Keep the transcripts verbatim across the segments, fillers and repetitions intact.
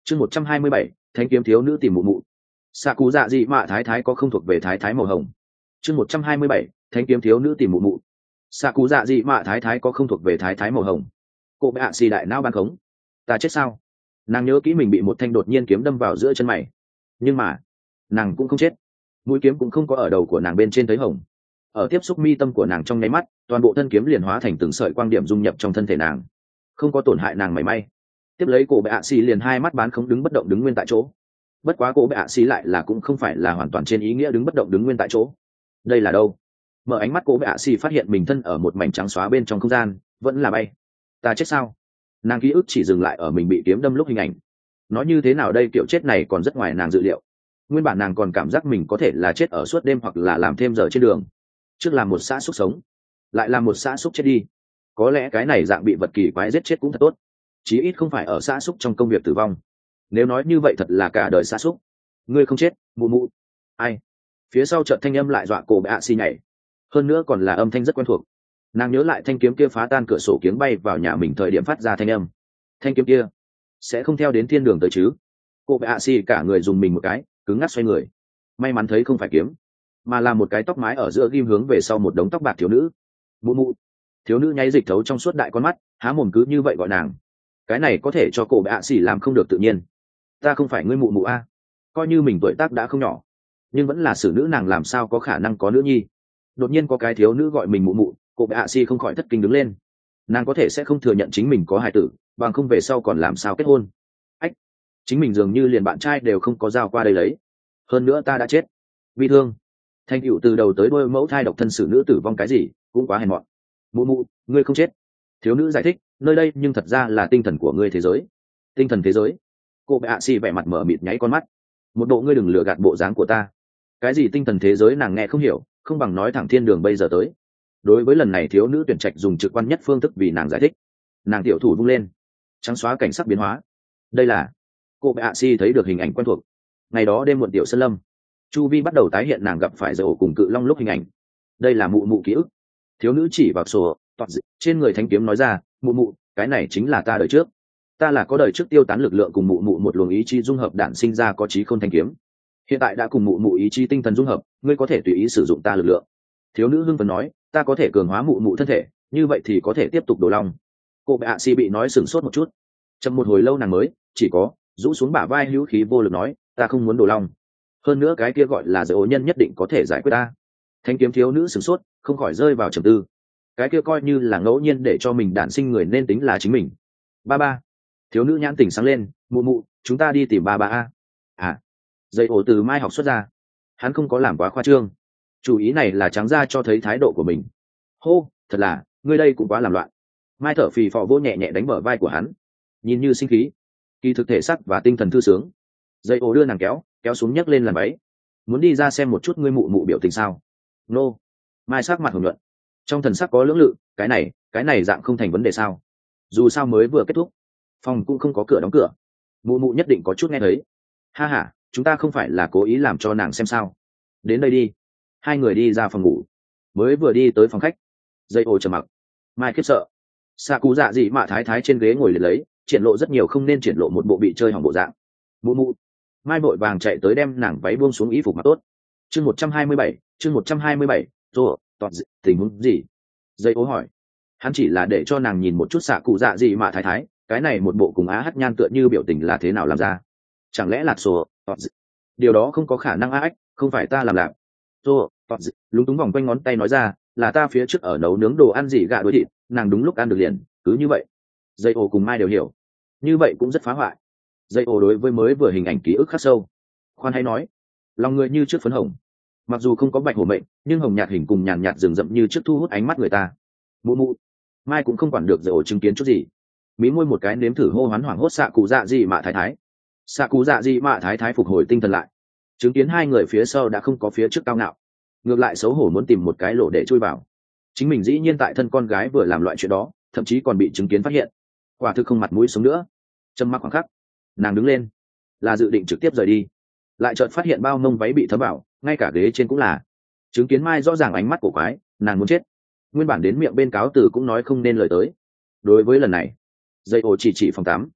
chương một trăm hai mươi bảy thanh kiếm thiếu nữ tìm mụ mụ. Xạ cụ dạ dị mạ thái thái có không thuộc về thái thái màu hồng. chương một trăm hai mươi bảy thanh kiếm thiếu nữ tìm mụ mụ. Xạ cụ dạ dị mạ thái thái có không thuộc về thái thái màu hồng. Cô bệ hạ xì đại não ban khống. Ta chết sao? Nàng nhớ kỹ mình bị một thanh đột nhiên kiếm đâm vào giữa chân mày, nhưng mà nàng cũng không chết. Mũi kiếm cũng không có ở đầu của nàng bên trên thấy hồng. Ở tiếp xúc mi tâm của nàng trong nháy mắt, toàn bộ thân kiếm liền hóa thành từng sợi quang điểm dung nhập trong thân thể nàng, không có tổn hại nàng mảy may. Tiếp lấy cổ bệ ạ xì liền hai mắt bán không đứng bất động đứng nguyên tại chỗ. Bất quá cổ bệ ạ xì lại là cũng không phải là hoàn toàn trên ý nghĩa đứng bất động đứng nguyên tại chỗ. Đây là đâu? Mở ánh mắt cổ bệ ạ xì phát hiện mình thân ở một mảnh trắng xóa bên trong không gian, vẫn là bay. Ta chết sao? Nàng ký ức chỉ dừng lại ở mình bị kiếm đâm lúc hình ảnh. Nói như thế nào đây, kiểu chết này còn rất ngoài nàng dự liệu. Nguyên bản nàng còn cảm giác mình có thể là chết ở suốt đêm hoặc là làm thêm giờ trên đường, trước làm một xã xúc sống, lại làm một xã xúc chết đi. Có lẽ cái này dạng bị vật kỳ quái giết chết cũng thật tốt, chí ít không phải ở xã xúc trong công việc tử vong. Nếu nói như vậy thật là cả đời xã xúc. Ngươi không chết, mụ mụ. Ai? Phía sau trận thanh âm lại dọa cổ bệ ạ xì nhảy, hơn nữa còn là âm thanh rất quen thuộc. Nàng nhớ lại thanh kiếm kia phá tan cửa sổ kiếng bay vào nhà mình thời điểm phát ra thanh âm. Thanh kiếm kia sẽ không theo đến thiên đường tới chứ? Cô bệ ạ xì cả người dùng mình một cái, cứng ngắc xoay người. May mắn thấy không phải kiếm, mà là một cái tóc mái ở giữa ghim hướng về sau một đống tóc bạc thiếu nữ. Mụ mụ. Thiếu nữ nháy dịch thấu trong suốt đại con mắt, há mồm cứ như vậy gọi nàng. Cái này có thể cho cổ bệ ạ xì làm không được tự nhiên. Ta không phải ngươi mụ mụ a. Coi như mình tuổi tác đã không nhỏ, nhưng vẫn là xử nữ, nàng làm sao có khả năng có nữ nhi. Đột nhiên có cái thiếu nữ gọi mình mụ mụ, cổ bệ ạ xì không khỏi thất kinh đứng lên. Nàng có thể sẽ không thừa nhận chính mình có hài tử, bằng không về sau còn làm sao kết hôn. Ách, chính mình dường như liền bạn trai đều không có giao qua đây lấy. Hơn nữa ta đã chết. Vi thương. Thanh cựu từ đầu tới đôi mẫu thai độc thân xử nữ tử vong cái gì cũng quá hèn mọn. Mụ mụ, ngươi không chết. Thiếu nữ giải thích, nơi đây nhưng thật ra là tinh thần của ngươi thế giới. Tinh thần thế giới? Cô bệ ạ xì vẻ mặt mở mịt nháy con mắt. Một bộ ngươi đừng lừa gạt bộ dáng của ta. Cái gì tinh thần thế giới nàng nghe không hiểu, không bằng nói thẳng thiên đường bây giờ tới. Đối với lần này thiếu nữ tuyển trạch dùng trực quan nhất phương thức vì nàng giải thích. Nàng tiểu thủ vung lên, trắng xóa cảnh sắc biến hóa. Đây là... Cô bệ ạ xì thấy được hình ảnh quen thuộc. Ngày đó đêm muộn tiểu sơn lâm, chu vi bắt đầu tái hiện nàng gặp phải dầu cùng cự long lúc hình ảnh. Đây là mụ mụ ký ức. Thiếu nữ chỉ vào sổ toạt trên người thanh kiếm nói ra, mụ mụ, cái này chính là ta đời trước. Ta là có đời trước tiêu tán lực lượng cùng mụ mụ một luồng ý chí dung hợp đản sinh ra có trí khôn thanh kiếm. Hiện tại đã cùng mụ mụ ý chí tinh thần dung hợp, ngươi có thể tùy ý sử dụng ta lực lượng. Thiếu nữ hưng phấn nói, ta có thể cường hóa mụ mụ thân thể, như vậy thì có thể tiếp tục đổ long. Cô bệ ạ xì bị nói sửng sốt một chút, chậm một hồi lâu nàng mới chỉ có rũ xuống bả vai hữu khí vô lực nói, ta không muốn đổ long. Hơn nữa cái kia gọi là giới ố nhân nhất định có thể giải quyết ta. Thanh kiếm thiếu nữ sửng sốt, không khỏi rơi vào trầm tư. Cái kia coi như là ngẫu nhiên để cho mình đản sinh người nên tính là chính mình. Ba ba. Thiếu nữ nhãn tỉnh sáng lên, mụ mụ, chúng ta đi tìm ba ba a. À, dây ổ từ mai học xuất ra. Hắn không có làm quá khoa trương. Chủ ý này là trắng ra cho thấy thái độ của mình. Hô, thật là, ngươi đây cũng quá làm loạn. Mai thở phì phò vô nhẹ nhẹ đánh bờ vai của hắn, nhìn như sinh khí, kỳ thực thể sắc và tinh thần thư sướng. Dây ổ đưa nàng kéo, kéo xuống nhấc lên làn váy. Muốn đi ra xem một chút ngươi mụ mụ biểu tình sao? Nô. Mai sắc mặt hồng nhuận, trong thần sắc có lưỡng lự, cái này, cái này dạng không thành vấn đề sao? Dù sao mới vừa kết thúc, phòng cũng không có cửa đóng cửa, mụ mụ nhất định có chút nghe thấy. Ha ha, chúng ta không phải là cố ý làm cho nàng xem sao? Đến đây đi. Hai người đi ra phòng ngủ, mới vừa đi tới phòng khách, dây ổ trầm mặc. Mai khiếp sợ. Xạ cụ dạ dị mạ thái thái trên ghế ngồi liền lấy, triển lộ rất nhiều không nên triển lộ một bộ bị chơi hỏng bộ dạng. Mụ mụ. Mai vội vàng chạy tới đem nàng váy buông xuống y phục mặc tốt. Chương một trăm hai mươi bảy, chương một trăm hai mươi bảy, rồi, toàn tình huống gì? Dây ố hỏi. Hắn chỉ là để cho nàng nhìn một chút xạ cụ dạ dị mạ thái thái, cái này một bộ cùng á hát nhan tựa như biểu tình là thế nào làm ra? Chẳng lẽ là sổ, điều đó không có khả năng á ách, không phải ta làm làm. Rồi, lúng túng vòng quanh ngón tay nói ra, là ta phía trước ở nấu nướng đồ ăn gì gà đuôi thịt, nàng đúng lúc ăn được liền, cứ như vậy. Dây ồ cùng Mai đều hiểu, như vậy cũng rất phá hoại. Dây ồ đối với mới vừa hình ảnh ký ức khắc sâu. Khoan hay nói, lòng người như trước phấn hồng, mặc dù không có bạch hổ mệnh, nhưng hồng nhạt hình cùng nhàn nhạt rừng rậm như trước thu hút ánh mắt người ta. Mụ mụ. Mai cũng không quản được dây ồ chứng kiến chút gì, mí môi một cái nếm thử hô hoán hoảng hốt xạ cụ dạ gì mạ thái thái. Xạ cụ dạ gì mạ thái thái phục hồi tinh thần lại, chứng kiến hai người phía sau đã không có phía trước cao ngạo, ngược lại xấu hổ muốn tìm một cái lỗ để chui vào. Chính mình dĩ nhiên tại thân con gái vừa làm loại chuyện đó, thậm chí còn bị chứng kiến phát hiện, quả thực không mặt mũi sống nữa. Trầm mặc khoảng khắc, nàng đứng lên, là dự định trực tiếp rời đi, lại chợt phát hiện bao mông váy bị thấm vào, ngay cả ghế trên cũng là. Chứng kiến Mai rõ ràng ánh mắt của quái, nàng muốn chết. Nguyên bản đến miệng bên cáo từ cũng nói không nên lời tới. Đối với lần này, dây ổ chỉ chỉ phòng tắm.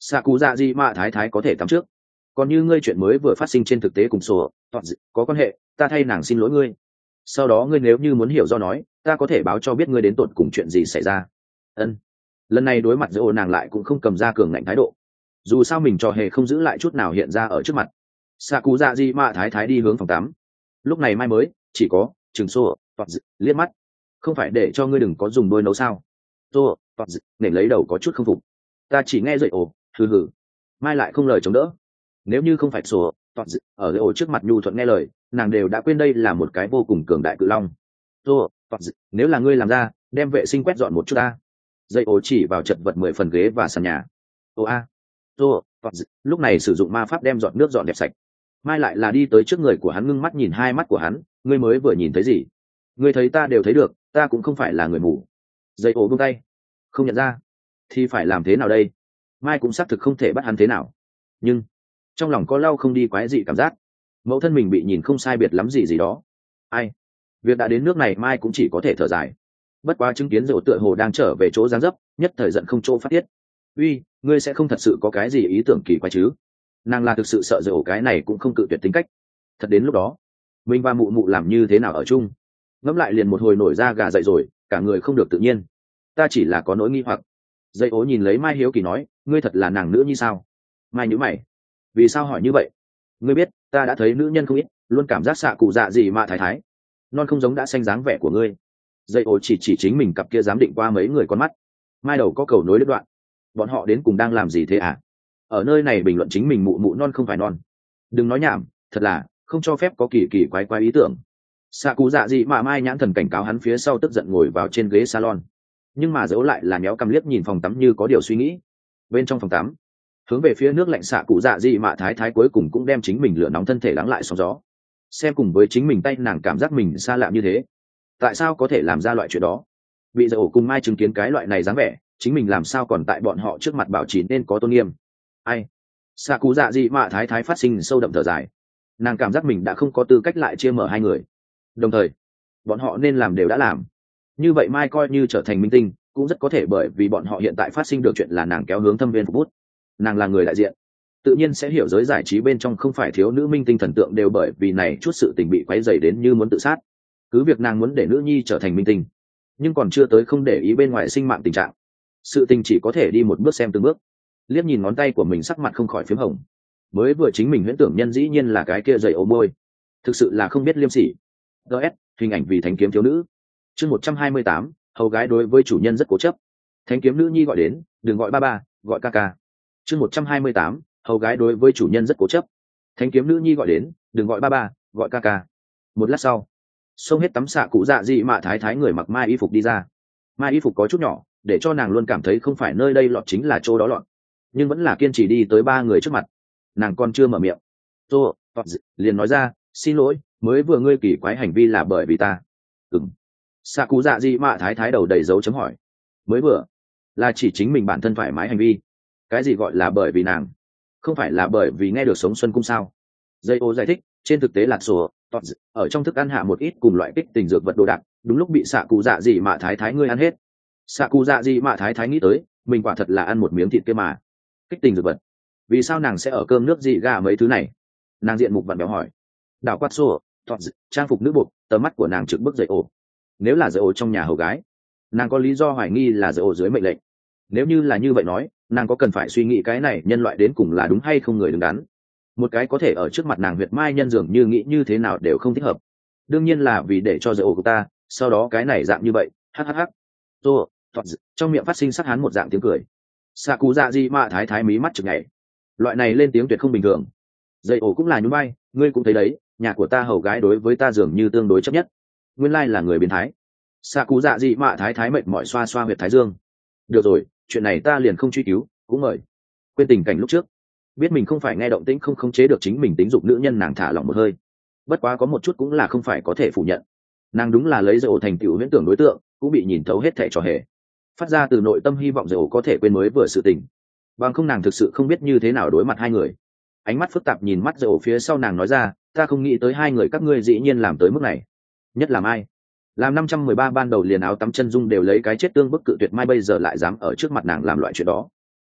xạ cụ dạ gì mà thái thái có thể tắm trước, còn như ngươi chuyện mới vừa phát sinh trên thực tế cùng sổ toàn dị có quan hệ, ta thay nàng xin lỗi ngươi. Sau đó ngươi nếu như muốn hiểu do nói, ta có thể báo cho biết ngươi đến tột cùng chuyện gì xảy ra. Ân. Lần này đối mặt giữa nàng lại cũng không cầm ra cường ngạnh thái độ, dù sao mình cho hề không giữ lại chút nào hiện ra ở trước mặt. Xạ cụ dạ gì mà thái thái đi hướng phòng tắm, lúc này mai mới chỉ có chừng sổ toàn dị liếc mắt, không phải để cho ngươi đừng có dùng đôi nấu sao. Sổ toàn dị để lấy đầu có chút không phục, ta chỉ nghe dậy ồ hừ hừ, mai lại không lời chống đỡ. Nếu như không phải sổ toàn dị ở dậy ồ trước mặt nhu thuận nghe lời, nàng đều đã quên đây là một cái vô cùng cường đại cự long. Sổ toàn dị, nếu là ngươi làm ra, đem vệ sinh quét dọn một chút ta. Dậy ồ chỉ vào chật vật mười phần ghế và sàn nhà. Ồ a. Sổ toàn dị lúc này sử dụng ma pháp đem dọn nước dọn đẹp sạch. Mai lại là đi tới trước người của hắn, ngưng mắt nhìn hai mắt của hắn, ngươi mới vừa nhìn thấy gì? Ngươi thấy ta đều thấy được, ta cũng không phải là người mù. Dây ổ buông tay, không nhận ra thì phải làm thế nào đây? Mai cũng xác thực không thể bắt hắn thế nào, nhưng trong lòng có lau không đi quái dị cảm giác, mẫu thân mình bị nhìn không sai biệt lắm gì gì đó. Ai, việc đã đến nước này Mai cũng chỉ có thể thở dài. Bất quá chứng kiến dỗ tựa hồ đang trở về chỗ giáng dấp, nhất thời giận không chỗ phát tiết. Uy, ngươi sẽ không thật sự có cái gì ý tưởng kỳ quái chứ? Nàng là thực sự sợ dỗ cái này cũng không cự tuyệt tính cách. Thật đến lúc đó mình và mụ mụ làm như thế nào ở chung, ngẫm lại liền một hồi nổi da gà dậy rồi, cả người không được tự nhiên. Ta chỉ là có nỗi nghi hoặc. Dây ố nhìn lấy Mai hiếu kỳ nói, ngươi thật là nàng nữ như sao? Mai nhíu mày, vì sao hỏi như vậy? Ngươi biết ta đã thấy nữ nhân không ít, luôn cảm giác xạ cụ dạ gì mà thái thái non không giống đã xanh dáng vẻ của ngươi. Dây ố chỉ chỉ chính mình cặp kia giám định qua mấy người con mắt. Mai đầu có cầu nối đứt đoạn, bọn họ đến cùng đang làm gì thế à? Ở nơi này bình luận chính mình mụ mụ non không phải non, đừng nói nhảm, thật là không cho phép có kỳ kỳ quái quái ý tưởng. Xạ cụ dạ gì mà Mai nhãn thần cảnh cáo hắn phía sau, tức giận ngồi vào trên ghế salon, nhưng mà giấu lại là méo cằm liếc nhìn phòng tắm như có điều suy nghĩ. Bên trong phòng tắm, hướng về phía nước lạnh, xạ cụ dạ gì mà thái thái cuối cùng cũng đem chính mình lửa nóng thân thể lắng lại sóng gió. Xem cùng với chính mình tay nàng cảm giác mình xa lạ như thế, tại sao có thể làm ra loại chuyện đó? Bị dầu cùng Mai chứng kiến cái loại này dáng vẻ, chính mình làm sao còn tại bọn họ trước mặt bảo trì nên có tôn nghiêm? Ai? Xạ cụ dạ gì mà thái thái phát sinh sâu đậm thở dài, nàng cảm giác mình đã không có tư cách lại chia mở hai người, đồng thời bọn họ nên làm đều đã làm. Như vậy Mai coi như trở thành minh tinh cũng rất có thể bởi vì bọn họ hiện tại phát sinh được chuyện là nàng kéo hướng thâm viên phục bút. Nàng là người đại diện, tự nhiên sẽ hiểu giới giải trí bên trong không phải thiếu nữ minh tinh thần tượng đều bởi vì này chút sự tình bị quấy dày đến như muốn tự sát. Cứ việc nàng muốn để nữ nhi trở thành minh tinh, nhưng còn chưa tới không để ý bên ngoài sinh mạng tình trạng. Sự tình chỉ có thể đi một bước xem từng bước. Liếc nhìn ngón tay của mình, sắc mặt không khỏi phím hồng. Mới vừa chính mình huyễn tưởng nhân dĩ nhiên là cái kia dày ấu môi, thực sự là không biết liêm sỉ. ds hình ảnh vì thánh kiếm thiếu nữ. Chương một trăm hai mươi tám, hầu gái đối với chủ nhân rất cố chấp. Thánh kiếm nữ nhi gọi đến, đừng gọi ba ba, gọi ca ca. Chương một trăm hai mươi tám, hầu gái đối với chủ nhân rất cố chấp. Thánh kiếm nữ nhi gọi đến, đừng gọi ba ba, gọi ca ca. Một lát sau, xông hết tắm xạ cụ dạ dị mạ thái thái người mặc mai y phục đi ra. Mai y phục có chút nhỏ, để cho nàng luôn cảm thấy không phải nơi đây lọt chính là chỗ đó lọt, nhưng vẫn là kiên trì đi tới ba người trước mặt. Nàng còn chưa mở miệng, tô liền nói ra, xin lỗi, mới vừa ngươi kỳ quái hành vi là bởi vì ta. Ừm. Xạ cụ dạ dị mạ thái thái đầu đầy dấu chấm hỏi. Mới vừa là chỉ chính mình bản thân thoải mái hành vi. Cái gì gọi là bởi vì nàng? Không phải là bởi vì nghe được sống xuân cung sao? Dây ô giải thích, trên thực tế là sổ ở trong thức ăn hạ một ít cùng loại kích tình dược vật đồ đạc, đúng lúc bị xạ cụ dạ dị mạ thái thái ngươi ăn hết. Xạ cụ dạ dị mạ thái thái nghĩ tới, mình quả thật là ăn một miếng thịt kia mà. Kích tình dược vật, vì sao nàng sẽ ở cơm nước dị gà mấy thứ này? Nàng diện mục vặn béo hỏi. Đảo quát sổ trang phục nữ buộc, tầm mắt của nàng trực bức dậy ổ. Nếu là dậy ổ trong nhà hầu gái, nàng có lý do hoài nghi là dậy ổ dưới mệnh lệnh. Nếu như là như vậy nói, nàng có cần phải suy nghĩ cái này nhân loại đến cùng là đúng hay không người đứng đắn. Một cái có thể ở trước mặt nàng huyệt mai nhân dường như nghĩ như thế nào đều không thích hợp. Đương nhiên là vì để cho dậy ổ của ta, sau đó cái này dạng như vậy, hhh. Tô trong miệng phát sinh sắc hán một dạng tiếng cười. Xạ cụ dạ di mạ thái thái mí mắt chực nhảy, loại này lên tiếng tuyệt không bình thường. Dậy ổ cũng là nhún bay, ngươi cũng thấy đấy, nhà của ta hầu gái đối với ta dường như tương đối chấp nhất, nguyên lai là người biến thái. Xạ cụ dạ dị mạ thái thái mệt mỏi xoa xoa huyệt thái dương. Được rồi, chuyện này ta liền không truy cứu, cũng mời quên tình cảnh lúc trước. Biết mình không phải nghe động tĩnh không khống chế được chính mình tính dục nữ nhân, nàng thả lỏng một hơi. Bất quá có một chút cũng là không phải có thể phủ nhận, nàng đúng là lấy dậy ổ thành tựu huyễn tưởng đối tượng, cũng bị nhìn thấu hết thảy trò hề, phát ra từ nội tâm hy vọng dậy ổ có thể quên mới vừa sự tình. Bằng không nàng thực sự không biết như thế nào đối mặt hai người. Ánh mắt phức tạp nhìn mắt dậy ổ phía sau, nàng nói ra, ta không nghĩ tới hai người các ngươi dĩ nhiên làm tới mức này. Nhất là Mai, làm năm trăm mười ba ban đầu liền áo tắm chân dung đều lấy cái chết tương bức cự tuyệt, Mai bây giờ lại dám ở trước mặt nàng làm loại chuyện đó.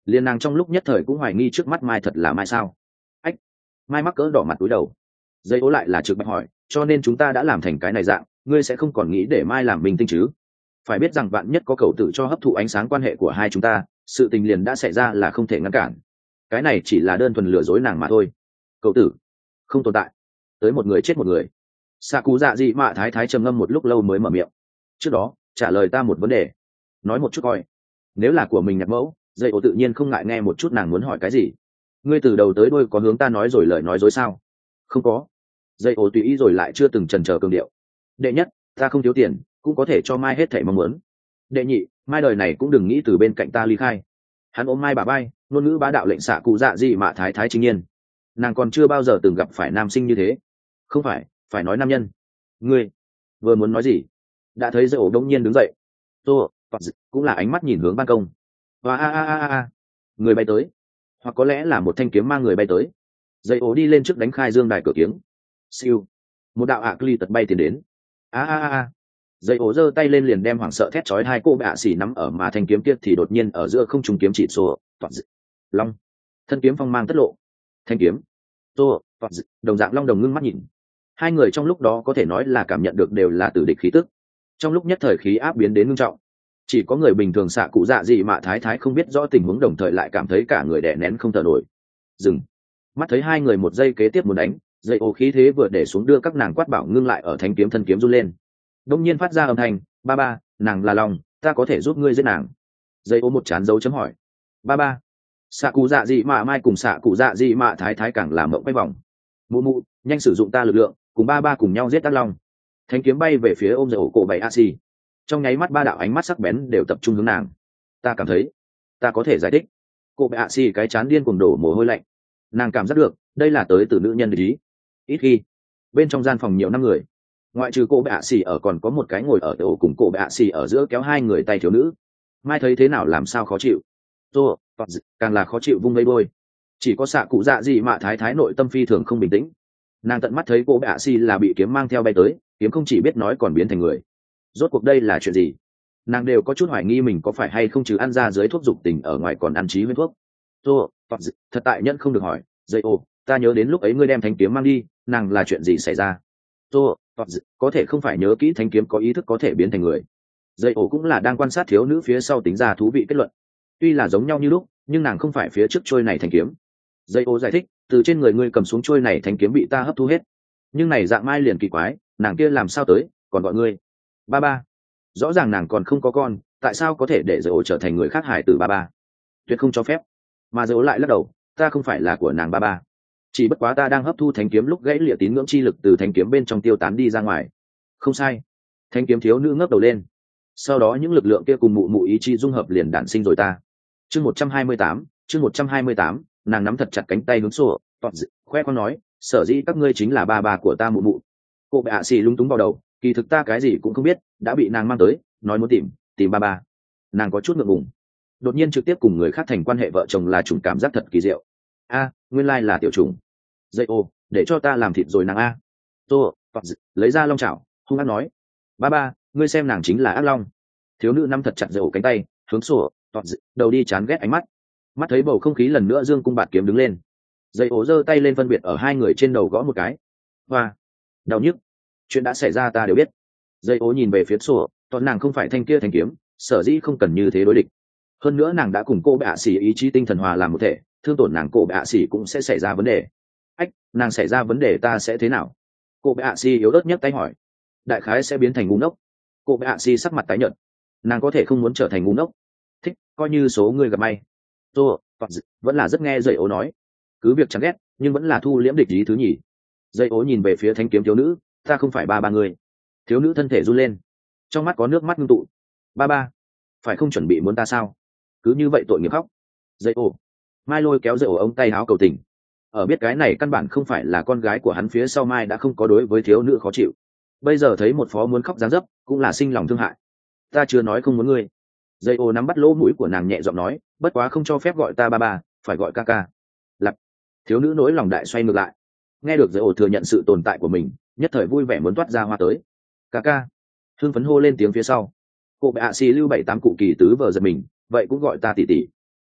Liên nàng trong lúc nhất thời cũng hoài nghi trước mắt mai thật là mai sao. Ách. Mai mắc cỡ đỏ mặt cúi đầu. Dây ố lại là trực bạch hỏi, cho nên chúng ta đã làm thành cái này dạng, ngươi sẽ không còn nghĩ để mai làm minh tinh chứ? Phải biết rằng bạn nhất có cầu tử cho hấp thụ ánh sáng quan hệ của hai chúng ta, sự tình liền đã xảy ra là không thể ngăn cản. Cái này chỉ là đơn thuần lừa dối nàng mà thôi. Cầu tử không tồn tại, tới một người chết một người. Xạ Cụ Dạ Dị Mạ thái thái trầm ngâm một lúc lâu mới mở miệng. Trước đó trả lời ta một vấn đề, nói một chút coi. Nếu là của mình nhạc mẫu, dây ố tự nhiên không ngại nghe một chút nàng muốn hỏi cái gì. Ngươi từ đầu tới đuôi có hướng ta nói rồi lời nói dối sao? Không có. Dây ố tùy ý rồi lại chưa từng chần chờ cường điệu. Đệ nhất, ta không thiếu tiền, cũng có thể cho mai hết thảy mong muốn. Đệ nhị, mai đời này cũng đừng nghĩ từ bên cạnh ta ly khai. Hắn ôm mai bà bay, ngôn ngữ bá đạo lệnh Xạ Cụ Dạ Dị Mạ thái thái chính nhiên. Nàng còn chưa bao giờ từng gặp phải nam sinh như thế. Không phải, phải nói nam nhân. Ngươi vừa muốn nói gì? Đã thấy dây ổ đông nhiên đứng dậy. Tô cũng là ánh mắt nhìn hướng ban công. Và a a a a người bay tới, hoặc có lẽ là một thanh kiếm mang người bay tới. Dây ổ đi lên trước đánh khai dương đài cửa kiếng. Siêu, một đạo ạ cli tật bay tiến đến. A a a dây ổ giơ tay lên liền đem hoảng sợ thét chói hai cô bạ xỉ nắm ở mà thanh kiếm kia thì đột nhiên ở giữa không trung kiếm chỉ sổ toàn dị long thân kiếm phong mang tất lộ. Thanh kiếm tô toàn dị đồng dạng long đồng ngưng mắt nhìn. Hai người trong lúc đó có thể nói là cảm nhận được đều là tử địch khí tức. Trong lúc nhất thời khí áp biến đến ngưng trọng, chỉ có người bình thường Xạ Cụ Dạ Dị Mạ thái thái không biết rõ tình huống, đồng thời lại cảm thấy cả người đè nén không thở nổi. Dừng. Mắt thấy hai người một giây kế tiếp muốn đánh, dây ô khí thế vừa để xuống đưa các nàng quát bảo ngưng lại ở thanh kiếm, thân kiếm run lên. Đông nhiên phát ra âm thanh, ba ba, nàng là lòng, ta có thể giúp ngươi giết nàng. Dây ô một chán dấu chấm hỏi. Ba ba. Xạ Cụ Dạ Dị Mạ mai cùng Xạ Cụ Dạ Dị Mạ thái thái càng làm mộng quay vòng. Mụ mụ, nhanh sử dụng ta lực lượng, cùng ba ba cùng nhau giết Ác Long. Thanh kiếm bay về phía ôm dây ổ cổ bảy a xì. Trong nháy mắt ba đạo ánh mắt sắc bén đều tập trung hướng nàng. Ta cảm thấy ta có thể giải thích. Cô bảy a xì cái chán điên cuồng đổ mồ hôi lạnh. Nàng cảm giác được đây là tới từ nữ nhân ý. Ít khi bên trong gian phòng nhiều năm người, ngoại trừ cô bảy a xì ở còn có một cái ngồi ở ổ cùng cô bảy a xì ở giữa kéo hai người tay thiếu nữ. Mai thấy thế nào làm sao khó chịu. Tô càng là khó chịu vung vây đôi. Chỉ có Xạ Cụ Dạ Dị Mạ thái thái nội tâm phi thường không bình tĩnh. Nàng tận mắt thấy cô bạ si là bị kiếm mang theo bay tới, kiếm không chỉ biết nói còn biến thành người. Rốt cuộc đây là chuyện gì? Nàng đều có chút hoài nghi mình có phải hay không chứ ăn ra dưới thuốc dục tình ở ngoài còn ăn trí huyết thuốc. Tô thật tại nhân không được hỏi. Dây ô, ta nhớ đến lúc ấy ngươi đem thanh kiếm mang đi, nàng là chuyện gì xảy ra? Tô có thể không phải nhớ kỹ thanh kiếm có ý thức có thể biến thành người. Dây ổ cũng là đang quan sát thiếu nữ phía sau tính ra thú vị kết luận. Tuy là giống nhau như lúc, nhưng nàng không phải phía trước trôi này thanh kiếm. Dây ô giải thích, từ trên người ngươi cầm xuống trôi này thanh kiếm bị ta hấp thu hết. Nhưng này dạng mai liền kỳ quái, nàng kia làm sao tới còn gọi ngươi ba ba? Rõ ràng nàng còn không có con, tại sao có thể để dây ô trở thành người khác hải tử ba ba? Tuyệt không cho phép. Mà dây ô lại lắc đầu, ta không phải là của nàng ba ba, chỉ bất quá ta đang hấp thu thanh kiếm lúc gãy lịa tín ngưỡng chi lực từ thanh kiếm bên trong tiêu tán đi ra ngoài. Không sai. Thanh kiếm thiếu nữ ngước đầu lên, sau đó những lực lượng kia cùng mụ mụ ý chí dung hợp liền đản sinh rồi ta. Chương một trăm hai mươi tám, chương một trăm hai mươi tám, nàng nắm thật chặt cánh tay hướng sổ toàn dị khoe con nói, sở dĩ các ngươi chính là ba bà của ta mụ mụ. Cô bệ ạ xì lung túng vào đầu, kỳ thực ta cái gì cũng không biết, đã bị nàng mang tới nói muốn tìm tìm ba ba. Nàng có chút ngượng ngùng, đột nhiên trực tiếp cùng người khác thành quan hệ vợ chồng là chủng cảm giác thật kỳ diệu. A nguyên lai là tiểu trùng. Dây ô để cho ta làm thịt rồi nàng a. Tô lấy ra long chảo hung ác nói, ba ba ngươi xem nàng chính là ác long. Thiếu nữ nắm thật chặt dây ổ cánh tay hướng sổ toàn dị đầu đi chán ghét ánh mắt. Mắt thấy bầu không khí lần nữa dương cung bạt kiếm đứng lên, dây ổ giơ tay lên phân biệt ở hai người trên đầu gõ một cái. Hoa đau nhức, chuyện đã xảy ra ta đều biết. Dây ổ nhìn về phía sổ toàn, nàng không phải thanh kia thanh kiếm, sở dĩ không cần như thế đối địch. Hơn nữa nàng đã cùng cô bệ ạ xỉ ý chí tinh thần hòa làm một thể, thương tổn nàng cô bệ ạ xỉ cũng sẽ xảy ra vấn đề. Ách, nàng xảy ra vấn đề ta sẽ thế nào? Cô bệ ạ xỉ yếu ớt nhất tay hỏi. Đại khái sẽ biến thành ngu ngốc. Cô bệ ạ xỉ sắc mặt tái nhợt. Nàng có thể không muốn trở thành ngu ngốc. Thích, coi như số người gặp may. Tô vẫn là rất nghe dây ố nói, cứ việc chẳng ghét nhưng vẫn là thu liễm địch ý thứ nhì. Dây ố nhìn về phía thanh kiếm thiếu nữ, ta không phải ba ba người. Thiếu nữ thân thể run lên, trong mắt có nước mắt ngưng tụ. Ba ba phải không chuẩn bị muốn ta sao? Cứ như vậy tội nghiệp khóc. Dây ố mai lôi kéo dây ố ống tay áo cầu tình. Ở biết cái này căn bản không phải là con gái của hắn phía sau, mai đã không có đối với thiếu nữ khó chịu. Bây giờ thấy một phó muốn khóc dáng dấp cũng là sinh lòng thương hại. Ta chưa nói không muốn ngươi. Dây ô nắm bắt lỗ mũi của nàng nhẹ giọng nói, bất quá không cho phép gọi ta ba ba, phải gọi ca ca. Lặp. Thiếu nữ nỗi lòng đại xoay ngược lại, nghe được dây ô thừa nhận sự tồn tại của mình, nhất thời vui vẻ muốn toát ra hoa tới. Ca ca. Hương phấn hô lên tiếng phía sau. Cô bệ ạ xì lưu bảy tám cụ kỳ tứ vờ giật mình, vậy cũng gọi ta tỷ tỷ.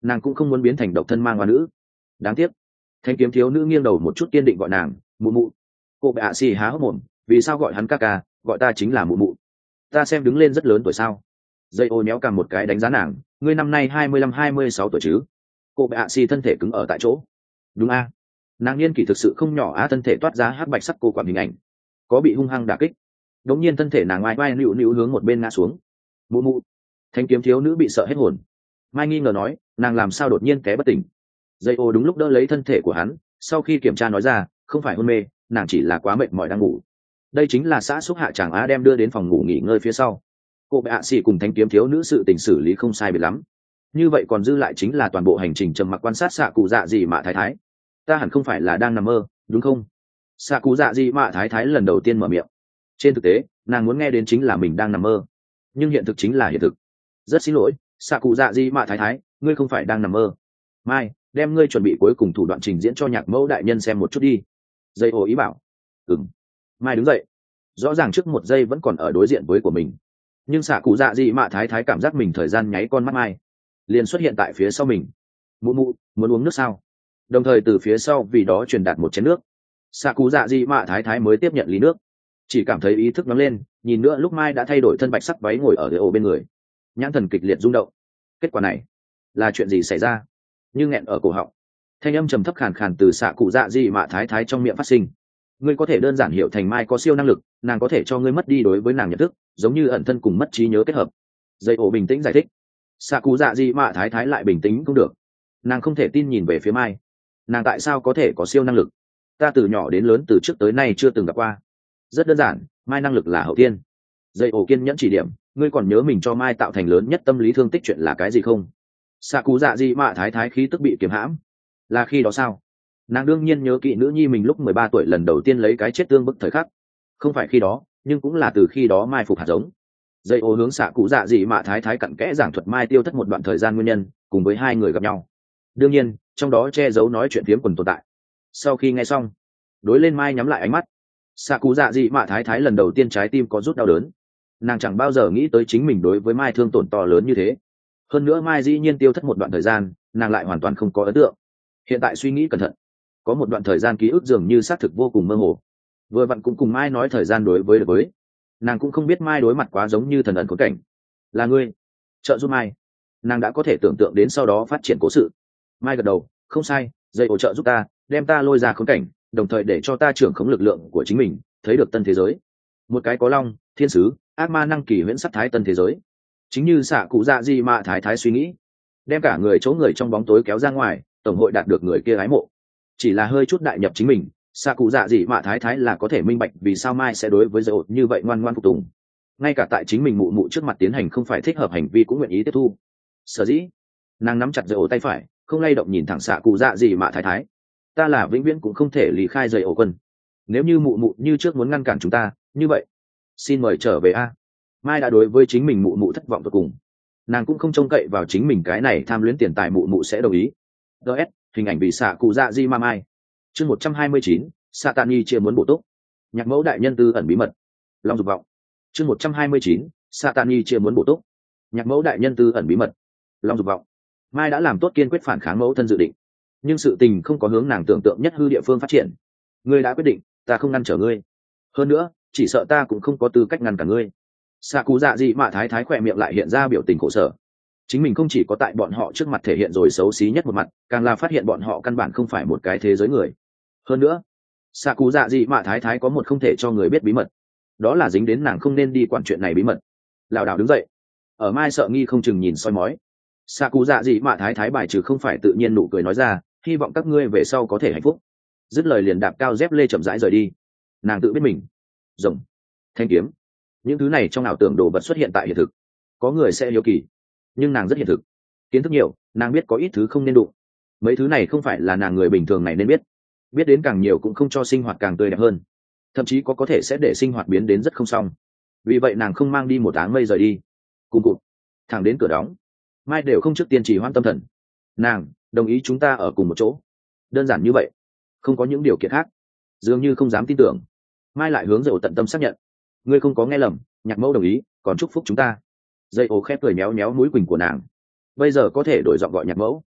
nàng cũng không muốn biến thành độc thân mang hoa nữ. Đáng tiếc thanh kiếm thiếu nữ nghiêng đầu một chút kiên định gọi nàng mụ mụ. Cô bệ ạ xì há hốc mồm, vì sao gọi hắn ca ca, gọi ta chính là mụ mụ. Ta xem đứng lên rất lớn tuổi sao. Dây ô méo cầm một cái đánh giá nàng, ngươi năm nay hai mươi lăm hai mươi sáu tuổi chứ. Cô bệ ạ xì thân thể cứng ở tại chỗ. Đúng a, nàng niên kỷ thực sự không nhỏ á. Thân thể toát ra hắc bạch sắc cô quản hình ảnh có bị hung hăng đả kích. Đống nhiên thân thể nàng oai oai nịu nịu hướng một bên ngã xuống. Mụ mụ. Thanh kiếm thiếu nữ bị sợ hết hồn. Mai nghi ngờ nói, nàng làm sao đột nhiên té bất tỉnh. Dây ô đúng lúc đỡ lấy thân thể của hắn, sau khi kiểm tra nói ra, không phải hôn mê, nàng chỉ là quá mệt mỏi đang ngủ. Đây chính là xã xúc hạ chàng á đem đưa đến phòng ngủ nghỉ ngơi phía sau. Cô bệ ạ xì cùng thanh kiếm thiếu nữ sự tình xử lý không sai biệt lắm. Như vậy còn dư lại chính là toàn bộ hành trình trầm mặc quan sát xạ cụ dạ gì mà thái thái. Ta hẳn không phải là đang nằm mơ, đúng không? Xạ cụ dạ gì mà thái thái lần đầu tiên mở miệng. Trên thực tế nàng muốn nghe đến chính là mình đang nằm mơ, nhưng hiện thực chính là hiện thực. Rất xin lỗi xạ cụ dạ gì mà thái thái, ngươi không phải đang nằm mơ. Mai, đem ngươi chuẩn bị cuối cùng thủ đoạn trình diễn cho nhạc mẫu đại nhân xem một chút đi. Dây hồ ý bảo. Ừm. Mai đứng dậy, rõ ràng trước một giây vẫn còn ở đối diện với của mình, nhưng xạ cụ dạ dị mạ thái thái cảm giác mình thời gian nháy con mắt Mai liền xuất hiện tại phía sau mình. Mụ mụ, muốn uống nước sao? Đồng thời từ phía sau vì đó truyền đạt một chén nước. Xạ cụ dạ dị mạ thái thái mới tiếp nhận ly nước, chỉ cảm thấy ý thức nóng lên, nhìn nữa lúc Mai đã thay đổi thân bạch sắc váy ngồi ở ghế ô bên người, nhãn thần kịch liệt rung động. Kết quả này là chuyện gì xảy ra? Nhưng nghẹn ở cổ họng, thanh âm trầm thấp khàn khàn từ xạ cụ dạ dị mạ thái thái trong miệng phát sinh. Ngươi có thể đơn giản hiểu thành Mai có siêu năng lực, nàng có thể cho ngươi mất đi đối với nàng nhận thức, giống như ẩn thân cùng mất trí nhớ kết hợp. Dây ổ bình tĩnh giải thích. Xạ cụ dạ dị mạ thái thái lại bình tĩnh cũng được. Nàng không thể tin nhìn về phía Mai. Nàng tại sao có thể có siêu năng lực? Ta từ nhỏ đến lớn từ trước tới nay chưa từng gặp qua. Rất đơn giản, Mai năng lực là hậu tiên. Dây ổ kiên nhẫn chỉ điểm, ngươi còn nhớ mình cho Mai tạo thành lớn nhất tâm lý thương tích chuyện là cái gì không? Xạ cụ dạ dị mạ thái thái khí tức bị kiềm hãm. Là khi đó sao? Nàng đương nhiên nhớ kỹ nữ nhi mình lúc mười ba tuổi lần đầu tiên lấy cái chết tương bức thời khắc. Không phải khi đó, nhưng cũng là từ khi đó Mai phục hạt giống. Dây ô hướng xạ cụ dạ dị mạ thái thái cặn kẽ giảng thuật Mai tiêu thất một đoạn thời gian nguyên nhân, cùng với hai người gặp nhau. Đương nhiên trong đó che giấu nói chuyện phiếm quần tồn tại. Sau khi nghe xong, đối lên Mai nhắm lại ánh mắt. Xạ cụ dạ dị mạ thái thái lần đầu tiên trái tim có rút đau đớn. Nàng chẳng bao giờ nghĩ tới chính mình đối với Mai thương tổn to lớn như thế. Hơn nữa Mai dĩ nhiên tiêu thất một đoạn thời gian, nàng lại hoàn toàn không có ấn tượng. Hiện tại suy nghĩ cẩn thận, có một đoạn thời gian ký ức dường như xác thực vô cùng mơ hồ. Vừa vặn cũng cùng Mai nói thời gian đối với được với nàng cũng không biết Mai đối mặt quá giống như thần ẩn khốn cảnh. Là ngươi trợ giúp Mai. Nàng đã có thể tưởng tượng đến sau đó phát triển cố sự. Mai gật đầu, không sai, dây ổ trợ giúp ta đem ta lôi ra khốn cảnh, đồng thời để cho ta trưởng khống lực lượng của chính mình, thấy được tân thế giới, một cái có long, thiên sứ, ác ma năng kỳ huyễn sắc thái tân thế giới. Chính như xạ cụ dạ di mạ thái thái suy nghĩ, đem cả người chỗ người trong bóng tối kéo ra ngoài, tổng hội đạt được người kia ái mộ. Chỉ là hơi chút đại nhập chính mình, xạ cụ dạ dị mạ thái thái là có thể minh bạch vì sao Mai sẽ đối với dây ột như vậy ngoan ngoan phục tùng. Ngay cả tại chính mình mụ mụ trước mặt tiến hành không phải thích hợp hành vi cũng nguyện ý tiếp thu. Sở dĩ nàng nắm chặt dây ổ tay phải, không lay động nhìn thẳng xạ cụ dạ dị mạ thái thái. Ta là vĩnh viễn cũng không thể lý khai dây ổ quân. Nếu như mụ mụ như trước muốn ngăn cản chúng ta như vậy, xin mời trở về a. Mai đã đối với chính mình mụ mụ thất vọng tột cùng, nàng cũng không trông cậy vào chính mình cái này tham luyến tiền tài mụ mụ sẽ đồng ý. ds hình ảnh bị xạ cụ dạ di ma mai. Chương một trăm hai mươi chín, Satani chia muốn bổ túc. Nhạc mẫu đại nhân tư ẩn bí mật. Long dục vọng. Chương một trăm hai mươi chín, Satani chia muốn bổ túc. Nhạc mẫu đại nhân tư ẩn bí mật. Long dục vọng. Mai đã làm tốt kiên quyết phản kháng mẫu thân dự định, nhưng sự tình không có hướng nàng tưởng tượng nhất hư địa phương phát triển. Ngươi đã quyết định, ta không ngăn trở ngươi. Hơn nữa, chỉ sợ ta cũng không có tư cách ngăn cả ngươi. Xạ cụ dạ dị mạ thái thái khỏe miệng lại hiện ra biểu tình khổ sở. Chính mình không chỉ có tại bọn họ trước mặt thể hiện rồi xấu xí nhất một mặt, càng là phát hiện bọn họ căn bản không phải một cái thế giới người. Hơn nữa, xạ cụ dạ dị mạ thái thái có một không thể cho người biết bí mật, đó là dính đến nàng không nên đi quản chuyện này bí mật. Lảo đảo đứng dậy, ở Mai sợ nghi không chừng nhìn soi mói. Xạ cụ dạ dị mạ thái thái bài trừ không phải tự nhiên nụ cười nói ra, hy vọng các ngươi về sau có thể hạnh phúc. Dứt lời liền đạp cao dép lê chậm rãi rời đi. Nàng tự biết mình rồng, thanh kiếm, những thứ này trong ảo tưởng đồ vật xuất hiện tại hiện thực, có người sẽ hiếu kỳ, nhưng nàng rất hiện thực, kiến thức nhiều, nàng biết có ít thứ không nên đụng. Mấy thứ này không phải là nàng người bình thường này nên biết, biết đến càng nhiều cũng không cho sinh hoạt càng tươi đẹp hơn, thậm chí có có thể sẽ để sinh hoạt biến đến rất không xong. Vì vậy nàng không mang đi một áng mây rời đi, cùng cụt thẳng đến cửa đóng. Mai đều không trước tiên trì hoãn tâm thần, nàng đồng ý chúng ta ở cùng một chỗ, đơn giản như vậy, không có những điều kiện khác. Dường như không dám tin tưởng, Mai lại hướng dầu tận tâm xác nhận, ngươi không có nghe lầm, nhạc mẫu đồng ý, còn chúc phúc chúng ta. Dây ố khép cười méo méo mũi quỳnh của nàng, bây giờ có thể đổi giọng gọi nhạc mẫu.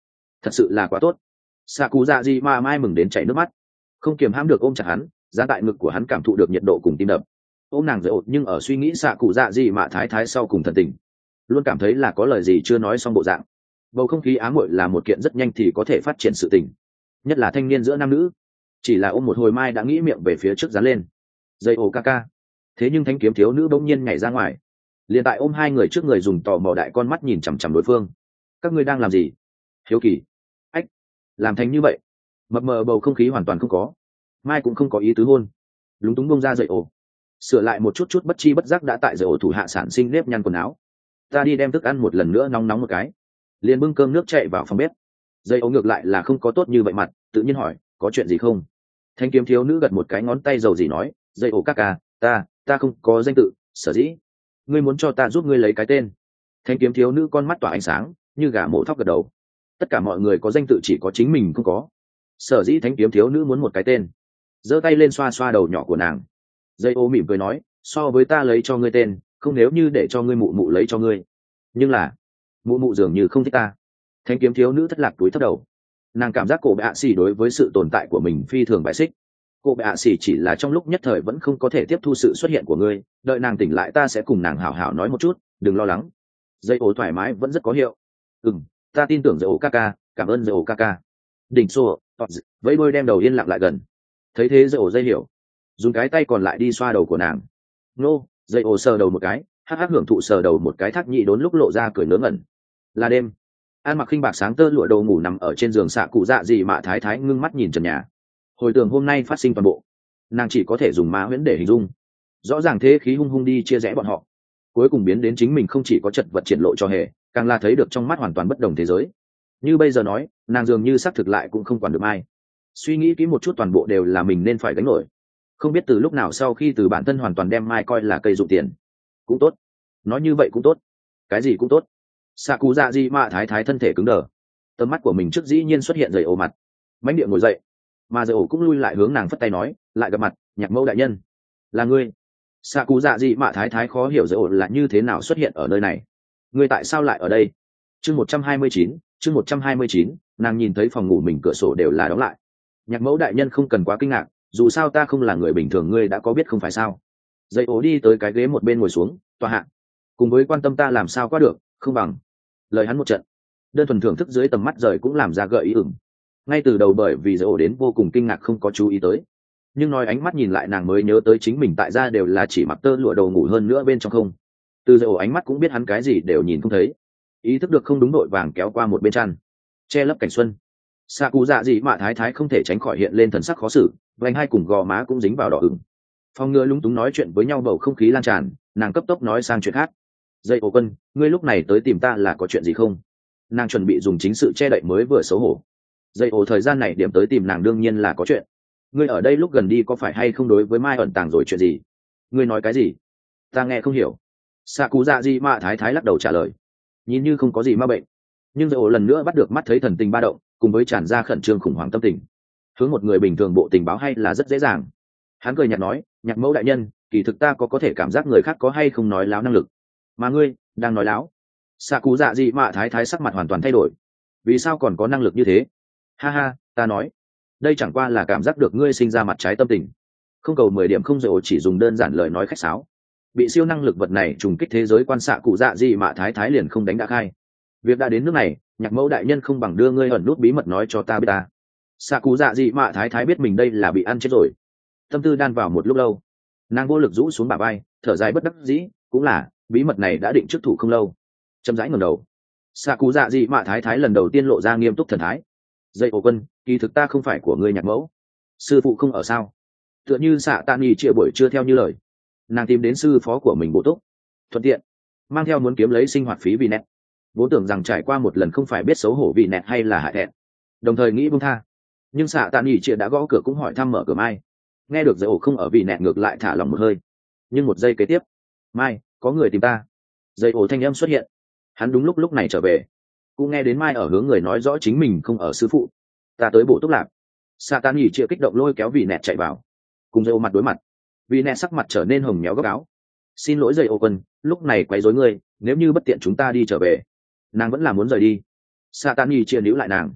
thật sự là quá tốt. Xạ cụ dạ gì mà mai mừng đến chảy nước mắt, không kiềm hãm được ôm chặt hắn, ra tại ngực của hắn cảm thụ được nhiệt độ cùng tim đập. Ôm nàng dễ ột nhưng ở suy nghĩ xạ cụ dạ gì mà thái thái sau cùng thần tình, luôn cảm thấy là có lời gì chưa nói xong bộ dạng. Bầu không khí ám muội là một kiện rất nhanh thì có thể phát triển sự tình, nhất là thanh niên giữa nam nữ. Chỉ là ôm một hồi mai đã nghĩ miệng về phía trước dán lên dây ổ ca ca. Thế nhưng thanh kiếm thiếu nữ bỗng nhiên nhảy ra ngoài, liền tại ôm hai người trước người dùng tò mò đại con mắt nhìn chằm chằm đối phương. Các ngươi đang làm gì? Hiếu kỳ. Ách, làm thành như vậy. Mập mờ bầu không khí hoàn toàn không có, mai cũng không có ý tứ hôn. Lúng túng bông ra dậy ổ, sửa lại một chút chút bất chi bất giác đã tại dậy ổ thủ hạ sản sinh nếp nhăn quần áo. Ta đi đem thức ăn một lần nữa nóng nóng một cái. Liền bưng cơm nước chạy vào phòng bếp. Dây ổ ngược lại là không có tốt như vậy mặt, tự nhiên hỏi có chuyện gì không. Thanh kiếm thiếu nữ gật một cái ngón tay dầu gì nói, dây ổ các ca, ta ta không có danh tự, sở dĩ ngươi muốn cho ta giúp ngươi lấy cái tên. Thanh kiếm thiếu nữ con mắt tỏa ánh sáng như gà mổ thóc gật đầu. Tất cả mọi người có danh tự, chỉ có chính mình không có. Sở dĩ thanh kiếm thiếu nữ muốn một cái tên. Giơ tay lên xoa xoa đầu nhỏ của nàng. Dây ô mỉm cười nói, so với ta lấy cho ngươi tên, không nếu như để cho ngươi mụ mụ lấy cho ngươi. Nhưng là mụ mụ dường như không thích ta. Thanh kiếm thiếu nữ thất lạc túi thấp đầu. Nàng cảm giác cô bệ ạ xỉ đối với sự tồn tại của mình phi thường bại xích. Cô bệ ạ xỉ chỉ là trong lúc nhất thời vẫn không có thể tiếp thu sự xuất hiện của ngươi, đợi nàng tỉnh lại ta sẽ cùng nàng hảo hảo nói một chút, đừng lo lắng. Dây ố thoải mái vẫn rất có hiệu. Ừm, ta tin tưởng dây ố ca ca, cảm ơn dây ố ca ca. Đỉnh xô vẫy đôi đem đầu yên lặng lại gần. Thấy thế dây ố dây hiểu, dùng cái tay còn lại đi xoa đầu của nàng. Nô, dây ố sờ đầu một cái, hắc hắc hưởng thụ sờ đầu một cái thác nhị đốn lúc lộ ra cười ngớ ngẩn. Là đêm, An mặc khinh bạc sáng tơ lụa đầu ngủ nằm ở trên giường xạ cụ dạ gì mà thái thái ngưng mắt nhìn trần nhà. Hồi tưởng hôm nay phát sinh toàn bộ, nàng chỉ có thể dùng má huyễn để hình dung. Rõ ràng thế khí hung hung đi chia rẽ bọn họ, cuối cùng biến đến chính mình không chỉ có chật vật triển lộ cho hề, càng là thấy được trong mắt hoàn toàn bất đồng thế giới. Như bây giờ nói, nàng dường như xác thực lại cũng không quản được ai. Suy nghĩ kỹ một chút, toàn bộ đều là mình nên phải gánh nổi. Không biết từ lúc nào sau khi từ bản thân hoàn toàn đem mai coi là cây dụng tiền. Cũng tốt, nói như vậy cũng tốt, cái gì cũng tốt. Xạ cụ dạ gì mà thái thái thân thể cứng đờ, tầm mắt của mình trước dĩ nhiên xuất hiện dày ổ mặt. Mánh địa ngồi dậy, mà dày ổ cũng lui lại hướng nàng phất tay nói, lại gặp mặt, nhạc mẫu đại nhân. Là ngươi. Xạ cụ dạ gì mà thái thái khó hiểu dày ổ là như thế nào xuất hiện ở nơi này. Ngươi tại sao lại ở đây? Chương một trăm hai mươi chín, chương một trăm hai mươi chín, nàng nhìn thấy phòng ngủ mình cửa sổ đều là đóng lại. Nhạc mẫu đại nhân không cần quá kinh ngạc, dù sao ta không là người bình thường, ngươi đã có biết không phải sao. Dày ổ đi tới cái ghế một bên ngồi xuống, tòa hạ. Cùng với quan tâm ta làm sao qua được, không bằng lời hắn một trận. Đơn thuần thưởng thức dưới tầm mắt rời cũng làm ra gợi ý ửng. Ngay từ đầu bởi vì dỗ đến vô cùng kinh ngạc không có chú ý tới, nhưng nói ánh mắt nhìn lại nàng mới nhớ tới chính mình tại gia đều là chỉ mặc tơ lụa đầu ngủ, hơn nữa bên trong không. Từ dỗ ánh mắt cũng biết hắn cái gì đều nhìn không thấy, ý thức được không đúng, đội vàng kéo qua một bên chăn che lấp cảnh xuân. Xạ cụ dạ gì mà thái thái không thể tránh khỏi hiện lên thần sắc khó xử, vành hai cùng gò má cũng dính vào đỏ ửng. Phong ngựa lúng túng nói chuyện với nhau, bầu không khí lan tràn, nàng cấp tốc nói sang chuyện khác. Dây ổ quân, ngươi lúc này tới tìm ta là có chuyện gì không? Nàng chuẩn bị dùng chính sự che đậy mới vừa xấu hổ. Dây ổ thời gian này điểm tới tìm nàng đương nhiên là có chuyện. Ngươi ở đây lúc gần đi có phải hay không đối với mai ẩn tàng rồi chuyện gì? Ngươi nói cái gì? Ta nghe không hiểu. Xạ cụ dạ gì mà thái thái lắc đầu trả lời, nhìn như không có gì ma bệnh, nhưng dây ổ lần nữa bắt được mắt thấy thần tình ba động, cùng với tràn ra khẩn trương khủng hoảng tâm tình. Hướng một người bình thường bộ tình báo hay là rất dễ dàng. Hắn cười nhạt nói, nhạc mẫu đại nhân, kỳ thực ta có có thể cảm giác người khác có hay không nói láo năng lực. Mà ngươi đang nói láo. Xạ cụ dạ gì mà thái thái sắc mặt hoàn toàn thay đổi. Vì sao còn có năng lực như thế? Ha ha, ta nói, đây chẳng qua là cảm giác được ngươi sinh ra mặt trái tâm tình. Không cầu mười điểm không rồi, chỉ dùng đơn giản lời nói khách sáo. Bị siêu năng lực vật này trùng kích thế giới quan, xạ cụ dạ gì mà thái thái liền không đánh đã khai. Việc đã đến nước này, nhạc mẫu đại nhân không bằng đưa ngươi ẩn nút bí mật nói cho ta biết ta. Xạ cụ dạ gì mà thái thái biết mình đây là bị ăn chết rồi. Tâm tư đan vào một lúc lâu, nàng vô lực rũ xuống bả vai, thở dài bất đắc dĩ, cũng là bí mật này đã định trước thủ không lâu. Chậm rãi ngẩng đầu, xạ cụ dạ dị mạ thái thái lần đầu tiên lộ ra nghiêm túc thần thái. Dây ổ quân, kỳ thực ta không phải của ngươi nhạc mẫu. Sư phụ không ở sao? Tựa như xạ tạ nghỉ chia buổi chưa theo như lời, nàng tìm đến sư phó của mình bổ túc, thuận tiện mang theo muốn kiếm lấy sinh hoạt phí vì nẹt. Vốn tưởng rằng trải qua một lần không phải biết xấu hổ vì nẹt hay là hại thẹn, đồng thời nghĩ buông tha. Nhưng xạ tạ nghỉ chia đã gõ cửa cũng hỏi thăm mở cửa mai. Nghe được dây ổ không ở vì nẹt, ngược lại thả lòng một hơi. Nhưng một giây kế tiếp, mai, có người tìm ta. Dây ổ thanh âm xuất hiện, hắn đúng lúc lúc này trở về, cũng nghe đến mai ở hướng người nói rõ chính mình không ở sư phụ. Ta tới bổ túc lạc. Sa tan nhỉ chia kích động lôi kéo vị nẹt chạy vào, cùng dây ổ mặt đối mặt. Vị nẹt sắc mặt trở nên hồng méo góc áo. Xin lỗi dây ổ quân, lúc này quấy rối ngươi, nếu như bất tiện chúng ta đi trở về. Nàng vẫn là muốn rời đi. Sa tan nhỉ chia níu lại nàng.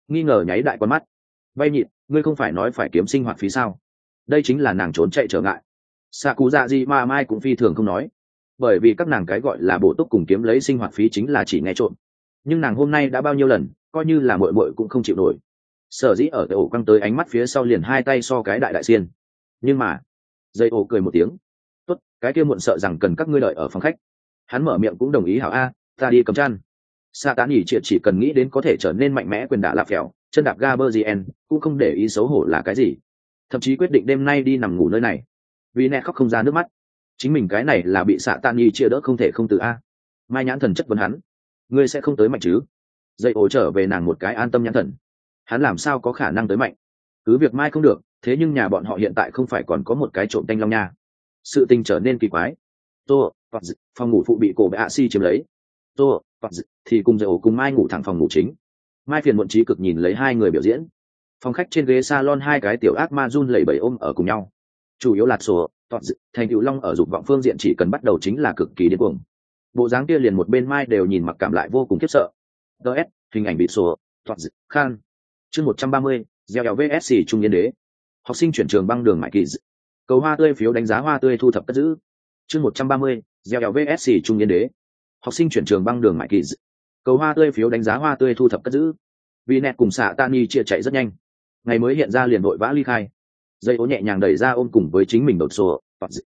nghi ngờ nháy đại con mắt. Vay nhịn, ngươi không phải nói phải kiếm sinh hoạt phí sao? Đây chính là nàng trốn chạy trở ngại. Xạ cụ dạ gì mà mai cũng phi thường không nói, bởi vì các nàng cái gọi là bổ túc cùng kiếm lấy sinh hoạt phí chính là chỉ nghe trộm. Nhưng nàng hôm nay đã bao nhiêu lần, coi như là muội muội cũng không chịu nổi. Sở dĩ ở ổ quăng tới ánh mắt phía sau liền hai tay so cái đại đại xiên. Nhưng mà dây ổ cười một tiếng, tốt, cái kia muộn sợ rằng cần các ngươi đợi ở phòng khách. Hắn mở miệng cũng đồng ý. Hảo a, ta đi cầm chăn. Sa tán nhỉ triệt chỉ cần nghĩ đến có thể trở nên mạnh mẽ quyền đả lạp phèo chân đạp Gaberzien cũng không để ý xấu hổ là cái gì, thậm chí quyết định đêm nay đi nằm ngủ nơi này. Vì nẹ khóc không ra nước mắt, chính mình cái này là bị Sa tán nhỉ chia đỡ không thể không từ a. Mai nhãn thần chất vấn hắn, ngươi sẽ không tới mạnh chứ? Dây ổ trở về nàng một cái an tâm nhãn thần, hắn làm sao có khả năng tới mạnh? Cứ việc Mai không được, thế nhưng nhà bọn họ hiện tại không phải còn có một cái trộm tanh long nha. Sự tình trở nên kỳ quái. Tô, phòng ngủ phụ bị cổ bệ ạ si chiếm lấy. Tô, thì cùng dây ổ cùng Mai ngủ thẳng phòng ngủ chính. Mai phiền muộn trí cực nhìn lấy hai người biểu diễn. Phòng khách trên ghế salon hai cái tiểu ác ma run lẩy bẩy ôm ở cùng nhau. Chủ yếu là sổ, thành cựu long ở dục vọng phương diện chỉ cần bắt đầu chính là cực kỳ điên cuồng. Bộ dáng kia liền một bên Mai đều nhìn mặc cảm lại vô cùng khiếp sợ. ds hình ảnh bị sổ, khan. Chương một trăm ba mươi, gieo đèo vê ét xê Trung Niên Đế. Học sinh chuyển trường băng đường mại kỳ. Cầu hoa tươi phiếu đánh giá hoa tươi thu thập cất giữ. Chương một trăm ba mươi, gieo đèo vê ét xê Trung Niên Đế. Học sinh chuyển trường băng đường mại kỳ. Cầu hoa tươi phiếu đánh giá hoa tươi thu thập cất giữ. Vì nẹt cùng xạ Tani chia chạy rất nhanh, ngày mới hiện ra liền vội vã ly khai. Dây ố nhẹ nhàng đẩy ra ôm cùng với chính mình đột sổ.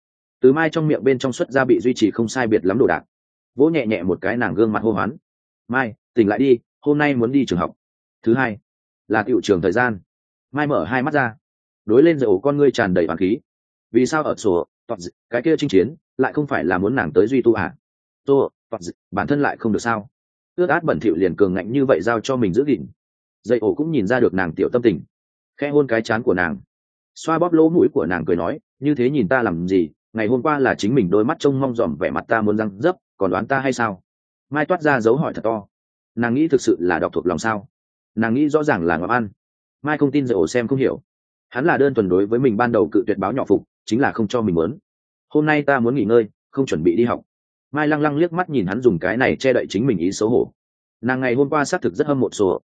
Từ Mai trong miệng bên trong xuất ra bị duy trì không sai biệt lắm đồ đạc, vỗ nhẹ nhẹ một cái nàng gương mặt hô hoán. Mai, tỉnh lại đi, hôm nay muốn đi trường học. Thứ hai là tiệu trường thời gian. Mai mở hai mắt ra, đối lên dây ổ con ngươi tràn đầy oán khí. Vì sao ở sổ cái kia chinh chiến lại không phải là muốn nàng tới duy tu à? Tô, bản thân lại không được sao? Ước át bẩn thỉu liền cường ngạnh như vậy giao cho mình giữ gìn. Dây ổ cũng nhìn ra được nàng tiểu tâm tình, khẽ hôn cái trán của nàng, xoa bóp lỗ mũi của nàng cười nói, như thế nhìn ta làm gì? Ngày hôm qua là chính mình đôi mắt trông mong dòm vẻ mặt ta muốn răng dấp, còn đoán ta hay sao? Mai toát ra dấu hỏi thật to. Nàng nghĩ thực sự là đọc thuộc lòng sao? Nàng nghĩ rõ ràng là ngọc ăn. Mai không tin dây ổ xem không hiểu, hắn là đơn thuần đối với mình ban đầu cự tuyệt báo nhỏ phục, chính là không cho mình muốn. Hôm nay ta muốn nghỉ ngơi, không chuẩn bị đi học. Mai lăng lăng liếc mắt nhìn hắn dùng cái này che đậy chính mình ý xấu hổ. Nàng ngày hôm qua xác thực rất hâm mộ sổ,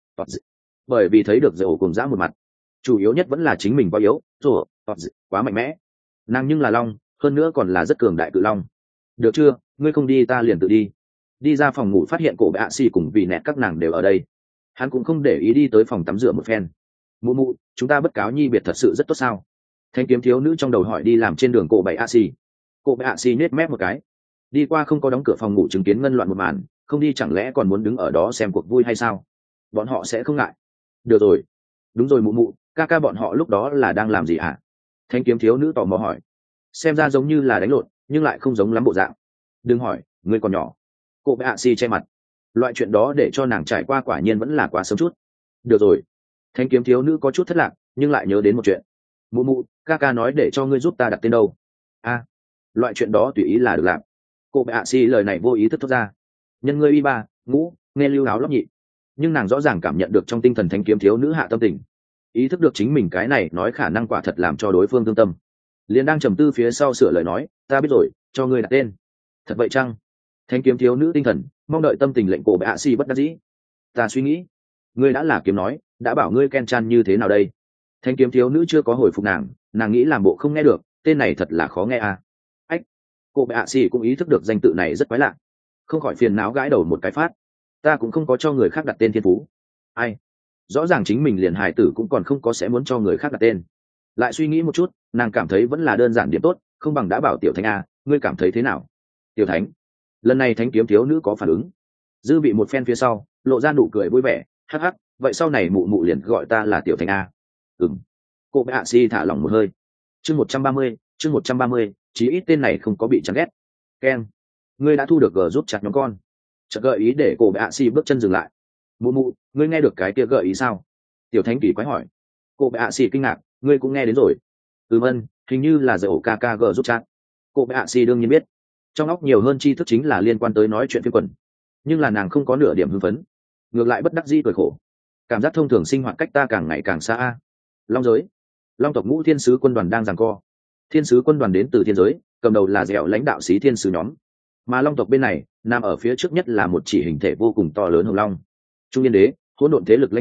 bởi vì thấy được dây ổ cùng dã một mặt. Chủ yếu nhất vẫn là chính mình quá yếu, sổ, quá mạnh mẽ. Nàng nhưng là long, hơn nữa còn là rất cường đại cự long. Được chưa, ngươi không đi ta liền tự đi. Đi ra phòng ngủ phát hiện cổ bệ ạ xì cùng vì nẹt các nàng đều ở đây, hắn cũng không để ý đi tới phòng tắm rửa một phen. Mụ mụ, chúng ta bất cáo nhi biệt thật sự rất tốt sao? Thanh kiếm thiếu nữ trong đầu hỏi đi làm trên đường cổ bệ ạ xì. Cổ bệ ạ xì nết mép một cái, đi qua không có đóng cửa phòng ngủ chứng kiến ngân loạn một màn, không đi chẳng lẽ còn muốn đứng ở đó xem cuộc vui hay sao? Bọn họ sẽ không ngại. Được rồi, đúng rồi mụ mụ, ca ca bọn họ lúc đó là đang làm gì hả? Thanh kiếm thiếu nữ tò mò hỏi. Xem ra giống như là đánh lộn, nhưng lại không giống lắm bộ dạng. Đừng hỏi, ngươi còn nhỏ. Cô bé ạ si che mặt. Loại chuyện đó để cho nàng trải qua quả nhiên vẫn là quá sớm chút. Được rồi. Thanh kiếm thiếu nữ có chút thất lạc, nhưng lại nhớ đến một chuyện. Mụ mụ, ca ca nói để cho ngươi giúp ta đặt tên đâu. A, loại chuyện đó tùy ý là được làm. Cô bé ạ si lời này vô ý thức thốt ra. Nhân ngươi y ba, ngũ, nghe lưu áo lóc nhị. Nhưng nàng rõ ràng cảm nhận được trong tinh thần thanh kiếm thiếu nữ hạ tâm tình, ý thức được chính mình cái này nói khả năng quả thật làm cho đối phương thương tâm, liền đang trầm tư phía sau sửa lời nói, ta biết rồi, cho ngươi đặt tên. Thật vậy chăng? Thanh kiếm thiếu nữ tinh thần mong đợi tâm tình lệnh cổ bệ ạ si bất đắc dĩ. Ta suy nghĩ, ngươi đã là kiếm nói, đã bảo ngươi Ken Chan như thế nào đây? Thanh kiếm thiếu nữ chưa có hồi phục nàng, nàng nghĩ làm bộ không nghe được, tên này thật là khó nghe à. Ách, cổ bệ ạ si cũng ý thức được danh tự này rất quái lạ, không khỏi phiền não gãi đầu một cái phát. Ta cũng không có cho người khác đặt tên thiên phú. Ai? Rõ ràng chính mình liền hài tử cũng còn không có sẽ muốn cho người khác đặt tên. Lại suy nghĩ một chút, nàng cảm thấy vẫn là đơn giản điểm tốt, không bằng đã bảo tiểu thánh a, ngươi cảm thấy thế nào? Tiểu thánh. Lần này thanh kiếm thiếu nữ có phản ứng, dư vị một phen phía sau lộ ra nụ cười vui vẻ, hắc hắc, vậy sau này mụ mụ liền gọi ta là tiểu thánh a. Ừm. Cô bé ạ si thả lỏng một hơi. Chương một trăm ba mươi, chương một trăm ba mươi, chí ít tên này không có bị chán ghét. Ken, ngươi đã thu được gờ giúp chặt nhóm con. Chợt gợi ý để cô bé ạ si bước chân dừng lại. Mụ mụ, ngươi nghe được cái kia gợi ý sao? Tiểu thánh kỳ quái hỏi. Cô bé ạ si kinh ngạc, ngươi cũng nghe đến rồi? Ừm ân, hình như là dầu ca ca gờ giúp chặt. Cô bé ạ si đương nhiên biết, trong óc nhiều hơn tri thức chính là liên quan tới nói chuyện phiếm quần, nhưng là nàng không có nửa điểm hưng phấn, ngược lại bất đắc dĩ cười khổ, cảm giác thông thường sinh hoạt cách ta càng ngày càng xa. Long giới, long tộc ngũ thiên sứ quân đoàn đang giằng co. Thiên sứ quân đoàn đến từ thiên giới, cầm đầu là dẻo lãnh đạo sĩ thiên sứ nhóm, mà long tộc bên này nằm ở phía trước nhất là một chỉ hình thể vô cùng to lớn hồng long. Trung Niên Đế, hỗn độn thế lực lãnh tụ,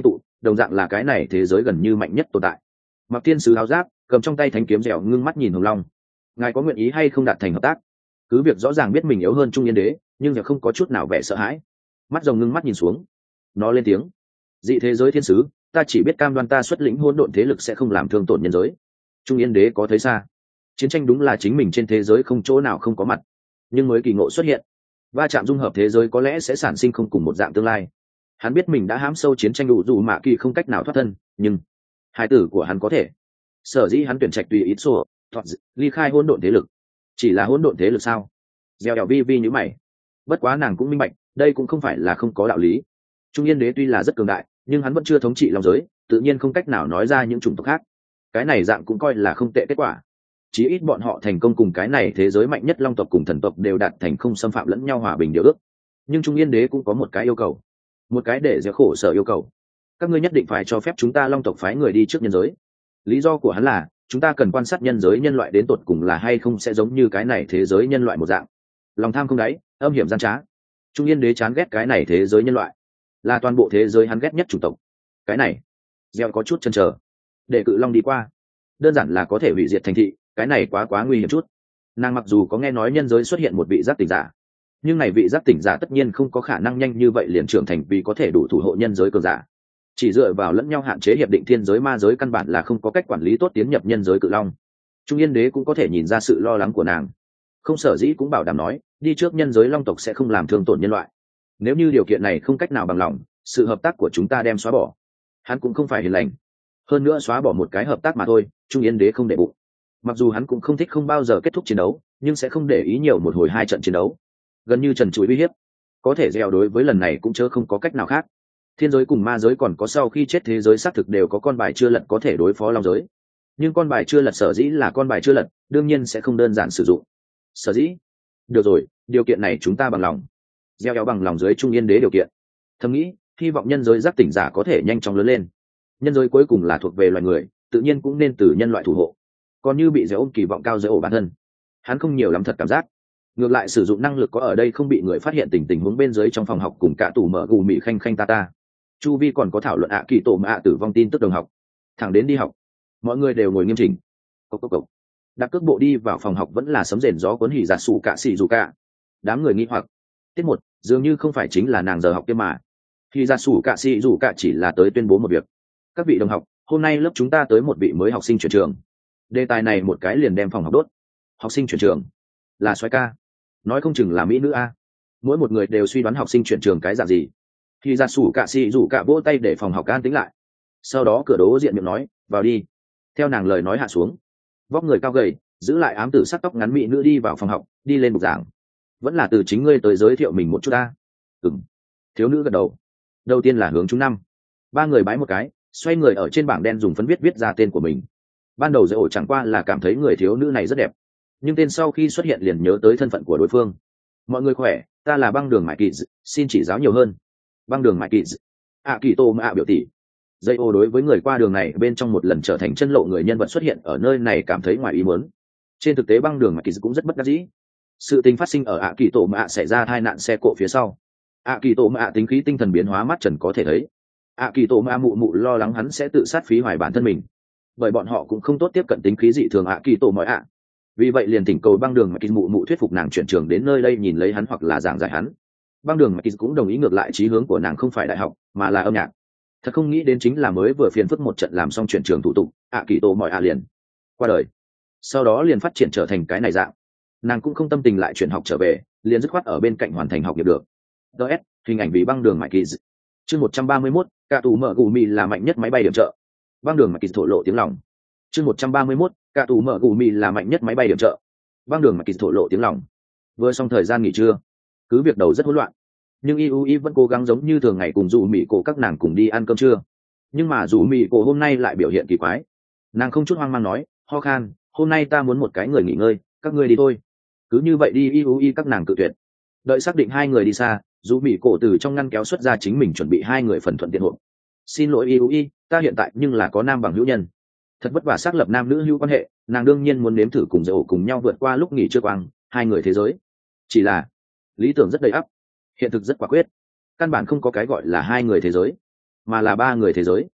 đồng dạng là cái này thế giới gần như mạnh nhất tồn tại. Mặc thiên sứ áo giáp, cầm trong tay thanh kiếm dẻo, ngưng mắt nhìn hồng long. Ngài có nguyện ý hay không đạt thành hợp tác? Cứ việc rõ ràng biết mình yếu hơn Trung Yên Đế, nhưng giờ không có chút nào vẻ sợ hãi. Mắt rồng ngưng mắt nhìn xuống, nó lên tiếng: dị thế giới thiên sứ, ta chỉ biết cam đoan ta xuất lĩnh hỗn độn thế lực sẽ không làm thương tổn nhân giới. Trung Yên Đế có thấy xa, chiến tranh đúng là chính mình trên thế giới không chỗ nào không có mặt, nhưng mới kỳ ngộ xuất hiện, va chạm dung hợp thế giới có lẽ sẽ sản sinh không cùng một dạng tương lai. Hắn biết mình đã hãm sâu chiến tranh đủ dù mạ kỳ không cách nào thoát thân, nhưng hai tử của hắn có thể. Sở dĩ hắn tuyển trạch tùy ý sổ thoát ly khai hỗn độn thế lực. Chỉ là hỗn độn thế lực sao? Gieo đèo vi vi như mày. Bất quá nàng cũng minh bạch, đây cũng không phải là không có đạo lý. Trung Yên Đế tuy là rất cường đại, nhưng hắn vẫn chưa thống trị long giới, tự nhiên không cách nào nói ra những chủng tộc khác. Cái này dạng cũng coi là không tệ kết quả. Chí ít bọn họ thành công cùng cái này thế giới mạnh nhất long tộc cùng thần tộc đều đạt thành không xâm phạm lẫn nhau hòa bình điều ước. Nhưng Trung Yên Đế cũng có một cái yêu cầu, một cái để dễ khổ sở yêu cầu: các ngươi nhất định phải cho phép chúng ta long tộc phái người đi trước nhân giới. Lý do của hắn là chúng ta cần quan sát nhân giới nhân loại đến tột cùng là hay không sẽ giống như cái này thế giới nhân loại một dạng, lòng tham không đáy, âm hiểm gian trá. Trung Yên Đế chán ghét cái này thế giới nhân loại, là toàn bộ thế giới hắn ghét nhất chủng tộc. Cái này gieo có chút chần chờ. Để cự long đi qua, đơn giản là có thể hủy diệt thành thị, cái này quá quá nguy hiểm chút. Nàng mặc dù có nghe nói nhân giới xuất hiện một vị giác tỉnh giả, nhưng này vị giác tỉnh giả tất nhiên không có khả năng nhanh như vậy liền trưởng thành vì có thể đủ thủ hộ nhân giới cường giả. Chỉ dựa vào lẫn nhau hạn chế hiệp định thiên giới ma giới căn bản là không có cách quản lý tốt tiến nhập nhân giới cự long. Trung Yên Đế cũng có thể nhìn ra sự lo lắng của nàng, không sở dĩ cũng bảo đảm nói đi trước nhân giới long tộc sẽ không làm thương tổn nhân loại. Nếu như điều kiện này không cách nào bằng lòng, sự hợp tác của chúng ta đem xóa bỏ. Hắn cũng không phải hiền lành, hơn nữa xóa bỏ một cái hợp tác mà thôi, Trung Yên Đế không để bụng. Mặc dù hắn cũng không thích không bao giờ kết thúc chiến đấu, nhưng sẽ không để ý nhiều một hồi hai trận chiến đấu, gần như trần trụi uy hiếp. Có thể gieo đối với lần này cũng chớ không có cách nào khác. Thiên giới cùng ma giới còn có sau khi chết thế giới xác thực đều có con bài chưa lật có thể đối phó long giới, nhưng con bài chưa lật sở dĩ là con bài chưa lật, đương nhiên sẽ không đơn giản sử dụng. Sở dĩ được rồi, điều kiện này chúng ta bằng lòng. Gieo éo bằng lòng dưới Trung Yên Đế điều kiện, thầm nghĩ hy vọng nhân giới giác tỉnh giả có thể nhanh chóng lớn lên. Nhân giới cuối cùng là thuộc về loài người, tự nhiên cũng nên từ nhân loại thủ hộ. Còn như bị gieo ôm kỳ vọng cao giới ổ bản thân, hắn không nhiều lắm thật cảm giác. Ngược lại sử dụng năng lực có ở đây không bị người phát hiện tình tình huống bên dưới trong phòng học cùng cả tủ mở gù mị khanh khanh ta ta. Chu vi còn có thảo luận ạ kỳ tổ mà ạ tử vong tin tức đồng học. Thẳng đến đi học, mọi người đều ngồi nghiêm chỉnh. Cốc cốc cốc. Đạp cước bộ đi vào phòng học vẫn là sấm rền gió cuốn hỉ giạt sủ cả xì dù cả. Đám người nghi hoặc. Tiết một dường như không phải chính là nàng giờ học kia mà. Hỉ giạt sủ cả xì dù cả chỉ là tới tuyên bố một việc. Các vị đồng học, hôm nay lớp chúng ta tới một vị mới học sinh chuyển trường. Đề tài này một cái liền đem phòng học đốt. Học sinh chuyển trường là soái ca, nói không chừng là mỹ nữ a. Mỗi một người đều suy đoán học sinh chuyển trường cái dạng gì. Khi ra sủ cả xì rủ cả vỗ tay để phòng học an tĩnh lại, sau đó cửa đố diện miệng nói vào đi. Theo nàng lời nói hạ xuống, vóc người cao gầy giữ lại ám tử sắc tóc ngắn mỹ nữ đi vào phòng học, đi lên bục giảng. Vẫn là từ chính ngươi tới giới thiệu mình một chút ta. Ừm. Thiếu nữ gật đầu. Đầu tiên là hướng chúng năm. Ba người bái một cái, xoay người ở trên bảng đen dùng phấn viết viết ra tên của mình. Ban đầu dễ ổ chẳng qua là cảm thấy người thiếu nữ này rất đẹp, nhưng tên sau khi xuất hiện liền nhớ tới thân phận của đối phương. Mọi người khỏe, ta là băng đường mại kỳ, xin chỉ giáo nhiều hơn. Băng đường mại kỳ, ạ kỳ tô mà ạ biểu tỷ. Dây ô đối với người qua đường này bên trong một lần trở thành chân lộ người nhân vật xuất hiện ở nơi này cảm thấy ngoài ý muốn. Trên thực tế băng đường mại kỳ cũng rất bất đắc dĩ. Sự tình phát sinh ở ạ kỳ tổ mà ạ xảy ra tai nạn xe cộ phía sau. ạ kỳ tổ mà ạ tính khí tinh thần biến hóa mắt trần có thể thấy. ạ kỳ tổ mà mụ mụ lo lắng hắn sẽ tự sát phí hoài bản thân mình, bởi bọn họ cũng không tốt tiếp cận tính khí dị thường ạ kỳ tổ mọi ạ. Vì vậy liền thỉnh cầu băng đường mà kỳ mụ mụ thuyết phục nàng chuyển trường đến nơi đây nhìn lấy hắn hoặc là giảng giải hắn. Băng đường mà kỳ cũng đồng ý, ngược lại chí hướng của nàng không phải đại học mà là âm nhạc. Thật không nghĩ đến chính là mới vừa phiền phức một trận làm xong chuyển trường thủ tục, ạ kỳ tổ mọi ạ liền qua đời, sau đó liền phát triển trở thành cái này dạng. Nàng cũng không tâm tình lại chuyển học trở về, liền dứt khoát ở bên cạnh hoàn thành học nghiệp được. ds hình ảnh vì băng đường mại kỳ. Chương một trăm ba mươi mốt, cả tù mở gù mì là mạnh nhất máy bay điểm trợ. Băng đường mại kỳ thổ lộ tiếng lòng. Chương một trăm ba mươi mốt, cả tù mở gù mì là mạnh nhất máy bay điểm trợ. Băng đường mại kỳ thổ lộ tiếng lòng. Vừa xong thời gian nghỉ trưa, cứ việc đầu rất hỗn loạn, nhưng i u i vẫn cố gắng giống như thường ngày cùng dù mỹ cổ các nàng cùng đi ăn cơm trưa. Nhưng mà dù mỹ cổ hôm nay lại biểu hiện kỳ quái. Nàng không chút hoang mang nói, ho khan, hôm nay ta muốn một cái người nghỉ ngơi, các ngươi đi thôi. Cứ như vậy đi i u i các nàng cự tuyệt. Đợi xác định hai người đi xa, dù mỹ cổ từ trong ngăn kéo xuất ra chính mình chuẩn bị hai người phần thuận tiện hộp. Xin lỗi i u i, ta hiện tại nhưng là có nam bằng hữu nhân. Thật vất vả xác lập nam nữ hữu quan hệ, nàng đương nhiên muốn nếm thử cùng dầu cùng nhau vượt qua lúc nghỉ trưa quang hai người thế giới. Chỉ là lý tưởng rất đầy ắp, hiện thực rất quả quyết. Căn bản không có cái gọi là hai người thế giới, mà là ba người thế giới.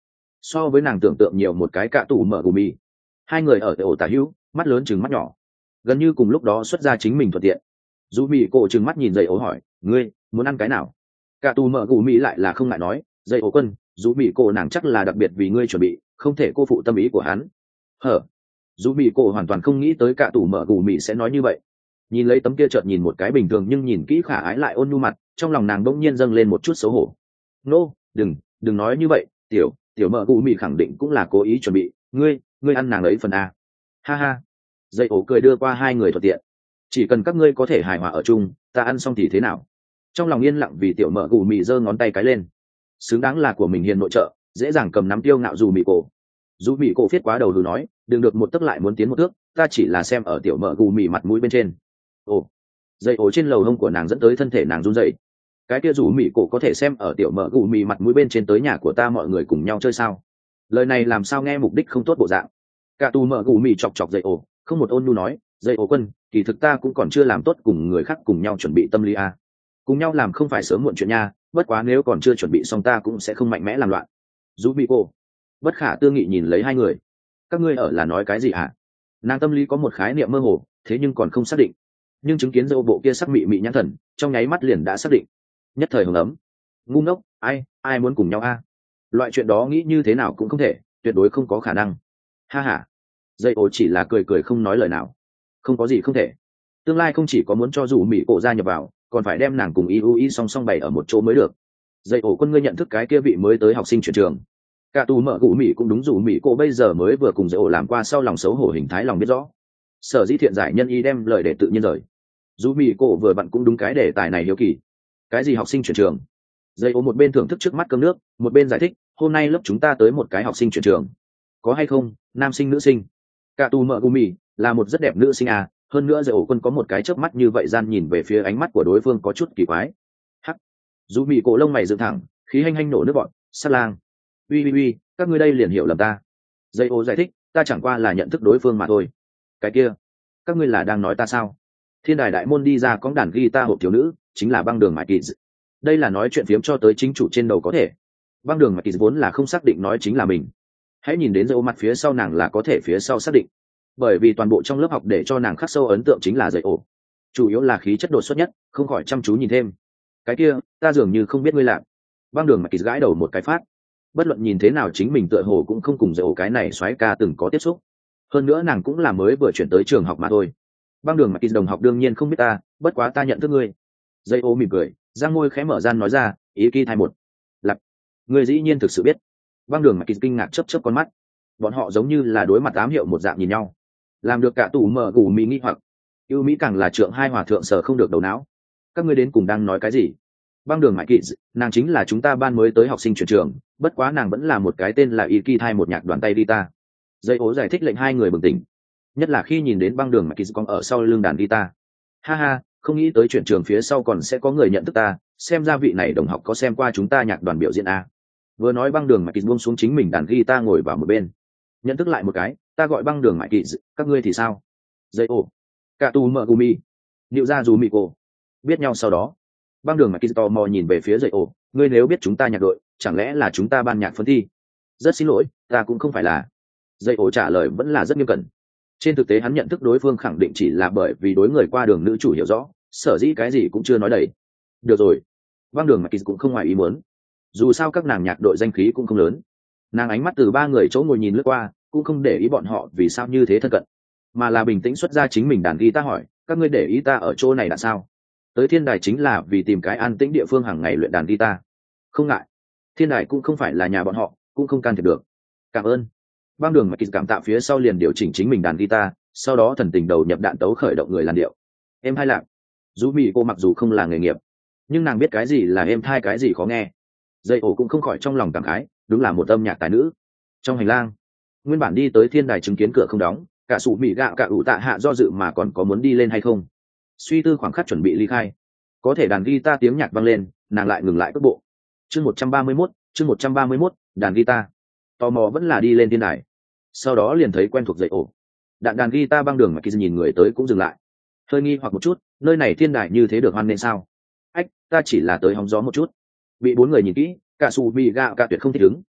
so với nàng tưởng tượng nhiều một cái cạ tù mở gù mì. Hai người ở ổ tả hữu, mắt lớn chừng mắt nhỏ, gần như cùng lúc đó xuất ra chính mình thuận tiện. Dù mì cổ chừng mắt nhìn dây ổ hỏi, ngươi muốn ăn cái nào? Cạ tù mở gù mì lại là không ngại nói, dây ổ quân, dù mì cổ nàng chắc là đặc biệt vì ngươi chuẩn bị, không thể cô phụ tâm ý của hắn. Hở? Dù mì cổ hoàn toàn không nghĩ tới cạ tù mở gù mì sẽ nói như vậy. Nhìn lấy tấm kia chợt nhìn một cái bình thường nhưng nhìn kỹ khả ái lại ôn nhu mặt, trong lòng nàng bỗng nhiên dâng lên một chút xấu hổ. Nô, đừng, đừng nói như vậy, tiểu, tiểu mợ cụ mị khẳng định cũng là cố ý chuẩn bị, ngươi, ngươi ăn nàng ấy phần a. Ha ha. Dây ổ cười đưa qua hai người thuận tiện. Chỉ cần các ngươi có thể hài hòa ở chung, ta ăn xong thì thế nào? Trong lòng yên lặng vì tiểu mợ cụ mị giơ ngón tay cái lên. Xứng đáng là của mình hiền nội trợ, dễ dàng cầm nắm tiêu ngạo dù mị cổ. Dù mị cổ phiết quá đầu hừ nói, đừng được một tấc lại muốn tiến một thước, ta chỉ là xem ở tiểu mợ cụ mị mặt mũi bên trên. Ồ. Dây ổ trên lầu hông của nàng dẫn tới thân thể nàng run rẩy. Cái kia rủ mị cổ có thể xem ở tiểu mợ gù mị mặt mũi bên trên tới nhà của ta mọi người cùng nhau chơi sao? Lời này làm sao nghe mục đích không tốt bộ dạng. Cả tù mợ gù mị chọc chọc dây ổ, không một ôn nhu nói, dây ổ quân, kỳ thực ta cũng còn chưa làm tốt cùng người khác cùng nhau chuẩn bị tâm lý a. À. Cùng nhau làm không phải sớm muộn chuyện nha, bất quá nếu còn chưa chuẩn bị xong ta cũng sẽ không mạnh mẽ làm loạn. Rủ mị cổ, bất khả tư nghị nhìn lấy hai người, các ngươi ở là nói cái gì hả? Nàng tâm lý có một khái niệm mơ hồ, thế nhưng còn không xác định. Nhưng chứng kiến dâu bộ kia sắc mị mị nhãn thần, trong nháy mắt liền đã xác định. Nhất thời hồng ấm, ngu ngốc, ai ai muốn cùng nhau a? Loại chuyện đó nghĩ như thế nào cũng không thể, tuyệt đối không có khả năng. Ha ha. Dây ổ chỉ là cười cười không nói lời nào. Không có gì không thể. Tương lai không chỉ có muốn cho dù mỹ cổ gia nhập vào, còn phải đem nàng cùng iui song song bày ở một chỗ mới được. Dây ổ quân ngươi nhận thức cái kia vị mới tới học sinh chuyển trường. Cả tù mở gũ mỹ cũng đúng, dù mỹ cổ bây giờ mới vừa cùng dây ổ làm qua sau lòng xấu hổ hình thái lòng biết rõ. Sở dĩ thiện giải nhân y đem lời để tự nhiên rời. Dù mỹ cổ vừa bận cũng đúng cái đề tài này hiếu kỳ. Cái gì học sinh chuyển trường? Dây ổ một bên thưởng thức trước mắt cơm nước, một bên giải thích, hôm nay lớp chúng ta tới một cái học sinh chuyển trường. Có hay không, nam sinh nữ sinh? Cả tù mở gumi là một rất đẹp nữ sinh à, hơn nữa dây ổ quân có một cái chớp mắt như vậy gian nhìn về phía ánh mắt của đối phương có chút kỳ quái. Hắc. Dù mỹ cổ lông mày dựng thẳng, khí hanh hanh nổ nước bọn, sát lang. Uy uy uy, các ngươi đây liền hiểu lầm ta. Dây ổ giải thích, ta chẳng qua là nhận thức đối phương mà thôi. Cái kia, các ngươi là đang nói ta sao? Thiên đài đại môn đi ra có đàn guitar hộp thiếu nữ, chính là băng đường mạch kỳ. Đây là nói chuyện phiếm cho tới chính chủ trên đầu có thể. Băng đường mạch kỳ vốn là không xác định nói chính là mình. Hãy nhìn đến dấu mặt phía sau nàng là có thể phía sau xác định. Bởi vì toàn bộ trong lớp học để cho nàng khắc sâu ấn tượng chính là dạy ổ. Chủ yếu là khí chất đột xuất nhất, không khỏi chăm chú nhìn thêm. Cái kia, ta dường như không biết ngươi làm. Băng đường mạch kỳ gãi đầu một cái phát. Bất luận nhìn thế nào chính mình tựa hồ cũng không cùng dạy ổ cái này xoáy ca từng có tiếp xúc. Hơn nữa nàng cũng là mới vừa chuyển tới trường học mà thôi. Băng đường mạch kỳ đồng học đương nhiên không biết ta, bất quá ta nhận thức ngươi. Dây ô mỉm cười, giang môi khẽ mở gian nói ra, ý kỳ thai một lặp, người dĩ nhiên thực sự biết. Băng đường mạch kỳ kinh ngạc chớp chớp con mắt, bọn họ giống như là đối mặt ám hiệu một dạng nhìn nhau, làm được cả tủ mở gù mỹ nghĩ hoặc yêu mỹ càng là trượng hai hòa thượng sở không được đầu não. Các ngươi đến cùng đang nói cái gì? Băng đường mạch kỳ, nàng chính là chúng ta ban mới tới học sinh chuyển trường, bất quá nàng vẫn là một cái tên là ý kỳ thai một nhạc đoàn tay guitar. Dây ố giải thích lệnh hai người bừng tỉnh, nhất là khi nhìn đến băng đường mạch kỳ còn ở sau lưng đàn guitar. Ha ha, không nghĩ tới chuyển trường phía sau còn sẽ có người nhận thức ta, xem ra vị này đồng học có xem qua chúng ta nhạc đoàn biểu diễn a. Vừa nói băng đường mạch kỳ buông xuống chính mình đàn guitar ngồi vào một bên, nhận thức lại một cái, ta gọi băng đường mạch kỳ, các ngươi thì sao? Dây ồ, cả tù mở gumi, liệu ra dù mị cô biết nhau sau đó. Băng đường mạch kỳ tò mò nhìn về phía dây ồ, ngươi nếu biết chúng ta nhạc đội, chẳng lẽ là chúng ta ban nhạc phân thi? Rất xin lỗi, ta cũng không phải là. Dây ồ trả lời vẫn là rất nghiêm cẩn. Trên thực tế hắn nhận thức đối phương khẳng định chỉ là bởi vì đối người qua đường nữ chủ hiểu rõ, sở dĩ cái gì cũng chưa nói đầy. Được rồi, băng đường mạch kỳ cũng không ngoài ý muốn, dù sao các nàng nhạc đội danh khí cũng không lớn. Nàng ánh mắt từ ba người chỗ ngồi nhìn lướt qua, cũng không để ý bọn họ vì sao như thế thân cận, mà là bình tĩnh xuất ra chính mình đàn guitar hỏi, các ngươi để ý ta ở chỗ này là sao? Tới thiên đài chính là vì tìm cái an tĩnh địa phương hàng ngày luyện đàn guitar. Không ngại, thiên đài cũng không phải là nhà bọn họ, cũng không can thiệp được. Cảm ơn. Băng đường mạch kỳ cảm tạ phía sau liền điều chỉnh chính mình đàn guitar, sau đó thần tình đầu nhập đạn tấu khởi động người làn điệu. Em hay lạc. Dù mỹ cô mặc dù không là nghề nghiệp, nhưng nàng biết cái gì là êm thai cái gì khó nghe. Dây ổ cũng không khỏi trong lòng cảm khái, đúng là một âm nhạc tài nữ. Trong hành lang, nguyên bản đi tới thiên đài chứng kiến cửa không đóng, cả sụ mỹ gạo cả ủ tạ hạ do dự mà còn có muốn đi lên hay không. Suy tư khoảng khắc chuẩn bị ly khai, có thể đàn guitar tiếng nhạc vang lên, nàng lại ngừng lại cước bộ. Chương một trăm ba mươi mốt, chương một trăm ba mươi mốt, đàn guitar. Tò mò vẫn là đi lên thiên đài. Sau đó liền thấy quen thuộc dây ổ. Đạn đàn guitar băng đường mà kia nhìn người tới cũng dừng lại. Hơi nghi hoặc một chút, nơi này thiên đài như thế được hoan nên sao? Ách, ta chỉ là tới hóng gió một chút. Bị bốn người nhìn kỹ, cả sụ bị gạo cả tuyệt không thích ứng.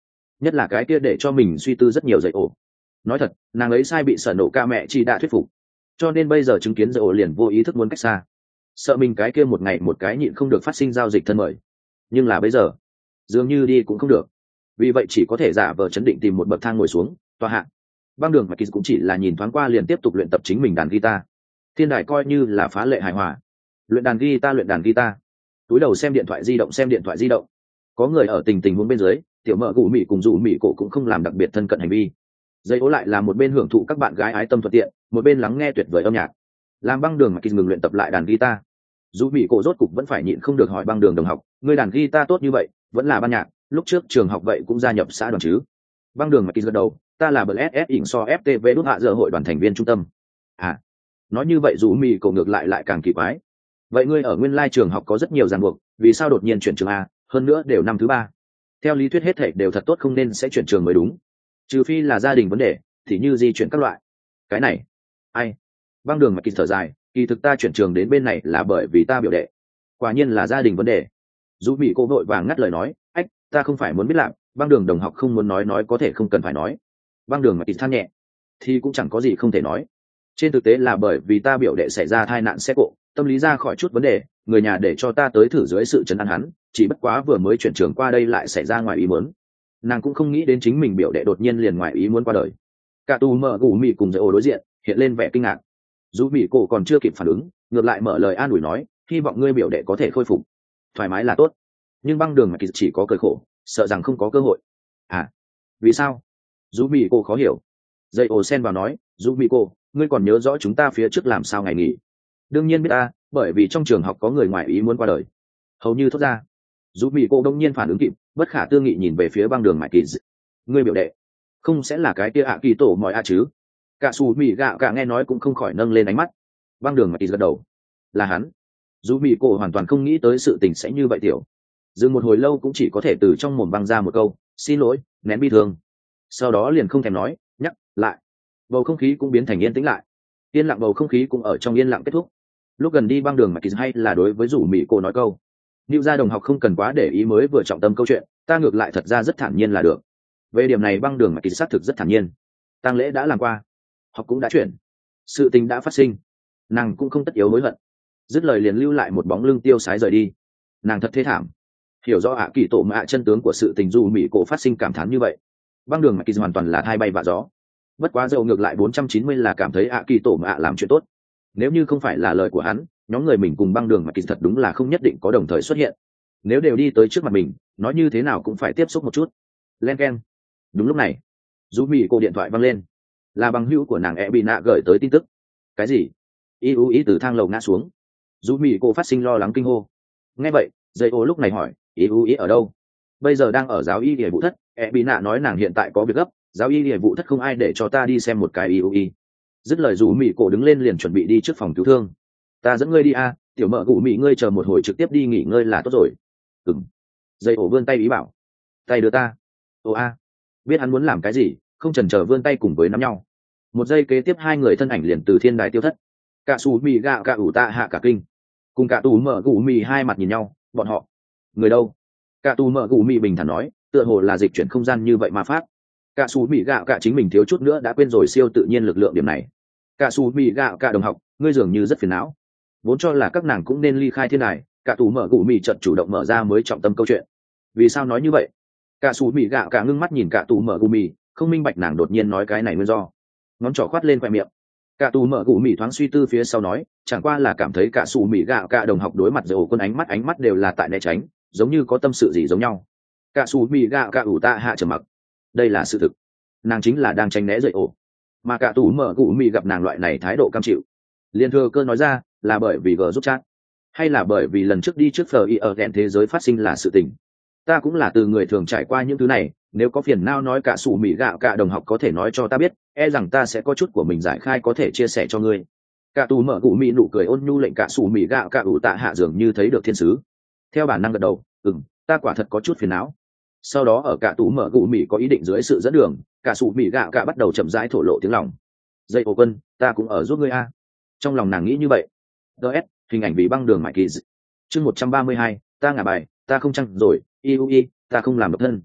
nhất là cái kia để cho mình suy tư rất nhiều dạy ổ. Nói thật, nàng ấy sai bị sở nổ ca mẹ chỉ đã thuyết phục, cho nên bây giờ chứng kiến dạy ổ liền vô ý thức muốn cách xa, sợ mình cái kia một ngày một cái nhịn không được phát sinh giao dịch thân mời. Nhưng là bây giờ dường như đi cũng không được, vì vậy chỉ có thể giả vờ chấn định tìm một bậc thang ngồi xuống tòa hạ. Băng đường mà kỳ cũng chỉ là nhìn thoáng qua liền tiếp tục luyện tập chính mình đàn guitar. Thiên đài coi như là phá lệ hài hòa, luyện đàn guitar luyện đàn guitar, túi đầu xem điện thoại di động xem điện thoại di động. Có người ở tình tình huống bên dưới, tiểu mợ gù mị cùng dù mị cổ cũng không làm đặc biệt thân cận hành vi. Dây ố lại là một bên hưởng thụ các bạn gái ái tâm thuận tiện, một bên lắng nghe tuyệt vời âm nhạc. Làm băng đường mà kỳ ngừng luyện tập lại đàn guitar, dù mị cổ rốt cục vẫn phải nhịn không được hỏi băng đường đồng học, ngươi đàn guitar tốt như vậy vẫn là ban nhạc, lúc trước trường học vậy cũng gia nhập xã đoàn chứ? Băng đường mà kỳ gật đầu, ta là bờ ép ép ỉn so ép tê vê đút hạ giờ hội đoàn thành viên trung tâm. À, nói như vậy dù mị cổ ngược lại lại càng kỳ quái. Vậy ngươi ở nguyên lai trường học có rất nhiều ràng buộc, vì sao đột nhiên chuyển trường a, hơn nữa đều năm thứ ba? Theo lý thuyết hết thảy đều thật tốt không nên sẽ chuyển trường mới đúng, trừ phi là gia đình vấn đề, thì như di chuyển các loại. Cái này ai? Băng đường mà kỳ thở dài, kỳ thực ta chuyển trường đến bên này là bởi vì ta biểu đệ. Quả nhiên là gia đình vấn đề. Dù bị cô vội vàng ngắt lời nói, ách, ta không phải muốn biết làm, băng đường đồng học không muốn nói nói có thể không cần phải nói. Băng đường mà kỳ than nhẹ, thì cũng chẳng có gì không thể nói. Trên thực tế là bởi vì ta biểu đệ xảy ra tai nạn xe cộ, tâm lý ra khỏi chút vấn đề, người nhà để cho ta tới thử dưới sự trấn an hắn, chỉ bất quá vừa mới chuyển trường qua đây lại xảy ra ngoài ý muốn. Nàng cũng không nghĩ đến chính mình biểu đệ đột nhiên liền ngoài ý muốn qua đời. Cả tù mở gù mì cùng dạy ổ đối diện, hiện lên vẻ kinh ngạc. Dù mì cổ còn chưa kịp phản ứng, ngược lại mở lời an ủi nói, hy vọng ngươi biểu đệ có thể khôi phục thoải mái là tốt. Nhưng băng đường mà kỳ chỉ có cười khổ, sợ rằng không có cơ hội. À, vì sao? Dù mì cổ khó hiểu. Dạy ổ xen vào nói, dù mì cổ, ngươi còn nhớ rõ chúng ta phía trước làm sao ngày nghỉ? Đương nhiên biết ta, bởi vì trong trường học có người ngoài ý muốn qua đời. Hầu như thốt ra. Dù mì cổ đông nhiên phản ứng kịp, bất khả tư nghị nhìn về phía băng đường mại kỳ. Ngươi biểu đệ không sẽ là cái kia ạ kỳ tổ mọi a chứ? Cả xù mì gạo cả nghe nói cũng không khỏi nâng lên ánh mắt. Băng đường mại kỳ gật đầu, là hắn. Dù mì cổ hoàn toàn không nghĩ tới sự tình sẽ như vậy tiểu. Dừng một hồi lâu cũng chỉ có thể từ trong mồm băng ra một câu, xin lỗi, nén bi thương. Sau đó liền không thèm nói, nhắc lại. Bầu không khí cũng biến thành yên tĩnh lại. Yên lặng bầu không khí cũng ở trong yên lặng kết thúc. Lúc gần đi băng đường mà kỳ hay là đối với rủ mỹ cô nói câu, Lưu gia đồng học không cần quá để ý mới vừa trọng tâm câu chuyện, ta ngược lại thật ra rất thản nhiên là được. Về điểm này băng đường mà kỳ xác thực rất thản nhiên. Tang lễ đã làm qua, học cũng đã chuyển, sự tình đã phát sinh, nàng cũng không tất yếu hối hận. Dứt lời liền lưu lại một bóng lưng tiêu sái rời đi. Nàng thật thê thảm. Hiểu rõ ạ kỳ tổ mạ chân tướng của sự tình dù mỹ cổ phát sinh cảm thán như vậy. Băng đường mà kỳ hoàn toàn là thay bay vạ gió. Bất quá dầu ngược lại bốn trăm chín mươi là cảm thấy ạ kỳ tổ mạ làm chuyện tốt. Nếu như không phải là lời của hắn, nhóm người mình cùng băng đường mà kỳ thật đúng là không nhất định có đồng thời xuất hiện. Nếu đều đi tới trước mặt mình, nói như thế nào cũng phải tiếp xúc một chút. Len keng. Đúng lúc này, dù mỹ cô điện thoại văng lên, là bằng hữu của nàng e bị nạ gửi tới tin tức. Cái gì? y u ý từ thang lầu ngã xuống. Dù mỹ cô phát sinh lo lắng kinh hô. Nghe vậy, dây ô lúc này hỏi, y u ý ở đâu? Bây giờ đang ở giáo y địa vụ thất, e bị nạ nói nàng hiện tại có việc gấp, giáo y địa vụ thất không ai để cho ta đi xem một cái y u ý. Dứt lời dù mỹ cổ đứng lên liền chuẩn bị đi trước phòng cứu thương. Ta dẫn ngươi đi a, tiểu mợ gù mỹ ngươi chờ một hồi trực tiếp đi nghỉ ngơi là tốt rồi. Ừm. Dây ổ vươn tay ý bảo, tay đưa ta. Ồ a, biết hắn muốn làm cái gì, không chần chờ vươn tay cùng với nắm nhau. Một giây kế tiếp hai người thân ảnh liền từ thiên đài tiêu thất. Cả xù mì gạo cả ủ tạ hạ cả kinh, cùng cả tù mở gù mì hai mặt nhìn nhau, bọn họ người đâu? Cả tù mở gù mì bình thản nói, tựa hồ là dịch chuyển không gian như vậy mà phát. Cả xù mì gạo cả chính mình thiếu chút nữa đã quên rồi siêu tự nhiên lực lượng điểm này. Cả xù mì gạo cả đồng học, ngươi dường như rất phiền não. Vốn cho là các nàng cũng nên ly khai thiên đài, cả tù mở gù mì chợt chủ động mở ra mới trọng tâm câu chuyện. Vì sao nói như vậy? Cả xù mì gạo cả ngưng mắt nhìn cả tù mở gù mì, không minh bạch nàng đột nhiên nói cái này nguyên do. Ngón trỏ khoát lên khoe miệng. Cả tù mở gù mì thoáng suy tư phía sau nói, chẳng qua là cảm thấy cả xù mì gạo cả đồng học đối mặt dầu quân ánh mắt ánh mắt đều là tại né tránh, giống như có tâm sự gì giống nhau. Cả xù mì gạo cả ủ tạ hạ trầm mặc. Đây là sự thực, nàng chính là đang tránh né dậy ổ, mà cả tù mở gù mì gặp nàng loại này thái độ cam chịu, liền thừa cơ nói ra là bởi vì gờ giúp chat, hay là bởi vì lần trước đi trước phờ y ở đèn thế giới phát sinh là sự tình. Ta cũng là từ người thường trải qua những thứ này, nếu có phiền não nói cả sủ mì gạo cả đồng học có thể nói cho ta biết, e rằng ta sẽ có chút của mình giải khai có thể chia sẻ cho ngươi. Cả tù mở gù mì nụ cười ôn nhu lệnh cả sủ mì gạo cả ủ tạ hạ dường như thấy được thiên sứ. Theo bản năng gật đầu, ừm, ta quả thật có chút phiền não. Sau đó ở cả tù mở gù mì có ý định dưới sự dẫn đường, cả sủ mì gạo cả bắt đầu chậm rãi thổ lộ tiếng lòng. Dây ổ quân, ta cũng ở giúp ngươi a. Trong lòng nàng nghĩ như vậy. ds hình ảnh bị băng đường mại kỳ. Chương một trăm ba mươi hai, ta ngả bài, ta không chăng rồi, iui, ta không làm độc thân.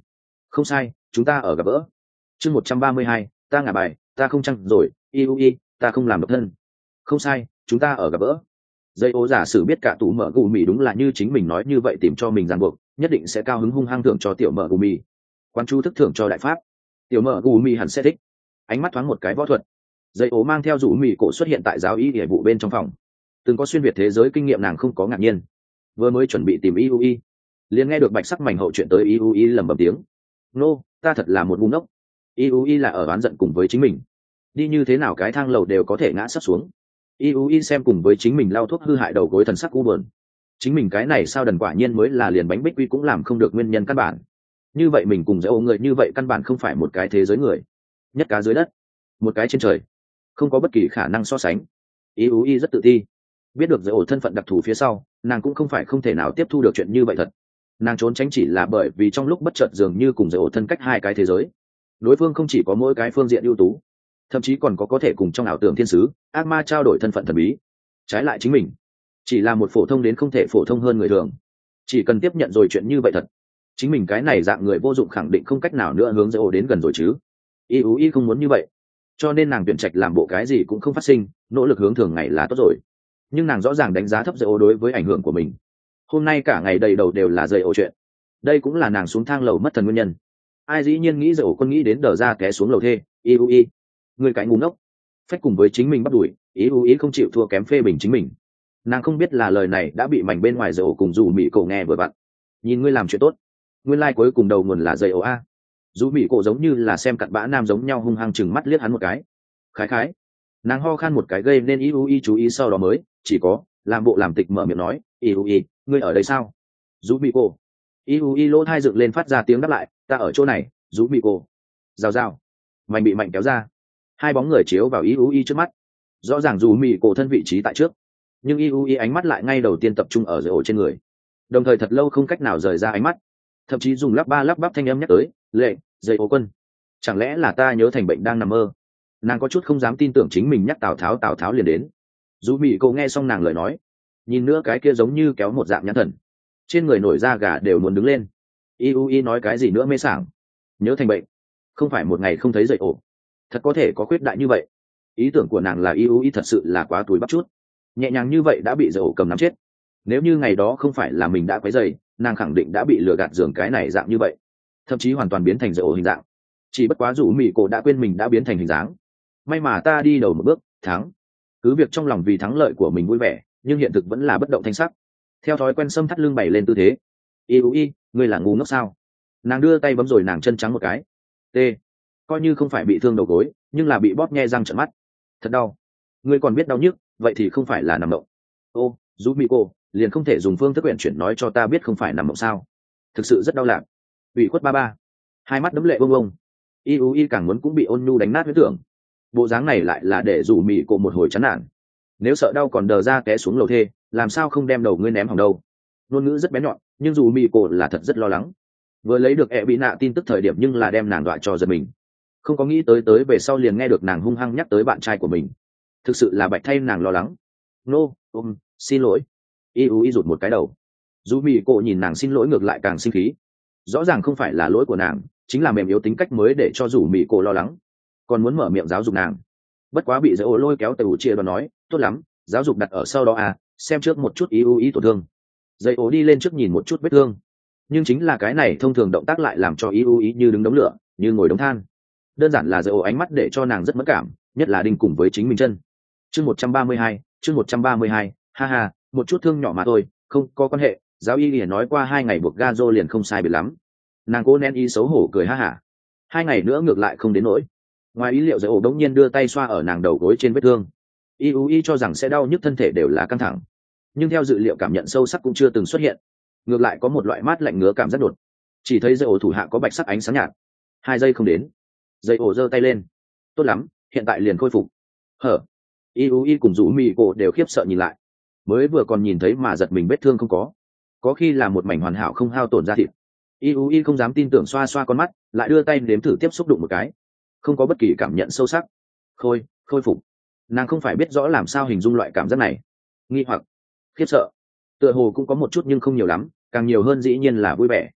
Không sai, chúng ta ở gặp gỡ. Chương một trăm ba mươi hai, ta ngả bài, ta không chăng rồi, iui, ta không làm độc thân. Không sai, chúng ta ở gặp gỡ. Dây ô giả sử biết cả tủ mở gù mì đúng là như chính mình nói như vậy tìm cho mình ràng buộc, nhất định sẽ cao hứng hung hăng thưởng cho tiểu mở gù mì. Quan chú thức thưởng cho đại pháp, tiểu mở gù mì hẳn sẽ thích. Ánh mắt thoáng một cái võ thuật. Dây ố mang theo rủ mì cổ xuất hiện tại giáo y địa vụ bên trong phòng. Từng có xuyên việt thế giới kinh nghiệm nàng không có ngạc nhiên. Vừa mới chuẩn bị tìm iui, liền nghe được bạch sắc mảnh hậu chuyện tới iui lẩm bẩm tiếng. Nô, ta thật là một ngu ngốc. Iui là ở oán giận cùng với chính mình. Đi như thế nào cái thang lầu đều có thể ngã sắp xuống. Iui xem cùng với chính mình lau thuốc hư hại đầu gối thần sắc u buồn. Chính mình cái này sao đần quả nhiên mới là liền bánh bích quy cũng làm không được nguyên nhân căn bản. Như vậy mình cùng dễ ô người như vậy căn bản không phải một cái thế giới người. Nhất cá dưới đất, một cái trên trời, không có bất kỳ khả năng so sánh. Iui rất tự ti. Biết được dễ ổ thân phận đặc thù phía sau, nàng cũng không phải không thể nào tiếp thu được chuyện như vậy thật. Nàng trốn tránh chỉ là bởi vì trong lúc bất chợt dường như cùng dễ ổ thân cách hai cái thế giới. Đối phương không chỉ có mỗi cái phương diện ưu tú, thậm chí còn có có thể cùng trong ảo tưởng thiên sứ ác ma trao đổi thân phận thần bí. Trái lại chính mình chỉ là một phổ thông đến không thể phổ thông hơn người thường. Chỉ cần tiếp nhận rồi chuyện như vậy thật, chính mình cái này dạng người vô dụng khẳng định không cách nào nữa hướng dễ ổ đến gần rồi chứ. Iui không muốn như vậy, cho nên nàng tuyển trạch làm bộ cái gì cũng không phát sinh, nỗ lực hướng thường ngày là tốt rồi. Nhưng nàng rõ ràng đánh giá thấp dây ô đối với ảnh hưởng của mình. Hôm nay cả ngày đầy đầu đều là dây ô chuyện, đây cũng là nàng xuống thang lầu mất thần nguyên nhân. Ai dĩ nhiên nghĩ dây ô quân nghĩ đến đờ ra té xuống lầu thê. Iui, người cái ngu ngốc. Phách cùng với chính mình bắt đuổi. Iui không chịu thua kém phê bình chính mình. Nàng không biết là lời này đã bị mảnh bên ngoài dây ô cùng dù mỹ cổ nghe vừa vặn. Nhìn ngươi làm chuyện tốt, nguyên lai cuối cùng đầu nguồn là dây ô a. Dù mỹ cổ giống như là xem cặn bã nam giống nhau hung hăng chừng mắt liếc hắn một cái. Khái khái, nàng ho khan một cái gây nên Iui chú ý sau đó mới chỉ có làm bộ làm tịch mở miệng nói, Iui, ngươi ở đây sao? Dù bị cô. Iui lỗ thai dựng lên phát ra tiếng đáp lại, ta ở chỗ này. Dù bị cô. Rào rào, mạnh bị mạnh kéo ra, hai bóng người chiếu vào Iui trước mắt. Rõ ràng dù mì cổ thân vị trí tại trước, nhưng Iui ánh mắt lại ngay đầu tiên tập trung ở dưới ổ trên người, đồng thời thật lâu không cách nào rời ra ánh mắt, thậm chí dùng lắp ba lắp bắp thanh âm nhắc tới, lệ dây ổ quân, chẳng lẽ là ta nhớ thành bệnh đang nằm mơ? Nàng có chút không dám tin tưởng chính mình nhắc tào tháo tào tháo liền đến. Dù mỹ cô nghe xong nàng lời nói, nhìn nữa cái kia giống như kéo một dạng nhãn thần, trên người nổi da gà đều muốn đứng lên. Iui nói cái gì nữa mê sảng, nhớ thành bệnh, không phải một ngày không thấy dậy ổ, thật có thể có khuyết đại như vậy. Ý tưởng của nàng là Iui thật sự là quá túi bắp chút, nhẹ nhàng như vậy đã bị dậy ổ cầm nắm chết. Nếu như ngày đó không phải là mình đã quấy dày, nàng khẳng định đã bị lừa gạt giường cái này dạng như vậy, thậm chí hoàn toàn biến thành dậy ổ hình dạng. Chỉ bất quá dù mỹ cô đã quên mình đã biến thành hình dáng. May mà ta đi đầu một bước thắng. Cứ việc trong lòng vì thắng lợi của mình vui vẻ, nhưng hiện thực vẫn là bất động thanh sắc. Theo thói quen xâm thắt lưng bày lên tư thế. Iui, ngươi là ngu ngốc sao? Nàng đưa tay bấm rồi nàng chân trắng một cái. T. Coi như không phải bị thương đầu gối, nhưng là bị bóp nhe răng trợn mắt. Thật đau. Ngươi còn biết đau nhức, vậy thì không phải là nằm mộng. Ô, giúp mỹ cô, liền không thể dùng phương thức quyển chuyển nói cho ta biết không phải nằm mộng sao? Thực sự rất đau lạc. Ủy khuất ba ba. Hai mắt đấm lệ bông bông. Iui càng muốn cũng bị ôn nhu đánh nát huyết tưởng. Bộ dáng này lại là để rủ mị cổ một hồi chán nản. Nếu sợ đau còn đờ ra té xuống lầu thê, làm sao không đem đầu ngươi ném hỏng đâu? Ngôn ngữ rất bén nhọn, nhưng dù mị cổ là thật rất lo lắng. Vừa lấy được ẹ bị nạ tin tức thời điểm nhưng là đem nàng dọa cho giật mình. Không có nghĩ tới tới về sau liền nghe được nàng hung hăng nhắc tới bạn trai của mình. Thực sự là bạch thay nàng lo lắng. Nô, ôm, xin lỗi. Iui rụt một cái đầu. Dù mị cổ nhìn nàng xin lỗi ngược lại càng sinh khí. Rõ ràng không phải là lỗi của nàng, chính là mềm yếu tính cách mới để cho rủ mị cổ lo lắng, còn muốn mở miệng giáo dục nàng. Bất quá bị dễ ô lôi kéo từ chia và nói, tốt lắm, giáo dục đặt ở sau đó à, xem trước một chút Iui tổn thương. Dây ố đi lên trước nhìn một chút vết thương, nhưng chính là cái này thông thường động tác lại làm cho Iui như đứng đống lửa, như ngồi đống than. Đơn giản là dây ố ánh mắt để cho nàng rất mất cảm, nhất là đinh cùng với chính mình chân. Chương một trăm ba mươi hai, chương một trăm ba mươi hai, ha ha, một chút thương nhỏ mà thôi, không có quan hệ. Giáo y liền nói qua hai ngày buộc Gazo liền không sai biệt lắm. Nàng cố nén ý xấu hổ cười ha hả. Hai ngày nữa ngược lại không đến nỗi. Ngoài ý liệu dễ ổ đống nhiên đưa tay xoa ở nàng đầu gối trên vết thương. Iui cho rằng sẽ đau nhức thân thể đều là căng thẳng, nhưng theo dự liệu cảm nhận sâu sắc cũng chưa từng xuất hiện. Ngược lại có một loại mát lạnh ngứa cảm giác đột. Chỉ thấy dây ổ thủ hạ có bạch sắc ánh sáng nhạt. Hai giây không đến, dây ổ giơ tay lên. Tốt lắm, hiện tại liền khôi phục. Hở. Iui cùng rủ mì cổ đều khiếp sợ nhìn lại. Mới vừa còn nhìn thấy mà giật mình vết thương không có. Có khi là một mảnh hoàn hảo không hao tổn da thịt. Iui không dám tin tưởng xoa xoa con mắt, lại đưa tay nếm thử tiếp xúc đụng một cái. Không có bất kỳ cảm nhận sâu sắc. Khôi, khôi phục. Nàng không phải biết rõ làm sao hình dung loại cảm giác này. Nghi hoặc, khiếp sợ, tựa hồ cũng có một chút nhưng không nhiều lắm, càng nhiều hơn dĩ nhiên là vui vẻ.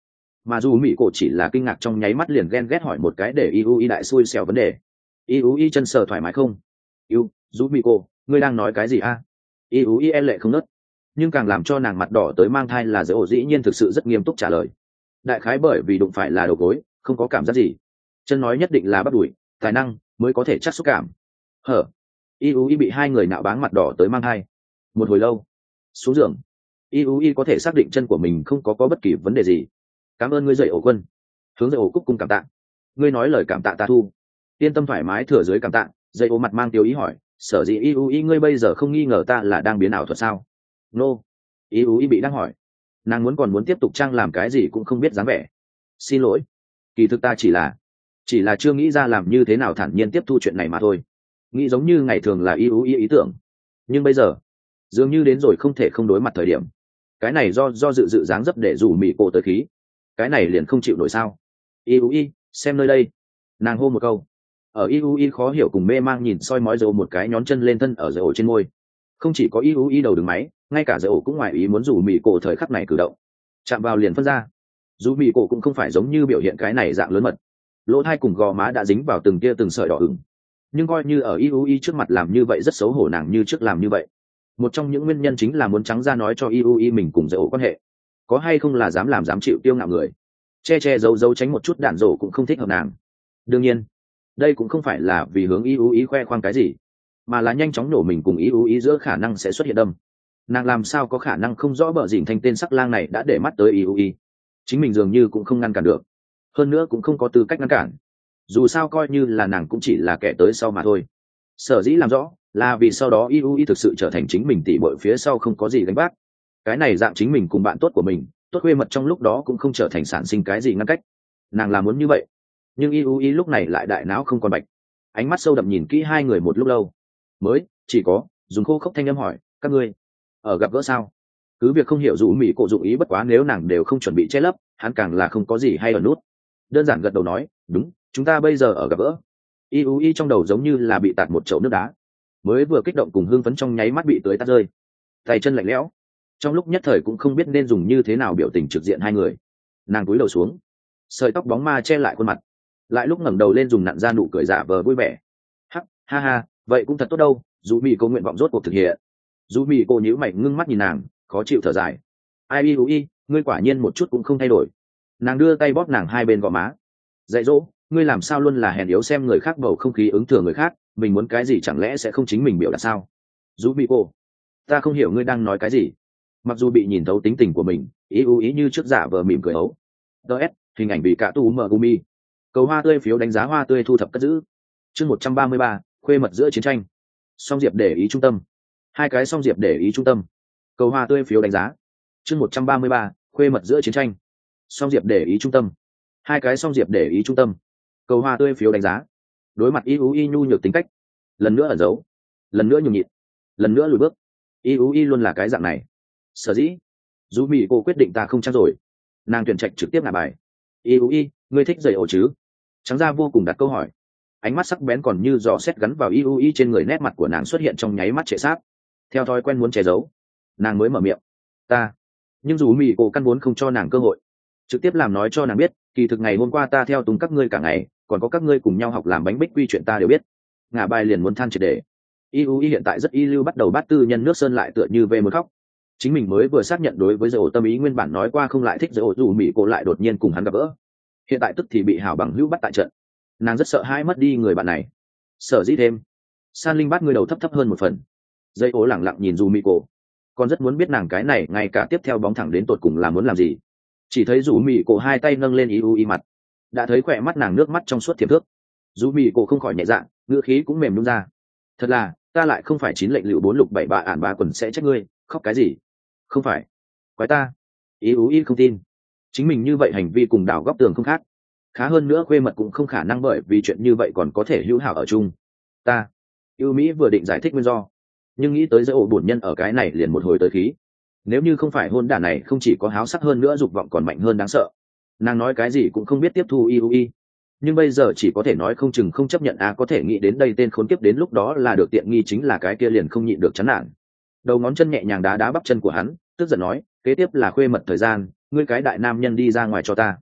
mà dù mỹ cổ chỉ là kinh ngạc trong nháy mắt liền ghen ghét hỏi một cái để iui đại xui xẻo vấn đề. Iui chân sờ thoải mái không? Iu, dù mỹ cổ, ngươi đang nói cái gì a? À? Iui e lệ không nớt, nhưng càng làm cho nàng mặt đỏ tới mang thai là dễ ổ dĩ nhiên thực sự rất nghiêm túc trả lời. Đại khái bởi vì đụng phải là đầu gối, không có cảm giác gì. Chân nói nhất định là bắt đuổi, tài năng mới có thể chắc xúc cảm. Hở? Iui bị hai người nạo báng mặt đỏ tới mang thai. Một hồi lâu, xuống giường, Iui có thể xác định chân của mình không có có bất kỳ vấn đề gì. Cảm ơn ngươi dậy ổ quân, hướng dậy ổ cúc cung cảm tạ. Ngươi nói lời cảm tạ ta thu, yên tâm thoải mái thừa dưới cảm tạ. Dậy ổ mặt mang tiêu ý hỏi, sở dĩ Iui ngươi bây giờ không nghi ngờ ta là đang biến ảo thuật sao? Nô, no. Iui bị đang hỏi, nàng muốn còn muốn tiếp tục trang làm cái gì cũng không biết dáng vẻ. Xin lỗi, kỳ thực ta chỉ là chỉ là chưa nghĩ ra làm như thế nào thản nhiên tiếp thu chuyện này mà thôi. Nghĩ giống như ngày thường là Iui ý, ý tưởng, nhưng bây giờ dường như đến rồi không thể không đối mặt thời điểm. Cái này do do dự dự dáng dấp để rủ mỹ cổ tới khí, cái này liền không chịu nổi sao? Iui, xem nơi đây. Nàng hô một câu. Ở Iui khó hiểu cùng mê mang nhìn soi mói dầu một cái nhón chân lên thân ở dây ổ trên môi. Không chỉ có Iui đầu đứng máy, ngay cả dây ổ cũng ngoài ý muốn rủ mỹ cổ thời khắc này cử động, chạm vào liền phân ra. Dù mỹ cổ cũng không phải giống như biểu hiện cái này dạng lớn mật, lỗ thai cùng gò má đã dính vào từng tia từng sợi đỏ ửng, nhưng coi như ở Iui trước mặt làm như vậy rất xấu hổ, nàng như trước làm như vậy. Một trong những nguyên nhân chính là muốn trắng ra nói cho Iui mình cùng dây ổ quan hệ có hay không là dám làm dám chịu tiêu ngạo người, che che giấu giấu tránh một chút đạn rổ cũng không thích hợp nàng. Đương nhiên đây cũng không phải là vì hướng Iui khoe khoang cái gì, mà là nhanh chóng nổ mình cùng Iui giữa khả năng sẽ xuất hiện đâm. Nàng làm sao có khả năng không rõ bờ dỉn thanh tên sắc lang này đã để mắt tới Iui, chính mình dường như cũng không ngăn cản được, hơn nữa cũng không có tư cách ngăn cản. Dù sao coi như là nàng cũng chỉ là kẻ tới sau mà thôi. Sở dĩ làm rõ là vì sau đó Iui thực sự trở thành chính mình tỉ bội phía sau không có gì gánh vác. Cái này dạng chính mình cùng bạn tốt của mình tốt khuê mật trong lúc đó cũng không trở thành sản sinh cái gì ngăn cách. Nàng làm muốn như vậy, nhưng Iui lúc này lại đại não không còn bạch, ánh mắt sâu đậm nhìn kỹ hai người một lúc lâu mới chỉ có dùng khô khốc thanh âm hỏi, các ngươi ở gặp gỡ sao? Cứ việc không hiểu dù mỹ cổ dụng ý, bất quá nếu nàng đều không chuẩn bị che lấp, hắn càng là không có gì hay ở nút. Đơn giản gật đầu nói, đúng, chúng ta bây giờ ở gặp gỡ. Iui trong đầu giống như là bị tạt một chậu nước đá, mới vừa kích động cùng hưng phấn trong nháy mắt bị tưới tắt rơi, tay chân lạnh lẽo, trong lúc nhất thời cũng không biết nên dùng như thế nào biểu tình trực diện hai người. Nàng cúi đầu xuống, sợi tóc bóng ma che lại khuôn mặt, lại lúc ngẩng đầu lên dùng nặn ra nụ cười giả vờ vui vẻ. Hắc, ha ha, vậy cũng thật tốt đâu. Dù mỹ cô nguyện vọng rốt cuộc thực hiện. Dù mỹ cô nhíu mày ngưng mắt nhìn nàng, khó chịu thở dài. Ai Iui, ngươi quả nhiên một chút cũng không thay đổi. Nàng đưa tay bóp nàng hai bên gò má, dạy dỗ, ngươi làm sao luôn là hèn yếu xem người khác bầu không khí ứng thừa người khác, mình muốn cái gì chẳng lẽ sẽ không chính mình biểu đạt sao? Dù mỹ cô, ta không hiểu ngươi đang nói cái gì. Mặc dù bị nhìn thấu tính tình của mình, Iui như trước giả vờ mỉm cười ấu. ds hình ảnh bị cả tu mở gumi. Cầu hoa tươi phiếu đánh giá hoa tươi thu thập cất giữ. Chương một trăm ba mươi ba, khuê mật giữa chiến tranh. Song diệp để ý trung tâm. Hai cái song diệp để ý trung tâm. Cầu hoa tươi phiếu đánh giá. Chương một trăm ba mươi ba, khuê mật giữa chiến tranh. Song diệp để ý trung tâm. Hai cái song diệp để ý trung tâm. Cầu hoa tươi phiếu đánh giá. Đối mặt Iui nhu nhược tính cách, lần nữa ẩn giấu, lần nữa nhường nhịn, lần nữa lùi bước. Iui luôn là cái dạng này. Sở dĩ dù mỹ cô quyết định ta không chắc rồi, nàng tuyển trạch trực tiếp ngả bài. Iui, ngươi thích giày ổ chứ? Trắng ra vô cùng đặt câu hỏi, ánh mắt sắc bén còn như giò xét gắn vào Iui trên người. Nét mặt của nàng xuất hiện trong nháy mắt trệ sát, theo thói quen muốn che giấu, nàng mới mở miệng. Ta. Nhưng dù mỹ cô căn vốn không cho nàng cơ hội, trực tiếp làm nói cho nàng biết, kỳ thực ngày hôm qua ta theo tùng các ngươi cả ngày, còn có các ngươi cùng nhau học làm bánh bích quy chuyện ta đều biết. Ngả bài liền muốn than triệt để. Iui hiện tại rất y lưu, bắt đầu bắt tư nhân nước sơn lại tựa như về một khóc. Chính mình mới vừa xác nhận đối với dây ổ tâm ý nguyên bản nói qua không lại thích dây ổ, dù mỹ cô lại đột nhiên cùng hắn gặp gỡ, hiện tại tức thì bị hảo bằng hữu bắt tại trận. Nàng rất sợ hãi mất đi người bạn này. Sở dĩ thêm san linh bắt người đầu thấp thấp hơn một phần. Dây ổ lẳng lặng nhìn dù mỹ cô, còn rất muốn biết nàng cái này ngay cả tiếp theo bóng thẳng đến tột cùng là muốn làm gì. Chỉ thấy dù mỹ cô hai tay nâng lên Iui mặt, đã thấy khỏe mắt nàng nước mắt trong suốt thiệp thước. Dù mỹ cô không khỏi nhẹ dạ, ngữ khí cũng mềm nhún ra. Thật là ta lại không phải chín lệnh lựu bốn lục bảy bạ ản ba quần sẽ trách ngươi. Khóc cái gì? Không phải quái ta. Iui không tin chính mình như vậy hành vi cùng đảo góc tường không khác. Khá hơn nữa khuê mật cũng không khả năng bởi vì chuyện như vậy còn có thể hữu hảo ở chung. Ta yêu mỹ vừa định giải thích nguyên do, nhưng nghĩ tới dễ ổ bổn nhân ở cái này liền một hồi tới khí. Nếu như không phải hôn đản này không chỉ có háo sắc hơn nữa dục vọng còn mạnh hơn đáng sợ, nàng nói cái gì cũng không biết tiếp thu Iui. Nhưng bây giờ chỉ có thể nói không chừng không chấp nhận. À có thể nghĩ đến đây tên khốn kiếp đến lúc đó là được tiện nghi chính là cái kia liền không nhịn được chán nản. Đầu ngón chân nhẹ nhàng đá đá bắp chân của hắn, tức giận nói, kế tiếp là khuê mật thời gian, ngươi cái đại nam nhân đi ra ngoài cho ta.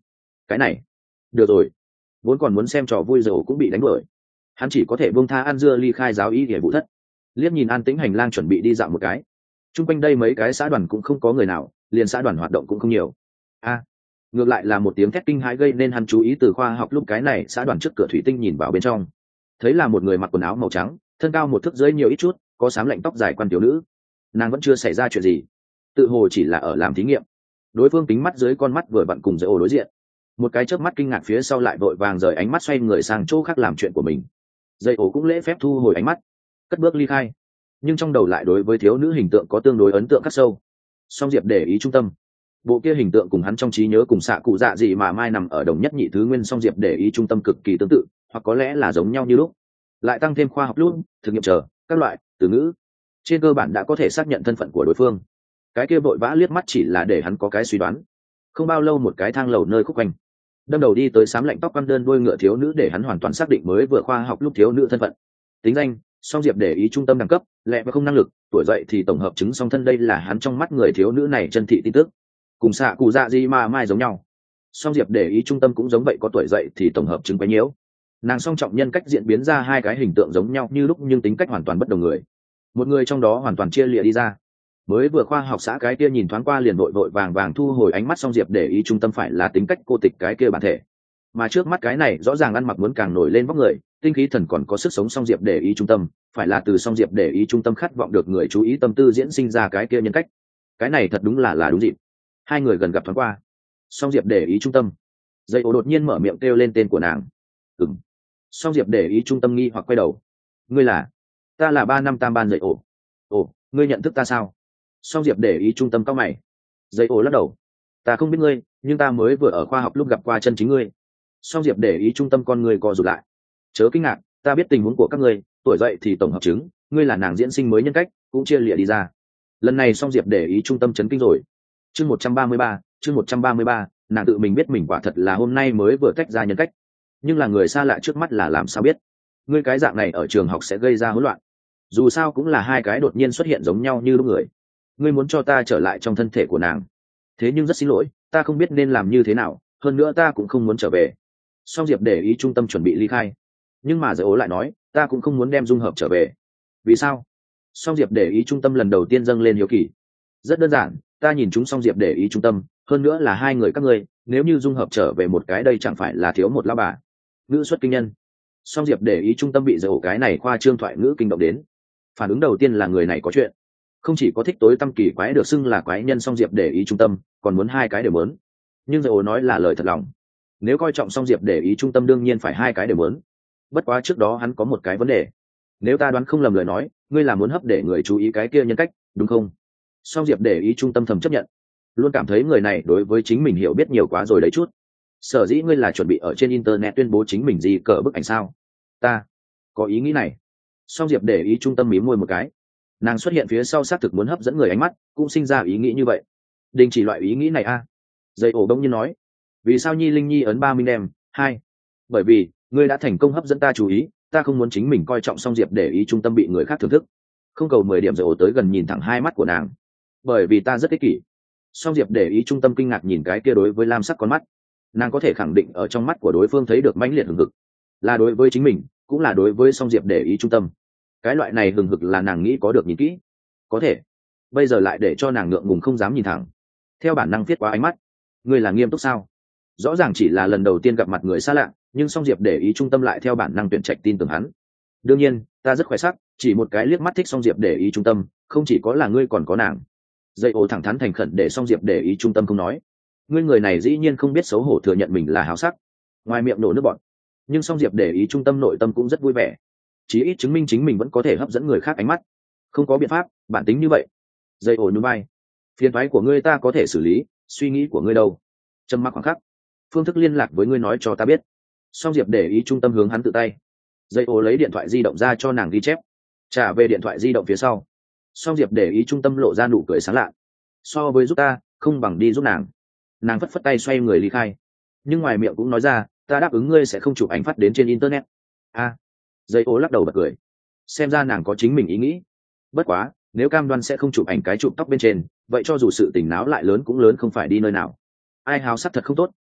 cái này được rồi, vốn còn muốn xem trò vui rồi cũng bị đánh đuổi, hắn chỉ có thể buông tha ăn dưa ly khai giáo y để vụ thất, liếc nhìn an tĩnh hành lang chuẩn bị đi dạo một cái. Trung quanh đây mấy cái xã đoàn cũng không có người nào, liền xã đoàn hoạt động cũng không nhiều. A, ngược lại là một tiếng thét kinh hãi gây nên hắn chú ý từ khoa học lúc cái này xã đoàn trước cửa thủy tinh nhìn vào bên trong, thấy là một người mặc quần áo màu trắng, thân cao một thước rưỡi nhiều ít chút, có xám lạnh tóc dài quan tiểu nữ. Nàng vẫn chưa xảy ra chuyện gì, tự hồ chỉ là ở làm thí nghiệm. Đối phương tính mắt dưới con mắt vừa vặn cùng Dễ Ổ đối diện, một cái chớp mắt kinh ngạc phía sau lại vội vàng rời ánh mắt xoay người sang chỗ khác làm chuyện của mình. Dễ Ổ cũng lễ phép thu hồi ánh mắt, cất bước ly khai, nhưng trong đầu lại đối với thiếu nữ hình tượng có tương đối ấn tượng khắc sâu. Song Diệp để ý trung tâm, bộ kia hình tượng cùng hắn trong trí nhớ cùng xạ cụ dạ gì mà mai nằm ở đồng nhất nhị thứ nguyên Song Diệp để ý trung tâm cực kỳ tương tự, hoặc có lẽ là giống nhau như lúc, lại tăng thêm khoa học luôn thực nghiệm chờ các loại từ ngữ, trên cơ bản đã có thể xác nhận thân phận của đối phương. Cái kia vội vã liếc mắt chỉ là để hắn có cái suy đoán. Không bao lâu một cái thang lầu nơi khúc quanh, đâm đầu đi tới xám lạnh tóc quăn đơn đuôi ngựa thiếu nữ để hắn hoàn toàn xác định mới vừa khoa học lúc thiếu nữ thân phận. Tính danh: Song Diệp để ý trung tâm đẳng cấp lẹ và không năng lực, tuổi dậy thì tổng hợp chứng song thân. Đây là hắn trong mắt người thiếu nữ này chân thị tin tức, cùng xạ cụ dạ gì mà mai giống nhau. Song Diệp để ý trung tâm cũng giống vậy, có tuổi dậy thì tổng hợp chứng quấy nhiễu. Nàng song trọng nhân cách diễn biến ra hai cái hình tượng giống nhau như lúc nhưng tính cách hoàn toàn bất đồng người, một người trong đó hoàn toàn chia lìa đi ra. Mới vừa khoa học xã cái kia nhìn thoáng qua liền vội vội vàng vàng thu hồi ánh mắt Song Diệp để ý trung tâm phải là tính cách cô tịch cái kia bản thể, mà trước mắt cái này rõ ràng ăn mặc muốn càng nổi lên vóc người, tinh khí thần còn có sức sống Song Diệp để ý trung tâm phải là từ Song Diệp để ý trung tâm khát vọng được người chú ý tâm tư diễn sinh ra cái kia nhân cách. Cái này thật đúng là là đúng dịp. Hai người gần gặp thoáng qua. Song Diệp để ý trung tâm. Dây ổ đột nhiên mở miệng kêu lên tên của nàng. Ừm. Song Diệp để ý trung tâm nghi hoặc quay đầu. Ngươi là? Ta là ba năm tam ban. Dây ổ. Ồ, ngươi nhận thức ta sao? Song Diệp để ý trung tâm cao mày. Dây ổ lắc đầu. Ta không biết ngươi, nhưng ta mới vừa ở khoa học lúc gặp qua chân chính ngươi. Song Diệp để ý trung tâm con người co rụt lại. Chớ kinh ngạc, ta biết tình huống của các ngươi, tuổi dậy thì tổng hợp chứng, ngươi là nàng diễn sinh mới nhân cách, cũng chia lìa đi ra. Lần này Song Diệp để ý trung tâm chấn kinh rồi. Chương một trăm ba mươi ba, chương một trăm ba mươi ba, nàng tự mình biết mình quả thật là hôm nay mới vừa tách ra nhân cách, nhưng là người xa lạ trước mắt là làm sao biết? Ngươi cái dạng này ở trường học sẽ gây ra hỗn loạn. Dù sao cũng là hai cái đột nhiên xuất hiện giống nhau như lúc người. Ngươi muốn cho ta trở lại trong thân thể của nàng. Thế nhưng rất xin lỗi, ta không biết nên làm như thế nào, hơn nữa ta cũng không muốn trở về. Song Diệp để ý trung tâm chuẩn bị ly khai, nhưng mà Giới Ố lại nói, ta cũng không muốn đem dung hợp trở về. Vì sao? Song Diệp để ý trung tâm lần đầu tiên dâng lên hiếu kỳ. Rất đơn giản, ta nhìn chúng Song Diệp để ý trung tâm, hơn nữa là hai người các ngươi, nếu như dung hợp trở về một cái đây chẳng phải là thiếu một lao bà. Ngữ xuất kinh nhân. Song Diệp để ý trung tâm bị Giới Ố cái này khoa trương thoại ngữ kinh động đến. Phản ứng đầu tiên là người này có chuyện, không chỉ có thích tối tâm kỳ quái được xưng là quái nhân Song Diệp để ý trung tâm, còn muốn hai cái đều muốn. Nhưng Giới Ố nói là lời thật lòng, nếu coi trọng Song Diệp để ý trung tâm đương nhiên phải hai cái đều muốn. Bất quá trước đó hắn có một cái vấn đề, nếu ta đoán không lầm lời nói, ngươi là muốn hấp để người chú ý cái kia nhân cách, đúng không? Song Diệp để ý trung tâm thầm chấp nhận, luôn cảm thấy người này đối với chính mình hiểu biết nhiều quá rồi đấy chút. Sở dĩ ngươi là chuẩn bị ở trên internet tuyên bố chính mình gì cờ bức ảnh sao? Ta có ý nghĩ này. Song Diệp để ý trung tâm mím môi một cái, nàng xuất hiện phía sau xác thực muốn hấp dẫn người ánh mắt, cũng sinh ra ý nghĩ như vậy. Đình chỉ loại ý nghĩ này a. À? Dây ổ đông nhiên nói, vì sao Nhi Linh Nhi ấn ba minh đem hai? Bởi vì ngươi đã thành công hấp dẫn ta chú ý, ta không muốn chính mình coi trọng Song Diệp để ý trung tâm bị người khác thưởng thức. Không cầu mười điểm. Dây ổ tới gần nhìn thẳng hai mắt của nàng, bởi vì ta rất ích kỷ. Song Diệp để ý trung tâm kinh ngạc nhìn cái kia đối với lam sắc con mắt, nàng có thể khẳng định ở trong mắt của đối phương thấy được mãnh liệt hừng hực, là đối với chính mình, cũng là đối với Song Diệp để ý trung tâm. Cái loại này hừng hực là nàng nghĩ có được nhìn kỹ, có thể bây giờ lại để cho nàng ngượng ngùng không dám nhìn thẳng, theo bản năng viết qua ánh mắt. Ngươi là nghiêm túc sao? Rõ ràng chỉ là lần đầu tiên gặp mặt người xa lạ, nhưng Song Diệp để ý trung tâm lại theo bản năng tuyển trạch tin tưởng hắn. Đương nhiên, ta rất khỏe sắc, chỉ một cái liếc mắt thích Song Diệp để ý trung tâm, không chỉ có là ngươi còn có nàng. Dây ổ thẳng thắn thành khẩn để Song Diệp để ý trung tâm không nói. Ngươi người này dĩ nhiên không biết xấu hổ thừa nhận mình là háo sắc, ngoài miệng nổ nước bọn. Nhưng Song Diệp để ý trung tâm nội tâm cũng rất vui vẻ, chí ít chứng minh chính mình vẫn có thể hấp dẫn người khác ánh mắt. Không có biện pháp, bản tính như vậy. Dây ổ nhún vai, phiền toái của ngươi ta có thể xử lý, suy nghĩ của ngươi đâu? Trầm mặc khoảng khắc, phương thức liên lạc với ngươi nói cho ta biết. Song Diệp để ý trung tâm hướng hắn tự tay. Dây ổ lấy điện thoại di động ra cho nàng ghi chép, trả về điện thoại di động phía sau. Song Diệp để ý trung tâm lộ ra nụ cười sáng lạ. So với giúp ta, không bằng đi giúp nàng. Nàng phất phất tay xoay người ly khai, nhưng ngoài miệng cũng nói ra, ta đáp ứng ngươi sẽ không chụp ảnh phát đến trên internet. A. À, Dây ố lắc đầu bật cười, xem ra nàng có chính mình ý nghĩ. Bất quá, nếu cam đoan sẽ không chụp ảnh cái chụp tóc bên trên, vậy cho dù sự tình náo lại lớn cũng lớn không phải đi nơi nào. Ai háo sắc thật không tốt,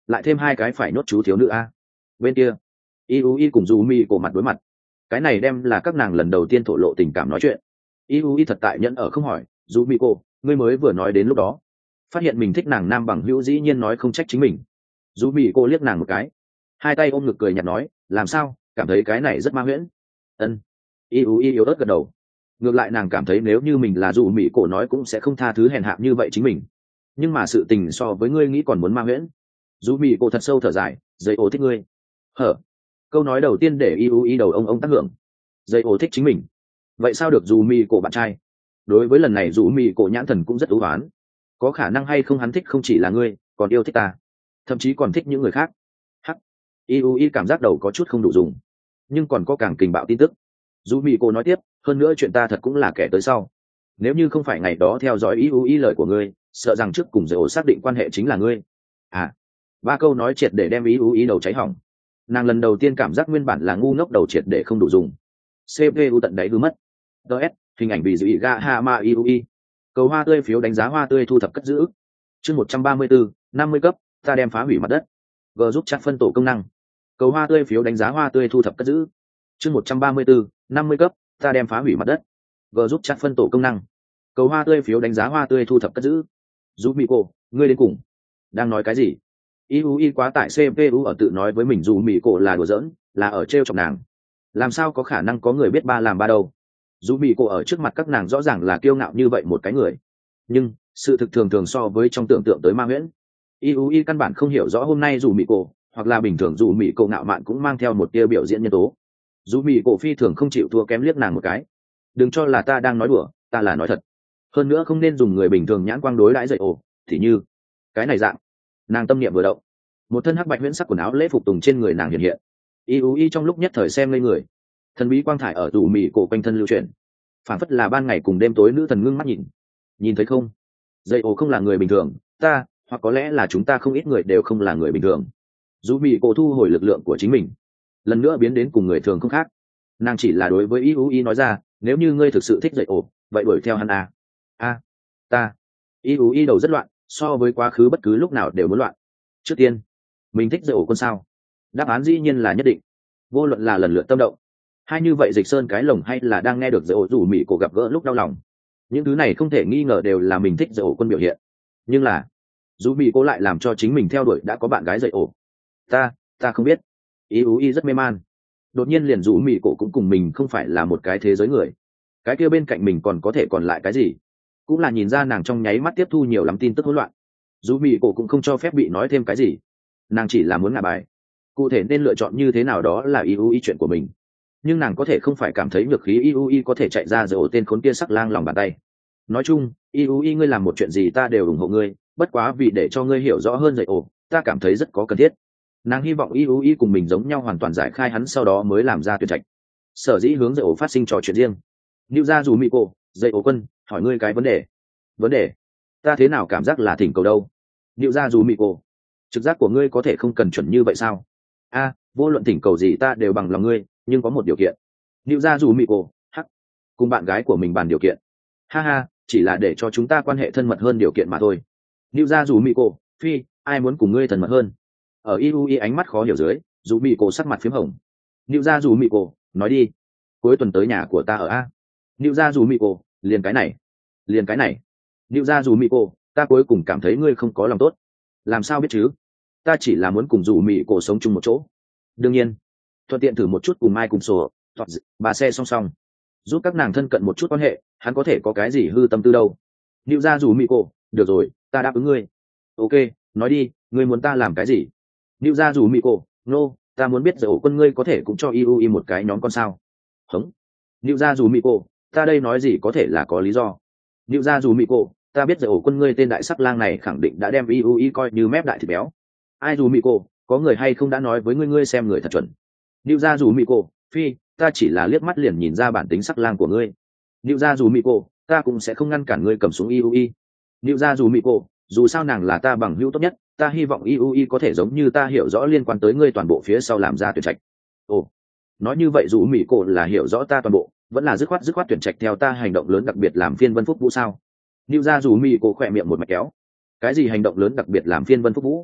lại thêm hai cái phải nhốt chú thiếu nữ a. Bên kia iui cùng dù mi cổ mặt đối mặt, cái này đem là các nàng lần đầu tiên thổ lộ tình cảm nói chuyện. iui thật tại nhẫn ở không hỏi, dù mi cổ ngươi mới vừa nói đến lúc đó phát hiện mình thích nàng nam bằng hữu dĩ nhiên nói không trách chính mình. Dù mi cổ liếc nàng một cái, hai tay ôm ngực cười nhạt nói, làm sao cảm thấy cái này rất ma huyễn? Ân. iui yếu ớt gật đầu. Ngược lại nàng cảm thấy nếu như mình là dù mỹ cổ nói cũng sẽ không tha thứ hèn hạ như vậy chính mình, nhưng mà sự tình so với ngươi nghĩ còn muốn ma huyễn. Dù mỹ cổ thật sâu thở dài, dây ô thích ngươi. Hở. Câu nói đầu tiên để iui đầu ông ông tác hưởng. Dây ô thích chính mình, vậy sao được dù mỹ cổ bạn trai? Đối với lần này dù mỹ cổ nhãn thần cũng rất ưu oán. Có khả năng hay không hắn thích không chỉ là ngươi, còn yêu thích ta, thậm chí còn thích những người khác. Hắc. iui cảm giác đầu có chút không đủ dùng, nhưng còn có càng kình bạo tin tức. Dù mỹ cổ nói tiếp, hơn nữa chuyện ta thật cũng là kẻ tới sau, nếu như không phải ngày đó theo dõi iui lời của ngươi, sợ rằng trước cùng dây ổ xác định quan hệ chính là ngươi. À. Ba câu nói triệt để đem iui đầu cháy hỏng. Nàng lần đầu tiên cảm giác nguyên bản là ngu ngốc đầu triệt để không đủ dùng. xê pê u tận đáy hư mất. ts hình ảnh bị dị ga ha ma iui. Cầu hoa tươi phiếu đánh giá hoa tươi thu thập cất giữ. Chương một trăm ba mươi bốn, năm mươi cấp, ta đem phá hủy mặt đất. G giúp chắc phân tổ công năng. Cầu hoa tươi phiếu đánh giá hoa tươi thu thập cất giữ. Chương một trăm ba mươi bốn, năm mươi cấp, ta đem phá hủy mặt đất. G giúp chắc phân tổ công năng. Cầu hoa tươi phiếu đánh giá hoa tươi thu thập cất giữ. Giúp mỹ cô, ngươi đến cùng đang nói cái gì? iui quá tải xê pê u ở tự nói với mình dù mỹ cổ là đùa giỡn, là ở trêu chọc nàng. Làm sao có khả năng có người biết ba làm ba đâu? Dù mỹ cổ ở trước mặt các nàng rõ ràng là kiêu ngạo như vậy một cái người, nhưng sự thực thường thường so với trong tưởng tượng tới ma huyễn. iui căn bản không hiểu rõ hôm nay dù mỹ cổ, hoặc là bình thường dù mỹ cổ ngạo mạn cũng mang theo một tia biểu diễn nhân tố. Dù mỹ cổ phi thường không chịu thua kém liếc nàng một cái. Đừng cho là ta đang nói đùa, ta là nói thật. Hơn nữa không nên dùng người bình thường nhãn quang đối đãi dậy ồ, thì như cái này dạng. Nàng tâm niệm vừa động, một thân hắc bạch huyễn sắc quần áo lễ phục tùng trên người nàng hiện hiện. iui trong lúc nhất thời xem ngây người. Thần bí quang thải ở tủ mì cổ quanh thân lưu chuyển, phản phất là ban ngày cùng đêm tối nữ thần ngưng mắt nhìn. Nhìn thấy không, dậy ồ không là người bình thường, ta hoặc có lẽ là chúng ta không ít người đều không là người bình thường. Dù mì cổ thu hồi lực lượng của chính mình, lần nữa biến đến cùng người thường không khác. Nàng chỉ là đối với iui nói ra, nếu như ngươi thực sự thích dậy ồ, vậy đuổi theo hắn à. A. Ta. iui đầu rất loạn, so với quá khứ bất cứ lúc nào đều muốn loạn. Trước tiên, mình thích dậy ổ quân sao? Đáp án dĩ nhiên là nhất định. Vô luận là lần lượt tâm động, hay như vậy dịch sơn cái lồng, hay là đang nghe được dậy ổ rủ mỹ cổ gặp gỡ lúc đau lòng, những thứ này không thể nghi ngờ đều là mình thích dậy ổ quân biểu hiện. Nhưng là dù mỹ cổ lại làm cho chính mình theo đuổi đã có bạn gái dậy ổ. Ta, ta không biết. iui rất mê man. Đột nhiên liền rủ mỹ cổ cũng cùng mình không phải là một cái thế giới người. Cái kia bên cạnh mình còn có thể còn lại cái gì? Cũng là nhìn ra nàng trong nháy mắt tiếp thu nhiều lắm tin tức hỗn loạn. Dù mỹ cổ cũng không cho phép bị nói thêm cái gì, nàng chỉ là muốn ngả bài. Cụ thể nên lựa chọn như thế nào đó là iui chuyện của mình, nhưng nàng có thể không phải cảm thấy nhược khí iui có thể chạy ra rồi tên khốn kia sắc lang lòng bàn tay. Nói chung, iui ngươi làm một chuyện gì ta đều ủng hộ ngươi, bất quá vì để cho ngươi hiểu rõ hơn dậy ồ, ta cảm thấy rất có cần thiết. Nàng hy vọng iui cùng mình giống nhau hoàn toàn giải khai hắn, sau đó mới làm ra tuyển trạch. Sở dĩ hướng dậy ồ phát sinh trò chuyện riêng. Lưu ra dù mỹ cổ, dậy ồ quân, hỏi ngươi cái vấn đề. Vấn đề? Ta thế nào cảm giác là thỉnh cầu đâu? Liệu ra dù mỹ cổ, trực giác của ngươi có thể không cần chuẩn như vậy sao? A, vô luận thỉnh cầu gì ta đều bằng lòng ngươi, nhưng có một điều kiện. Liệu ra dù mỹ cổ, hắc, cùng bạn gái của mình bàn điều kiện. Ha ha, chỉ là để cho chúng ta quan hệ thân mật hơn điều kiện mà thôi. Liệu ra dù mỹ cổ, phi, ai muốn cùng ngươi thân mật hơn? Ở iui ánh mắt khó hiểu dưới, dù mỹ cổ sắc mặt phím hồng. Liệu ra dù mỹ cổ, nói đi. Cuối tuần tới nhà của ta ở A. Liệu ra dù mỹ cổ, liền cái này, liền cái này. Liệu ra dù mỹ cổ, ta cuối cùng cảm thấy ngươi không có lòng tốt. Làm sao biết chứ? Ta chỉ là muốn cùng dù mỹ cổ sống chung một chỗ. Đương nhiên, thuận tiện thử một chút cùng mai cùng sổ, bà xe song song, giúp các nàng thân cận một chút quan hệ, hắn có thể có cái gì hư tâm tư đâu. Liệu ra dù mỹ cổ, được rồi, ta đáp ứng ngươi. Ok, nói đi, ngươi muốn ta làm cái gì? Liệu ra dù mỹ cổ, nô, ta muốn biết dầu quân ngươi có thể cũng cho iui một cái nhóm con sao. Hống. Liệu ra dù mỹ cổ, ta đây nói gì có thể là có lý do. Liệu ra dù mỹ cổ, ta biết dầu quân ngươi tên đại sắc lang này khẳng định đã đem iui coi như mép đại thịt béo. Ai dù mỹ cổ, có người hay không đã nói với ngươi ngươi xem người thật chuẩn. Liệu ra dù mỹ cổ, phi, ta chỉ là liếc mắt liền nhìn ra bản tính sắc lang của ngươi. Liệu ra dù mỹ cổ, ta cũng sẽ không ngăn cản ngươi cầm súng iui. Liệu ra dù mỹ cổ, dù sao nàng là ta bằng hữu tốt nhất, ta hy vọng iui có thể giống như ta hiểu rõ liên quan tới ngươi toàn bộ phía sau làm ra tuyển trạch. Ồ, nói như vậy dù mỹ cổ là hiểu rõ ta toàn bộ, vẫn là dứt khoát dứt khoát tuyển trạch theo ta hành động lớn đặc biệt làm phiên vân phúc vũ sao? Liệu ra dù mỹ cổ khỏe miệng một mạch kéo. Cái gì hành động lớn đặc biệt làm phiên vân phúc vũ?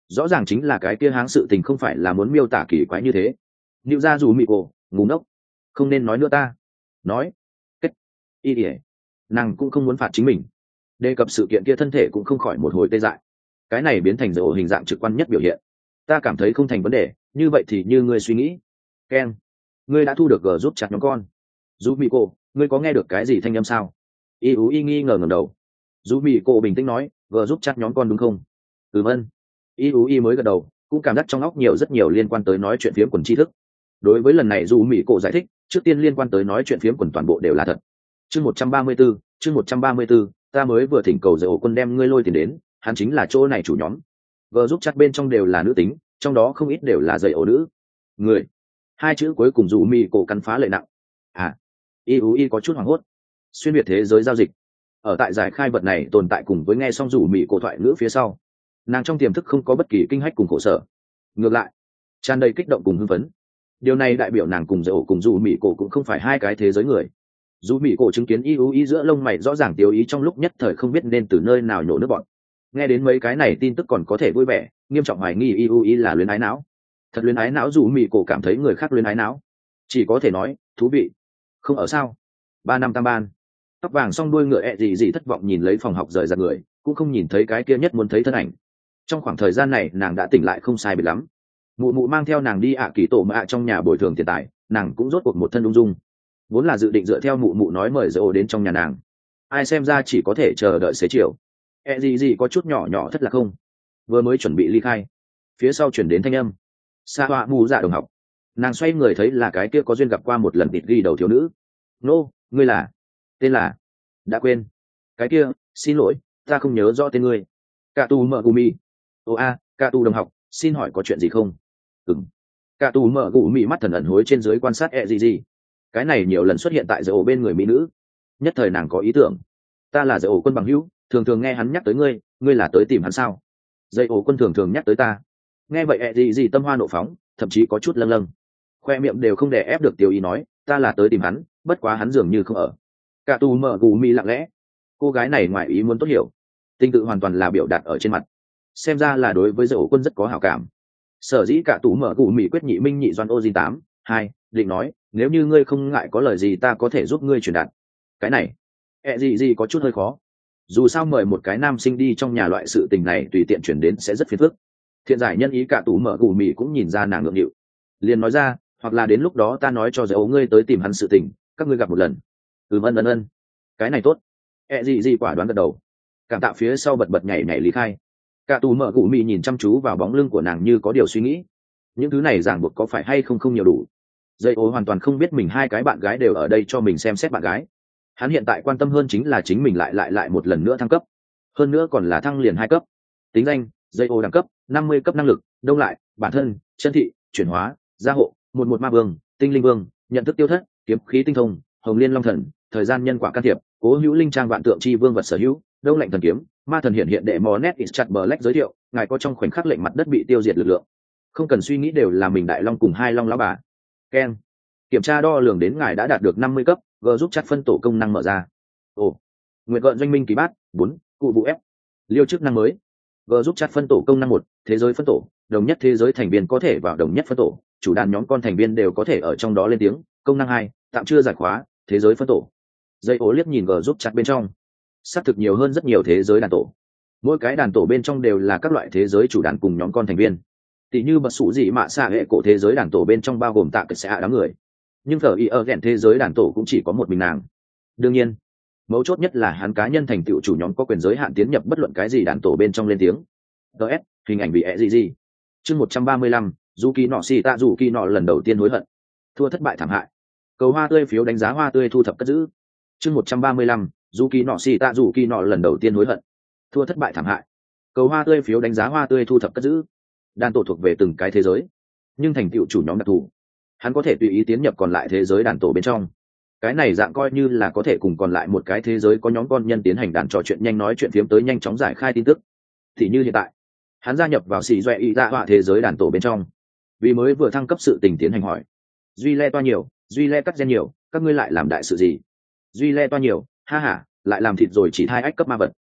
rõ ràng chính là cái kia háng sự tình không phải là muốn miêu tả kỳ quái như thế. Nịu ra dù mị cổ ngủ ngốc, không nên nói nữa ta nói kết y ỉa nàng cũng không muốn phạt chính mình. Đề cập sự kiện kia thân thể cũng không khỏi một hồi tê dại, cái này biến thành dầu hình dạng trực quan nhất biểu hiện. Ta cảm thấy không thành vấn đề, như vậy thì như ngươi suy nghĩ. Ken, ngươi đã thu được g giúp chặt nhóm con. Dù mị cổ, ngươi có nghe được cái gì thanh âm sao? Y ú y nghi ngờ ngầm đầu. Dù mị cổ bình tĩnh nói, g giúp chặt nhóm con đúng không? Ừ vâng. Y ú y mới gật đầu, cũng cảm giác trong óc nhiều rất nhiều liên quan tới nói chuyện phiếm quần tri thức. Đối với lần này dù mị cổ giải thích, trước tiên liên quan tới nói chuyện phiếm quần toàn bộ đều là thật. Chương một trăm ba mươi 134, chương một trăm ba mươi 134, ta mới vừa thỉnh cầu dạy ổ quân đem ngươi lôi tiền đến, hắn chính là chỗ này chủ nhóm. Vợ giúp chắc bên trong đều là nữ tính, trong đó không ít đều là dạy ổ nữ. Người. Hai chữ cuối cùng dù mị cổ cắn phá lệ nặng. À, y ú y có chút hoảng hốt. Xuyên biệt thế giới giao dịch. Ở tại giải khai vật này tồn tại cùng với nghe xong dù mị cổ thoại ngữ phía sau, nàng trong tiềm thức không có bất kỳ kinh hách cùng khổ sở, ngược lại tràn đầy kích động cùng hưng phấn. Điều này đại biểu nàng cùng dạy ổ cùng dù mị cổ cũng không phải hai cái thế giới người. Dù mị cổ chứng kiến y ú y giữa lông mày rõ ràng tiêu ý trong lúc nhất thời không biết nên từ nơi nào nhổ nước bọn. Nghe đến mấy cái này tin tức còn có thể vui vẻ, nghiêm trọng hoài nghi y ú y là luyến ái não. Thật luyến ái não. Dù mị cổ cảm thấy người khác luyến ái não, chỉ có thể nói thú vị. Không ở sao ba năm tam ban, tóc vàng song đuôi ngựa ẹ gì gì thất vọng nhìn lấy phòng học rời ra người, cũng không nhìn thấy cái kia nhất muốn thấy thân ảnh. Trong khoảng thời gian này nàng đã tỉnh lại không sai biệt lắm. Mụ mụ mang theo nàng đi ạ kỳ tổ mạ trong nhà bồi thường tiền tài, nàng cũng rốt cuộc một thân ung dung. Vốn là dự định dựa theo mụ mụ nói mời dỗ đến trong nhà nàng, ai xem ra chỉ có thể chờ đợi xế chiều. E gì gì có chút nhỏ nhỏ thất lạc không, vừa mới chuẩn bị ly khai, phía sau chuyển đến thanh âm xa hoa mù dạ đồng học. Nàng xoay người thấy là cái kia có duyên gặp qua một lần tịt ghi đầu thiếu nữ. Nô, ngươi là? Tên là? Đã quên. Cái kia, xin lỗi, ta không nhớ rõ tên ngươi. Cả tù mở gumi. Ô a, cả tù đồng học, xin hỏi có chuyện gì không? Ừm. Cả tù mở gumi mắt thần ẩn hối trên dưới quan sát e gì gì. Cái này nhiều lần xuất hiện tại dạy ổ bên người mỹ nữ, nhất thời nàng có ý tưởng. Ta là dạy ổ quân bằng hữu, thường thường nghe hắn nhắc tới ngươi, ngươi là tới tìm hắn sao? Dạy ổ quân thường thường nhắc tới ta. Nghe vậy e gì gì tâm hoa nộ phóng, thậm chí có chút lâng lâng, khoe miệng đều không đè ép được tiêu ý nói, ta là tới tìm hắn, bất quá hắn dường như không ở. Cả tù mở gù mi lặng lẽ, cô gái này ngoài ý muốn tốt hiểu, tình tự hoàn toàn là biểu đạt ở trên mặt, xem ra là đối với dạy ổ quân rất có hảo cảm. Sở dĩ cả tù mở gù mi quyết nhị minh nhị doan ô di tám hai định nói, nếu như ngươi không ngại có lời gì ta có thể giúp ngươi truyền đạt. Cái này ẹ gì gì có chút hơi khó, dù sao mời một cái nam sinh đi trong nhà loại sự tình này tùy tiện chuyển đến sẽ rất phiền phức. Thiện giải nhân ý cả tù mở gù mì cũng nhìn ra nàng ngượng nghịu, liền nói ra, hoặc là đến lúc đó ta nói cho dạy ấu ngươi tới tìm hắn sự tình, các ngươi gặp một lần. Ừm ân ân ân, cái này tốt. ẹ gì gì quả đoán gật đầu, cảm tạ phía sau bật bật nhảy nhảy lý khai. Cả tù mở gù mì nhìn chăm chú vào bóng lưng của nàng như có điều suy nghĩ, những thứ này ràng buộc có phải hay không không nhiều đủ. Dạy ấu hoàn toàn không biết mình hai cái bạn gái đều ở đây cho mình xem xét bạn gái. Hắn hiện tại quan tâm hơn chính là chính mình lại lại lại một lần nữa thăng cấp, hơn nữa còn là thăng liền hai cấp. Tính danh dây ô đẳng cấp năm mươi cấp, năng lực đông lại, bản thân chân thị, chuyển hóa, gia hộ một một ma vương, tinh linh vương, nhận thức tiêu thất, kiếm khí tinh thông, hồng liên long thần, thời gian nhân quả can thiệp, cố hữu linh trang vạn tượng chi vương vật sở hữu, đông lạnh thần kiếm, ma thần hiện hiện đệ mò nét is chặt bờ lách giới thiệu, ngài có trong khoảnh khắc lệnh mặt đất bị tiêu diệt lực lượng, không cần suy nghĩ đều là mình đại long cùng hai long lão bà. Ken, kiểm tra đo lường đến ngài đã đạt được năm mươi cấp, g giúp chặt phân tổ công năng mở ra. Ồ, nguyện gợn doanh minh ký bát bốn, cụ vụ ép, liêu chức năng mới. G giúp chat phân tổ công năng một, thế giới phân tổ, đồng nhất thế giới thành viên có thể vào đồng nhất phân tổ, chủ đàn nhóm con thành viên đều có thể ở trong đó lên tiếng. Công năng hai, tạm chưa giải khóa, thế giới phân tổ. Dây ố liếc nhìn G giúp chat bên trong, xác thực nhiều hơn rất nhiều thế giới đàn tổ. Mỗi cái đàn tổ bên trong đều là các loại thế giới chủ đàn cùng nhóm con thành viên. Tỷ như bật sủ gì mạ xạ hệ cổ thế giới đàn tổ bên trong bao gồm tạ cái sẽ đám người, nhưng thờ y ở ghẹn thế giới đàn tổ cũng chỉ có một mình nàng. Đương nhiên, mấu chốt nhất là hắn cá nhân thành tựu chủ nhóm có quyền giới hạn tiến nhập bất luận cái gì đàn tổ bên trong lên tiếng. ts hình ảnh bị ẹ gì gì. Chương một trăm ba mươi lăm, dù kỳ nọ xì tạ dù kỳ nọ lần đầu tiên hối hận, thua thất bại thảm hại. Cầu hoa tươi phiếu đánh giá hoa tươi thu thập cất giữ. Chương một trăm ba mươi lăm, dù kỳ nọ xì tạ dù kỳ nọ lần đầu tiên hối hận, thua thất bại thảm hại. Cầu hoa tươi phiếu đánh giá hoa tươi thu thập cất giữ. Đàn tổ thuộc về từng cái thế giới, nhưng thành tựu chủ nhóm đặc thù, hắn có thể tùy ý tiến nhập còn lại thế giới đàn tổ bên trong. Cái này dạng coi như là có thể cùng còn lại một cái thế giới có nhóm con nhân tiến hành đàn trò chuyện nhanh, nói chuyện phiếm tới nhanh chóng giải khai tin tức. Thì như hiện tại, hắn gia nhập vào xì doẹ y dạ họa thế giới đàn tổ bên trong, vì mới vừa thăng cấp sự tình tiến hành hỏi. Duy le toa nhiều, duy le cắt gen nhiều, các ngươi lại làm đại sự gì? Duy le toa nhiều, ha ha, lại làm thịt rồi chỉ hai ách cấp ma vật.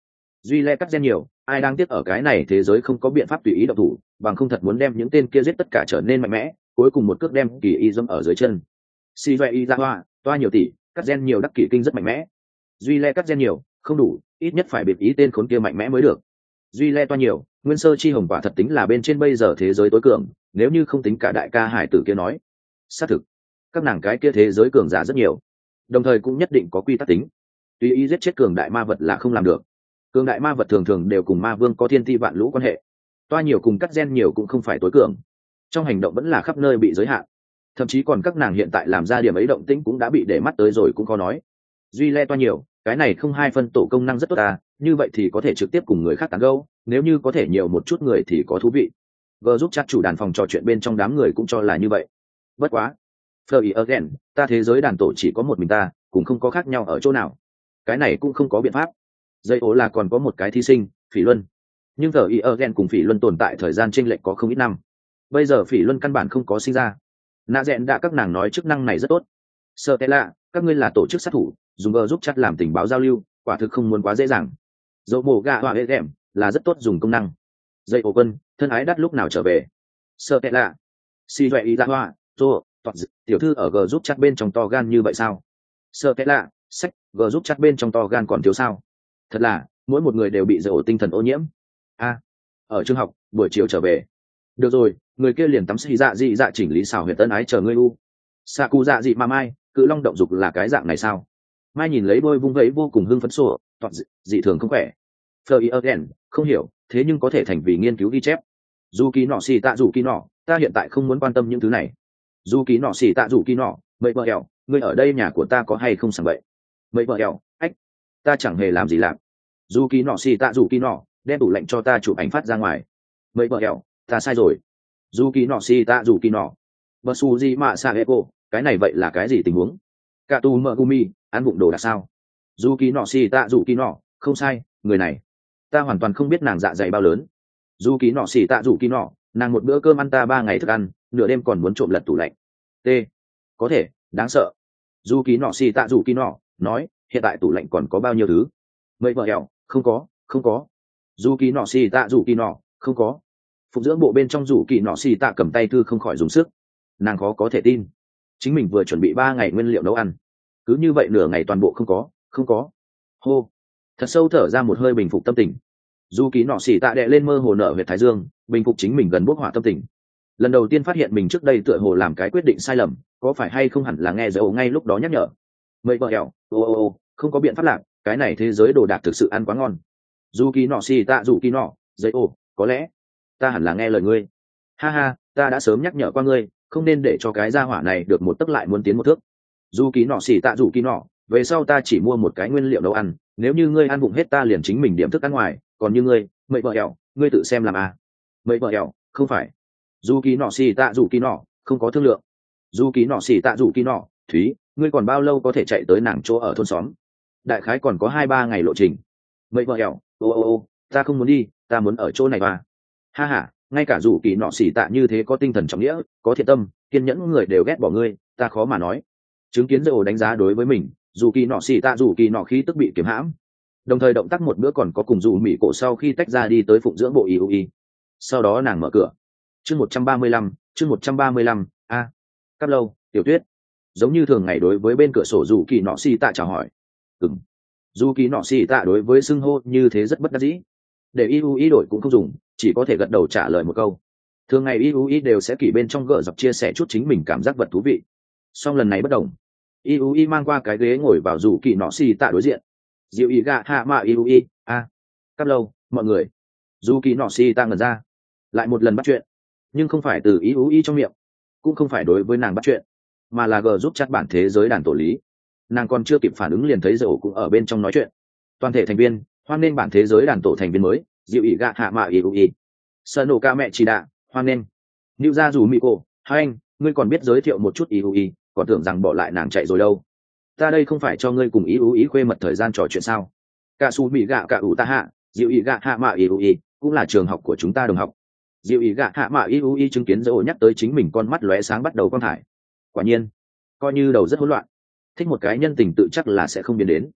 duy le cắt gen nhiều, ai đang tiếc ở cái này thế giới không có biện pháp tùy ý động thủ, bằng không thật muốn đem những tên kia giết tất cả trở nên mạnh mẽ, cuối cùng một cước đem kỳ y dẫm ở dưới chân. Si ve y ra hoa, toa nhiều tỷ, cắt gen nhiều đắc kỷ kinh rất mạnh mẽ. Duy le cắt gen nhiều, không đủ, ít nhất phải biệt ý tên khốn kia mạnh mẽ mới được. Duy le toa nhiều, nguyên sơ chi hồng quả thật tính là bên trên bây giờ thế giới tối cường, nếu như không tính cả đại ca hải tử kia nói. Xác thực, các nàng cái kia thế giới cường giả rất nhiều, đồng thời cũng nhất định có quy tắc tính. Tùy ý giết chết cường đại ma vật là không làm được. Cường đại ma vật thường thường đều cùng ma vương có thiên ti vạn lũ quan hệ. Toa nhiều cùng cắt gen nhiều cũng không phải tối cường, trong hành động vẫn là khắp nơi bị giới hạn, thậm chí còn các nàng hiện tại làm ra điểm ấy động tĩnh cũng đã bị để mắt tới rồi cũng có nói. Duy le toa nhiều, cái này không hai phân tổ công năng rất tốt à, như vậy thì có thể trực tiếp cùng người khác tán gẫu, nếu như có thể nhiều một chút người thì có thú vị. Vừa giúp chat chủ đàn phòng trò chuyện bên trong đám người cũng cho là như vậy. Bất quá, Flurry again, ta thế giới đàn tổ chỉ có một mình ta, cũng không có khác nhau ở chỗ nào. Cái này cũng không có biện pháp. Dây ố là còn có một cái thí sinh, Phỉ Luân. Nhưng Flurry again cùng Phỉ Luân tồn tại thời gian chênh lệch có không ít năm. Bây giờ Phỉ Luân căn bản không có sinh ra. Nạ Dẹn đã các nàng nói chức năng này rất tốt. Sợ tệ lạ, các ngươi là tổ chức sát thủ, dùng gờ giúp chat làm tình báo giao lưu, quả thực không muốn quá dễ dàng. Dẫu mổ gà hỏa hệ đệm là rất tốt dùng công năng. Dây ổ quân, thân ái đắt lúc nào trở về. Sợ tệ lạ. Si doẹ ý ra hoa, tô, toạt dị, tiểu thư ở g giúp chat bên trong to gan như vậy sao? Sợ tệ lạ, sách, g giúp chat bên trong to gan còn thiếu sao? Thật là, mỗi một người đều bị dây ổ tinh thần ô nhiễm. A, ở trường học, buổi chiều trở về. Được rồi, người kia liền tắm xì dạ dị dạ chỉnh lý xào huyệt tân ái chờ ngươi u. Xạ cụ dạ dị mà mai, cự long động dục là cái dạng này sao? Mai nhìn lấy đôi vung vẫy vô cùng hưng phấn sổ, toạt dị, dị thường không khỏe. Flurry again, không hiểu, thế nhưng có thể thành vì nghiên cứu ghi chép. Dù ký nọ xì tạ dù ký nọ, ta hiện tại không muốn quan tâm những thứ này. Dù ký nọ xì tạ dù ký nọ, mậy vợ ẻo, ngươi ở đây nhà của ta có hay không sảng vậy? Mậy vợ ẻo, ách, ta chẳng hề làm gì làm. Dù ký nọ xì tạ dù ký nọ, đem tủ lạnh cho ta chụp ảnh phát ra ngoài. Mậy vợ ẻo, ta sai rồi. Dù ký nọ xì tạ dù ký nọ. Bờ su gì mà xa epo, cái này vậy là cái gì tình huống? Cả tù mợ gumi, ăn bụng đồ đã sao? Dù ký nọ xì tạ dù ký nọ, không sai, người này. Ta hoàn toàn không biết nàng dạ dày bao lớn. Dù ký nọ xì tạ dù ký nọ, nàng một bữa cơm ăn ta ba ngày thức ăn, nửa đêm còn muốn trộm lật tủ lạnh. T, có thể, đáng sợ. Dù ký nọ xì tạ dù ký nọ, nói, hiện tại tủ lạnh còn có bao nhiêu thứ? Mấy vợ hẹo, không có, không có. Dù ký nọ xì tạ dù ký nọ, không có. Phục dưỡng bộ bên trong dù ký nọ xì tạ cầm tay thư không khỏi dùng sức. Nàng khó có thể tin, chính mình vừa chuẩn bị ba ngày nguyên liệu nấu ăn, cứ như vậy nửa ngày toàn bộ không có, không có. Hô, thật sâu thở ra một hơi bình phục tâm tình. Dù ký nọ xỉ tạ đệ lên mơ hồ nở huyệt thái dương, bình phục chính mình gần bốc hỏa tâm tình. Lần đầu tiên phát hiện mình trước đây tựa hồ làm cái quyết định sai lầm, có phải hay không hẳn là nghe dấu ngay lúc đó nhắc nhở. Mây vợ hẹo, ô ô ô, không có biện pháp lạc, cái này thế giới đồ đạc thực sự ăn quá ngon. Dù ký nọ xỉ tạ dù ký nọ, giấy ô, có lẽ ta hẳn là nghe lời ngươi. Ha ha, ta đã sớm nhắc nhở qua ngươi, không nên để cho cái gia hỏa này được một tấc lại muốn tiến một thước. Dù ký nọ xỉ tạ dù ký nọ, về sau ta chỉ mua một cái nguyên liệu nấu ăn, nếu như ngươi ăn bụng hết ta liền chính mình điểm thức ăn ngoài, còn như ngươi, mậy vợ hẹo, ngươi tự xem làm à. Mậy vợ hẹo, không phải. Dù ký nọ xì tạ dù ký nọ, không có thương lượng. Dù ký nọ xì tạ dù ký nọ, Thúy, ngươi còn bao lâu có thể chạy tới nàng chỗ ở thôn xóm? Đại khái còn có hai ba ngày lộ trình. Mậy vợ hẹo, ô ô ô, ta không muốn đi, ta muốn ở chỗ này mà. Ha ha, ngay cả dù ký nọ xì tạ như thế có tinh thần trọng nghĩa, có thiện tâm, kiên nhẫn người đều ghét bỏ ngươi, ta khó mà nói. Chứng kiến dầu đánh giá đối với mình, dù kỳ nọ xì tạ dù kỳ nọ khí tức bị kiếm hãm, đồng thời động tác một bữa còn có cùng dù mỹ cổ sau khi tách ra đi tới phụng dưỡng bộ iui. Sau đó nàng mở cửa. Chương một trăm ba mươi lăm, chương một trăm ba mươi lăm, a. Cáp lâu, Tiểu Tuyết. Giống như thường ngày đối với bên cửa sổ dù kỳ nọ xì tạ chào hỏi. Ừm. Dù kỳ nọ xì tạ đối với xưng hô như thế rất bất đắc dĩ. Để iui đổi cũng không dùng, chỉ có thể gật đầu trả lời một câu. Thường ngày iui đều sẽ kỷ bên trong gỡ dọc chia sẻ chút chính mình cảm giác vật thú vị. Song lần này bất đồng. Iui mang qua cái ghế ngồi vào dù kỳ nọ xì tạ đối diện. Diệu ý gạ hạ mạ Iui, a. Cáp lâu, mọi người. Dù kỳ nọ xì tạ ngẩn ra. Lại một lần bắt chuyện. Nhưng không phải từ Iui trong miệng, cũng không phải đối với nàng bắt chuyện, mà là gờ giúp chat bản thế giới đàn tổ lý. Nàng còn chưa kịp phản ứng liền thấy dầu cũng ở bên trong nói chuyện. Toàn thể thành viên, hoan nghênh bản thế giới đàn tổ thành viên mới, Diệu ý gạ hạ mạ Iui. Sơn nổ ca mẹ chỉ đạ, hoan nghênh. Lưu gia dù mỹ cổ, hai anh, ngươi còn biết giới thiệu một chút Iui, còn tưởng rằng bỏ lại nàng chạy rồi đâu. Ta đây không phải cho ngươi cùng ý ú ý khuê mật thời gian trò chuyện sao? Cả su mỹ gạ cả ủ ta hạ, diệu ý gạ hạ mạ ý ú ý, cũng là trường học của chúng ta đồng học. Diệu ý gạ hạ mạ ý ú ý chứng kiến dỗ nhắc tới chính mình con mắt lóe sáng bắt đầu con thải. Quả nhiên, coi như đầu rất hỗn loạn. Thích một cái nhân tình tự chắc là sẽ không biến đến.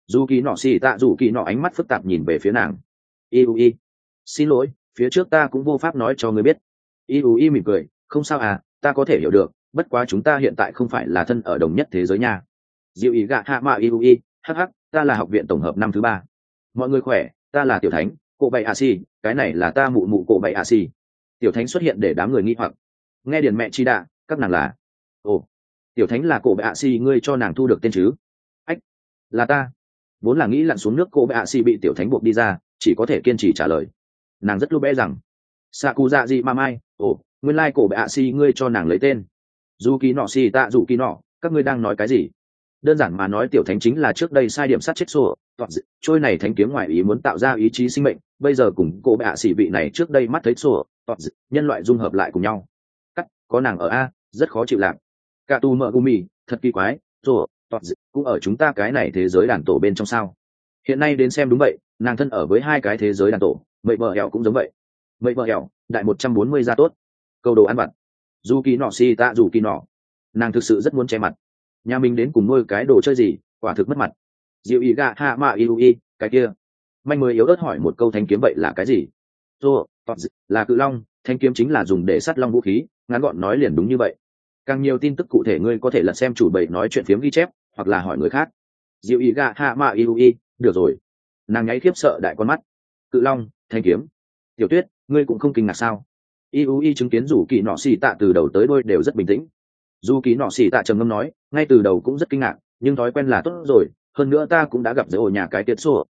dù kỳ nọ xì tạ dù kỳ nọ ánh mắt phức tạp nhìn về phía nàng. Y u y, xin lỗi, phía trước ta cũng vô pháp nói cho ngươi biết. Y u y mỉm cười, không sao à, ta có thể hiểu được, bất quá chúng ta hiện tại không phải là thân ở đồng nhất thế giới nha. Diệu ý gạ hạ mạ Y u y, hắc hắc, ta là học viện tổng hợp năm thứ ba. Mọi người khỏe, ta là tiểu thánh cổ bảy a si, cái này là ta mụ mụ cổ bảy a si. Tiểu thánh xuất hiện để đám người nghi hoặc. Nghe điền mẹ chi đạ, các nàng là. Ồ, tiểu thánh là cổ bảy a si, ngươi cho nàng thu được tên chứ? Ách, là ta. Vốn là nghĩ lặn xuống nước cô bệ sĩ bị tiểu thánh buộc đi ra, chỉ có thể kiên trì trả lời. Nàng rất lưu bé rằng xạ cụ dạ gì mà mai, ồ, nguyên lai cổ bệ sĩ ngươi cho nàng lấy tên. Dù kỳ nọ xì tạ dù kỳ nọ, các ngươi đang nói cái gì? Đơn giản mà nói tiểu thánh chính là trước đây sai điểm sát chết sổ, trôi này thánh kiếm ngoài ý muốn tạo ra ý chí sinh mệnh, bây giờ cùng cổ bệ sĩ vị này trước đây mắt thấy sổ, nhân loại dung hợp lại cùng nhau. Cắt, có nàng ở a, rất khó chịu làm. Cả tu mợ gumi, thật kỳ quái, sổ, cũng ở chúng ta cái này thế giới đàn tổ bên trong sao? Hiện nay đến xem đúng vậy, nàng thân ở với hai cái thế giới đàn tổ, mậy bờ hẻo cũng giống vậy. Mậy bờ hẻo, đại một trăm bốn mươi ra tốt. Câu đồ ăn vặt. Dù kỳ nọ si tạ dù kỳ nọ. Nàng thực sự rất muốn che mặt. Nhà mình đến cùng nuôi cái đồ chơi gì, quả thực mất mặt. Diệu ý gạ hạ mạ iu y, cái kia. Manh mới yếu ớt hỏi một câu thanh kiếm vậy là cái gì? Rô, là cự long, thanh kiếm chính là dùng để sắt long vũ khí, ngắn gọn nói liền đúng như vậy. Càng nhiều tin tức cụ thể ngươi có thể lật xem chủ bậy nói chuyện phiếm ghi chép, hoặc là hỏi người khác. Diệu ý gạ hạ mạ iu y, được rồi. Nàng nháy khiếp sợ đại con mắt. Cự long, thanh kiếm. Tiểu Tuyết, ngươi cũng không kinh ngạc sao? Iu y chứng kiến rủ kỳ nọ xì tạ từ đầu tới đôi đều rất bình tĩnh. Dù kỳ nọ xì tạ trầm ngâm nói, ngay từ đầu cũng rất kinh ngạc, nhưng thói quen là tốt rồi, hơn nữa ta cũng đã gặp giữa ổ nhà cái tiết xô.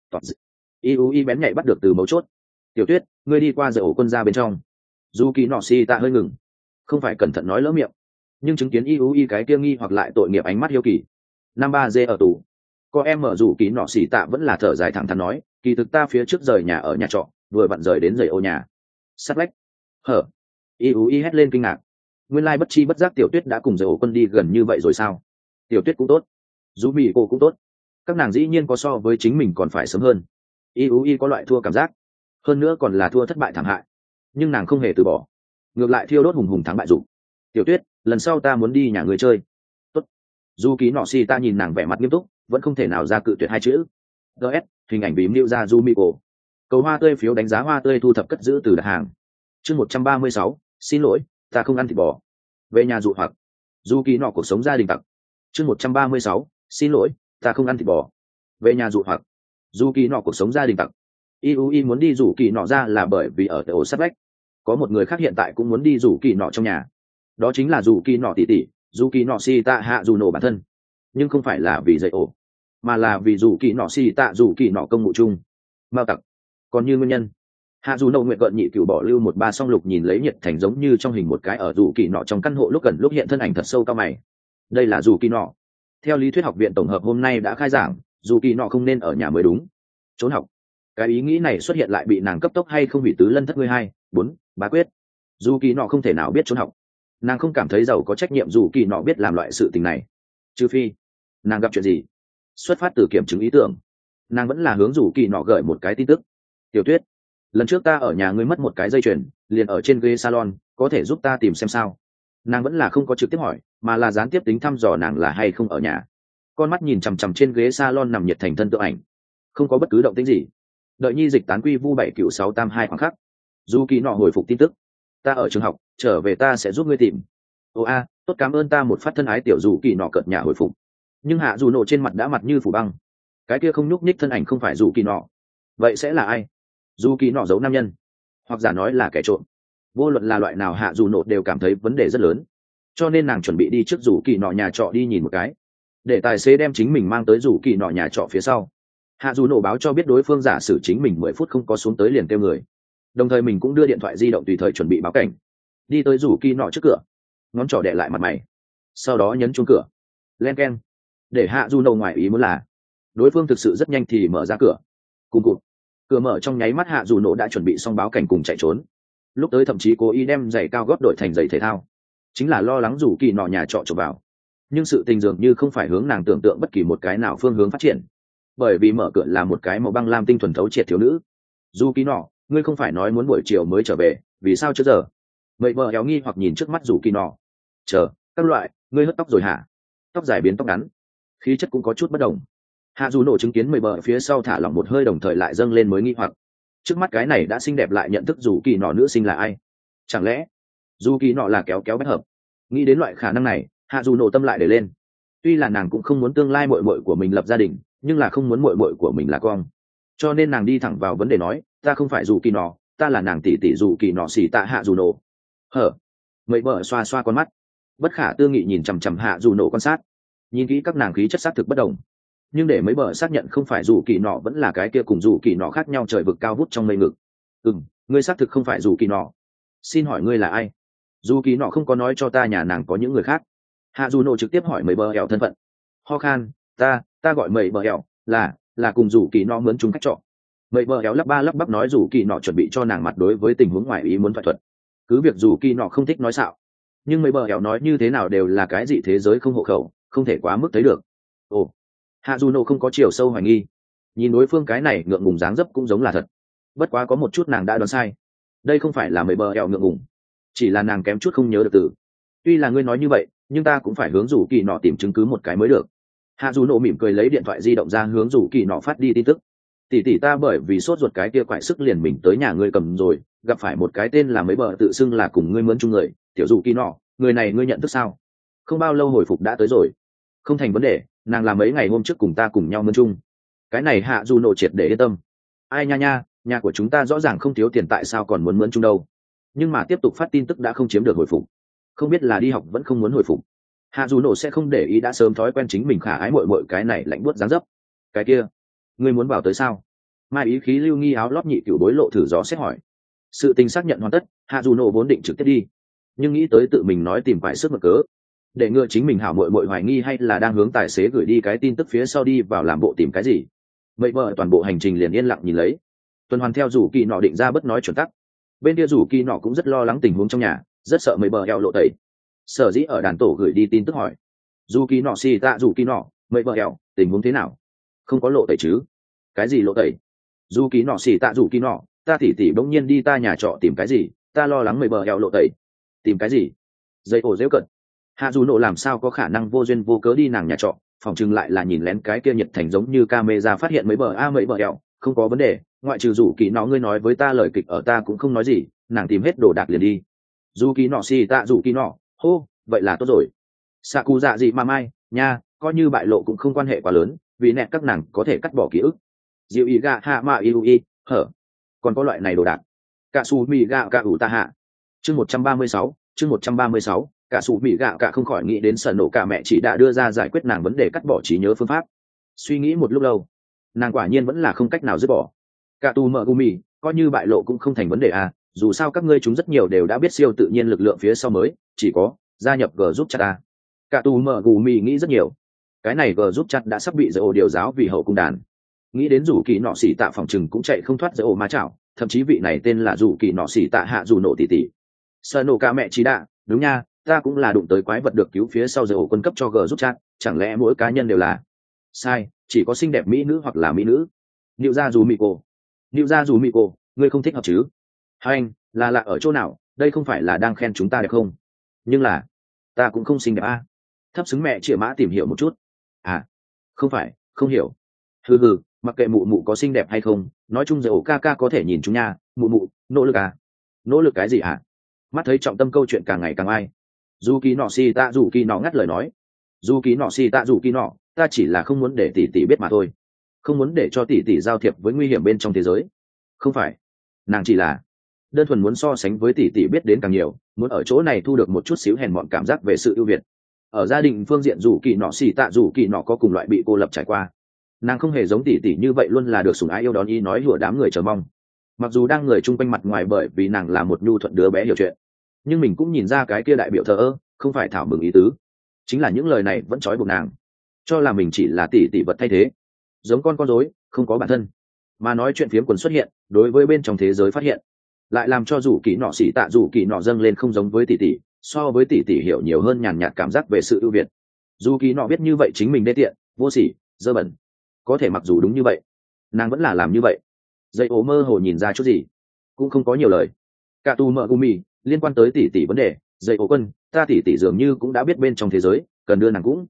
Iu y bén nhạy bắt được từ mấu chốt. Tiểu Tuyết, ngươi đi qua giữa ổ quân ra bên trong. Dù kỳ nọ xì tạ hơi ngừng, không phải cẩn thận nói lỡ miệng, nhưng chứng kiến Iu y cái kia nghi hoặc lại tội nghiệp ánh mắt hiếu kỳ. Năm ba dê ở tù. Có em mở rủ kỳ nọ xì tạ vẫn là thở dài thẳng thắn nói, kỳ thực ta phía trước rời nhà ở nhà trọ, vừa vặn rời đến rời ô nhà. Sắt lách. Hở. Iu y hét lên kinh ngạc. Nguyên lai bất chi bất giác Tiểu Tuyết đã cùng rời ổ quân đi gần như vậy rồi sao? Tiểu Tuyết cũng tốt, dù mì cô cũng tốt, các nàng dĩ nhiên có so với chính mình còn phải sớm hơn. Iu y có loại thua cảm giác, hơn nữa còn là thua thất bại thảm hại, nhưng nàng không hề từ bỏ, ngược lại thiêu đốt hùng hùng thắng bại dục. Tiểu Tuyết, lần sau ta muốn đi nhà người chơi. Tốt. Dù ký nọ xì ta nhìn nàng vẻ mặt nghiêm túc, vẫn không thể nào ra cự tuyệt hai chữ. gs hình ảnh bìm lưu ra Jumiko. Cầu hoa tươi phiếu đánh giá hoa tươi thu thập cất giữ từ đặt hàng. Chương một trăm ba mươi sáu, xin lỗi, ta không ăn thịt bò. Về nhà dụ hoặc. Dù kỳ nọ cuộc sống gia đình tặc. Chương một trăm ba mươi sáu, xin lỗi, ta không ăn thịt bò. Về nhà dụ hoặc. Dù kỳ nọ cuộc sống gia đình tặc. Iu y muốn đi rủ kỳ nọ ra là bởi vì ở tại ổ sắt vách. Có một người khác hiện tại cũng muốn đi rủ kỳ nọ trong nhà. Đó chính là rủ kỳ nọ tỷ tỷ, dù kỳ nọ si tạ hạ dù nổ bản thân, nhưng không phải là vì dạy ổ, mà là vì dù kỳ nọ si tạ dù kỳ nọ công ngụ chung mao tặc. Còn như nguyên nhân, hạ dù nổ nguyện gợn nhị cựu bỏ lưu một ba song lục nhìn lấy nhiệt thành giống như trong hình một cái ở dù kỳ nọ trong căn hộ lúc gần lúc hiện thân ảnh thật sâu cao mày. Đây là dù kỳ nọ. Theo lý thuyết học viện tổng hợp hôm nay đã khai giảng, dù kỳ nọ không nên ở nhà mới đúng. Trốn học. Cái ý nghĩ này xuất hiện lại bị nàng cấp tốc hay không bị tứ lân thất ngươi hai bốn bá quyết. Dù kỳ nọ không thể nào biết trốn học, nàng không cảm thấy giàu có trách nhiệm dù kỳ nọ biết làm loại sự tình này, trừ phi nàng gặp chuyện gì xuất phát từ kiểm chứng ý tưởng. Nàng vẫn là hướng dù kỳ nọ gửi một cái tin tức. Tiểu Tuyết, lần trước ta ở nhà ngươi mất một cái dây chuyền liền ở trên ghế salon, có thể giúp ta tìm xem sao? Nàng vẫn là không có trực tiếp hỏi, mà là gián tiếp tính thăm dò nàng là hay không ở nhà. Con mắt nhìn chằm chằm trên ghế salon nằm nhiệt thành thân tượng ảnh, không có bất cứ động tĩnh gì. Đợi nhi dịch tán quy vu bảy cựu sáu tam hai khoảng khắc, dù kỳ nọ hồi phục tin tức. Ta ở trường học, trở về ta sẽ giúp ngươi tìm. Ồ a, tốt, cảm ơn. Ta một phát thân ái tiểu dù kỳ nọ cợt nhà hồi phục, nhưng hạ dù nổ trên mặt đã mặt như phủ băng. Cái kia không nhúc nhích thân ảnh không phải dù kỳ nọ, vậy sẽ là ai? Dù kỳ nọ giấu nam nhân, hoặc giả nói là kẻ trộm. Vô luận là loại nào hạ dù nổ đều cảm thấy vấn đề rất lớn, cho nên nàng chuẩn bị đi trước dù kỳ nọ nhà trọ đi nhìn một cái, để tài xế đem chính mình mang tới dù kỳ nọ nhà trọ phía sau. Hạ dù nổ báo cho biết đối phương giả sử chính mình mười phút không có xuống tới liền kêu người, đồng thời mình cũng đưa điện thoại di động tùy thời chuẩn bị báo cảnh. Đi tới rủ kỳ nọ trước cửa, ngón trỏ đè lại mặt mày, sau đó nhấn chuông cửa. Len keng. Để hạ du nổ ngoài ý muốn là đối phương thực sự rất nhanh thì mở ra cửa. Cùng cụt, cửa mở trong nháy mắt hạ dù nổ đã chuẩn bị xong báo cảnh cùng chạy trốn. Lúc tới thậm chí cố ý đem giày cao gót đổi thành giày thể thao, chính là lo lắng rủ kỳ nọ nhà trọ trộm vào. Nhưng sự tình dường như không phải hướng nàng tưởng tượng bất kỳ một cái nào phương hướng phát triển, bởi vì mở cửa là một cái màu băng lam tinh thuần thấu triệt thiếu nữ. Dù kỳ nọ, ngươi không phải nói muốn buổi chiều mới trở về, vì sao chưa giờ? Mậy vợ éo nghi hoặc nhìn trước mắt rủ kỳ nọ. Chờ, các loại, ngươi hớt tóc rồi hả? Tóc dài biến tóc ngắn, khí chất cũng có chút bất đồng. Hạ dù nổ chứng kiến mười bờ phía sau thả lỏng một hơi, đồng thời lại dâng lên mới nghi hoặc, trước mắt cái này đã xinh đẹp lại nhận thức dù kỳ nọ nữ sinh là ai? Chẳng lẽ dù kỳ nọ là kéo kéo bách hợp? Nghĩ đến loại khả năng này, hạ dù nổ tâm lại để lên. Tuy là nàng cũng không muốn tương lai muội muội của mình lập gia đình, nhưng là không muốn muội muội của mình là con, cho nên nàng đi thẳng vào vấn đề nói, ta không phải dù kỳ nọ, ta là nàng tỷ tỷ dù kỳ nọ xỉ tạ hạ dù nổ. Hở? Mười bờ xoa xoa con mắt, bất khả tư nghị nhìn chằm chằm hạ dù nổ quan sát. Nhìn kỹ các nàng khí chất xác thực bất đồng, nhưng để mấy bờ xác nhận không phải dù kỳ nọ vẫn là cái kia cùng dù kỳ nọ khác nhau trời vực cao vút trong mây ngực. Ừm, ngươi xác thực không phải dù kỳ nọ. Xin hỏi ngươi là ai? Dù kỳ nọ không có nói cho ta nhà nàng có những người khác. Hạ dù nổ trực tiếp hỏi mấy bờ ẻo thân phận. Ho khan, ta ta gọi mấy bờ ẻo là là cùng dù kỳ nọ mướn chung khách trọ. Mấy bờ ẻo lắp ba lắp bắp nói dù kỳ nọ chuẩn bị cho nàng mặt đối với tình huống ngoài ý muốn thoại thuật. Cứ việc dù kỳ nọ không thích nói xạo, nhưng mấy bờ ẻo nói như thế nào đều là cái gì thế giới không hộ khẩu, không thể quá mức thấy được. Ồ, hạ dù nổ không có chiều sâu hoài nghi, nhìn đối phương cái này ngượng ngùng dáng dấp cũng giống là thật. Bất quá có một chút nàng đã đoán sai, đây không phải là mấy bờ ẻo ngượng ngùng, chỉ là nàng kém chút không nhớ được từ. Tuy là ngươi nói như vậy, nhưng ta cũng phải hướng dù kỳ nọ tìm chứng cứ một cái mới được. Hạ dù nổ mỉm cười lấy điện thoại di động ra hướng dù kỳ nọ phát đi tin tức. Tỷ tỷ ta bởi vì sốt ruột cái kia quại sức liền mình tới nhà ngươi cầm rồi, gặp phải một cái tên là mấy bờ tự xưng là cùng ngươi mướn chung người, tiểu dù kỳ nọ, người này ngươi nhận thức sao? Không bao lâu hồi phục đã tới rồi. Không thành vấn đề, nàng làm mấy ngày hôm trước cùng ta cùng nhau mướn chung. Cái này hạ dù nổ triệt để yên tâm. Ai nha nha, nhà của chúng ta rõ ràng không thiếu tiền, tại sao còn muốn mướn chung đâu? Nhưng mà tiếp tục phát tin tức đã không chiếm được hồi phục, không biết là đi học vẫn không muốn hồi phục. Hạ dù nổ sẽ không để ý, đã sớm thói quen chính mình khả ái muội muội cái này lạnh buốt dáng dấp. Cái kia, ngươi muốn bảo tới sao? Mai ý khí lưu nghi áo lót nhị cửu đối lộ thử gió xét hỏi. Sự tình xác nhận hoàn tất, hạ dù nổ vốn định trực tiếp đi, nhưng nghĩ tới tự mình nói tìm phải sức mật cớ, để ngựa chính mình hảo muội muội hoài nghi hay là đang hướng tài xế gửi đi cái tin tức phía sau đi vào làm bộ tìm cái gì. Mậy vợ toàn bộ hành trình liền yên lặng nhìn lấy. Tuần hoàn theo rủ kỳ nọ định ra bất nói chuẩn tắc. Bên kia rủ kỳ nọ cũng rất lo lắng tình huống trong nhà, rất sợ mấy bờ eo lộ tẩy. Sở dĩ ở đàn tổ gửi đi tin tức hỏi dù kỳ nọ xì tạ rủ kỳ nọ, mấy bờ eo tình huống thế nào? Không có lộ tẩy chứ? Cái gì lộ tẩy? Dù kỳ nọ xì tạ rủ kỳ nọ, ta tỉ tỉ bỗng nhiên đi ta nhà trọ tìm cái gì, ta lo lắng mấy bờ eo lộ tẩy. Tìm cái gì? Dây ổ dễu cận. Hạ dù nộ làm sao có khả năng vô duyên vô cớ đi nàng nhà trọ, phòng chừng lại là nhìn lén cái kia nhiệt thành giống như camera phát hiện mấy bờ a mấy bờ eo, không có vấn đề, ngoại trừ rủ kỳ nọ ngươi nói với ta lời kịch ở ta cũng không nói gì, nàng tìm hết đồ đạc liền đi. Dù kỳ nọ xì tạ rủ kỳ nọ, hô, vậy là tốt rồi. Xạ cụ dạ gì mà mai, nha, coi như bại lộ cũng không quan hệ quá lớn, vì nẹt các nàng có thể cắt bỏ ký ức. Diệu ý gạ hạ mạ yêu y, hở, còn có loại này đồ đạc. Cả su mì gạo cả ủ ta hạ. Chương một trăm ba mươi sáu, chương một trăm ba mươi sáu, cả su mì gạo cả không khỏi nghĩ đến sở nổ cả mẹ chỉ đã đưa ra giải quyết nàng vấn đề cắt bỏ trí nhớ phương pháp. Suy nghĩ một lúc lâu, nàng quả nhiên vẫn là không cách nào dứt bỏ. Cả tu mở gumi, coi như bại lộ cũng không thành vấn đề à, dù sao các ngươi chúng rất nhiều đều đã biết siêu tự nhiên lực lượng phía sau mới, chỉ có gia nhập G giúp chat ta. Cả tu mở gumi nghĩ rất nhiều. Cái này G giúp chat đã sắp bị giới ổ điều giáo vì hậu cung đàn. Nghĩ đến rủ kỳ nọ xỉ tạ phòng trừng cũng chạy không thoát giới ổ ma chảo, thậm chí vị này tên là rủ kỳ nọ xỉ tạ hạ dù nổ tỷ tỷ. Sở nổ cả mẹ chỉ đã, đúng nha, ta cũng là đụng tới quái vật được cứu phía sau giới ổ quân cấp cho G giúp chat, chẳng lẽ mỗi cá nhân đều là sai, chỉ có xinh đẹp mỹ nữ hoặc là mỹ nữ. Niệu ra dù mị cô, Niệu ra dù mị cô, ngươi không thích hợp chứ? Hai anh, là lạ ở chỗ nào? Đây không phải là đang khen chúng ta đẹp không? Nhưng là, ta cũng không xinh đẹp a. À? Thấp xứng mẹ chĩa mã tìm hiểu một chút. À, không phải, không hiểu. Hừ hừ, mặc kệ mụ mụ có xinh đẹp hay không, nói chung giới ổ ca ca có thể nhìn chúng nha. Mụ mụ, nỗ lực à? Nỗ lực cái gì hả? À? Mắt thấy trọng tâm câu chuyện càng ngày càng ai. Dù kỳ nọ si ta dù kỳ nọ ngắt lời nói. Dù kỳ nọ si ta dù kỳ nọ, ta chỉ là không muốn để tỷ tỷ biết mà thôi, không muốn để cho tỷ tỷ giao thiệp với nguy hiểm bên trong thế giới. Không phải, nàng chỉ là đơn thuần muốn so sánh với tỷ tỷ biết đến càng nhiều, muốn ở chỗ này thu được một chút xíu hèn mọn cảm giác về sự ưu việt. Ở gia đình phương diện dù kỳ nọ xì tạ dù kỳ nọ có cùng loại bị cô lập trải qua, nàng không hề giống tỷ tỷ như vậy luôn là được sủng ái yêu đón ý nói hùa đám người chờ mong. Mặc dù đang người chung quanh mặt ngoài bởi vì nàng là một nhu thuận đứa bé hiểu chuyện, nhưng mình cũng nhìn ra cái kia đại biểu thờ ơ, không phải thảo mừng ý tứ. Chính là những lời này vẫn trói buộc nàng, cho là mình chỉ là tỷ tỷ vật thay thế, giống con con rối không có bản thân. Mà nói chuyện phiếm quần xuất hiện, đối với bên trong thế giới phát hiện, lại làm cho dù kỳ nọ xỉ tạ dù kỳ nọ dâng lên không giống với tỷ tỷ, so với tỷ tỷ hiểu nhiều hơn nhàn nhạt cảm giác về sự ưu việt. Dù kỳ nọ biết như vậy chính mình đê tiện, vô sỉ, dơ bẩn, có thể mặc dù đúng như vậy, nàng vẫn là làm như vậy. Dây ố mơ hồ nhìn ra chút gì, cũng không có nhiều lời. Cả tu mợ gumi liên quan tới tỷ tỷ vấn đề, dây ố quân, ta tỷ tỷ dường như cũng đã biết bên trong thế giới, cần đưa nàng cũng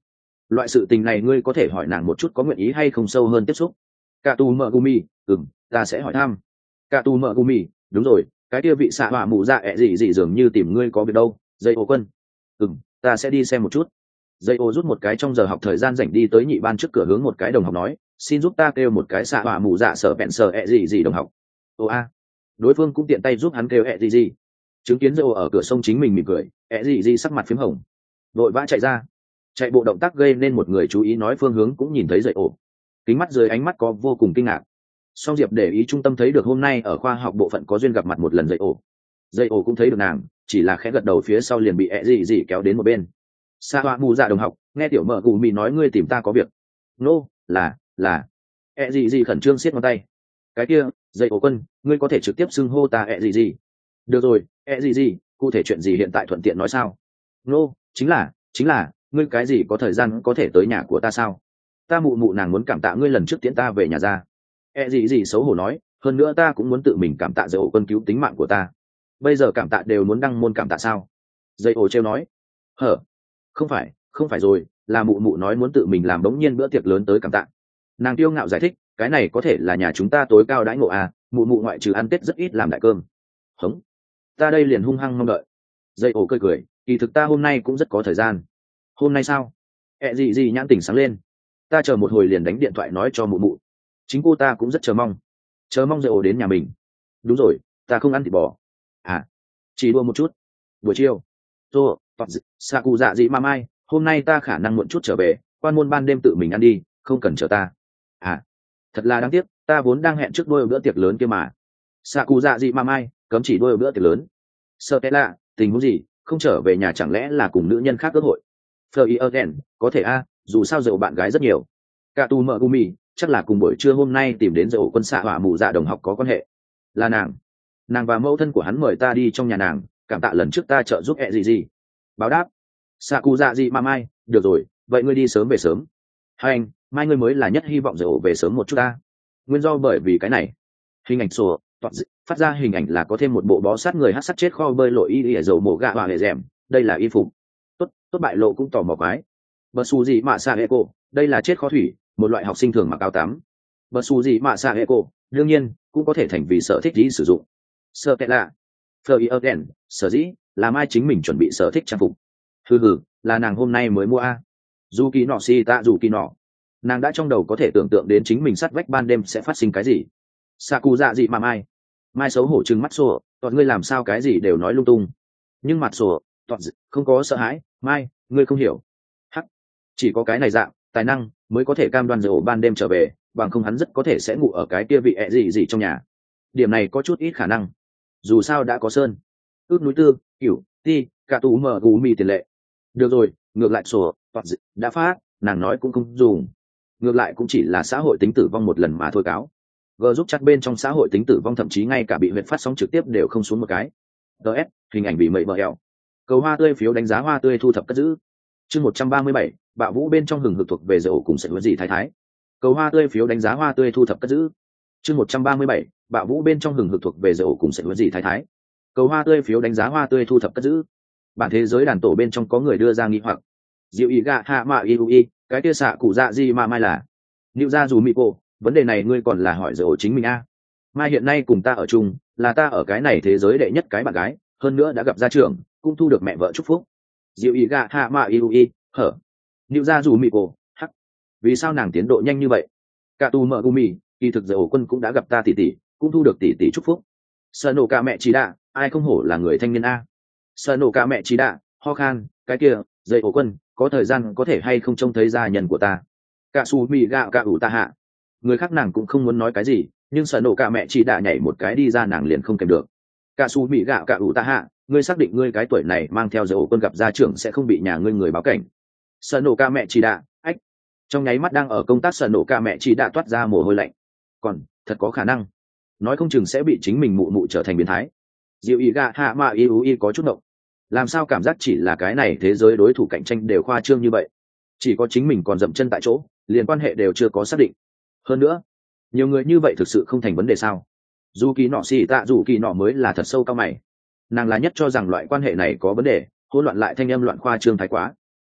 loại sự tình này ngươi có thể hỏi nàng một chút có nguyện ý hay không sâu hơn tiếp xúc. Cả tù mợ gumi, ừm, ta sẽ hỏi thăm. Cả tù mợ gumi, đúng rồi, cái kia vị xạ hỏa mụ dạ ẹ gì gì dường như tìm ngươi có việc đâu. Dây ô quân, ừm, ta sẽ đi xem một chút. Dây ô rút một cái trong giờ học thời gian rảnh đi tới nhị ban trước cửa hướng một cái đồng học nói, xin giúp ta kêu một cái xạ hỏa mụ dạ sở bẹn sở ẹ gì gì đồng học. Ô a, đối phương cũng tiện tay giúp hắn kêu ẹ gì gì. Chứng kiến dây ô ở cửa sông chính mình mỉm cười, ẹ gì gì sắc mặt phím hồng, vội vã chạy ra. Chạy bộ động tác gây nên một người chú ý nói phương hướng cũng nhìn thấy dây ô. Kính mắt dưới ánh mắt có vô cùng kinh ngạc. Song Diệp để ý trung tâm thấy được hôm nay ở khoa học bộ phận có duyên gặp mặt một lần dây ổ. Dây ổ cũng thấy được nàng, chỉ là khẽ gật đầu phía sau liền bị ẹ gì gì kéo đến một bên. Sa Hoa mù dạ đồng học, nghe tiểu mợ gù mì nói ngươi tìm ta có việc. Nô, là, là. ẹ gì gì khẩn trương siết ngón tay. Cái kia, dây ổ quân, ngươi có thể trực tiếp xưng hô ta ẹ gì gì. Được rồi, ẹ gì gì, cụ thể chuyện gì hiện tại thuận tiện nói sao? Nô, chính là, chính là, ngươi cái gì có thời gian có thể tới nhà của ta sao? Ta mụ mụ nàng muốn cảm tạ ngươi lần trước tiễn ta về nhà ra. E gì gì xấu hổ nói, hơn nữa ta cũng muốn tự mình cảm tạ dây ổ quân cứu tính mạng của ta. Bây giờ cảm tạ đều muốn đăng môn cảm tạ sao? Dây ổ treo nói, hở, không phải, không phải rồi, là mụ mụ nói muốn tự mình làm đống nhiên bữa tiệc lớn tới cảm tạ. Nàng tiêu ngạo giải thích, cái này có thể là nhà chúng ta tối cao đãi ngộ à, mụ mụ ngoại trừ ăn tết rất ít làm đại cơm. Hống, ta đây liền hung hăng mong đợi. Dây ổ cười cười, kỳ thực ta hôm nay cũng rất có thời gian. Hôm nay sao? E gì gì nhãn tỉnh sáng lên. Ta chờ một hồi liền đánh điện thoại nói cho mụ mụ. Chính cô ta cũng rất chờ mong chờ mong dậy ổ đến nhà mình. Đúng rồi, ta không ăn thịt bò. À, chỉ đua một chút. Buổi chiều tô tọt xạ cụ dạ dị ma mai, hôm nay ta khả năng muộn chút trở về, quan môn ban đêm tự mình ăn đi, không cần chờ ta. À, thật là đáng tiếc, ta vốn đang hẹn trước đôi bữa tiệc lớn kia mà. Xạ cụ dạ dị ma mai, cấm chỉ đôi bữa tiệc lớn. Sợ té lạ, tình huống gì, không trở về nhà chẳng lẽ là cùng nữ nhân khác cơ hội? Fleur again, có thể a, dù sao dậu bạn gái rất nhiều. Cả tu mợ gumi, chắc là cùng buổi trưa hôm nay tìm đến dậu quân xạ hỏa mù dạ đồng học có quan hệ. Là nàng, nàng và mẫu thân của hắn mời ta đi trong nhà nàng, cảm tạ lần trước ta trợ giúp ẹ gì gì. Báo đáp. Xạ cụ dạ gì mà mai, được rồi, vậy ngươi đi sớm về sớm. Hai anh, mai ngươi mới là nhất hy vọng dậu về sớm một chút ta. Nguyên do bởi vì cái này. Hình ảnh sổ, toạt dị, phát ra hình ảnh là có thêm một bộ bó sát người hát sắt chết kho bơi lội y y dầu mổ gạ và hệ rèm, đây là y phục. Tốt, tốt bại lộ cũng tò mò quái. Bờ su gì mà xa hệ cô, đây là chết kho thủy, một loại học sinh thường mặc áo tắm. Bờ su gì mà xa hệ cô, đương nhiên cũng có thể thành vì sở thích gì sử dụng. Sợ tệ lạ. Fleur again, sở dĩ là mai chính mình chuẩn bị sở thích trang phục. Hừ hừ, là nàng hôm nay mới mua a. Dù kỳ nọ si ta dù kỳ nọ, nàng đã trong đầu có thể tưởng tượng đến chính mình sát vách ban đêm sẽ phát sinh cái gì. Saku dạ dị mà mai, mai xấu hổ trừng mắt sổ, toàn ngươi làm sao cái gì đều nói lung tung. Nhưng mặt sổ, toàn không có sợ hãi, mai, ngươi không hiểu. Hắc, chỉ có cái này dạng tài năng mới có thể cam đoan dầu ban đêm trở về, bằng không hắn rất có thể sẽ ngủ ở cái kia vị ẹ gì gì trong nhà. Điểm này có chút ít khả năng. Dù sao đã có sơn ước núi tư cửu ti cả tù mở gù mì tiền lệ. Được rồi, ngược lại sổ toạt dị đã phát, nàng nói cũng không dùng. Ngược lại cũng chỉ là xã hội tính tử vong một lần mà thôi cáo. G giúp chắc bên trong xã hội tính tử vong thậm chí ngay cả bị huyện phát sóng trực tiếp đều không xuống một cái. ds hình ảnh bị mậy bờ hẹo. Cầu hoa tươi phiếu đánh giá hoa tươi thu thập cất giữ. Chương một trăm ba mươi bảy, bạo vũ bên trong hừng hực thuộc về dầu cùng sẽ hướng gì thái thái. Cầu hoa tươi phiếu đánh giá hoa tươi thu thập cất giữ. Chương một trăm ba mươi bảy, bạo vũ bên trong hừng hực thuộc về dầu cùng sẽ hướng gì thái thái. Cầu hoa tươi phiếu đánh giá hoa tươi thu thập cất giữ. Bản thế giới đàn tổ bên trong có người đưa ra nghi hoặc. Diệu ý gạ hạ mạ y y, cái kia xạ cụ dạ gì mà mai là. Liệu ra dù mị cô, vấn đề này ngươi còn là hỏi dầu chính mình a. Mai hiện nay cùng ta ở chung, là ta ở cái này thế giới đệ nhất cái bạn gái, hơn nữa đã gặp gia trưởng, cũng thu được mẹ vợ chúc phúc. Diệu ý gạ hạ mạ y y, hở. Liệu ra dù mị cô, hắc. Vì sao nàng tiến độ nhanh như vậy? Cả tù mở gumi, kỳ thực dầu quân cũng đã gặp ta tỷ tỷ, cũng thu được tỷ tỷ chúc phúc. Sợ nổ cả mẹ chỉ đạ, ai không hổ là người thanh niên a. Sợ nổ cả mẹ chỉ đạ, ho khan, cái kia, dây ổ quân, có thời gian có thể hay không trông thấy gia nhân của ta. Cả su mì gạo cả ủ ta hạ. Người khác nàng cũng không muốn nói cái gì, nhưng sợ nổ cả mẹ chỉ đạ nhảy một cái đi ra nàng liền không kèm được. Cả su mì gạo cả ủ ta hạ, ngươi xác định ngươi cái tuổi này mang theo dây ổ quân gặp gia trưởng sẽ không bị nhà ngươi người báo cảnh. Sợ nổ cả mẹ chỉ đạ, ách. Trong nháy mắt đang ở công tác sợ nổ cả mẹ chỉ đạ toát ra mồ hôi lạnh. Còn, thật có khả năng nói không chừng sẽ bị chính mình mụ mụ trở thành biến thái. Diệu ý gạ hạ mạ y y có chút động. Làm sao cảm giác chỉ là cái này thế giới đối thủ cạnh tranh đều khoa trương như vậy, chỉ có chính mình còn dậm chân tại chỗ, liền quan hệ đều chưa có xác định. Hơn nữa, nhiều người như vậy thực sự không thành vấn đề sao? Dù kỳ nọ xì tạ dù kỳ nọ mới là thật sâu cao mày. Nàng là nhất cho rằng loại quan hệ này có vấn đề, hỗn loạn lại thanh âm loạn khoa trương thái quá.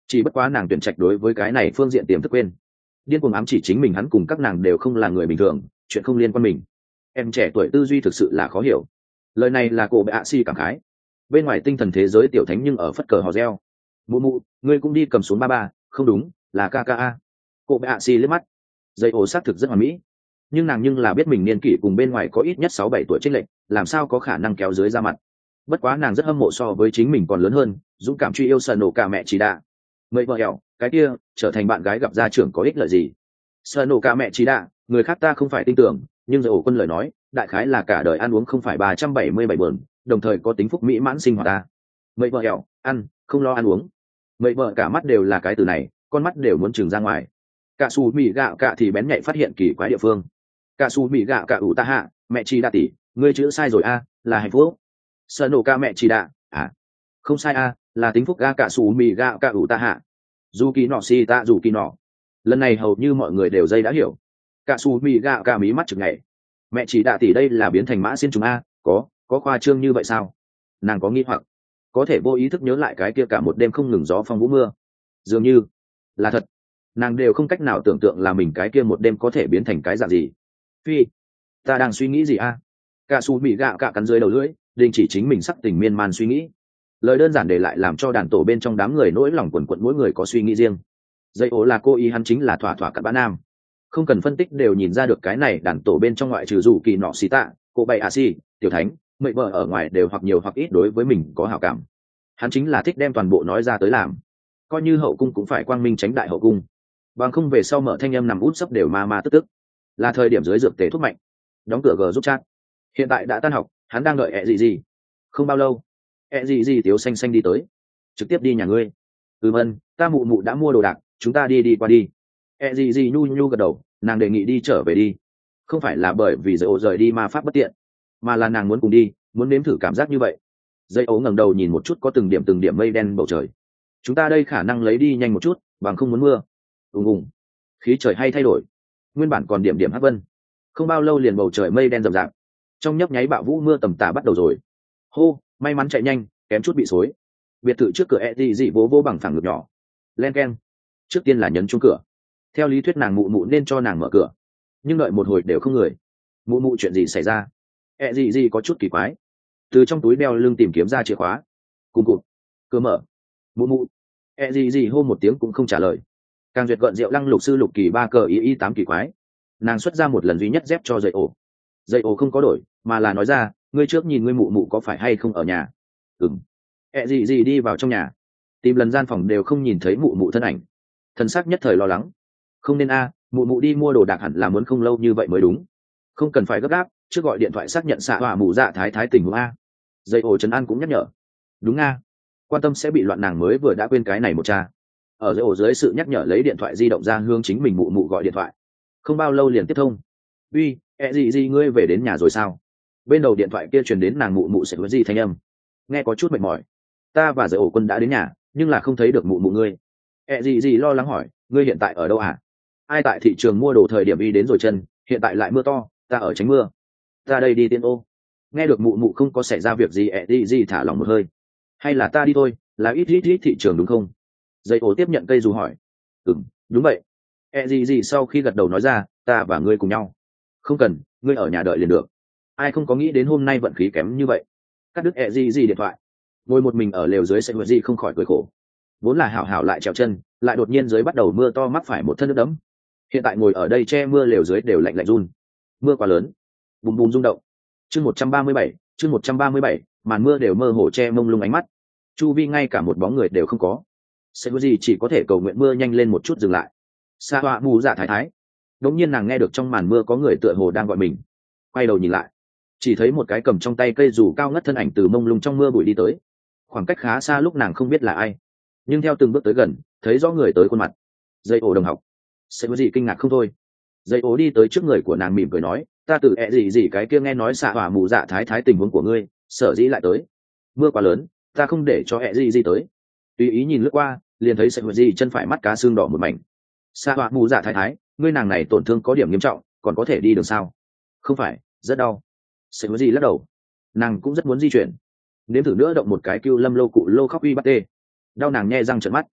chỉ bất quá nàng tuyển trạch đối với cái này phương diện tiềm thức quên, điên cuồng ám chỉ chính mình hắn cùng các nàng đều không là người bình thường, chuyện không liên quan mình. Em trẻ tuổi tư duy thực sự là khó hiểu. Lời này là cô bệ ạ si cảm khái. Bên ngoài tinh thần thế giới tiểu thánh nhưng ở phất cờ hò reo. Mụ mụ, ngươi cũng đi cầm xuống ba ba, không đúng, là ca ca a. Cô bệ ạ si liếc mắt. Dây ổ xác thực rất hoàn mỹ, nhưng nàng nhưng là biết mình niên kỷ cùng bên ngoài có ít nhất sáu bảy tuổi chênh lệch, làm sao có khả năng kéo dưới ra mặt. Bất quá nàng rất hâm mộ so với chính mình còn lớn hơn, dũng cảm truy yêu sờ nổ cả mẹ chỉ đạ. Mấy vợ hẹo, cái kia trở thành bạn gái gặp gia trưởng có ích lợi gì? Sờ nổ cả mẹ chỉ đạ, người khác ta không phải tin tưởng, nhưng dây ổ quân lời nói, đại khái là cả đời ăn uống không phải ba trăm bảy mươi bảy bờn, đồng thời có tính phúc mỹ mãn sinh hoạt ta. Mấy vợ hẹo, ăn, không lo ăn uống. Mấy vợ cả mắt đều là cái từ này, con mắt đều muốn trừng ra ngoài. Cả xù mì gạo cả thì bén nhạy phát hiện kỳ quái địa phương. Cả xù mì gạo cả ủ ta hạ, mẹ chỉ đạ tỷ, ngươi chữ sai rồi a, là hạnh phúc. Sợ nổ ca mẹ chỉ đạ, à, không sai a, là tính phúc ga cả xù mì gạo cả ủ ta hạ. Dù kỳ nọ si ta dù kỳ nọ. Lần này hầu như mọi người đều dây đã hiểu. Cả xù mì gạo cả mí mắt chực nhảy. Mẹ chỉ đạ tỷ đây là biến thành mã xin chúng a, có, có khoa trương như vậy sao? Nàng có nghi hoặc, có thể vô ý thức nhớ lại cái kia cả một đêm không ngừng gió phong vũ mưa. Dường như là thật, nàng đều không cách nào tưởng tượng là mình cái kia một đêm có thể biến thành cái dạng gì. Phi, ta đang suy nghĩ gì a? Cả xù mì gạo cả cắn dưới đầu lưỡi, đình chỉ chính mình sắc tình miên man suy nghĩ. Lời đơn giản để lại làm cho đàn tổ bên trong đám người nỗi lòng quần quận, mỗi người có suy nghĩ riêng. Dây ố là cô ý hắn chính là thỏa thỏa cặn bã nam, không cần phân tích đều nhìn ra được cái này đàn tổ bên trong ngoại trừ dù kỳ nọ xì tạ, cô bậy à xì, tiểu thánh, mệnh vợ ở ngoài đều hoặc nhiều hoặc ít đối với mình có hảo cảm. Hắn chính là thích đem toàn bộ nói ra tới làm, coi như hậu cung cũng phải quang minh tránh đại hậu cung, bằng không về sau mở thanh âm nằm út sấp đều ma ma tức tức. Là thời điểm dưới dược tề thuốc mạnh, đóng cửa gờ giúp chat. Hiện tại đã tan học, hắn đang đợi ẹ gì gì. Không bao lâu, ẹ gì gì tiếu xanh xanh đi tới, trực tiếp đi nhà ngươi. Ừ vân, ta mụ mụ đã mua đồ đạc, chúng ta đi đi qua đi. ẹ gì gì nhu nhu gật đầu, nàng đề nghị đi trở về đi, không phải là bởi vì dây ố rời đi ma pháp bất tiện, mà là nàng muốn cùng đi, muốn nếm thử cảm giác như vậy. Dây ố ngẩng đầu nhìn một chút có từng điểm từng điểm mây đen bầu trời. Chúng ta đây khả năng lấy đi nhanh một chút, bằng không muốn mưa. Ùng ùng, khí trời hay thay đổi, nguyên bản còn điểm điểm hắc vân, không bao lâu liền bầu trời mây đen rậm rạp, trong nhấp nháy bạo vũ mưa tầm tã bắt đầu rồi. Hô, may mắn chạy nhanh, kém chút bị xối. Biệt thự trước cửa e dị dị vỗ vỗ bằng phẳng ngực nhỏ. Len keng, trước tiên là nhấn chuông cửa. Theo lý thuyết nàng mụ mụ nên cho nàng mở cửa, nhưng đợi một hồi đều không người. Mụ mụ chuyện gì xảy ra? E dị dị có chút kỳ quái, từ trong túi đeo lưng tìm kiếm ra chìa khóa. Cùng cụt, cửa mở. Mụ mụ. E dị dị hô một tiếng cũng không trả lời. Càng duyệt gợn rượu lăng lục sư lục kỳ ba cờ ý y tám kỳ quái. Nàng xuất ra một lần duy nhất dép cho dây ổ. Dây ổ không có đổi, mà là nói ra, ngươi trước nhìn ngươi mụ mụ có phải hay không ở nhà. Ừm. E dị dị đi vào trong nhà, tìm lần gian phòng đều không nhìn thấy mụ mụ thân ảnh, thân xác nhất thời lo lắng. Không nên a, mụ mụ đi mua đồ đạc hẳn là muốn không lâu như vậy mới đúng. Không cần phải gấp gáp, trước gọi điện thoại xác nhận xạ hỏa mụ dạ thái thái tình huống a. Dây ổ trấn an cũng nhắc nhở. Đúng a, quan tâm sẽ bị loạn, nàng mới vừa đã quên cái này một cha. Ở dây ổ dưới sự nhắc nhở lấy điện thoại di động ra hướng chính mình mụ mụ gọi điện thoại. Không bao lâu liền tiếp thông. Uy, ẹ gì gì ngươi về đến nhà rồi sao? Bên đầu điện thoại kia truyền đến nàng mụ mụ sẽ có gì thanh âm, nghe có chút mệt mỏi. Ta và dây ổ quân đã đến nhà, nhưng là không thấy được mụ mụ ngươi. Ẹ gì gì lo lắng hỏi, ngươi hiện tại ở đâu hả? Ai tại thị trường mua đồ thời điểm đi đến rồi chân, hiện tại lại mưa to, ta ở tránh mưa. Ta đây đi tiên ô. Nghe được mụ mụ không có xảy ra việc gì, ẹ gì gì thả lỏng một hơi. Hay là ta đi thôi, là ít ít ít thị trường đúng không? Dây ổ tiếp nhận cây dù hỏi. Ừm, đúng vậy. E gì gì sau khi gật đầu nói ra, ta và ngươi cùng nhau. Không cần, ngươi ở nhà đợi liền được. Ai không có nghĩ đến hôm nay vận khí kém như vậy. Cắt đứt E gì gì điện thoại, ngồi một mình ở lều dưới sẽ gì không khỏi cười khổ. Vốn là hảo hảo lại trèo chân, lại đột nhiên dưới bắt đầu mưa to mắc phải một thân nước đẫm. Hiện tại ngồi ở đây che mưa lều dưới đều lạnh lạnh run. Mưa quá lớn, bùm bùm rung động. Chương một trăm ba mươi bảy, chương một trăm ba mươi bảy, màn mưa đều mơ hồ che mông lung ánh mắt. Chu vi ngay cả một bóng người đều không có. Sẽ có gì chỉ có thể cầu nguyện mưa nhanh lên một chút dừng lại. Sa họa mù dạ thái thái, đống nhiên nàng nghe được trong màn mưa có người tựa hồ đang gọi mình. Quay đầu nhìn lại, chỉ thấy một cái cầm trong tay cây dù cao ngất thân ảnh từ mông lung trong mưa bụi đi tới. Khoảng cách khá xa lúc nàng không biết là ai, nhưng theo từng bước tới gần, thấy rõ người tới khuôn mặt. Dây ổ đồng học. Sẽ có gì kinh ngạc không thôi. Dây ổ đi tới trước người của nàng mỉm cười nói, ta từ ẹ gì gì cái kia nghe nói xạ hỏa mù dạ thái thái tình huống của ngươi, sở dĩ lại tới. Mưa quá lớn, ta không để cho ẹ gì gì tới. Tùy ý nhìn lướt qua, liền thấy sẽ có gì chân phải mắt cá xương đỏ một mảnh. Xạ hỏa mù dạ thái thái, ngươi nàng này tổn thương có điểm nghiêm trọng, còn có thể đi đường sao? Không phải, rất đau. Sẽ có gì lắc đầu. Nàng cũng rất muốn di chuyển, nếm thử nữa động một cái cưu lâm lô cụ lô khóc uy bắt tê. Đau nàng nhe răng trợn mắt.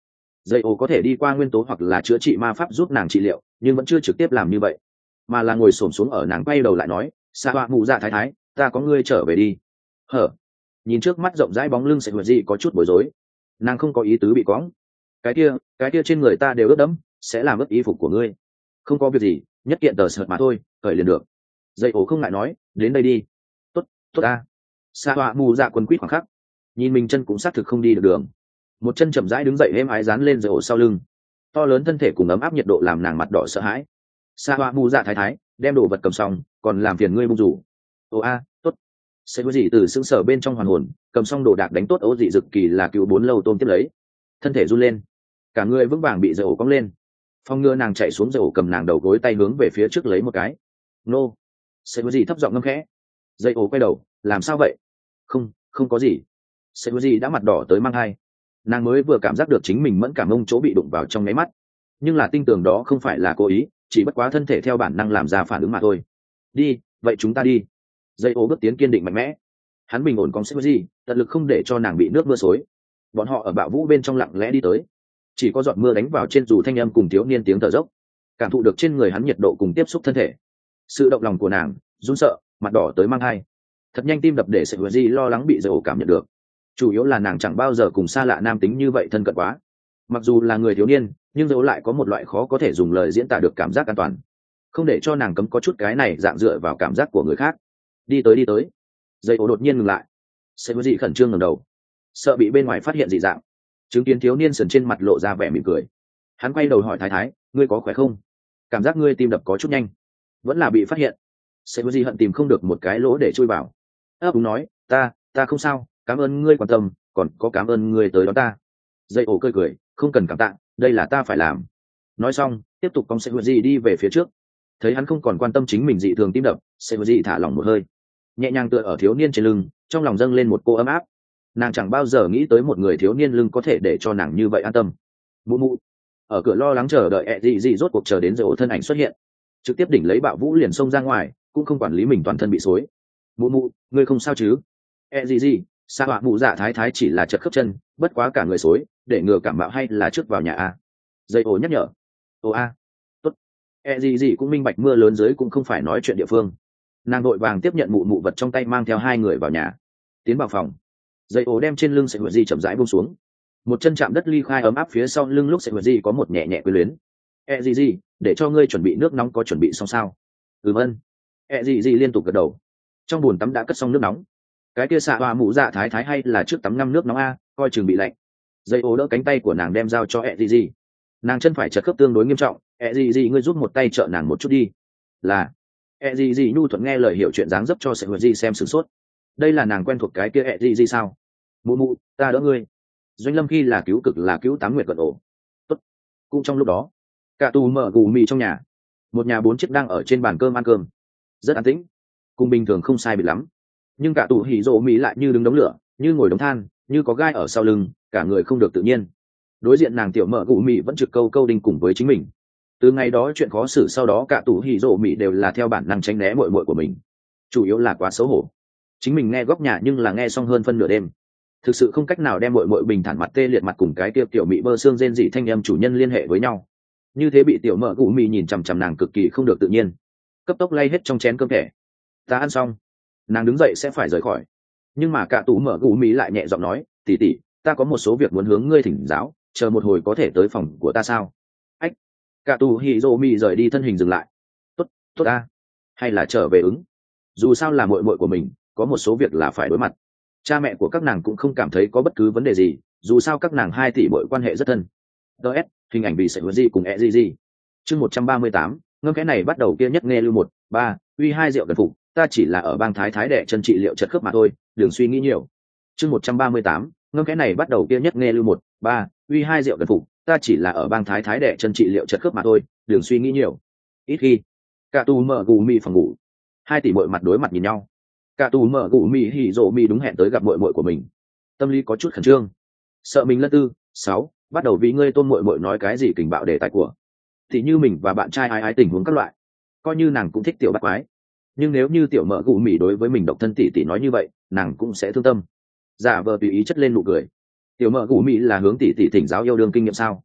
dây ổ có thể đi qua nguyên tố hoặc là chữa trị ma pháp giúp nàng trị liệu, nhưng vẫn chưa trực tiếp làm như vậy, mà là ngồi xổm xuống ở nàng quay đầu lại nói, xạ họa mụ dạ thái thái, ta có ngươi trở về đi. Hở? Nhìn trước mắt rộng rãi bóng lưng sẽ huệ gì có chút bối rối. Nàng không có ý tứ bị cóng. Cái kia, cái kia trên người ta đều ướt đẫm, sẽ làm ướt y phục của ngươi. Không có việc gì, nhất kiện tờ sợt mà thôi, cởi liền được. Dây ổ không ngại nói, đến đây đi. Tốt, tốt ta. Xạ họa mù dạ quần quýt khoảng khắc, nhìn mình chân cũng xác thực không đi được đường, một chân chậm rãi đứng dậy êm ái dán lên dây ổ sau lưng, to lớn thân thể cùng ấm áp nhiệt độ làm nàng mặt đỏ sợ hãi. Xạ họa mù dạ thái thái, đem đồ vật cầm xong, còn làm phiền ngươi bung rủ. Ồ a, tốt. Sẽ có gì từ xương sở bên trong hoàn hồn, cầm xong đồ đạc đánh tốt ố dị dực kỳ là cựu bốn lâu tôm tiếp lấy, thân thể run lên, cả người vững vàng bị dây ổ cong lên, phong ngừa nàng chạy xuống dây ổ cầm nàng đầu gối tay hướng về phía trước lấy một cái. Nô. Sẽ có gì thấp giọng ngâm khẽ. Dây ổ quay đầu, làm sao vậy? Không, không có gì. Sẽ có gì đã mặt đỏ tới mang hai, nàng mới vừa cảm giác được chính mình mẫn cảm ông chỗ bị đụng vào trong nháy mắt, nhưng là tin tưởng đó không phải là cố ý, chỉ bất quá thân thể theo bản năng làm ra phản ứng mà thôi. Đi, vậy chúng ta đi. Dây ố bước tiến kiên định mạnh mẽ, hắn bình ổn con sẽ có gì, tận lực không để cho nàng bị nước mưa xối. Bọn họ ở bão vũ bên trong lặng lẽ đi tới, chỉ có giọt mưa đánh vào trên dù thanh âm cùng thiếu niên tiếng thở dốc, cảm thụ được trên người hắn nhiệt độ cùng tiếp xúc thân thể. Sự động lòng của nàng run sợ, mặt đỏ tới mang hai, thật nhanh tim đập để sẽ gì lo lắng bị dây ổ cảm nhận được. Chủ yếu là nàng chẳng bao giờ cùng xa lạ nam tính như vậy thân cận quá, mặc dù là người thiếu niên nhưng dẫu lại có một loại khó có thể dùng lời diễn tả được cảm giác an toàn, không để cho nàng cấm có chút cái này dạng dựa vào cảm giác của người khác. Đi tới đi tới. Dây ổ đột nhiên ngừng lại, sẽ có gì khẩn trương ngẩng đầu, sợ bị bên ngoài phát hiện dị dạng, chứng kiến thiếu niên sần trên mặt lộ ra vẻ mỉm cười. Hắn quay đầu hỏi thái thái, ngươi có khỏe không? Cảm giác ngươi tim đập có chút nhanh, vẫn là bị phát hiện. Sẽ có gì hận tìm không được một cái lỗ để chui vào. ấp úng nói, ta ta không sao, cảm ơn ngươi quan tâm, còn có cảm ơn ngươi tới đón ta. Dây ổ cười cười, không cần cảm tạ, đây là ta phải làm. Nói xong tiếp tục cong sẽ huệ gì đi về phía trước. Thấy hắn không còn quan tâm chính mình dị thường tim đập, sẽ huệ gì thả lỏng một hơi, nhẹ nhàng tựa ở thiếu niên trên lưng, trong lòng dâng lên một cô ấm áp. Nàng chẳng bao giờ nghĩ tới một người thiếu niên lưng có thể để cho nàng như vậy an tâm. Mụ mụ. Ở cửa lo lắng chờ đợi ẹ dị dị rốt cuộc chờ đến rồi thân ảnh xuất hiện, trực tiếp đỉnh lấy bạo vũ liền xông ra ngoài, cũng không quản lý mình toàn thân bị xối. Mụ mụ, ngươi không sao chứ? ẹ dị dị, sa họa mụ dạ thái thái chỉ là chật khớp chân, bất quá cả người xối, để ngừa cảm bạo hay là trước vào nhà a? Dây ổ nhắc nhở. Ồ a, tốt. ẹ dị dị cũng minh bạch mưa lớn dưới cũng không phải nói chuyện địa phương, nàng vội vàng tiếp nhận mụ mụ vật trong tay mang theo hai người vào nhà, tiến vào phòng. Dây ổ đem trên lưng sẽ huệ di chậm rãi buông xuống, một chân chạm đất ly khai ấm áp phía sau lưng, lúc sẽ huệ di có một nhẹ nhẹ quyến luyến. E gì gì, để cho ngươi chuẩn bị nước nóng, có chuẩn bị xong sao? Ừm ân. E gì gì liên tục gật đầu. Trong bồn tắm đã cất xong nước nóng, cái kia xạ hoa mụ dạ thái thái hay là trước tắm ngâm nước nóng a, coi chừng bị lạnh. Dây ổ đỡ cánh tay của nàng đem giao cho E gì gì, nàng chân phải chật khớp tương đối nghiêm trọng, E gì gì ngươi giúp một tay trợ nàng một chút đi. Là. E gì gì nhu thuận nghe lời hiểu chuyện dáng dấp cho sẽ huệ di xem sửng sốt. Đây là nàng quen thuộc cái kia E gì gì sao? Mụ mụ, ta đỡ ngươi. Doanh lâm khi là cứu cực là cứu tám nguyệt cận ổ. Tốt. Cũng trong lúc đó, cả tù mở gù mì trong nhà, một nhà bốn chiếc đang ở trên bàn cơm ăn cơm, rất an tĩnh, cùng bình thường không sai biệt lắm, nhưng cả tù hỉ rộ mì lại như đứng đống lửa, như ngồi đống than, như có gai ở sau lưng, cả người không được tự nhiên. Đối diện nàng tiểu mở gù mì vẫn trực câu câu đinh cùng với chính mình. Từ ngày đó chuyện khó xử sau đó cả tù hỉ rộ mì đều là theo bản năng tránh né muội muội của mình, chủ yếu là quá xấu hổ. Chính mình nghe góc nhà nhưng là nghe xong hơn phân nửa đêm, thực sự không cách nào đem muội muội bình thản mặt tê liệt mặt cùng cái tiêu tiểu mị bơ xương rên dị thanh âm chủ nhân liên hệ với nhau. Như thế bị tiểu mở gù mì nhìn chằm chằm nàng cực kỳ không được tự nhiên, cấp tốc lay hết trong chén cơm thẻ. Ta ăn xong. Nàng đứng dậy sẽ phải rời khỏi, nhưng mà cả tủ mở gù mì lại nhẹ giọng nói, tỷ tỷ, ta có một số việc muốn hướng ngươi thỉnh giáo, chờ một hồi có thể tới phòng của ta sao? Ách. Cả tủ hỉ rồ mì rời đi thân hình dừng lại. Tốt, tốt a. Hay là trở về ứng. Dù sao là muội muội của mình, có một số việc là phải đối mặt. Cha mẹ của các nàng cũng không cảm thấy có bất cứ vấn đề gì, dù sao các nàng hai tỷ muội quan hệ rất thân. ds hình ảnh bị sợi huấn di cùng e gì gì. Chương một trăm ba mươi tám, ngâm cái này bắt đầu kia nhất nghe lưu một ba uy hai rượu gần phục, ta chỉ là ở bang thái thái đẻ chân trị liệu chật khớp mà thôi, đừng suy nghĩ nhiều. Chương một trăm ba mươi tám, ngâm cái này bắt đầu kia nhất nghe lưu một ba uy hai rượu gần phục, ta chỉ là ở bang thái thái đẻ chân trị liệu chật khớp mà thôi, đừng suy nghĩ nhiều. Ít khi cả tù mở gù mì phòng ngủ, hai tỷ muội mặt đối mặt nhìn nhau. Cả tù mở gù mì hỉ rộ mì đúng hẹn tới gặp muội muội của mình, tâm lý có chút khẩn trương, sợ mình lân tư. Sáu, bắt đầu vì ngươi tôn muội muội nói cái gì kình bạo đề tài của, thì như mình và bạn trai ái ái tình huống các loại, coi như nàng cũng thích tiểu bát quái, nhưng nếu như tiểu mợ gù mì đối với mình độc thân tỷ tỷ nói như vậy, nàng cũng sẽ thương tâm. Giả vờ tùy ý chất lên nụ cười. Tiểu mợ gù mì là hướng tỷ tỷ thỉnh giáo yêu đương kinh nghiệm sao?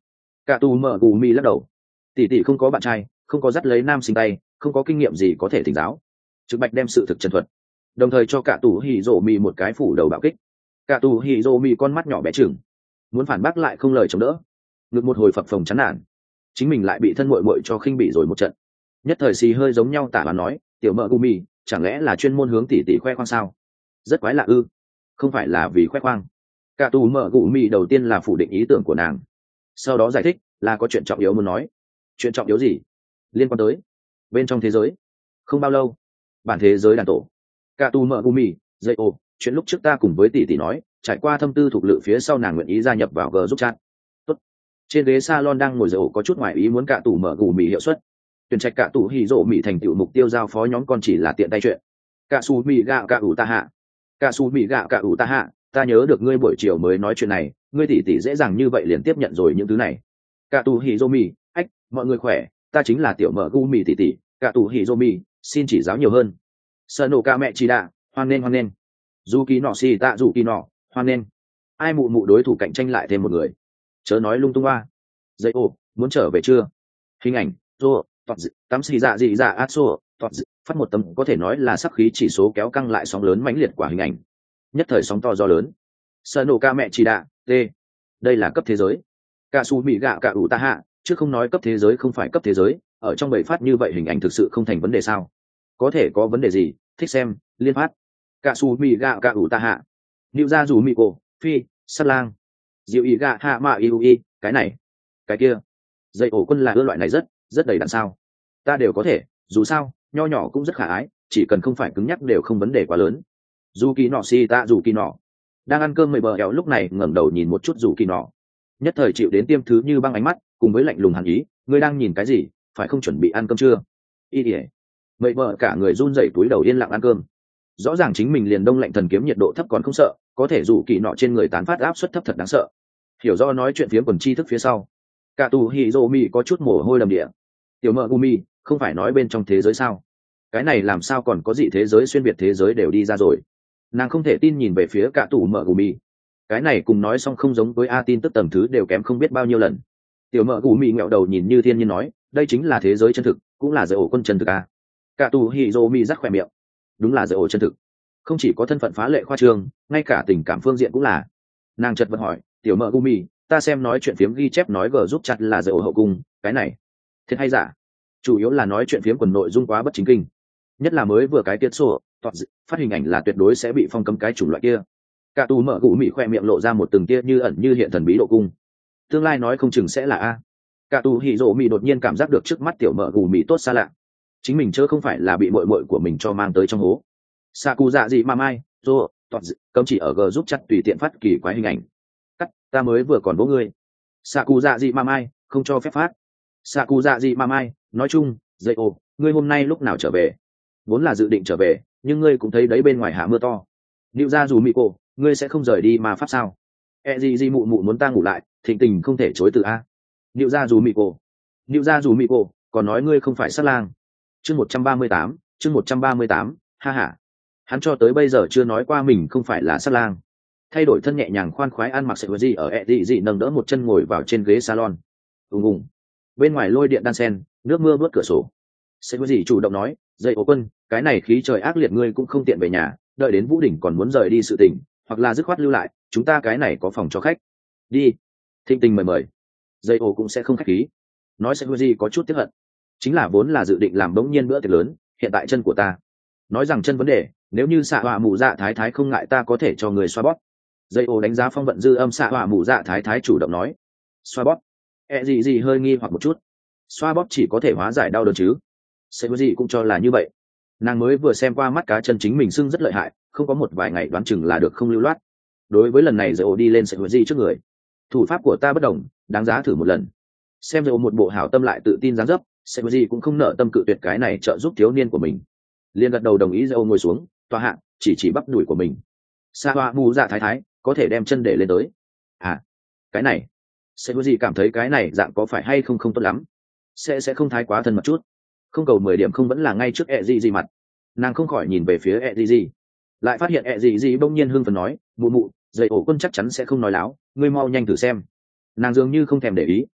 cả tù mở gù mi lắc đầu. Tỷ tỷ không có bạn trai, không có dắt lấy nam sinh tay, không có kinh nghiệm gì có thể thỉnh giáo. Trực bạch đem sự thực chân thuật, đồng thời cho cả tù hỉ rổ mi một cái phủ đầu bạo kích. Cả tù hỉ rổ mi con mắt nhỏ bé chừng, muốn phản bác lại không lời chống đỡ, ngực một hồi phập phồng chán nản, chính mình lại bị thân muội muội cho khinh bỉ rồi một trận. Nhất thời xì hơi giống nhau tả và nói, tiểu mợ gù mi chẳng lẽ là chuyên môn hướng tỷ tỷ khoe khoang sao? Rất quái lạ ư? Không phải là vì khoe khoang. Cả tù mợ gù mi đầu tiên là phủ định ý tưởng của nàng, sau đó giải thích là có chuyện trọng yếu muốn nói. Chuyện trọng yếu gì? Liên quan tới bên trong thế giới. Không bao lâu, bản thế giới đàn tổ. Cả tù mợ gù mi dậy ồ, chuyện lúc trước ta cùng với tỷ tỷ nói, trải qua thâm tư thuộc lự phía sau nàng nguyện ý gia nhập vào g giúp chat. Tốt. Trên ghế salon đang ngồi dậy ồ có chút ngoài ý muốn cả tù mợ gù mi hiệu suất. Tuyển trạch cả tù hỉ rộ mỹ thành tựu mục tiêu giao phó nhóm con chỉ là tiện tay chuyện. Cả su mỹ gạo cả ủ ta hạ. Cả su mỹ gạo cả ủ ta hạ, ta nhớ được ngươi buổi chiều mới nói chuyện này, ngươi tỷ tỷ dễ dàng như vậy liền tiếp nhận rồi những thứ này. Cả tù hỉ rộ mỹ, ách, mọi người khỏe, ta chính là tiểu mợ gu mỹ tỷ tỷ, cả tù hỉ rộ mỹ, xin chỉ giáo nhiều hơn. Sợ nổ ca mẹ chỉ đạ, hoan nên hoan nên. Dù kỳ nọ xì tạ dù kỳ nọ, hoan nên. Ai mụ mụ đối thủ cạnh tranh lại thêm một người. Chớ nói lung tung hoa. Dậy ồ, muốn trở về chưa? Hình ảnh, rô, tọt dị, tắm xì dạ dị dạ át xô, tọt dị, phát một tấm có thể nói là sắc khí chỉ số kéo căng lại sóng lớn mãnh liệt quả hình ảnh. Nhất thời sóng to do lớn. Sợ nổ ca mẹ chỉ đạ, t. Đây là cấp thế giới. Cả su mỹ gạo cả ủ ta hạ, chứ không nói cấp thế giới không phải cấp thế giới, ở trong bầy phát như vậy hình ảnh thực sự không thành vấn đề sao? Có thể có vấn đề gì? Thích xem, liên phát. Cả su mỹ gạo cả ủ ta hạ. Nịu ra dù mỹ cổ, phi, sát lang. Diệu ý gạ hạ mạ yêu y, cái này, cái kia. Dây ổ quân là ưa loại này rất, rất đầy đặn sao. Ta đều có thể, dù sao, nho nhỏ cũng rất khả ái, chỉ cần không phải cứng nhắc đều không vấn đề quá lớn. Dù kỳ nọ si ta dù kỳ nọ. Đang ăn cơm mười bờ éo lúc này ngẩng đầu nhìn một chút dù kỳ nọ. Nhất thời chịu đến tiêm thứ như băng ánh mắt, cùng với lạnh lùng hàn ý, ngươi đang nhìn cái gì, phải không chuẩn bị ăn cơm chưa? Y ỉa. Mười bờ cả người run rẩy túi đầu yên lặng ăn cơm. Rõ ràng chính mình liền đông lạnh thần kiếm nhiệt độ thấp còn không sợ, có thể dù kỳ nọ trên người tán phát áp suất thấp thật đáng sợ. Hiểu do nói chuyện phiếm quần tri thức phía sau, cả tù hỉ rộ mi có chút mồ hôi đầm địa. Tiểu mợ gumi không phải nói bên trong thế giới sao? Cái này làm sao còn có dị thế giới xuyên việt thế giới đều đi ra rồi? Nàng không thể tin nhìn về phía cả tù mợ gumi. Cái này cùng nói xong không giống với a tin tức tầm thứ đều kém không biết bao nhiêu lần. Tiểu mợ gumi ngẹo đầu nhìn như thiên nhiên nói, đây chính là thế giới chân thực, cũng là giới ổ quân chân thực a. Cả tù hỉ rộ mi rắc khỏe miệng. Đúng là giới ổ chân thực, không chỉ có thân phận phá lệ khoa trương, ngay cả tình cảm phương diện cũng là. Nàng chợt vật hỏi, tiểu mợ gumi, ta xem nói chuyện phiếm ghi chép nói g giúp chặt là giới ổ hậu cung, cái này thiệt hay giả? Chủ yếu là nói chuyện phiếm quần nội dung quá bất chính kinh, nhất là mới vừa cái tiết sổ tọt phát hình ảnh là tuyệt đối sẽ bị phong cấm cái chủng loại kia. Cả tù mở gù mỹ khoe miệng lộ ra một từng tia như ẩn như hiện thần bí độ cung, tương lai nói không chừng sẽ là a. Cả tù hỉ rộ mỹ đột nhiên cảm giác được trước mắt tiểu mở gù mỹ tốt xa lạ, chính mình chớ không phải là bị mội mội của mình cho mang tới trong hố. Sa cụ dạ gì mà mai rô tọt cấm chỉ ở g giúp chặt tùy tiện phát kỳ quái hình ảnh. Cắt, ta mới vừa còn bố ngươi. Sa cụ dạ gì mà mai không cho phép phát. Sa cụ dạ gì mà mai nói chung, dậy ồ, ngươi hôm nay lúc nào trở về? Vốn là dự định trở về, nhưng ngươi cũng thấy đấy bên ngoài hạ mưa to. Nịu ra dù mị cổ, ngươi sẽ không rời đi mà pháp sao? E gì gì mụ mụ muốn ta ngủ lại, thịnh tình không thể chối từ a. Nịu ra dù mị cổ, nịu ra dù mị cổ, còn nói ngươi không phải sát lang. Chương một trăm ba mươi tám, chương một trăm ba mươi tám, ha ha. Hắn cho tới bây giờ chưa nói qua mình không phải là sát lang. Thay đổi thân nhẹ nhàng khoan khoái ăn mặc sợi gì ở e gì gì nâng đỡ một chân ngồi vào trên ghế salon. Ùng ùng. Bên ngoài lôi điện đan sen, nước mưa vớt cửa sổ. Sẽ có gì chủ động nói, dậy ổ quân, cái này khí trời ác liệt ngươi cũng không tiện về nhà, đợi đến Vũ Đỉnh còn muốn rời đi sự tình, hoặc là dứt khoát lưu lại, chúng ta cái này có phòng cho khách. Đi. Thịnh tình mời mời. Dậy ổ cũng sẽ không khách khí. Nói sẽ có gì có chút tiếc hận. Chính là vốn là dự định làm bỗng nhiên bữa tiệc lớn, hiện tại chân của ta. Nói rằng chân vấn đề, nếu như xạ họa mụ dạ thái thái không ngại ta có thể cho người xoa bóp. Dậy ổ đánh giá phong vận dư âm xạ họa mụ dạ thái thái chủ động nói. Xoa bóp. E gì gì hơi nghi hoặc một chút. Xoa bóp chỉ có thể hóa giải đau đớn chứ? Sẽ có gì cũng cho là như vậy. Nàng mới vừa xem qua mắt cá chân chính mình sưng rất lợi hại, không có một vài ngày đoán chừng là được không lưu loát. Đối với lần này dậy ổ đi lên sẽ có gì trước người. Thủ pháp của ta bất đồng, đáng giá thử một lần. Xem dậy ổ một bộ hảo tâm lại tự tin dáng dấp, sẽ có gì cũng không nợ tâm cự tuyệt cái này trợ giúp thiếu niên của mình. Liên gật đầu đồng ý dậy ổ ngồi xuống, tòa hạ, chỉ chỉ bắp đùi của mình. Sa hoa mù dạ thái thái, có thể đem chân để lên tới. À, cái này. Sẽ có gì cảm thấy cái này dạng có phải hay không không tốt lắm. Sẽ sẽ không thái quá thân mật chút. Không cầu mười điểm không vẫn là ngay trước ẹ gì gì mặt. Nàng không khỏi nhìn về phía ẹ gì gì. Lại phát hiện ẹ gì gì bỗng nhiên hưng phấn nói, mụ mụ, dậy ổ quân chắc chắn sẽ không nói láo, ngươi mau nhanh thử xem. Nàng dường như không thèm để ý,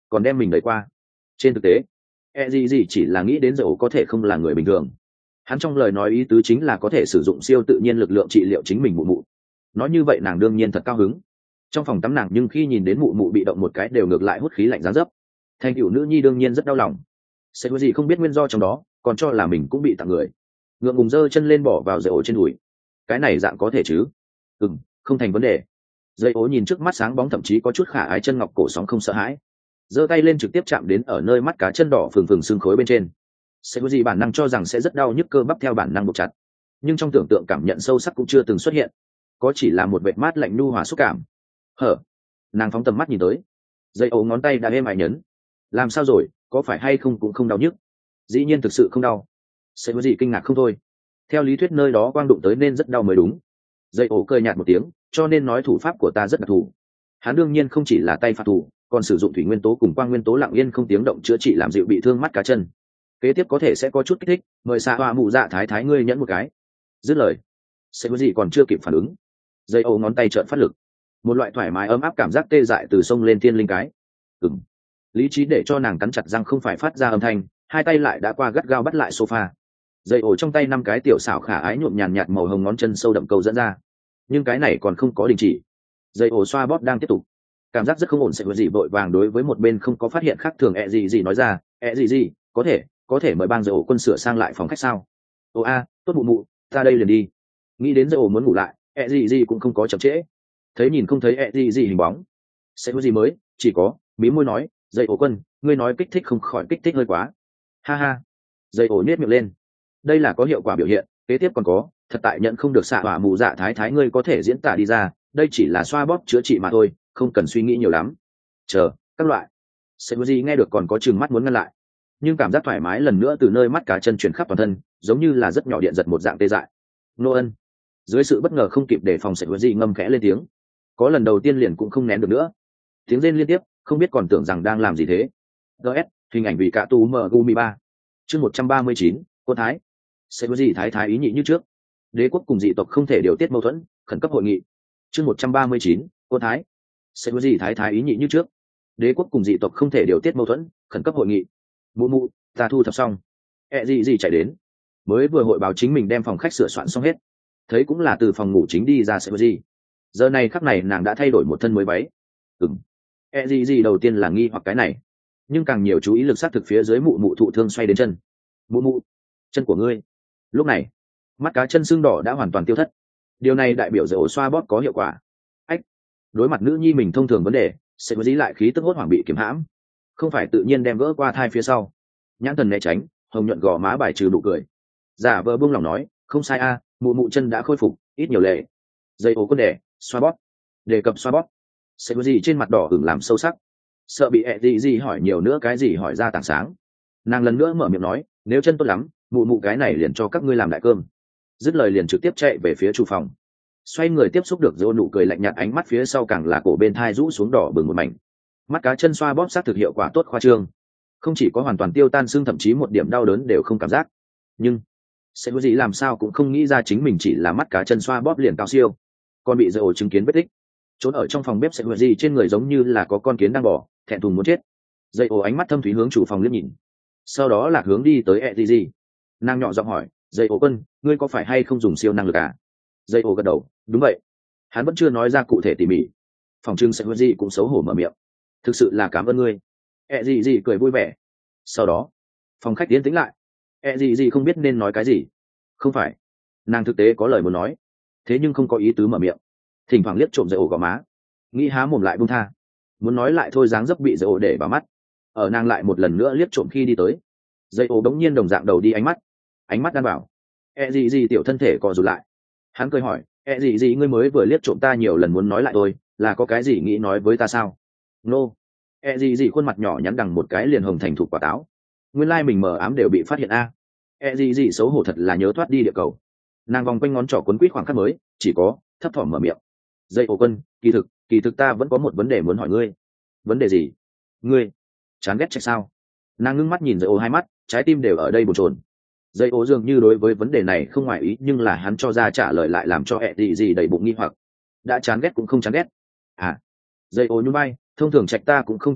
còn đem mình đẩy qua. Trên thực tế e gì gì chỉ là nghĩ đến dầu có thể không là người bình thường. Hắn trong lời nói ý tứ chính là có thể sử dụng siêu tự nhiên lực lượng trị liệu chính mình mụ mụ. Nói như vậy nàng đương nhiên thật cao hứng. Trong phòng tắm nàng nhưng khi nhìn đến mụ mụ bị động một cái đều ngược lại hút khí lạnh dáng dấp. Thành cựu nữ nhi đương nhiên rất đau lòng. Sẽ có gì không biết nguyên do trong đó, còn cho là mình cũng bị tặng người. Ngượng ngùng giơ chân lên bỏ vào dây ổ trên đùi. Cái này dạng có thể chứ? Ừm, không thành vấn đề. Dây ổ nhìn trước mắt sáng bóng thậm chí có chút khả ái chân ngọc cổ sóng không sợ hãi. Giơ tay lên trực tiếp chạm đến ở nơi mắt cá chân đỏ phừng phừng xương khối bên trên. Sẽ có gì bản năng cho rằng sẽ rất đau nhức cơ bắp theo bản năng buộc chặt, nhưng trong tưởng tượng cảm nhận sâu sắc cũng chưa từng xuất hiện, có chỉ là một vệt mát lạnh nhu hòa xúc cảm. Hở, nàng phóng tầm mắt nhìn tới, dây ấu ngón tay đã êm ái nhấn. Làm sao rồi, có phải hay không cũng không đau nhức? Dĩ nhiên thực sự không đau. Sẽ có gì kinh ngạc không thôi. Theo lý thuyết nơi đó quang đụng tới nên rất đau mới đúng. Dây ấu cười nhạt một tiếng, cho nên nói thủ pháp của ta rất đặc thù. Hắn đương nhiên không chỉ là tay phạt thủ, còn sử dụng thủy nguyên tố cùng quang nguyên tố lặng yên không tiếng động chữa trị làm dịu bị thương mắt cá chân. Kế tiếp có thể sẽ có chút kích thích, mời xạ hoa mụ dạ thái thái ngươi nhẫn một cái. Dứt lời, sẽ có gì còn chưa kịp phản ứng, dây ấu ngón tay trợn phát lực, một loại thoải mái ấm áp cảm giác tê dại từ sông lên thiên linh cái. Ừm, lý trí để cho nàng cắn chặt răng không phải phát ra âm thanh, hai tay lại đã qua gắt gao bắt lại sofa. Dây ổ trong tay năm cái tiểu xảo khả ái nhuộm nhàn nhạt màu hồng ngón chân sâu đậm câu dẫn ra, nhưng cái này còn không có đình chỉ. Dây ổ xoa bóp đang tiếp tục, cảm giác rất không ổn. Sẽ có gì vội vàng đối với một bên không có phát hiện khác thường ẹ gì gì nói ra, ẹ gì gì có thể có thể mời bang dây ổ quân sửa sang lại phòng khách sao? Ồ a, tốt mụ mụ, ta đây liền đi. Nghĩ đến dây ổ muốn ngủ lại, ẹ gì gì cũng không có chậm trễ. Thấy nhìn không thấy ẹ gì gì hình bóng, sẽ có gì mới, chỉ có mí môi nói, dây ổ quân, ngươi nói kích thích không khỏi kích thích hơi quá. Ha ha, dây ổ nhếch miệng lên. Đây là có hiệu quả biểu hiện, kế tiếp còn có, thật tại nhận không được xạ hỏa mù dạ thái thái ngươi có thể diễn tả đi ra, đây chỉ là xoa bóp chữa trị mà thôi, không cần suy nghĩ nhiều lắm. Chờ, các loại. Sẽ có gì nghe được còn có chừng mắt muốn ngăn lại, nhưng cảm giác thoải mái lần nữa từ nơi mắt cá chân truyền khắp toàn thân, giống như là rất nhỏ điện giật một dạng tê dại. Nô ân, dưới sự bất ngờ không kịp đề phòng, sẽ có gì ngâm khẽ lên tiếng, có lần đầu tiên liền cũng không nén được nữa, tiếng rên liên tiếp, không biết còn tưởng rằng đang làm gì thế. gs hình ảnh vì cả tu mờ gumi ba chương một trăm ba mươi chín, cô thái. Sẽ có gì thái thái ý nhị như trước, đế quốc cùng dị tộc không thể điều tiết mâu thuẫn, khẩn cấp hội nghị. chương một trăm ba mươi chín, cô thái. Sẽ có gì thái thái ý nhị như trước, đế quốc cùng dị tộc không thể điều tiết mâu thuẫn, khẩn cấp hội nghị. Mụ mụ, ta thu thập xong. ẹ gì gì chạy đến, mới vừa hội báo chính mình đem phòng khách sửa soạn xong hết, thấy cũng là từ phòng ngủ chính đi ra. Sẽ có gì giờ này khắc này nàng đã thay đổi một thân mới váy. Ừm, ẹ gì gì đầu tiên là nghi hoặc cái này, nhưng càng nhiều chú ý lực sát thực phía dưới mụ mụ thụ thương xoay đến chân. Mụ mụ, chân của ngươi. Lúc này mắt cá chân xương đỏ đã hoàn toàn tiêu thất, điều này đại biểu dầu xoa bóp có hiệu quả. Ách, đối mặt nữ nhi mình thông thường vấn đề, sẽ có dí lại khí tức hốt hoảng bị kiếm hãm, không phải tự nhiên đem gỡ qua thai phía sau, nhãn thần né tránh, hồng nhuận gò má bài trừ nụ cười, giả vờ buông lòng nói, không sai a, mụ mụ chân đã khôi phục, ít nhiều lệ. Dây ố quân đẻ xoa bóp, đề cập xoa bóp, sẽ có gì trên mặt đỏ ửng làm sâu sắc, sợ bị ẹ gì gì hỏi nhiều nữa cái gì hỏi ra tảng sáng. Nàng lần nữa mở miệng nói, nếu chân tốt lắm, mụ mụ cái này liền cho các ngươi làm đại cơm. Dứt lời liền trực tiếp chạy về phía chủ phòng, xoay người tiếp xúc được dỗ nụ cười lạnh nhạt, ánh mắt phía sau càng là cổ bên thai rũ xuống đỏ bừng một mảnh. Mắt cá chân xoa bóp sát thực hiệu quả tốt khoa trương, không chỉ có hoàn toàn tiêu tan xương, thậm chí một điểm đau đớn đều không cảm giác. Nhưng sẽ có gì làm sao cũng không nghĩ ra chính mình chỉ là mắt cá chân xoa bóp liền cao siêu, còn bị dỗ chứng kiến vết tích trốn ở trong phòng bếp. Sẽ có gì trên người giống như là có con kiến đang bò, thẹn thùng muốn chết. Dây ổ ánh mắt thâm thúy hướng chủ phòng liếc nhìn, sau đó lạc hướng đi tới ẹ gì gì. Nàng nhỏ giọng hỏi, dây ổ quân, ngươi có phải hay không dùng siêu năng lực à? Dây ổ gật đầu, đúng vậy. Hắn vẫn chưa nói ra cụ thể tỉ mỉ, phòng trưng sẽ có gì cũng xấu hổ mở miệng, thực sự là cảm ơn ngươi. ẹ gì gì cười vui vẻ. Sau đó phòng khách yên tĩnh lại, ẹ gì gì không biết nên nói cái gì. Không phải, nàng thực tế có lời muốn nói, thế nhưng không có ý tứ mở miệng, thỉnh thoảng liếc trộm dây ổ gò má, nghĩ há mồm lại buông tha, muốn nói lại thôi dáng dấp bị dây ổ để vào mắt. Ở nàng lại một lần nữa liếc trộm khi đi tới, dây ổ đống nhiên đồng dạng đầu đi ánh mắt, ánh mắt đan bảo. ẹ gì gì tiểu thân thể co rụt lại, hắn cười hỏi, ẹ gì gì ngươi mới vừa liếc trộm ta nhiều lần, muốn nói lại tôi là có cái gì nghĩ nói với ta sao? Nô. ẹ gì gì khuôn mặt nhỏ nhắn đằng một cái liền hồng thành thục quả táo, nguyên lai mình mờ ám đều bị phát hiện a. ẹ gì gì xấu hổ thật là nhớ thoát đi địa cầu, nàng vòng quanh ngón trỏ quấn quýt khoảng khắc mới chỉ có thấp thỏm mở miệng, dây ổ quân, kỳ thực kỳ thực ta vẫn có một vấn đề muốn hỏi ngươi. Vấn đề gì? Ngươi chán ghét trách sao? Nàng ngưng mắt nhìn dây ổ, hai mắt trái tim đều ở đây bồn chồn. Dây ố dường như đối với vấn đề này không ngoài ý, nhưng là hắn cho ra trả lời lại làm cho ẹ gì gì đầy bụng nghi hoặc. Đã chán ghét cũng không chán ghét à? Dây ố nhún vai, thông thường trạch ta cũng không chán ghét,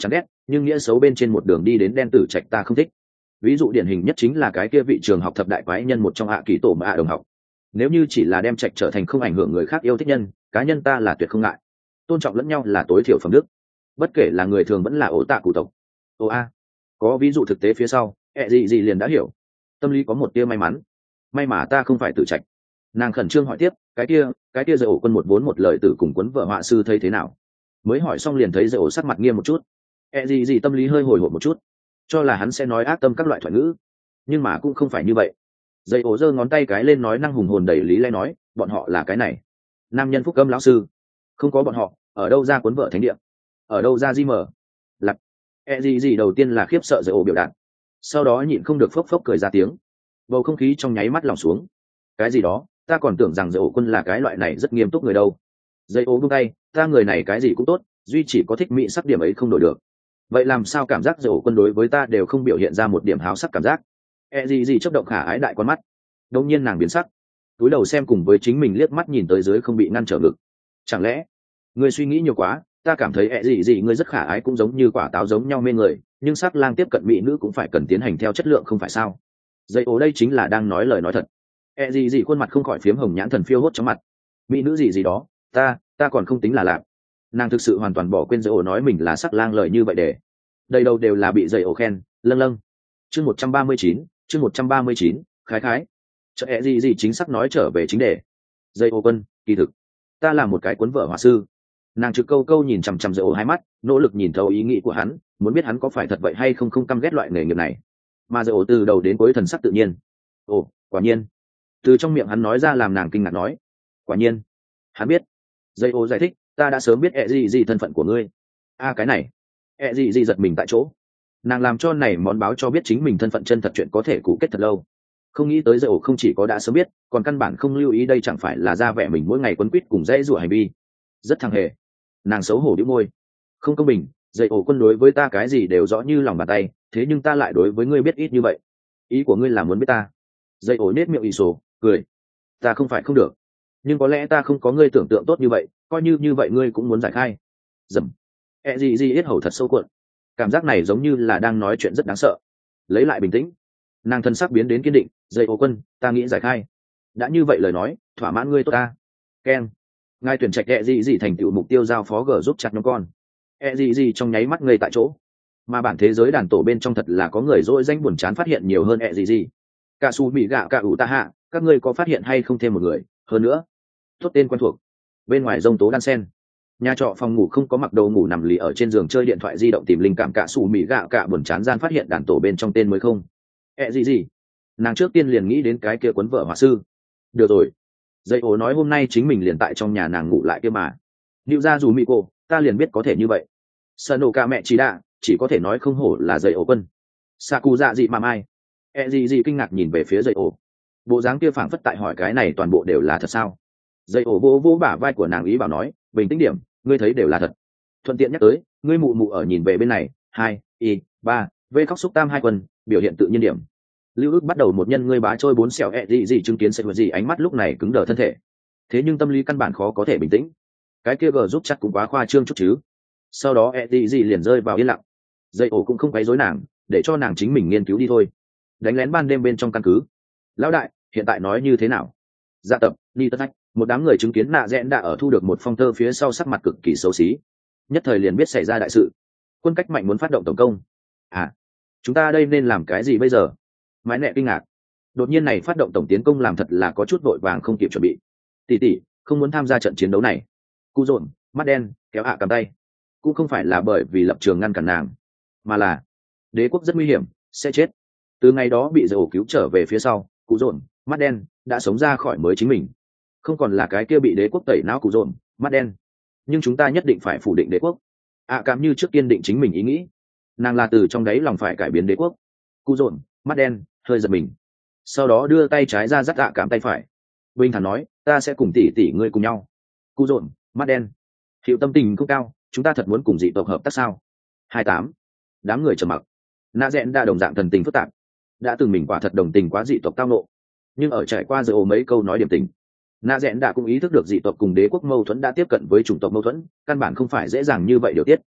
nhưng nghĩa xấu bên trên một đường đi đến đen tử trạch ta không thích. Ví dụ điển hình nhất chính là cái kia vị trường học thập đại quái nhân một trong hạ kỳ tổ mà hạ đồng học. Nếu như chỉ là đem trạch trở thành không ảnh hưởng người khác yêu thích nhân, cá nhân ta là tuyệt không ngại. Tôn trọng lẫn nhau là tối thiểu phẩm đức, bất kể là người thường vẫn là ổ tạ cụ tộc. Ồ a, có ví dụ thực tế phía sau, ẹ gì gì liền đã hiểu. Tâm lý có một tia may mắn, may mà ta không phải tử trạch. Nàng khẩn trương hỏi tiếp, cái kia cái kia dạy ổ quân một vốn một lời tử cùng quấn vợ họa sư thấy thế nào? Mới hỏi xong liền thấy dạy ổ sắc mặt nghiêm một chút. ẹ gì gì tâm lý hơi hồi hộp một chút, cho là hắn sẽ nói ác tâm các loại thoại ngữ, nhưng mà cũng không phải như vậy. Dạy ổ giơ ngón tay cái lên nói năng hùng hồn đầy lý lẽ nói, bọn họ là cái này nam nhân phúc âm lão sư, không có bọn họ ở đâu ra cuốn vợ thánh địa, ở đâu ra di mờ lặt. E gì gì đầu tiên là khiếp sợ dạy ổ biểu đạt, sau đó nhịn không được phốc phốc cười ra tiếng. Bầu không khí trong nháy mắt lỏng xuống. Cái gì đó, ta còn tưởng rằng dạy ổ quân là cái loại này rất nghiêm túc người đâu. Dạy ổ buông tay, ta người này cái gì cũng tốt, duy chỉ có thích mỹ sắc điểm ấy không đổi được. Vậy làm sao cảm giác dạy ổ quân đối với ta đều không biểu hiện ra một điểm háo sắc cảm giác? E gì gì chớp động khả ái đại con mắt. Đột nhiên nàng biến sắc, túi đầu xem cùng với chính mình liếc mắt nhìn tới dưới không bị ngăn trở ngực. Chẳng lẽ ngươi suy nghĩ nhiều quá? Ta cảm thấy ẹ gì gì ngươi rất khả ái, cũng giống như quả táo giống nhau mê người, nhưng sắc lang tiếp cận mỹ nữ cũng phải cần tiến hành theo chất lượng không phải sao? Dây ố đây chính là đang nói lời nói thật. Ẹ gì gì khuôn mặt không khỏi phiếm hồng, nhãn thần phiêu hốt trong mặt. Mỹ nữ gì gì đó, ta ta còn không tính là lạ. Nàng thực sự hoàn toàn bỏ quên dây ố nói mình là sắc lang lời như vậy để đầy đầu đều là bị dây ố khen, lâng lâng. Chương một trăm ba mươi chín, chương một trăm ba mươi chín, khái khái. Chợ ẹ gì gì chính xác nói trở về chính đề. Dây ố quân, kỳ thực ta là một cái cuốn vợ họa sư. Nàng trực câu câu nhìn chằm chằm dây ố hai mắt, nỗ lực nhìn thấu ý nghĩ của hắn, muốn biết hắn có phải thật vậy hay không, không căm ghét loại nghề nghiệp này. Mà dây ố từ đầu đến cuối thần sắc tự nhiên. Ồ, quả nhiên. Từ trong miệng hắn nói ra làm nàng kinh ngạc nói, quả nhiên. Hắn biết. Dây ố giải thích, ta đã sớm biết ẹ gì gì thân phận của ngươi. A cái này. Ẹ gì gì giật mình tại chỗ. Nàng làm cho này món báo cho biết chính mình thân phận chân thật chuyện có thể cụ kết thật lâu. Không nghĩ tới dây ổ không chỉ có đã sớm biết, còn căn bản không lưu ý đây chẳng phải là ra vẻ mình mỗi ngày quấn quýt cùng dễ rủa hành vi. Rất thằng hề. Nàng xấu hổ đĩu môi. Không công bình, dây ổ quân đối với ta cái gì đều rõ như lòng bàn tay, thế nhưng ta lại đối với ngươi biết ít như vậy. Ý của ngươi là muốn biết ta? Dây ổ nết miệng ì sổ, cười. Ta không phải không được, nhưng có lẽ ta không có ngươi tưởng tượng tốt như vậy, coi như như vậy ngươi cũng muốn giải khai. Dầm. E gì gì ít hầu thật sâu cuộn. Cảm giác này giống như là đang nói chuyện rất đáng sợ. Lấy lại bình tĩnh, nàng thân sắc biến đến kiên định. Dây ổ quân, ta nghĩ giải khai. Đã như vậy lời nói, thỏa mãn ngươi tốt ta. Ken. Ngài tuyển trạch ẹ gì gì thành tựu mục tiêu giao phó g giúp chặt nhóm con. Ẹ gì gì trong nháy mắt ngây tại chỗ. Mà bản thế giới đàn tổ bên trong thật là có người dỗi danh buồn chán phát hiện nhiều hơn ẹ gì gì. Cả su bị gạo cả ủ ta hạ, các ngươi có phát hiện hay không thêm một người hơn nữa? Tốt tên quen thuộc. Bên ngoài rông tố đan sen, nhà trọ phòng ngủ không có mặc đồ ngủ nằm lì ở trên giường chơi điện thoại di động tìm linh cảm. Cả su mỹ gạo cả buồn chán gian phát hiện đàn tổ bên trong tên mới không ẹ gì gì. Nàng trước tiên liền nghĩ đến cái kia cuốn vợ họa sư. Được rồi, dây ố nói hôm nay chính mình liền tại trong nhà nàng ngủ lại kia mà. Liệu ra dù mỹ cô, ta liền biết có thể như vậy. Sợ nổ cả mẹ chỉ đạ, chỉ có thể nói không hổ là dây ố quân. Saku dạ dị mà mai. E gì gì kinh ngạc nhìn về phía dây ố. Bộ dáng kia phảng phất tại hỏi cái này toàn bộ đều là thật sao? Dây ố vô vô bả vai của nàng ý bảo nói, bình tĩnh điểm, ngươi thấy đều là thật. Thuận tiện nhắc tới, ngươi mụ mụ ở nhìn về bên này, hai, y, ba, v khóc xúc tam hai quân, biểu hiện tự nhiên điểm. Lưu ước bắt đầu một nhân ngươi bá trôi bốn xẻo ẹ gì gì chứng kiến sẽ vượt gì, ánh mắt lúc này cứng đờ thân thể. Thế nhưng tâm lý căn bản khó có thể bình tĩnh. Cái kia gờ giúp chắc cũng quá khoa trương chút chứ. Sau đó ẹ gì gì liền rơi vào yên lặng. Dây ổ cũng không quấy rối nàng, để cho nàng chính mình nghiên cứu đi thôi. Đánh lén ban đêm bên trong căn cứ. Lão đại, hiện tại nói như thế nào? Dạ tập, đi tất thách, một đám người chứng kiến nạ rẽn đã ở thu được một phong thơ phía sau, sắc mặt cực kỳ xấu xí. Nhất thời liền biết xảy ra đại sự. Quân cách mạnh muốn phát động tổng công. À, chúng ta đây nên làm cái gì bây giờ? Mãi nẹ kinh ngạc. Đột nhiên này phát động tổng tiến công làm thật là có chút vội vàng không kịp chuẩn bị. Tỷ tỷ không muốn tham gia trận chiến đấu này. Cu dồn, mắt đen, kéo hạ cầm tay. Cũng không phải là bởi vì lập trường ngăn cản nàng, mà là đế quốc rất nguy hiểm, sẽ chết. Từ ngày đó bị dầu cứu trở về phía sau, cụ dồn, mắt đen đã sống ra khỏi mới chính mình, không còn là cái kia bị đế quốc tẩy não cụ dồn, mắt đen. Nhưng chúng ta nhất định phải phủ định đế quốc. ạ à, cảm như trước kiên định chính mình ý nghĩ. Nàng là từ trong đấy lòng phải cải biến đế quốc. Cụ dồn, mắt đen hơi giật mình, sau đó đưa tay trái ra dắt ạ à cảm tay phải, bình thản nói, ta sẽ cùng tỷ tỷ ngươi cùng nhau. Cụ dồn, mắt đen hiệu tâm tình không cao, chúng ta thật muốn cùng dị tộc hợp tác sao? Hai tám. Đám người trầm mặc. Nạ rẽn đã đồng dạng thần tình phức tạp, đã từng mình quả thật đồng tình quá dị tộc tao nộ, nhưng ở trải qua giờ ồ mấy câu nói điểm tình, nạ rẽn đã cũng ý thức được dị tộc cùng đế quốc mâu thuẫn đã tiếp cận với chủng tộc mâu thuẫn, căn bản không phải dễ dàng như vậy điều tiết.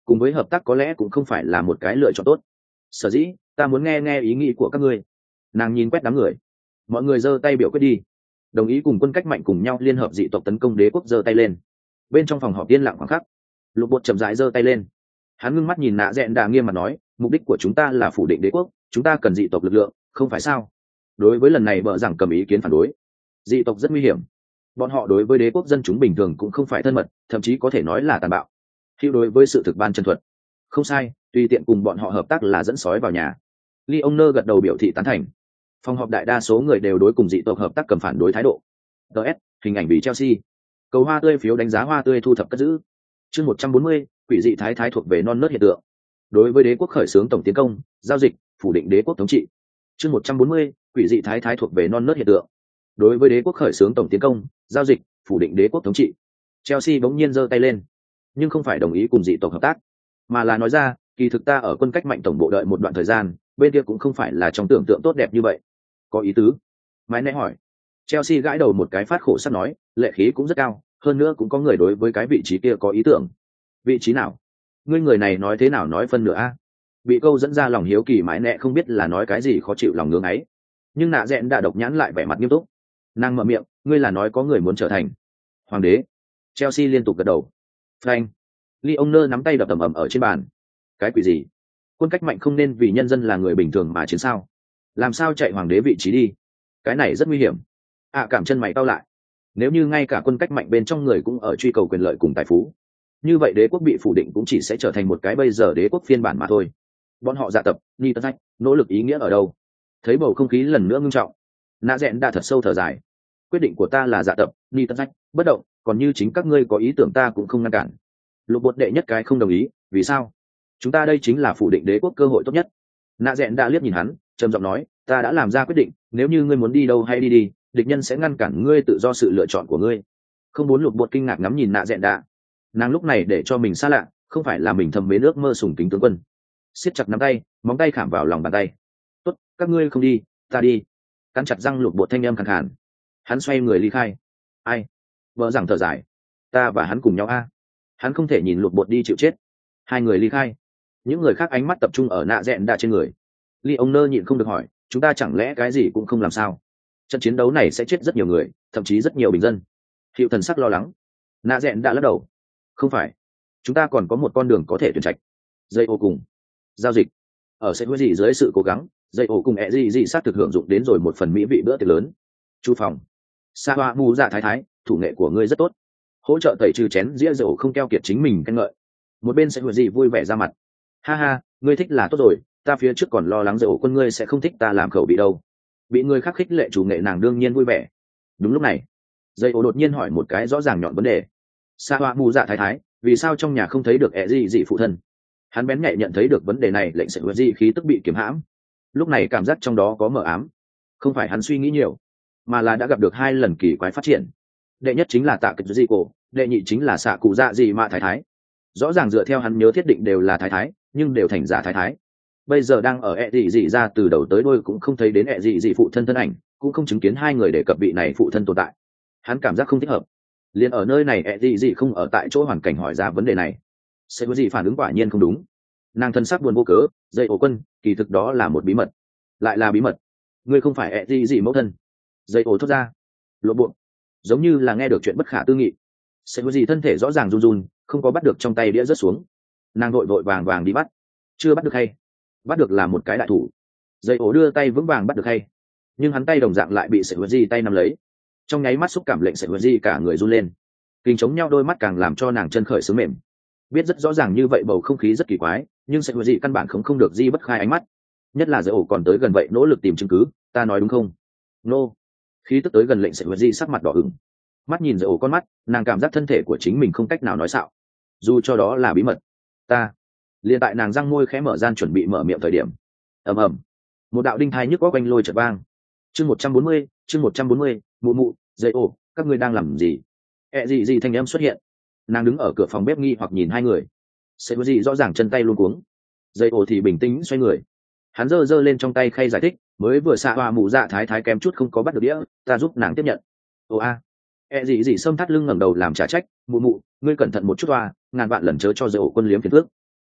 cùng với hợp tác có lẽ cũng không phải là một cái lựa chọn tốt. Sở dĩ ta muốn nghe nghe ý nghĩ của các ngươi. Nàng nhìn quét đám người, mọi người giơ tay biểu quyết đi, đồng ý cùng quân cách mạnh cùng nhau liên hợp dị tộc tấn công đế quốc. Giơ tay lên. Bên trong phòng họp yên lặng khoảng khắc, lục bột chậm rãi giơ tay lên. Hắn ngưng mắt nhìn nạ rẽn đà nghiêm mặt nói, mục đích của chúng ta là phủ định đế quốc, chúng ta cần dị tộc lực lượng, không phải sao? Đối với lần này bợ rằng cầm ý kiến phản đối. Dị tộc rất nguy hiểm, bọn họ đối với đế quốc dân chúng bình thường cũng không phải thân mật, thậm chí có thể nói là tàn bạo. Hữu đối với sự thực ban chân thuật, không sai, tùy tiện cùng bọn họ hợp tác là dẫn sói vào nhà. Lee ông nơ gật đầu biểu thị tán thành. Phòng họp đại đa số người đều đối cùng dị tộc hợp tác cầm phản đối thái độ. ts hình ảnh vì Chelsea. Cầu hoa tươi phiếu đánh giá hoa tươi thu thập cất giữ. Chương một trăm bốn mươi, quỷ dị thái thái thuộc về non nớt hiện tượng. Đối với đế quốc khởi xướng tổng tiến công, giao dịch, phủ định đế quốc thống trị. Chương một trăm bốn mươi, quỷ dị thái thái thuộc về non nớt hiện tượng. Đối với đế quốc khởi xướng tổng tiến công, giao dịch, phủ định đế quốc thống trị. Chelsea bỗng nhiên giơ tay lên, nhưng không phải đồng ý cùng dị tộc hợp tác, mà là nói ra, kỳ thực ta ở quân cách mạnh tổng bộ đợi một đoạn thời gian, bên kia cũng không phải là trong tưởng tượng tốt đẹp như vậy. Có ý tứ? Mãi nãy hỏi. Chelsea gãi đầu một cái phát khổ sắp nói, lệ khí cũng rất cao, hơn nữa cũng có người đối với cái vị trí kia có ý tưởng. Vị trí nào? Ngươi người này nói thế nào nói phân nửa a? Bị câu dẫn ra lòng hiếu kỳ mãi nẹ không biết là nói cái gì khó chịu lòng ngưỡng ấy. Nhưng nạ rẽn đã độc nhãn lại vẻ mặt nghiêm túc. Nàng mở miệng, ngươi là nói có người muốn trở thành hoàng đế. Chelsea liên tục gật đầu. Frank. Lee ông nơ nắm tay đập ầm ầm ở trên bàn. Cái quỷ gì? Quân cách mạnh không nên vì nhân dân là người bình thường mà chiến sao? Làm sao chạy hoàng đế vị trí đi? Cái này rất nguy hiểm. À, cảm chân mày cau lại. Nếu như ngay cả quân cách mạnh bên trong người cũng ở truy cầu quyền lợi cùng tài phú, như vậy đế quốc bị phủ định cũng chỉ sẽ trở thành một cái bây giờ đế quốc phiên bản mà thôi. Bọn họ dạ tập, ni tân sách, nỗ lực ý nghĩa ở đâu? Thấy bầu không khí lần nữa ngưng trọng, nạ rẽn đã thật sâu thở dài. Quyết định của ta là dạ tập, ni tân sách, bất động, còn như chính các ngươi có ý tưởng ta cũng không ngăn cản. Lục bột đệ nhất cái không đồng ý, vì sao? Chúng ta đây chính là phủ định đế quốc cơ hội tốt nhất. Nạ rẽn đã liếc nhìn hắn, trầm giọng nói, ta đã làm ra quyết định, nếu như ngươi muốn đi đâu hay đi đi, địch nhân sẽ ngăn cản ngươi tự do sự lựa chọn của ngươi. Không muốn. Lục bột kinh ngạc ngắm nhìn nạ rẽn đã. Nàng lúc này để cho mình xa lạ, không phải là mình thầm mến ước mơ sùng kính tướng quân. Siết chặt nắm tay, móng tay khảm vào lòng bàn tay. Tốt, các ngươi không đi, ta đi. Cắn chặt răng lục bột thanh âm khàn khàn. Hắn xoay người ly khai. Ai? Vợ rằng thở dài. Ta và hắn cùng nhau a. Hắn không thể nhìn lục bột đi chịu chết. Hai người ly khai. Những người khác ánh mắt tập trung ở nạ rẽn đa trên người. Lee ông nơ nhịn không được hỏi, chúng ta chẳng lẽ cái gì cũng không làm sao? Trận chiến đấu này sẽ chết rất nhiều người, thậm chí rất nhiều bình dân. Hiệu thần sắc lo lắng. Nạ rẽn đã lắc đầu. Không phải, chúng ta còn có một con đường có thể tuyển trạch. Dây ô cùng giao dịch ở sẽ gì dưới sự cố gắng, dây ô cùng ẹ gì gì sát thực hưởng dụng đến rồi một phần mỹ vị bữa tiệc lớn. Chu phòng sa hoa mù dạ thái thái, thủ nghệ của ngươi rất tốt, hỗ trợ tẩy trừ chén dĩa dầu không keo kiệt chính mình khen ngợi. Một bên sẽ gì vui vẻ ra mặt. Ha ha, ngươi thích là tốt rồi, ta phía trước còn lo lắng dây ô quân ngươi sẽ không thích ta làm khẩu bị đâu. Bị người khác khích lệ chủ nghệ nàng đương nhiên vui vẻ. Đúng lúc này dây ô đột nhiên hỏi một cái rõ ràng nhọn vấn đề. Sa hoa mù dạ thái thái, vì sao trong nhà không thấy được ẹ gì gì phụ thân? Hắn bén nhạy nhận thấy được vấn đề này, lệnh sẽ huệ gì khí tức bị kiềm hãm. Lúc này cảm giác trong đó có mờ ám. Không phải hắn suy nghĩ nhiều, mà là đã gặp được hai lần kỳ quái phát triển. Đệ nhất chính là tạ kịch di cổ, đệ nhị chính là xạ cụ dạ gì mạ thái thái. Rõ ràng dựa theo hắn nhớ thiết định đều là thái thái, nhưng đều thành giả thái thái. Bây giờ đang ở ẹ gì gì ra từ đầu tới đuôi cũng không thấy đến ẹ gì gì phụ thân thân ảnh, cũng không chứng kiến hai người để cập vị này phụ thân tồn tại. Hắn cảm giác không thích hợp. Liền ở nơi này ẹ gì gì không ở tại chỗ hoàn cảnh hỏi ra vấn đề này. Sẽ có gì phản ứng quả nhiên không đúng. Nàng thân sắc buồn vô cớ, dây ổ quân, kỳ thực đó là một bí mật. Lại là bí mật. Ngươi không phải ẹ gì gì mẫu thân. Dây ổ thốt ra. Lộ bộ. Giống như là nghe được chuyện bất khả tư nghị. Sẽ có gì thân thể rõ ràng run run, không có bắt được trong tay đĩa rớt xuống. Nàng vội vội vàng vàng đi bắt. Chưa bắt được hay. Bắt được là một cái đại thủ. Dây ổ đưa tay vững vàng bắt được hay. Nhưng hắn tay đồng dạng lại bị sẽ có gì tay nắm lấy. Trong nháy mắt xúc cảm lệnh sẽ có gì cả người run lên. Kinh chống nhau đôi mắt càng làm cho nàng chân khởi sướng mềm. Biết rất rõ ràng như vậy bầu không khí rất kỳ quái, nhưng sẽ có gì căn bản không không được di bất khai ánh mắt. Nhất là dây ổ còn tới gần vậy nỗ lực tìm chứng cứ, ta nói đúng không? Nô. Khi tức tới gần lệnh sẽ có gì sắc mặt đỏ ửng. Mắt nhìn dây ổ con mắt, nàng cảm giác thân thể của chính mình không cách nào nói xạo. Dù cho đó là bí mật. Ta. Liên tại nàng răng môi khẽ mở gian chuẩn bị mở miệng thời điểm. Ầm ầm. Một đạo đinh thai nhức có quanh lôi chợt vang. Chương một trăm bốn mươi, chương một trăm bốn mươi, mụ mụ, dây ổ, các ngươi đang làm gì? Ẹ gì gì thanh âm xuất hiện. Nàng đứng ở cửa phòng bếp nghi hoặc nhìn hai người. Sẽ có gì rõ ràng chân tay luôn cuống. Dây ổ thì bình tĩnh xoay người. Hắn giơ giơ lên trong tay khay giải thích, mới vừa xạ hoa mụ dạ thái thái kém chút không có bắt được đĩa, ta giúp nàng tiếp nhận. Ồ a. Ẹ gì gì sâm thắt lưng ngẩng đầu làm trả trách, mụ mụ, ngươi cẩn thận một chút toa, ngàn vạn lần chớ cho dây ổ quân liếm phiền phước.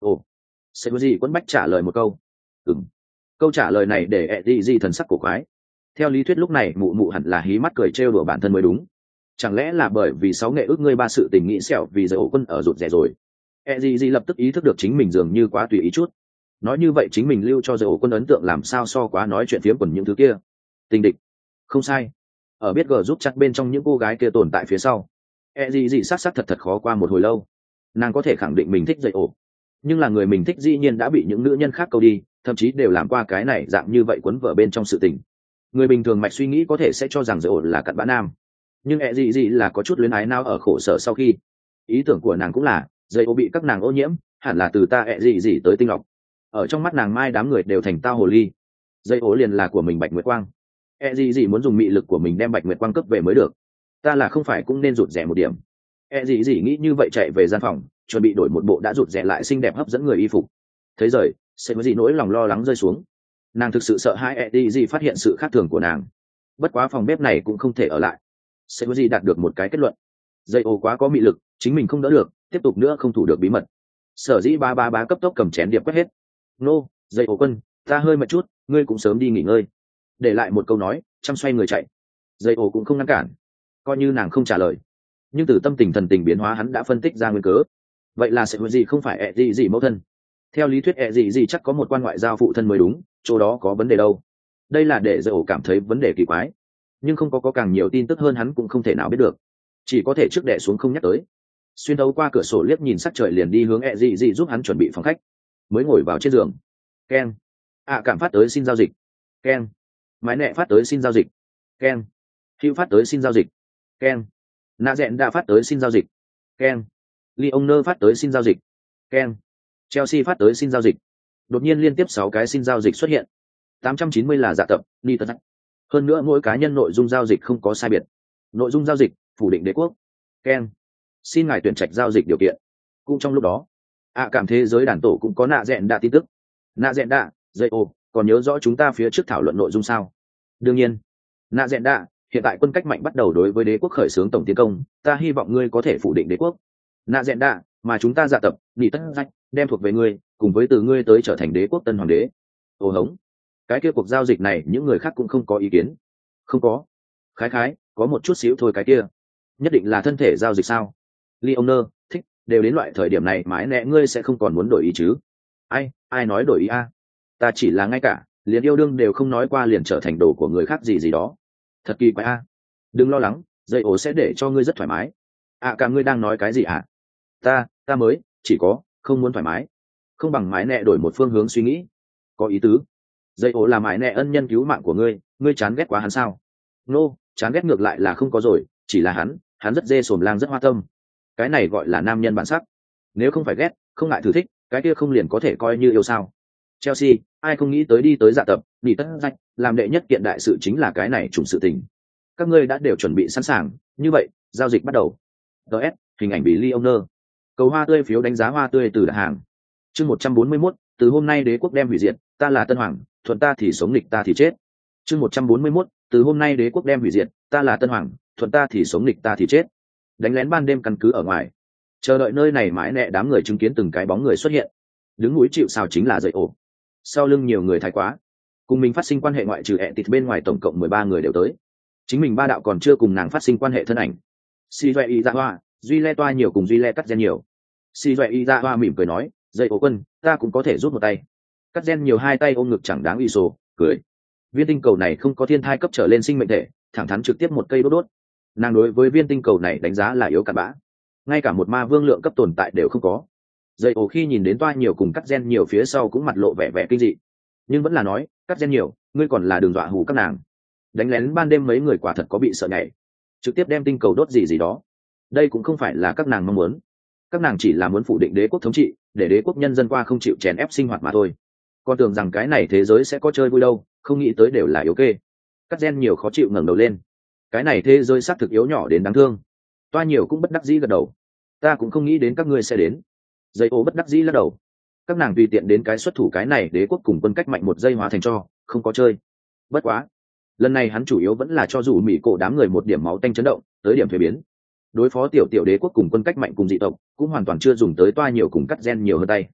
ồ, sẽ có gì quấn bách trả lời một câu. Ừm. Câu trả lời này để ẹ gì gì thần sắc cổ quái. Theo lý thuyết lúc này mụ mụ hẳn là hí mắt cười trêu đùa bản thân mới đúng. Chẳng lẽ là bởi vì sáu nghệ ước ngươi ba sự tình nghĩ xẻo vì giờ ổ quân ở rụt rẻ rồi. ẹ gì gì lập tức ý thức được chính mình dường như quá tùy ý chút. Nói như vậy chính mình lưu cho giờ ổ quân ấn tượng làm sao so quá nói chuyện phiếm quần những thứ kia. Tình địch. Không sai. Ở biết gờ giúp chắc bên trong những cô gái kia tồn tại phía sau. ẹ gì gì sát sát thật thật khó qua một hồi lâu. Nàng có thể khẳng định mình thích dậy ổ, nhưng là người mình thích dĩ nhiên đã bị những nữ nhân khác câu đi, thậm chí đều làm qua cái này dạng như vậy quấn vợ bên trong sự tình. Người bình thường mạch suy nghĩ có thể sẽ cho rằng dậy ổ là cặn bã nam, nhưng ẹ gì gì là có chút luyến ái nào ở khổ sở sau khi. Ý tưởng của nàng cũng là dậy ổ bị các nàng ô nhiễm, hẳn là từ ta ẹ gì gì tới tinh lọc. Ở trong mắt nàng mai đám người đều thành tao hồ ly, dậy ổ liền là của mình Bạch Nguyệt Quang. ẹ gì gì muốn dùng mị lực của mình đem Bạch Nguyệt Quang cấp về mới được. Ta là không phải cũng nên rụt rẻ một điểm. ẹ gì gì nghĩ như vậy chạy về gian phòng, chuẩn bị đổi một bộ đã rụt rẻ lại xinh đẹp hấp dẫn người y phục. Thấy rời sẽ có gì nỗi lòng lo lắng rơi xuống. Nàng thực sự sợ hai ẹ gì gì phát hiện sự khác thường của nàng. Bất quá phòng bếp này cũng không thể ở lại. Sẽ có gì đạt được một cái kết luận. Dây ô quá có mị lực, chính mình không đỡ được, tiếp tục nữa không thủ được bí mật. Sở dĩ ba ba bá cấp tốc cầm chén điệp quét hết. Nô, dây ô quân, ta hơi mệt chút, ngươi cũng sớm đi nghỉ ngơi. Để lại một câu nói, chăm xoay người chạy. Dây ô cũng không ngăn cản, coi như nàng không trả lời. Nhưng từ tâm tình thần tình biến hóa hắn đã phân tích ra nguyên cớ. Vậy là sẽ có gì không phải ẹ gì gì mẫu thân. Theo lý thuyết ẹ gì gì chắc có một quan ngoại giao phụ thân mới đúng, chỗ đó có vấn đề đâu. Đây là để dây ổ cảm thấy vấn đề kỳ quái, nhưng không có có càng nhiều tin tức hơn hắn cũng không thể nào biết được, chỉ có thể trước đẻ xuống không nhắc tới. Xuyên thấu qua cửa sổ liếc nhìn sắc trời liền đi hướng ẹ gì gì giúp hắn chuẩn bị phòng khách. Mới ngồi vào trên giường, keng, ạ à, cảm phát tới xin giao dịch, keng, mái nẹ phát tới xin giao dịch, keng, hữu phát tới xin giao dịch, keng, nạ dẹn đã phát tới xin giao dịch, keng, ly ông nơ phát tới xin giao dịch, keng, Chelsea phát tới xin giao dịch. Đột nhiên liên tiếp sáu cái xin giao dịch xuất hiện. tám trăm chín mươi là dạ tập, ni tật. Hơn nữa mỗi cá nhân nội dung giao dịch không có sai biệt. Nội dung giao dịch, phủ định đế quốc. Ken. Xin ngài tuyển trạch giao dịch điều kiện. Cũng trong lúc đó, ạ à, cảm thế giới đàn tổ cũng có nạ dẹn đạ tin tức. Nạ dẹn đạ, dây ô, còn nhớ rõ chúng ta phía trước thảo luận nội dung sao? Đương nhiên. Nạ dẹn đạ, hiện tại quân cách mạnh bắt đầu đối với đế quốc khởi xướng tổng tiến công, ta hy vọng ngươi có thể phủ định đế quốc. Nạ dẹn đạ, mà chúng ta dạ tập, nỉ tất rách, đem thuộc về ngươi, cùng với từ ngươi tới trở thành đế quốc tân hoàng đế. Ô hống, cái kia cuộc giao dịch này những người khác cũng không có ý kiến. Không có. Khái khái, có một chút xíu thôi cái kia. Nhất định là thân thể giao dịch sao? Leoner, thích, đều đến loại thời điểm này mãi nẹ ngươi sẽ không còn muốn đổi ý chứ? Ai, ai nói đổi ý a? Ta chỉ là ngay cả, liền yêu đương đều không nói qua liền trở thành đồ của người khác gì gì đó. Thật kỳ quái a. Đừng lo lắng, dây ổ sẽ để cho ngươi rất thoải mái. À cả ngươi đang nói cái gì ạ? Ta, ta mới, chỉ có, không muốn thoải mái. Không bằng mái nẹ đổi một phương hướng suy nghĩ. Có ý tứ. Dây ổ là mái nẹ ân nhân cứu mạng của ngươi, ngươi chán ghét quá hắn sao? Nô, chán ghét ngược lại là không có rồi, chỉ là hắn, hắn rất dê sồm lang rất hoa tâm. Cái này gọi là nam nhân bản sắc. Nếu không phải ghét, không ngại thử thích, cái kia không liền có thể coi như yêu sao? Chelsea, ai không nghĩ tới đi tới dạ tập, đi tất danh, làm đệ nhất kiện đại sự chính là cái này trùng sự tình. Các ngươi đã đều chuẩn bị sẵn sàng, như vậy, giao dịch bắt đầu. ds hình ảnh bị Leoner. Cầu hoa tươi phiếu đánh giá hoa tươi từ đặt hàng. Chương một trăm bốn mươi mốt, từ hôm nay đế quốc đem hủy diệt, ta là tân hoàng, thuận ta thì sống nghịch ta thì chết. Chương một trăm bốn mươi mốt, từ hôm nay đế quốc đem hủy diệt, ta là tân hoàng, thuận ta thì sống nghịch ta thì chết. Đánh lén ban đêm căn cứ ở ngoài, chờ đợi nơi này mãi nẹ đám người chứng kiến từng cái bóng người xuất hiện. Đứng núi chịu sào chính là dậy ổ. Sau lưng nhiều người thái quá, cùng mình phát sinh quan hệ ngoại trừ ẹ tịt bên ngoài tổng cộng mười ba người đều tới. Chính mình ba đạo còn chưa cùng nàng phát sinh quan hệ thân ảnh. Si Duệ Y Dạ Hoa, Duy Le Toa nhiều cùng Duy Le cắt gen nhiều. Si Duệ Y Dạ Hoa mỉm cười nói, dậy ổ quân, ta cũng có thể rút một tay. Cắt gen nhiều hai tay ôm ngực chẳng đáng y số, cười. Viên tinh cầu này không có thiên thai cấp trở lên sinh mệnh thể, thẳng thắn trực tiếp một cây đốt đốt. Nàng đối với viên tinh cầu này đánh giá là yếu cặn bã, ngay cả một ma vương lượng cấp tồn tại đều không có. Dậy ổ khi nhìn đến toa nhiều cùng cắt gen nhiều phía sau cũng mặt lộ vẻ vẻ kinh dị, nhưng vẫn là nói, cắt gen nhiều, ngươi còn là đường dọa hù các nàng. Đánh lén ban đêm mấy người quả thật có bị sợ nhảy, trực tiếp đem tinh cầu đốt gì gì đó. Đây cũng không phải là các nàng mong muốn, các nàng chỉ là muốn phủ định đế quốc thống trị, để đế quốc nhân dân qua không chịu chèn ép sinh hoạt mà thôi. Con tưởng rằng cái này thế giới sẽ có chơi vui đâu, không nghĩ tới đều là yếu kê. Cắt gen nhiều khó chịu ngẩng đầu lên, cái này thế giới xác thực yếu nhỏ đến đáng thương. Toa nhiều cũng bất đắc dĩ gật đầu, ta cũng không nghĩ đến các ngươi sẽ đến. Dây ô bất đắc dĩ lắc đầu, các nàng tùy tiện đến cái xuất thủ cái này đế quốc cùng quân cách mạnh một giây hóa thành cho không có chơi. Bất quá lần này hắn chủ yếu vẫn là cho dù mỹ cổ đám người một điểm máu tanh chấn động tới điểm thuế biến. Đối phó tiểu tiểu đế quốc cùng quân cách mạnh cùng dị tộc cũng hoàn toàn chưa dùng tới toa nhiều cùng cắt gen nhiều hơn tay.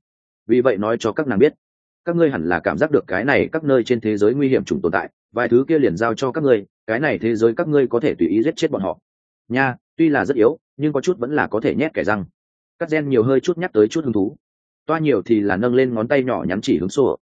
vì vậy nói cho các nàng biết, các ngươi hẳn là cảm giác được cái này các nơi trên thế giới nguy hiểm chủng tồn tại, vài thứ kia liền giao cho các ngươi, cái này thế giới các ngươi có thể tùy ý giết chết bọn họ nha. Tuy là rất yếu nhưng có chút vẫn là có thể nhét kẻ răng. Cắt gen nhiều hơi chút nhắc tới chút hứng thú, toa nhiều thì là nâng lên ngón tay nhỏ nhắn chỉ hướng sổ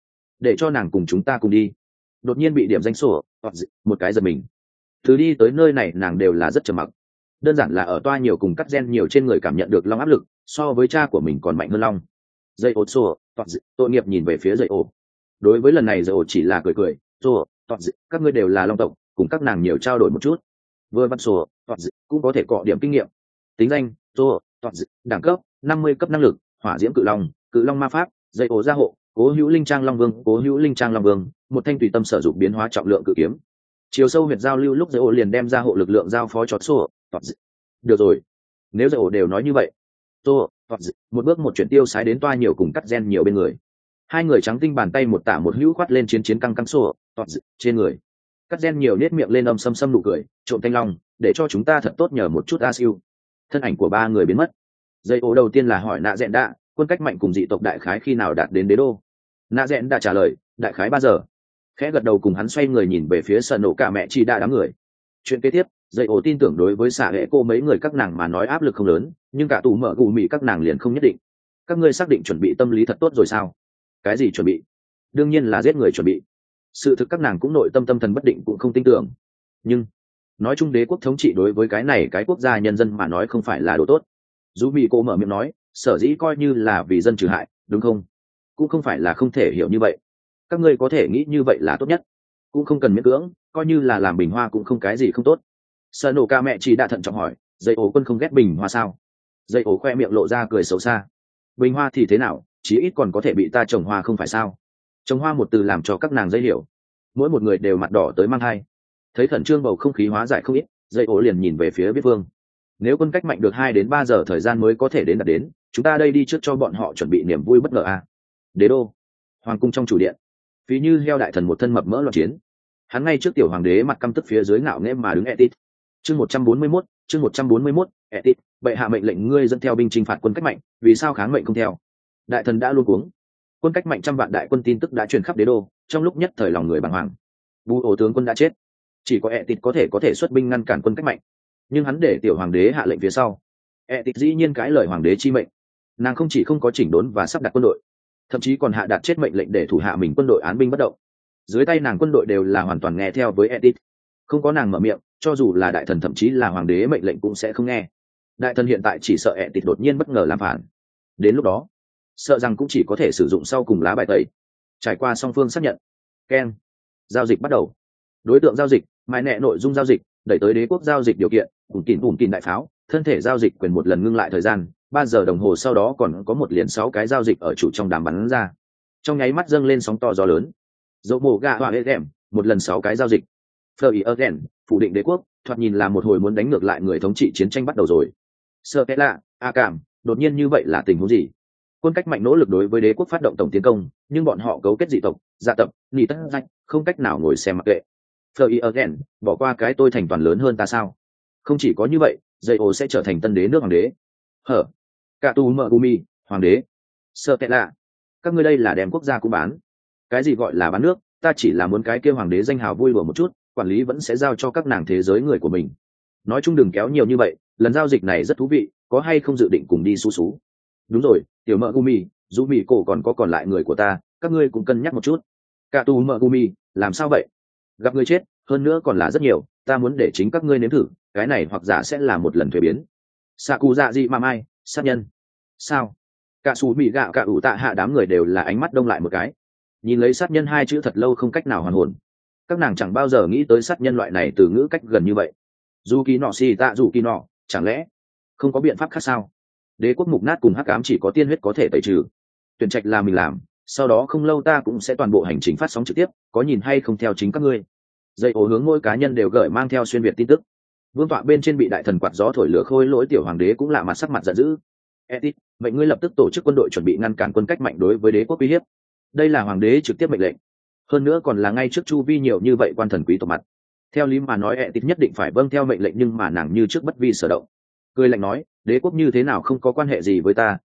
để cho nàng cùng chúng ta cùng đi. Đột nhiên bị điểm danh sổ một cái giật mình, từ đi tới nơi này nàng đều là rất trầm mặc, đơn giản là ở toa nhiều cùng cắt gen nhiều trên người cảm nhận được long áp lực so với cha của mình còn mạnh hơn long. Dây ổ sổ tội nghiệp nhìn về phía dây ổ. Đối với lần này dây ổ chỉ là cười cười, sổ các ngươi đều là long tộc, cùng các nàng nhiều trao đổi một chút, vừa văn sổ cũng có thể cọ điểm kinh nghiệm. Tính danh sổ đẳng cấp năm mươi cấp năng lực hỏa diễm cự long, cự long ma pháp. Dây ổ gia hộ cố hữu linh trang long vương, cố hữu linh trang long vương một thanh tùy tâm sử dụng biến hóa trọng lượng cự kiếm. Chiều sâu huyệt giao lưu lúc dây ổ liền đem ra hộ lực lượng giao phó cho sổ. Được rồi, nếu dây ổ đều nói như vậy, sổ một bước một chuyển tiêu sái đến toa nhiều cùng cắt gen nhiều bên người. Hai người trắng tinh bàn tay một tả một hữu khoát lên chiến chiến căng căng sổ trên người. Cắt gen nhiều nết miệng lên âm xâm xâm nụ cười, trộm thanh long để cho chúng ta thật tốt nhờ một chút a siêu. Thân ảnh của ba người biến mất. Dây ổ đầu tiên là hỏi nạ dẹn đạ quân cách mạnh cùng dị tộc đại khái khi nào đạt đến đế đô. Nạ dẹn đã trả lời đại khái ba giờ. Khẽ gật đầu cùng hắn xoay người nhìn về phía sân nổ cả mẹ chi đa đám người. Chuyện kế tiếp, dây ổ tin tưởng đối với xạ hệ cô mấy người các nàng mà nói áp lực không lớn, nhưng cả tù mở gù mị các nàng liền không nhất định. Các ngươi xác định chuẩn bị tâm lý thật tốt rồi sao? Cái gì chuẩn bị? Đương nhiên là giết người chuẩn bị. Sự thực các nàng cũng nội tâm tâm thần bất định cũng không tin tưởng. Nhưng nói chung đế quốc thống trị đối với cái này cái quốc gia nhân dân mà nói không phải là đồ tốt. Dù bị cô mở miệng nói, sở dĩ coi như là vì dân trừ hại, đúng không? Cũng không phải là không thể hiểu như vậy. Các ngươi có thể nghĩ như vậy là tốt nhất, cũng không cần miễn cưỡng, coi như là làm bình hoa cũng không cái gì không tốt. Sợ nổ ca mẹ chỉ đã thận trọng hỏi, dây ổ quân không ghét bình hoa sao? Dây ổ khoe miệng lộ ra cười xấu xa. Bình hoa thì thế nào, chí ít còn có thể bị ta trồng hoa không phải sao? Trồng hoa một từ làm cho các nàng dây hiểu, mỗi một người đều mặt đỏ tới mang hai. Thấy khẩn trương bầu không khí hóa giải không ít, dây ổ liền nhìn về phía biết vương. Nếu quân cách mạnh được hai đến ba giờ thời gian mới có thể đến đạt đến, chúng ta đây đi trước cho bọn họ chuẩn bị niềm vui bất ngờ a. À? Đế đô, hoàng cung trong chủ điện, phí như heo đại thần một thân mập mỡ loạn chiến. Hắn ngay trước tiểu hoàng đế mặt căm tức phía dưới ngạo nghễ mà đứng etit. Chương một trăm bốn mươi mốt, chương một trăm bốn mươi mốt, etit, bệ hạ mệnh lệnh ngươi dẫn theo binh chinh phạt quân cách mạnh, vì sao kháng mệnh không theo? Đại thần đã luôn cuống. Quân cách mạnh trăm vạn đại quân tin tức đã truyền khắp đế đô, trong lúc nhất thời lòng người bàng hoàng. Bù ổ tướng quân đã chết, chỉ có etit có thể có thể xuất binh ngăn cản quân cách mạnh. Nhưng hắn để tiểu hoàng đế hạ lệnh phía sau, etit dĩ nhiên cãi lời hoàng đế chi mệnh. Nàng không chỉ không có chỉnh đốn và sắp đặt quân đội, thậm chí còn hạ đạt chết mệnh lệnh để thủ hạ mình quân đội án binh bất động. Dưới tay nàng quân đội đều là hoàn toàn nghe theo với etit, không có nàng mở miệng, cho dù là đại thần thậm chí là hoàng đế mệnh lệnh cũng sẽ không nghe. Đại thần hiện tại chỉ sợ etit đột nhiên bất ngờ làm phản, đến lúc đó sợ rằng cũng chỉ có thể sử dụng sau cùng lá bài tẩy. Trải qua song phương xác nhận, Ken, giao dịch bắt đầu. Đối tượng giao dịch, mãi nẹ nội dung giao dịch, đẩy tới đế quốc giao dịch điều kiện, cùng kín cùng kín đại pháo, thân thể giao dịch quyền một lần ngưng lại thời gian ba giờ đồng hồ, sau đó còn có một liền sáu cái giao dịch ở chủ trong đám bắn ra. Trong nháy mắt dâng lên sóng to gió lớn. Dẫu mồ gà hòa em một lần sáu cái giao dịch. Flurry again, phủ định đế quốc, thoạt nhìn là một hồi muốn đánh ngược lại người thống trị chiến tranh bắt đầu rồi. Sơ cái lạ, a cảm, đột nhiên như vậy là tình huống gì? Quân cách mạnh nỗ lực đối với đế quốc phát động tổng tiến công, nhưng bọn họ cấu kết dị tộc, gia tập, nỉ tất danh, không cách nào ngồi xem mặc kệ. Flurry again, bỏ qua cái tôi thành toàn lớn hơn ta sao? Không chỉ có như vậy, dây ô sẽ trở thành tân đế nước hoàng đế. Hở, cả tu mợ gumi, hoàng đế. Sơ cái lạ, các ngươi đây là đem quốc gia cũng bán. Cái gì gọi là bán nước, ta chỉ là muốn cái kêu hoàng đế danh hào vui đùa một chút, quản lý vẫn sẽ giao cho các nàng thế giới người của mình. Nói chung đừng kéo nhiều như vậy, lần giao dịch này rất thú vị, có hay không dự định cùng đi xú xú? Đúng rồi, tiểu mợ gumi, dù mì cổ còn có còn lại người của ta, các ngươi cũng cân nhắc một chút. Cả tu mợ gumi, làm sao vậy? Gặp người chết, hơn nữa còn là rất nhiều, ta muốn để chính các ngươi nếm thử, cái này hoặc giả sẽ là một lần thuế biến. Saku dạ dị mà mai, sát nhân. Sao? Cả xù mì gạo cả ủ tạ hạ đám người đều là ánh mắt đông lại một cái, nhìn lấy sát nhân hai chữ thật lâu không cách nào hoàn hồn. Các nàng chẳng bao giờ nghĩ tới sát nhân loại này từ ngữ cách gần như vậy. Dù kỳ nọ xì tạ dù kỳ nọ, chẳng lẽ không có biện pháp khác sao? Đế quốc mục nát cùng hắc ám chỉ có tiên huyết có thể tẩy trừ. Tuyển trạch là mình làm, sau đó không lâu ta cũng sẽ toàn bộ hành trình phát sóng trực tiếp, có nhìn hay không theo chính các ngươi. Dây ổ hướng mỗi cá nhân đều gửi mang theo xuyên việt tin tức. Vương tọa bên trên bị đại thần quạt gió thổi lửa khôi lỗi tiểu hoàng đế cũng lạ mặt sắc mặt giận dữ. Etit, vậy ngươi lập tức tổ chức quân đội chuẩn bị ngăn cản quân cách mạnh đối với đế quốc uy hiếp. Đây là hoàng đế trực tiếp mệnh lệnh, hơn nữa còn là ngay trước chu vi nhiều như vậy quan thần quý tộc mặt. Theo lý mà nói Etit nhất định phải vâng theo mệnh lệnh, nhưng mà nàng như trước bất vi sở động. Cười lạnh nói, đế quốc như thế nào không có quan hệ gì với ta,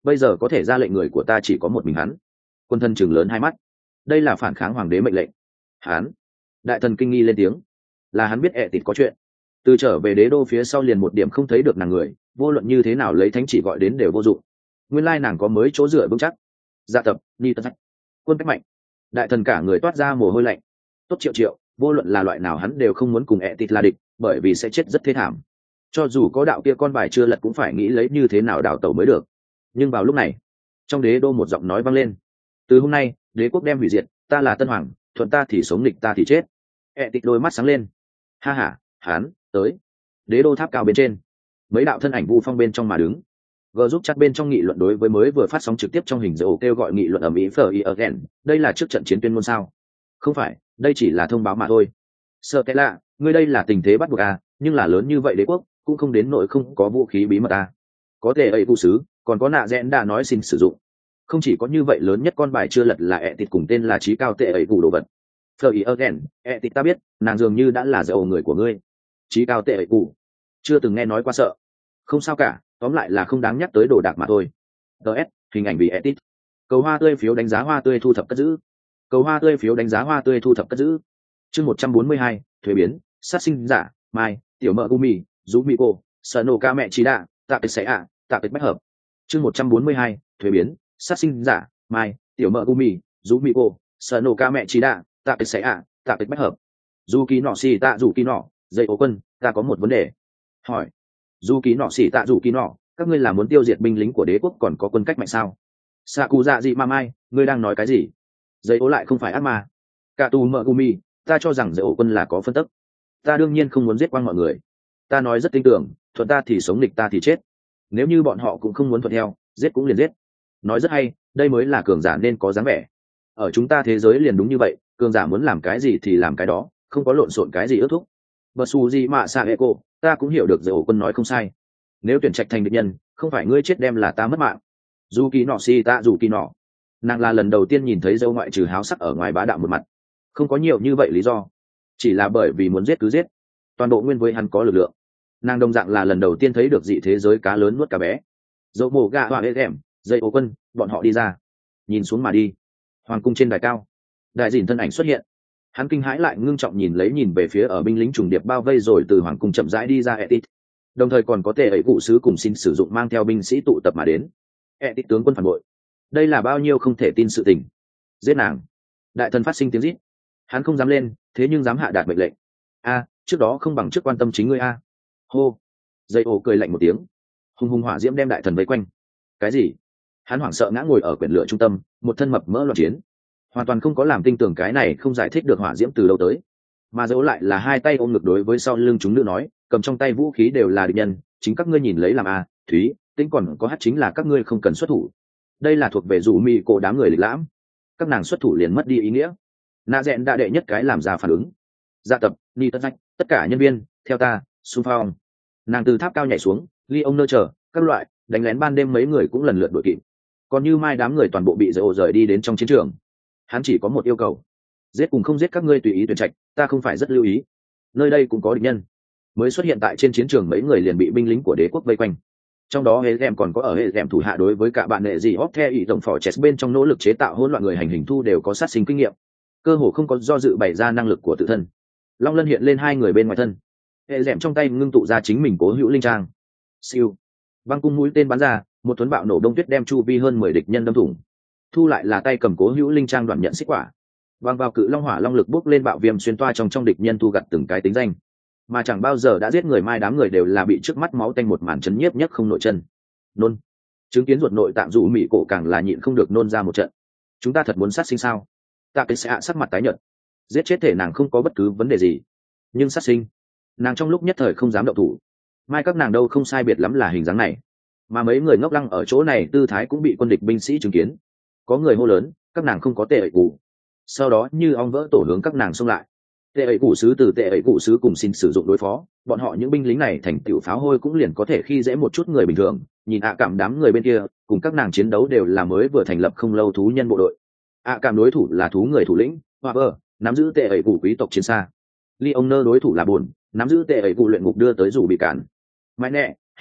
bây giờ có thể ra lệnh người của ta chỉ có một mình hắn. Quân thân chừng lớn hai mắt, đây là phản kháng hoàng đế mệnh lệnh. Hắn, đại thần kinh nghi lên tiếng, là hắn biết ẹ tịt có chuyện. Từ trở về đế đô phía sau liền một điểm không thấy được nàng người, vô luận như thế nào lấy thánh chỉ gọi đến đều vô dụng. Nguyên lai nàng có mới chỗ dựa vững chắc. Dạ tập ni tân quân cách mạnh, đại thần cả người toát ra mồ hôi lạnh. Tốt triệu triệu, vô luận là loại nào hắn đều không muốn cùng ẹ tịt là địch, bởi vì sẽ chết rất thê thảm. Cho dù có đạo kia con bài chưa lật cũng phải nghĩ lấy như thế nào đào tẩu mới được. Nhưng vào lúc này, trong đế đô một giọng nói vang lên: từ hôm nay đế quốc đem hủy diệt, ta là tân hoàng, thuận ta thì sống, nghịch ta thì chết. ẹ tịt đôi mắt sáng lên: ha ha, hắn tới. Đế đô tháp cao bên trên, mấy đạo thân ảnh vu phong bên trong mà đứng. G giúp chắc bên trong nghị luận đối với mới vừa phát sóng trực tiếp trong hình dấu kêu gọi nghị luận ở Mỹ Phở y again, đây là trước trận chiến tuyên ngôn sao? Không phải, đây chỉ là thông báo mà thôi. Sợ cái lạ, ngươi đây là tình thế bắt buộc à, nhưng là lớn như vậy đế quốc cũng không đến nỗi không có vũ khí bí mật à. Có thể ấy phụ sứ, còn có nạ rẽn đã nói xin sử dụng. Không chỉ có như vậy, lớn nhất con bài chưa lật là ẹ tịt cùng tên là trí cao tệ ấy vụ đồ vật. Phở y again, ẹ tịt ta biết, nàng dường như đã là dầu người của ngươi. Trí cao tệ ấy vụ, chưa từng nghe nói qua. Sợ không sao cả, tóm lại là không đáng nhắc tới đồ đạc mà thôi. ts hình ảnh bị edit. Cầu hoa tươi phiếu đánh giá hoa tươi thu thập cất giữ. Cầu hoa tươi phiếu đánh giá hoa tươi thu thập cất giữ. Chương một trăm bốn mươi hai, thuế biến, sát sinh giả, mai, tiểu mợ gumi, rú mỹ cô, sợ nổ ca mẹ trí đạ, tạ kịch sẽ ạ, tạ kịch bách hợp. Chương một trăm bốn mươi hai, thuế biến, sát sinh giả, mai, tiểu mợ gumi, rú mỹ cô, sợ nổ ca mẹ trí đạ, tạ kịch sẽ ạ, tạ kịch bách hợp. Dù kỳ nọ xì tạ dù kỳ nọ, dây ố quân, ta có một vấn đề. Hỏi. Dù kỳ nọ xỉ tạ dù kỳ nọ, các ngươi là muốn tiêu diệt binh lính của đế quốc còn có quân cách mạnh sao? Xạ cụ dạ dị ma mai, ngươi đang nói cái gì? Dây ố lại không phải ác ma. Cả tù mợ gumi, ta cho rằng dây ố quân là có phân tức. Ta đương nhiên không muốn giết quang mọi người. Ta nói rất tin tưởng, thuận ta thì sống, nghịch ta thì chết. Nếu như bọn họ cũng không muốn thuận theo, giết cũng liền giết. Nói rất hay, đây mới là cường giả nên có dáng vẻ. Ở chúng ta thế giới liền đúng như vậy, cường giả muốn làm cái gì thì làm cái đó, không có lộn xộn cái gì ước thúc. Bật xù gì mà xạ hệ cô, ta cũng hiểu được dây ổ quân nói không sai. Nếu tuyển trạch thành địch nhân, không phải ngươi chết đem là ta mất mạng. Dù kỳ nọ si ta dù kỳ nọ, nàng là lần đầu tiên nhìn thấy dâu ngoại trừ háo sắc ở ngoài bá đạo một mặt. Không có nhiều như vậy lý do, chỉ là bởi vì muốn giết cứ giết. Toàn bộ nguyên với hắn có lực lượng. Nàng đồng dạng là lần đầu tiên thấy được dị thế giới cá lớn nuốt cá bé. Dẫu mổ gà hoa ế ghẻm, dây ổ quân, bọn họ đi ra, nhìn xuống mà đi. Hoàng cung trên đài cao, đại dìn thân ảnh xuất hiện. Hắn kinh hãi lại ngưng trọng nhìn lấy nhìn về phía ở binh lính trùng điệp bao vây rồi từ hoàng cung chậm rãi đi ra Etit. Đồng thời còn có tề ấy vụ sứ cùng xin sử dụng mang theo binh sĩ tụ tập mà đến. Etit tướng quân phản bội, đây là bao nhiêu không thể tin sự tình. Giết nàng. Đại thần phát sinh tiếng rít. Hắn không dám lên, thế nhưng dám hạ đạt mệnh lệnh. A, trước đó không bằng trước quan tâm chính ngươi a. Hô. Dây ổ cười lạnh một tiếng. Hùng hùng hỏa diễm đem đại thần vây quanh. Cái gì? Hắn hoảng sợ ngã ngồi ở quyển lửa trung tâm, một thân mập mỡ loạn chiến, hoàn toàn không có làm tin tưởng cái này không giải thích được hỏa diễm từ đâu tới. Mà dẫu lại là hai tay ôm ngực đối với sau lưng chúng nữ nói, cầm trong tay vũ khí đều là địch nhân, chính các ngươi nhìn lấy làm a. Thúy tính còn có hát chính là các ngươi không cần xuất thủ. Đây là thuộc về rủ mì cổ đám người lịch lãm, các nàng xuất thủ liền mất đi ý nghĩa. Nạ rẽn đã đệ nhất cái làm ra phản ứng. Dạ tập ni tất rách, tất cả nhân viên theo ta xung phong. Nàng từ tháp cao nhảy xuống, ly ông nơ chờ các loại đánh lén ban đêm, mấy người cũng lần lượt đuổi kịp. Còn như mai đám người toàn bộ bị dỡ rời đi đến trong chiến trường. Hắn chỉ có một yêu cầu: giết cùng không giết các ngươi tùy ý tuyển trạch, ta không phải rất lưu ý. Nơi đây cũng có địch nhân. Mới xuất hiện tại trên chiến trường mấy người liền bị binh lính của đế quốc vây quanh. Trong đó hệ dèm còn có ở hệ dèm thủ hạ đối với cả bạn nệ gì hóc theo ý tổng phò chess bên trong nỗ lực chế tạo hỗn loạn người hành hình thu đều có sát sinh kinh nghiệm, cơ hồ không có do dự bày ra năng lực của tự thân. Long lân hiện lên hai người bên ngoài thân, hệ dèm trong tay ngưng tụ ra chính mình cố hữu linh trang. Siêu băng cung mũi tên bắn ra, một thuấn bạo nổ đông tuyết đem chu vi hơn mười địch nhân đâm thủng. Thu lại là tay cầm cố hữu linh trang đoạn nhận xích quả, vang vào cự long hỏa long lực bốc lên bạo viêm xuyên toa trong trong địch nhân, thu gặt từng cái tính danh. Mà chẳng bao giờ đã giết người mai đám người đều là bị trước mắt máu tanh một màn chấn nhiếp nhất không nội chân. Nôn. Chứng kiến ruột nội tạng dụ mị cổ càng là nhịn không được nôn ra một trận. Chúng ta thật muốn sát sinh sao? Tạ cái sẽ sắc mặt tái nhợt. Giết chết thể nàng không có bất cứ vấn đề gì, nhưng sát sinh, nàng trong lúc nhất thời không dám động thủ. Mai các nàng đâu không sai biệt lắm là hình dáng này, mà mấy người ngốc lăng ở chỗ này tư thái cũng bị quân địch binh sĩ chứng kiến. Có người hô lớn, các nàng không có tệ ẩy cụ. Sau đó như ong vỡ tổ hướng các nàng xông lại. Tệ ẩy cụ sứ từ tệ ẩy cụ sứ cùng xin sử dụng đối phó bọn họ, những binh lính này thành tiểu pháo hôi cũng liền có thể khi dễ một chút người bình thường. Nhìn ạ cảm đám người bên kia cùng các nàng chiến đấu đều là mới vừa thành lập không lâu thú nhân bộ đội. ạ cảm đối thủ là thú người thủ lĩnh hoa bơ, nắm giữ tệ ẩy cụ quý tộc chiến xa. Ly ông nơ đối thủ là buồn, nắm giữ tệ ẩy cụ luyện ngục đưa tới dù bị cản. Mãi nẹ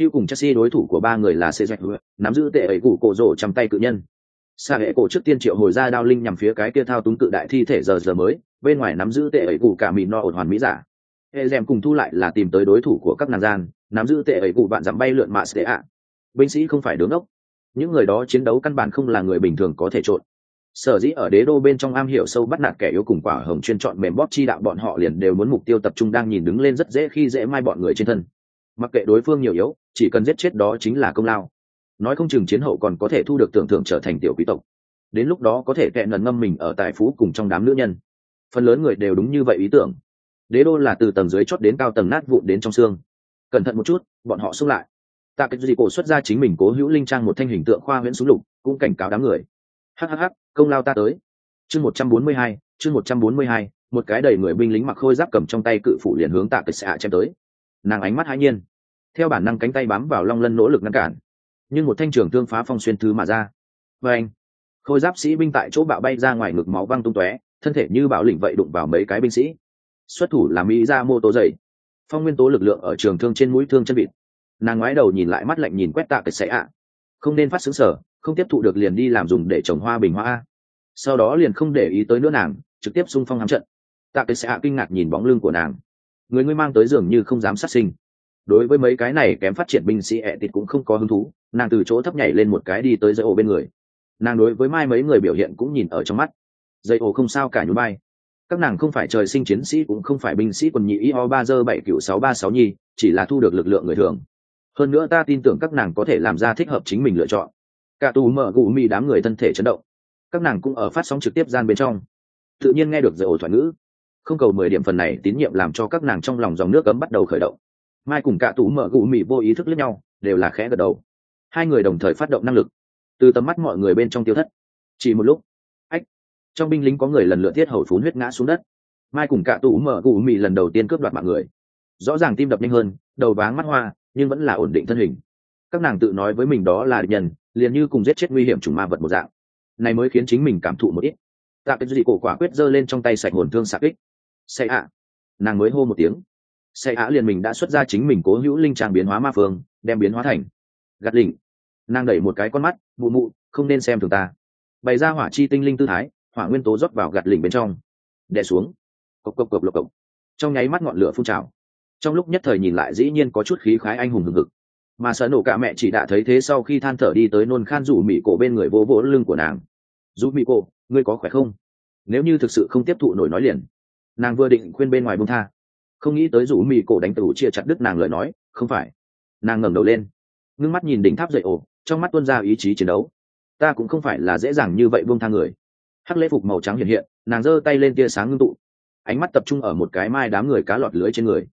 Hugh cùng Chelsea đối thủ của ba người là Cezek, nắm giữ tệ ấy củ cổ rổ trong tay cự nhân. Sa hệ cổ trước tiên triệu hồi ra đao linh nhằm phía cái kia thao túng cự đại thi thể giờ giờ mới, bên ngoài nắm giữ tệ ấy củ cả mịn no ổn hoàn mỹ giả. Ezem cùng thu lại là tìm tới đối thủ của các nàng gian, nắm giữ tệ ấy củ bạn giảm bay lượn mạ sẽ ạ. Binh sĩ không phải đứng ốc. Những người đó chiến đấu căn bản không là người bình thường có thể trộn. Sở dĩ ở đế đô bên trong am hiểu sâu bắt nạt kẻ yếu cùng quả hồng chuyên chọn mềm bóp chi đạo, bọn họ liền đều muốn mục tiêu tập trung đang nhìn đứng lên rất dễ khi dễ mai bọn người trên thân. Mặc kệ đối phương nhiều yếu, chỉ cần giết chết đó chính là công lao. Nói không chừng chiến hậu còn có thể thu được tưởng thưởng trở thành tiểu quý tộc. Đến lúc đó có thể kẹn lần ngâm mình ở tài phú cùng trong đám nữ nhân. Phần lớn người đều đúng như vậy ý tưởng. Đế đô là từ tầng dưới chót đến cao tầng nát vụn đến trong xương. Cẩn thận một chút, bọn họ xung lại. Tạ Kịch Dị cổ xuất ra chính mình cố hữu linh trang một thanh hình tượng khoa huyễn súng lục, cũng cảnh cáo đám người. Hắc hắc hắc, công lao ta tới. Chương một trăm bốn mươi hai, chương một trăm bốn mươi hai, một cái đầy người binh lính mặc khôi giáp cầm trong tay cự phủ liền hướng Tạ Kịch xạ chém tới. Nàng ánh mắt hãi nhiên, theo bản năng cánh tay bám vào long lân nỗ lực ngăn cản, nhưng một thanh trường thương phá phong xuyên thứ mà ra. Và anh, khôi giáp sĩ binh tại chỗ bạo bay ra ngoài, ngực máu văng tung tóe, thân thể như bạo lĩnh vậy đụng vào mấy cái binh sĩ. Xuất thủ là mỹ ra mô tố dày, phong nguyên tố lực lượng ở trường thương trên mũi thương chân vịt. Nàng ngoái đầu nhìn lại, mắt lạnh nhìn quét Tạ Kịch xạ ạ. Không nên phát xứng sở, không tiếp thụ được liền đi làm dùng để trồng hoa bình hoa. Sau đó liền không để ý tới nữa nàng, trực tiếp xung phong hám trận. Tạ Kịch xạ kinh ngạc nhìn bóng lưng của nàng, người ngươi mang tới dường như không dám sát sinh. Đối với mấy cái này kém phát triển binh sĩ ẹ tịt cũng không có hứng thú, nàng từ chỗ thấp nhảy lên một cái đi tới dây ổ bên người. Nàng đối với mai mấy người biểu hiện cũng nhìn ở trong mắt. Dây ổ không sao cả nhún bay. Các nàng không phải trời sinh chiến sĩ, cũng không phải binh sĩ quần nhị y o ba dơ bảy cựu sáu ba sáu nhi, chỉ là thu được lực lượng người thường. Hơn nữa ta tin tưởng các nàng có thể làm ra thích hợp chính mình lựa chọn. Cả tù mở gù mì đám người thân thể chấn động. Các nàng cũng ở phát sóng trực tiếp gian bên trong, tự nhiên nghe được dây ổ thoại ngữ. Không cầu mười điểm phần này tín nhiệm làm cho các nàng trong lòng dòng nước cấm bắt đầu khởi động. Mai cùng cả tù mở gù mì vô ý thức lẫn nhau, đều là khẽ gật đầu. Hai người đồng thời phát động năng lực, từ tầm mắt mọi người bên trong tiêu thất. Chỉ một lúc, ách, trong binh lính có người lần lượt thiết hầu phún huyết ngã xuống đất. Mai cùng cả tù mở gù mì lần đầu tiên cướp đoạt mạng người, rõ ràng tim đập nhanh hơn, đầu váng mắt hoa, nhưng vẫn là ổn định thân hình. Các nàng tự nói với mình đó là địch nhân, liền như cùng giết chết nguy hiểm chủng ma vật một dạng. Này mới khiến chính mình cảm thụ một ít. Tạ Kịch Dị cổ quả quyết giơ lên trong tay sạch hồn thương xạ kích. Say ạ, nàng mới hô một tiếng. Say ạ liền mình đã xuất ra chính mình cố hữu linh trang biến hóa ma phương, đem biến hóa thành gạt lỉnh. Nàng đẩy một cái con mắt, mụ mụ, không nên xem thường ta. Bày ra hỏa chi tinh linh tư thái, hỏa nguyên tố rót vào gạt lỉnh bên trong, đè xuống. Cộc cộc cộc lộc cộc. Trong nháy mắt ngọn lửa phun trào. Trong lúc nhất thời nhìn lại dĩ nhiên có chút khí khái anh hùng hừng hực. Mà sợ nổ cả mẹ chỉ đã thấy thế, sau khi than thở đi tới nôn khan rủ mị cổ bên người, vỗ vỗ lưng của nàng. Rủ mị cổ, ngươi có khỏe không? Nếu như thực sự không tiếp thụ nổi nói liền. Nàng vừa định khuyên bên ngoài buông tha, không nghĩ tới rủ mị cổ đánh tủ chia chặt đứt nàng lời nói. Không phải. Nàng ngẩng đầu lên, ngưng mắt nhìn đỉnh tháp dậy ổ, trong mắt tuôn ra ý chí chiến đấu. Ta cũng không phải là dễ dàng như vậy buông tha người. Hắc lễ phục màu trắng hiện hiện, nàng giơ tay lên, tia sáng ngưng tụ, ánh mắt tập trung ở một cái mai đám người cá lọt lưới trên người.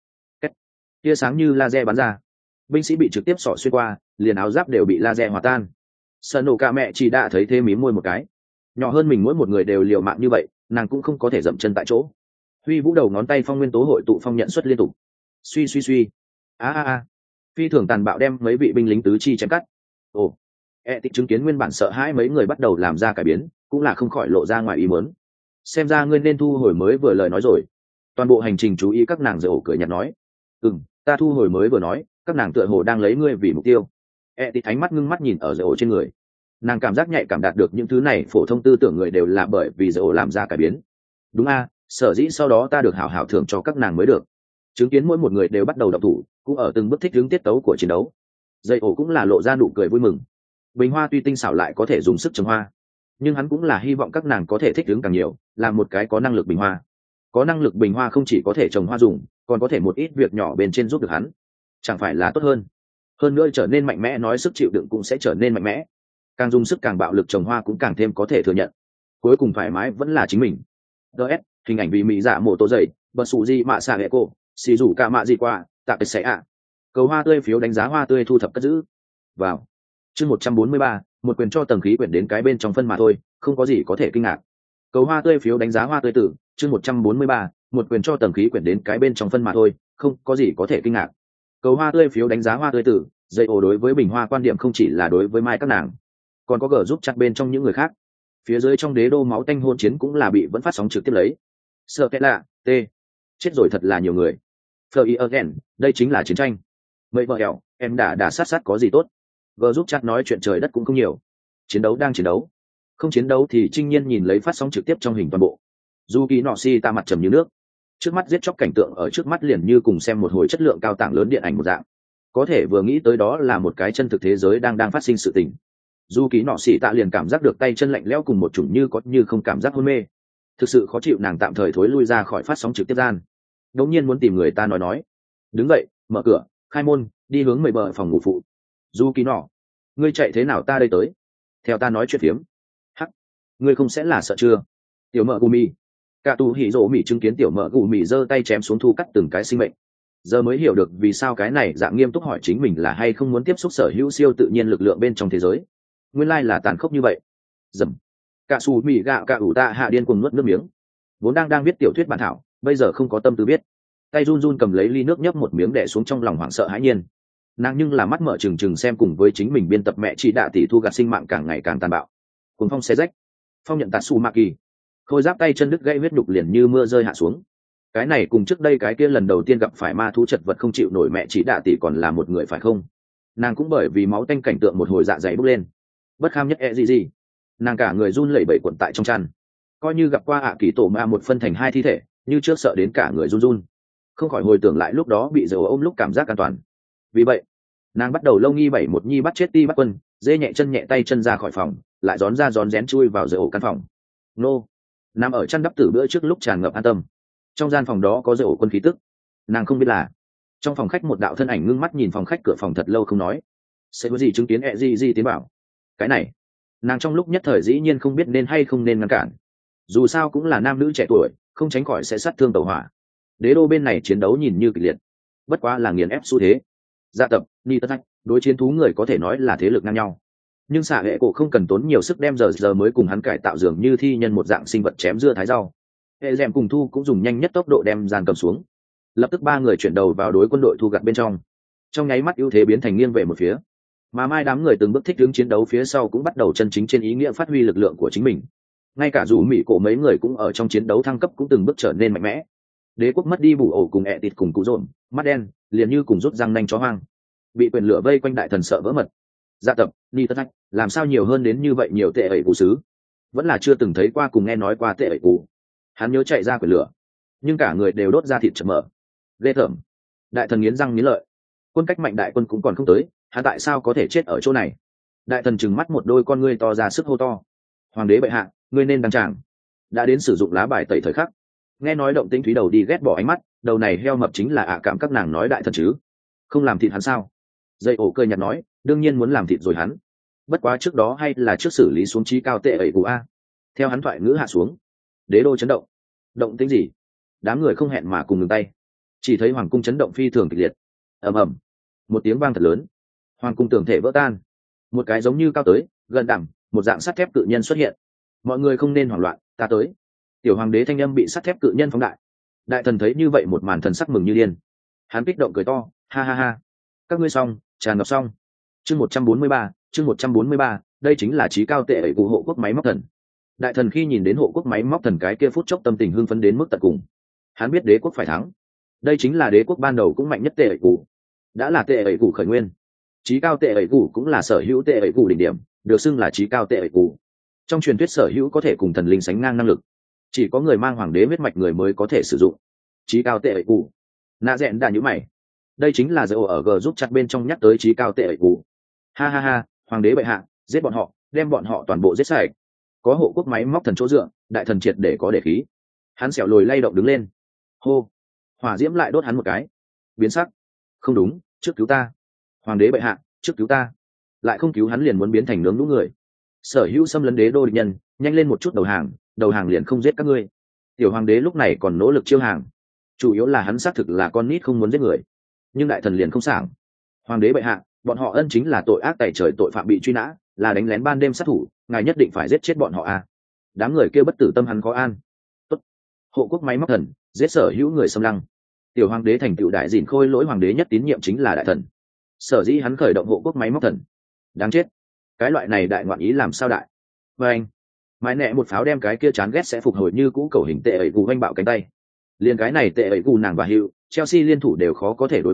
Tia sáng như laser bắn ra, binh sĩ bị trực tiếp xỏ xuyên qua, liền áo giáp đều bị laser hòa tan. Sợ nổ cả mẹ chỉ đã thấy thế mím môi một cái. Nhỏ hơn mình mỗi một người đều liều mạng như vậy, nàng cũng không có thể dậm chân tại chỗ. Huy vũ đầu ngón tay phong nguyên tố hội tụ phong nhận xuất liên tục. Suy suy suy. A a a. Phi thường tàn bạo đem mấy vị binh lính tứ chi chém cắt. Ồ. E tịch chứng kiến nguyên bản sợ hãi mấy người bắt đầu làm ra cải biến, cũng là không khỏi lộ ra ngoài ý muốn. Xem ra ngươi nên thu hồi mới vừa lời nói rồi. Toàn bộ hành trình chú ý các nàng, rồi cười nhạt nói. Ừm, ta thu hồi mới vừa nói, các nàng tựa hồ đang lấy ngươi vì mục tiêu. E tịch ánh mắt ngưng mắt nhìn ở rồi trên người. Nàng cảm giác nhạy cảm đạt được những thứ này phổ thông tư tưởng người đều là bởi vì rồi làm ra cải biến. Đúng a, sở dĩ sau đó ta được hảo hảo thưởng cho các nàng mới được. Chứng kiến mỗi một người đều bắt đầu động thủ, cũng ở từng bước thích ứng tiết tấu của chiến đấu. Dây ổ cũng là lộ ra nụ cười vui mừng. Bình hoa tuy tinh xảo lại có thể dùng sức trồng hoa, nhưng hắn cũng là hy vọng các nàng có thể thích ứng càng nhiều, làm một cái có năng lực bình hoa. Có năng lực bình hoa không chỉ có thể trồng hoa dùng, còn có thể một ít việc nhỏ bên trên giúp được hắn, chẳng phải là tốt hơn. Hơn nữa trở nên mạnh mẽ, nói sức chịu đựng cũng sẽ trở nên mạnh mẽ. Càng dùng sức càng bạo lực trồng hoa cũng càng thêm có thể thừa nhận. Cuối cùng thoải mái vẫn là chính mình. ds hình ảnh vì mỹ dạ mổ tô dày bật sụ gì mạ xạ hệ cô xì rủ cả mạ gì qua tạ cái xẻ ạ. Cầu hoa tươi phiếu đánh giá hoa tươi thu thập cất giữ vào chương một trăm bốn mươi ba, một quyền cho tầng khí quyển đến cái bên trong phân mà thôi, không có gì có thể kinh ngạc. Cầu hoa tươi phiếu đánh giá hoa tươi tử chương một trăm bốn mươi ba, một quyền cho tầng khí quyển đến cái bên trong phân mà thôi, không có gì có thể kinh ngạc. Cầu hoa tươi phiếu đánh giá hoa tươi tử. Dây ổ đối với bình hoa quan điểm không chỉ là đối với mai các nàng, còn có gờ giúp chặt bên trong những người khác. Phía dưới trong đế đô máu tanh hôn chiến cũng là bị vẫn phát sóng trực tiếp lấy. Sợ cái lạ, t chết rồi thật là nhiều người. Fleur again, đây chính là chiến tranh. Mấy vợ hẹo, em đã đã sát sát có gì tốt. Gờ giúp chat nói chuyện trời đất cũng không nhiều, chiến đấu đang chiến đấu, không chiến đấu thì Trinh Nhiên nhìn lấy phát sóng trực tiếp trong hình toàn bộ. Dù kỳ nọ si ta mặt trầm như nước, trước mắt giết chóc cảnh tượng ở trước mắt liền như cùng xem một hồi chất lượng cao tảng lớn điện ảnh một dạng, có thể vừa nghĩ tới đó là một cái chân thực thế giới đang đang phát sinh sự tình. Dù kỳ nọ xỉ tạ liền cảm giác được tay chân lạnh lẽo cùng một chủng như có như không cảm giác hôn mê, thực sự khó chịu. Nàng tạm thời thối lui ra khỏi phát sóng trực tiếp gian, đột nhiên muốn tìm người ta nói nói, đứng dậy mở cửa khai môn đi hướng mười bờ phòng ngủ phụ. Dù kỳ nọ, ngươi chạy thế nào ta đây tới, theo ta nói chuyện phiếm. Hắc, ngươi không sẽ là sợ chưa? Tiểu mợ gù mì, cả tù hỉ rỗ mì chứng kiến tiểu mợ gù mì giơ tay chém xuống thu cắt từng cái sinh mệnh, giờ mới hiểu được vì sao cái này dạng nghiêm túc hỏi chính mình là hay không muốn tiếp xúc sở hữu siêu tự nhiên lực lượng bên trong thế giới. Nguyên lai là tàn khốc như vậy. Dầm, cả xù mì gạo cả ủ tạ hạ điên cuồng nuốt nước miếng, vốn đang đang viết tiểu thuyết bản thảo bây giờ không có tâm tư viết, tay run run cầm lấy ly nước nhấp một miếng đè xuống trong lòng hoảng sợ hãi nhiên. Nàng nhưng là mắt mở trừng trừng xem cùng với chính mình biên tập mẹ chị đạ tỷ thu gặt sinh mạng càng ngày càng tàn bạo. Cuồng phong xé rách, phong nhận tạt xù mạ kỳ, khôi giáp tay chân đứt gãy huyết đục liền như mưa rơi hạ xuống. Cái này cùng trước đây cái kia lần đầu tiên gặp phải ma thú chật vật không chịu nổi mẹ chị đạ tỷ còn là một người phải không? Nàng cũng bởi vì máu tanh cảnh tượng một hồi dạ dày bốc lên, bất kham nhất e gì gì, nàng cả người run lẩy bẩy cuộn tại trong chăn, coi như gặp qua ạ kỳ tổ ma một phân thành hai thi thể, như trước sợ đến cả người run run, không khỏi hồi tưởng lại lúc đó bị dầu ôm lúc cảm giác an toàn. Vì vậy nàng bắt đầu lâu nghi bảy một nhi bắt chết ti bắt quân, dê nhẹ chân nhẹ tay chân ra khỏi phòng, lại rón ra rón rén chui vào dầu ổ căn phòng. Nô nằm ở chăn đắp tử bữa trước lúc tràn ngập an tâm, trong gian phòng đó có dầu ổ quân khí tức. Nàng không biết là trong phòng khách một đạo thân ảnh ngưng mắt nhìn phòng khách cửa phòng thật lâu không nói, sẽ có gì chứng kiến ẹ gì gì tiến bảo. Cái này nàng trong lúc nhất thời dĩ nhiên không biết nên hay không nên ngăn cản, dù sao cũng là nam nữ trẻ tuổi, không tránh khỏi sẽ sát thương tàu hỏa. Đế đô bên này chiến đấu nhìn như kịch liệt, bất quá là nghiền ép xu thế. Gia tập ni tất thách đối chiến thú người có thể nói là thế lực ngang nhau, nhưng xạ hệ cổ không cần tốn nhiều sức đem giờ giờ mới cùng hắn cải tạo dường như thi nhân một dạng sinh vật chém dưa thái rau. Hệ dèm cùng thu cũng dùng nhanh nhất tốc độ đem gian cầm xuống, lập tức ba người chuyển đầu vào đối quân đội thu gặt bên trong, trong nháy mắt ưu thế biến thành nghiêng về một phía. Mà mai đám người từng bước thích ứng chiến đấu phía sau cũng bắt đầu chân chính trên ý nghĩa phát huy lực lượng của chính mình, ngay cả dù mỹ cổ mấy người cũng ở trong chiến đấu thăng cấp cũng từng bước trở nên mạnh mẽ. Đế quốc mất đi bù ổ cùng ẹ tịt cùng cụ rộn mắt đen liền như cùng rút răng nanh chó hoang, bị quyền lửa vây quanh đại thần sợ vỡ mật. Gia tập ni tất thách làm sao nhiều hơn đến như vậy nhiều tệ ẩy cụ sứ, vẫn là chưa từng thấy qua cùng nghe nói qua tệ ẩy cụ. Hắn nhớ chạy ra quyền lửa, nhưng cả người đều đốt ra thịt chậm mở, ghê tởm. Đại thần nghiến răng nghiến lợi, quân cách mạnh đại quân cũng còn không tới, hắn tại sao có thể chết ở chỗ này? Đại thần trừng mắt một đôi con ngươi to ra sức hô to, hoàng đế bệ hạ, ngươi nên đăng tràng, đã đến sử dụng lá bài tẩy thời khắc. Nghe nói động tĩnh thúy đầu đi ghét bỏ ánh mắt, đầu này heo mập chính là ạ cảm các nàng nói đại thần chứ, không làm thịt hắn sao? Dây ổ cười nhạt nói, đương nhiên muốn làm thịt rồi hắn, bất quá trước đó hay là trước xử lý xuống trí cao tệ ẩy cụ a. Theo hắn thoại ngữ hạ xuống, đế đô chấn động. Động tĩnh gì? Đám người không hẹn mà cùng ngừng tay, chỉ thấy hoàng cung chấn động phi thường kịch liệt. Ầm ầm, một tiếng vang thật lớn, hoàng cung tường thể vỡ tan, một cái giống như cao tới gần đẳng một dạng sắt thép cự nhân xuất hiện. Mọi người không nên hoảng loạn, ta tới. Tiểu hoàng đế thanh âm bị sắt thép cự nhân phóng đại. Đại thần thấy như vậy một màn thần sắc mừng như điên, hắn kích động cười to, ha ha ha, các ngươi xong, tràn ngập xong. Chương một trăm bốn mươi ba, chương một trăm bốn mươi ba, đây chính là trí cao tệ ẩy cụ hộ quốc máy móc thần. Đại thần khi nhìn đến hộ quốc máy móc thần cái kia phút chốc tâm tình hưng phấn đến mức tận cùng. Hắn biết đế quốc phải thắng, đây chính là đế quốc ban đầu cũng mạnh nhất tệ ẩy cụ, đã là tệ ẩy cụ khởi nguyên. Trí cao tệ ẩy cụ cũng là sở hữu tệ ẩy cụ đỉnh điểm, được xưng là trí cao tệ ẩy cụ. Trong truyền thuyết sở hữu có thể cùng thần linh sánh ngang năng lực, chỉ có người mang hoàng đế huyết mạch người mới có thể sử dụng trí cao tệ ẩy cụ. Nạ rẽn đã nhữ mày, đây chính là dầu ở g giúp chặt bên trong nhắc tới trí cao tệ ẩy cụ. Ha ha ha, hoàng đế bệ hạ, giết bọn họ, đem bọn họ toàn bộ giết sạch. Có hộ quốc máy móc thần chỗ dựa, đại thần triệt để có để khí. Hắn xẻo lồi lay động đứng lên, hô, hỏa diễm lại đốt hắn một cái, biến sắc. Không đúng, trước cứu ta, hoàng đế bệ hạ, trước cứu ta. Lại không cứu hắn liền muốn biến thành nướng nhũ người. Sở hữu xâm lấn đế đô địch nhân, nhanh lên một chút đầu hàng, đầu hàng liền không giết các ngươi. Tiểu hoàng đế lúc này còn nỗ lực chiêu hàng, chủ yếu là hắn xác thực là con nít không muốn giết người, nhưng đại thần liền không sảng. Hoàng đế bệ hạ, bọn họ ân chính là tội ác tày trời, tội phạm bị truy nã, là đánh lén ban đêm sát thủ, ngài nhất định phải giết chết bọn họ à. Đám người kêu bất tử tâm hắn có an. Tốt, hộ quốc máy móc thần, giết sở hữu người xâm lăng. Tiểu hoàng đế thành tựu đại dìn khôi lỗi hoàng đế nhất tín nhiệm chính là đại thần, sở dĩ hắn khởi động hộ quốc máy móc thần. Đáng chết, cái loại này đại ngoạn ý làm sao đại. Và anh mãi nẹ một pháo đem cái kia chán ghét sẽ phục hồi như cũ cầu hình tệ ẩy gù oanh bạo cánh tay. Liền cái này tệ ẩy gù nàng và hiệu Chelsea liên thủ đều khó có thể đối phó,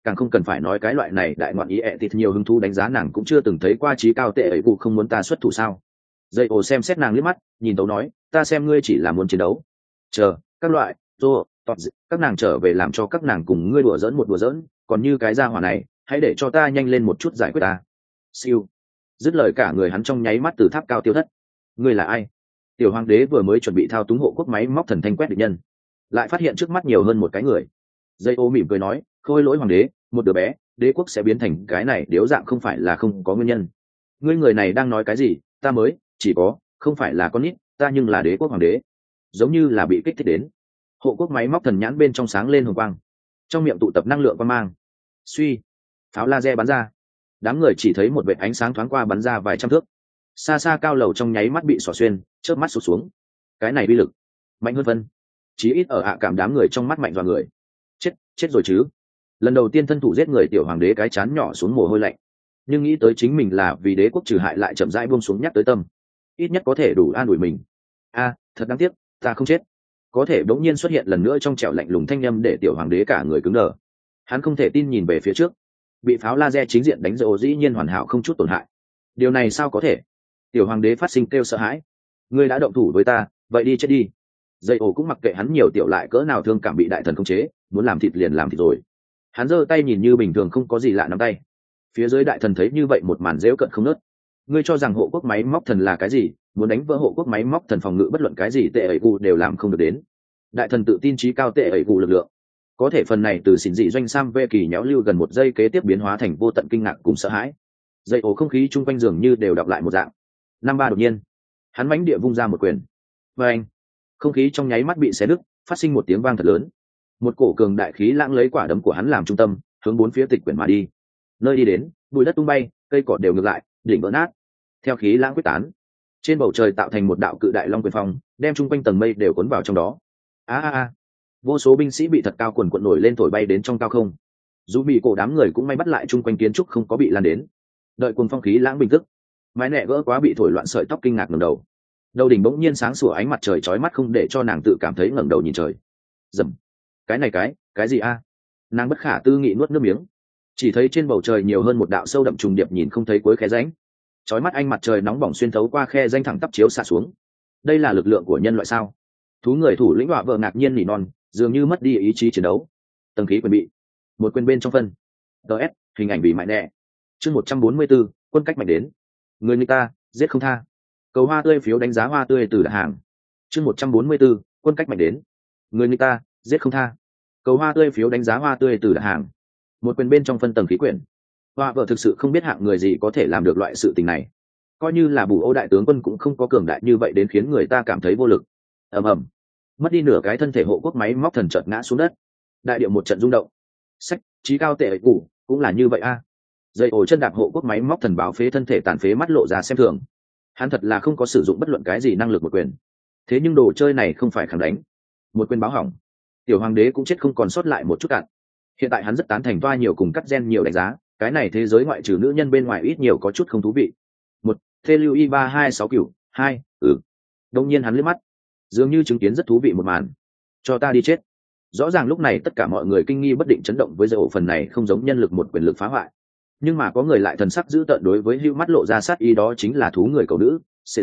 càng không cần phải nói cái loại này đại ngoạn ý ẹ thịt nhiều hứng thú đánh giá nàng cũng chưa từng thấy qua trí cao tệ ấy vụ không muốn ta xuất thủ sao. Dây ổ xem xét nàng liếc mắt, nhìn tấu nói, ta xem ngươi chỉ là muốn chiến đấu. Chờ, các loại, rô, tọt các nàng trở về làm cho các nàng cùng ngươi đùa giỡn một đùa giỡn, còn như cái gia hỏa này, hãy để cho ta nhanh lên một chút giải quyết ta. Siêu. Dứt lời cả người hắn trong nháy mắt từ tháp cao tiêu thất. Ngươi là ai? Tiểu hoàng đế vừa mới chuẩn bị thao túng hộ quốc máy móc thần thanh quét địch nhân, lại phát hiện trước mắt nhiều hơn một cái người. Dây ô mỉm cười nói, khôi lỗi hoàng đế, một đứa bé, đế quốc sẽ biến thành cái này điếu dạng không phải là không có nguyên nhân. Ngươi người này đang nói cái gì? Ta mới, chỉ có, không phải là con nít, ta nhưng là đế quốc hoàng đế. Giống như là bị kích thích đến. Hộ quốc máy móc thần nhãn bên trong sáng lên hồng quang, trong miệng tụ tập năng lượng quang mang. Suy, pháo laser bắn ra, đám người chỉ thấy một vệt ánh sáng thoáng qua bắn ra vài trăm thước, xa xa cao lầu trong nháy mắt bị xỏ xuyên, chớp mắt sụt xuống. Cái này uy lực mạnh hơn phân, chí ít ở hạ cảm đám người trong mắt mạnh dọa người. Chết, chết rồi chứ. Lần đầu tiên thân thủ giết người tiểu hoàng đế cái chán nhỏ xuống mồ hôi lạnh, nhưng nghĩ tới chính mình là vì đế quốc trừ hại lại chậm rãi buông xuống nhắc tới tâm, ít nhất có thể đủ an ủi mình. A, thật đáng tiếc, ta không chết. Có thể đống nhiên xuất hiện lần nữa trong trẻo lạnh lùng thanh â để tiểu hoàng đế cả người cứng đờ. Hắn không thể tin nhìn về phía trước, bị pháo laser chính diện đánh rộ dĩ nhiên hoàn hảo không chút tổn hại. Điều này sao có thể? Tiểu hoàng đế phát sinh kêu sợ hãi. Ngươi đã động thủ với ta, vậy đi chết đi. Dây ổ cũng mặc kệ hắn nhiều tiểu lại cỡ nào thương cảm bị đại thần khống chế, muốn làm thịt liền làm thịt rồi. Hắn giơ tay nhìn như bình thường không có gì lạ nắm tay. Phía dưới đại thần thấy như vậy một màn dễu cận không nớt. Ngươi cho rằng hộ quốc máy móc thần là cái gì? Muốn đánh vỡ hộ quốc máy móc thần phòng ngự bất luận cái gì tệ ẩy cụ đều làm không được đến. Đại thần tự tin trí cao tệ ẩy cụ lực lượng. Có thể phần này từ xỉn dị doanh sam vê kỳ nhéo lưu gần một giây kế tiếp biến hóa thành vô tận kinh ngạc cùng sợ hãi. Dây ổ không khí chung quanh giường như đều đọc lại một dạng. Năm ba đột nhiên, hắn mãnh địa vung ra một quyền. Và anh, không khí trong nháy mắt bị xé nứt, phát sinh một tiếng vang thật lớn. Một cổ cường đại khí lãng lấy quả đấm của hắn làm trung tâm, hướng bốn phía tịch quyển mà đi. Nơi đi đến, bụi đất tung bay, cây cỏ đều ngược lại, đỉnh vỡ nát. Theo khí lãng quyết tán, trên bầu trời tạo thành một đạo cự đại long quyền phong, đem chung quanh tầng mây đều cuốn vào trong đó. A a a, vô số binh sĩ bị thật cao quần quận nổi lên thổi bay đến trong cao không. Dù bị cổ đám người cũng may bắt lại chung quanh kiến trúc không có bị lan đến. Đợi cuồng phong khí lãng bình tức, mái nẹ gỡ quá bị thổi loạn sợi tóc kinh ngạc ngẩng đầu. Đầu đỉnh bỗng nhiên sáng sủa ánh mặt trời chói mắt không để cho nàng tự cảm thấy ngẩng đầu nhìn trời. Dầm, cái này cái, cái gì a? Nàng bất khả tư nghị nuốt nước miếng. Chỉ thấy trên bầu trời nhiều hơn một đạo sâu đậm trùng điệp nhìn không thấy cuối khe rãnh. Chói mắt ánh mặt trời nóng bỏng xuyên thấu qua khe rãnh thẳng tắp chiếu xạ xuống. Đây là lực lượng của nhân loại sao? Thú người thủ lĩnh họa vợ ngạc nhiên nỉ non, dường như mất đi ý chí chiến đấu. Tầng khí quyền bị một quyền bên trong phân. ds hình ảnh bị mại nẹ. Chương một trăm bốn mươi 144, quân cách mạnh đến. Người người ta giết không tha. Cầu hoa tươi phiếu đánh giá hoa tươi từ đặt hàng. Chương một trăm bốn mươi 144, quân cách mạnh đến. Người người ta giết không tha. Cầu hoa tươi phiếu đánh giá hoa tươi từ đặt hàng. Một quyền bên trong phân tầng khí quyển. Hoa vợ thực sự không biết hạng người gì có thể làm được loại sự tình này. Coi như là Bù Ô đại tướng quân cũng không có cường đại như vậy đến khiến người ta cảm thấy vô lực. Ầm ầm, mất đi nửa cái thân thể hộ quốc máy móc thần chợt ngã xuống đất. Đại điệu một trận rung động. Sách, trí cao tệ cũ cũng là như vậy a. Dây ổ chân đạp hộ quốc máy móc thần báo phế thân thể tàn phế mắt lộ ra xem thường. Hắn thật là không có sử dụng bất luận cái gì năng lực một quyền. Thế nhưng đồ chơi này không phải khẳng đánh. Một quyền báo hỏng, tiểu hoàng đế cũng chết không còn sót lại một chút cạn. Hiện tại hắn rất tán thành toa nhiều cùng cắt gen nhiều đánh giá, cái này thế giới ngoại trừ nữ nhân bên ngoài ít nhiều có chút không thú vị. Một, thê lưu y ba hai sáu cửu, hai, ừ. Đông nhiên hắn liếc mắt, dường như chứng kiến rất thú vị một màn. Cho ta đi chết. Rõ ràng lúc này tất cả mọi người kinh nghi bất định chấn động với dây ổ phần này không giống nhân lực một quyền lực phá hoại. Nhưng mà có người lại thần sắc giữ tợn đối với hữu mắt lộ ra sát ý, đó chính là thú người cầu nữ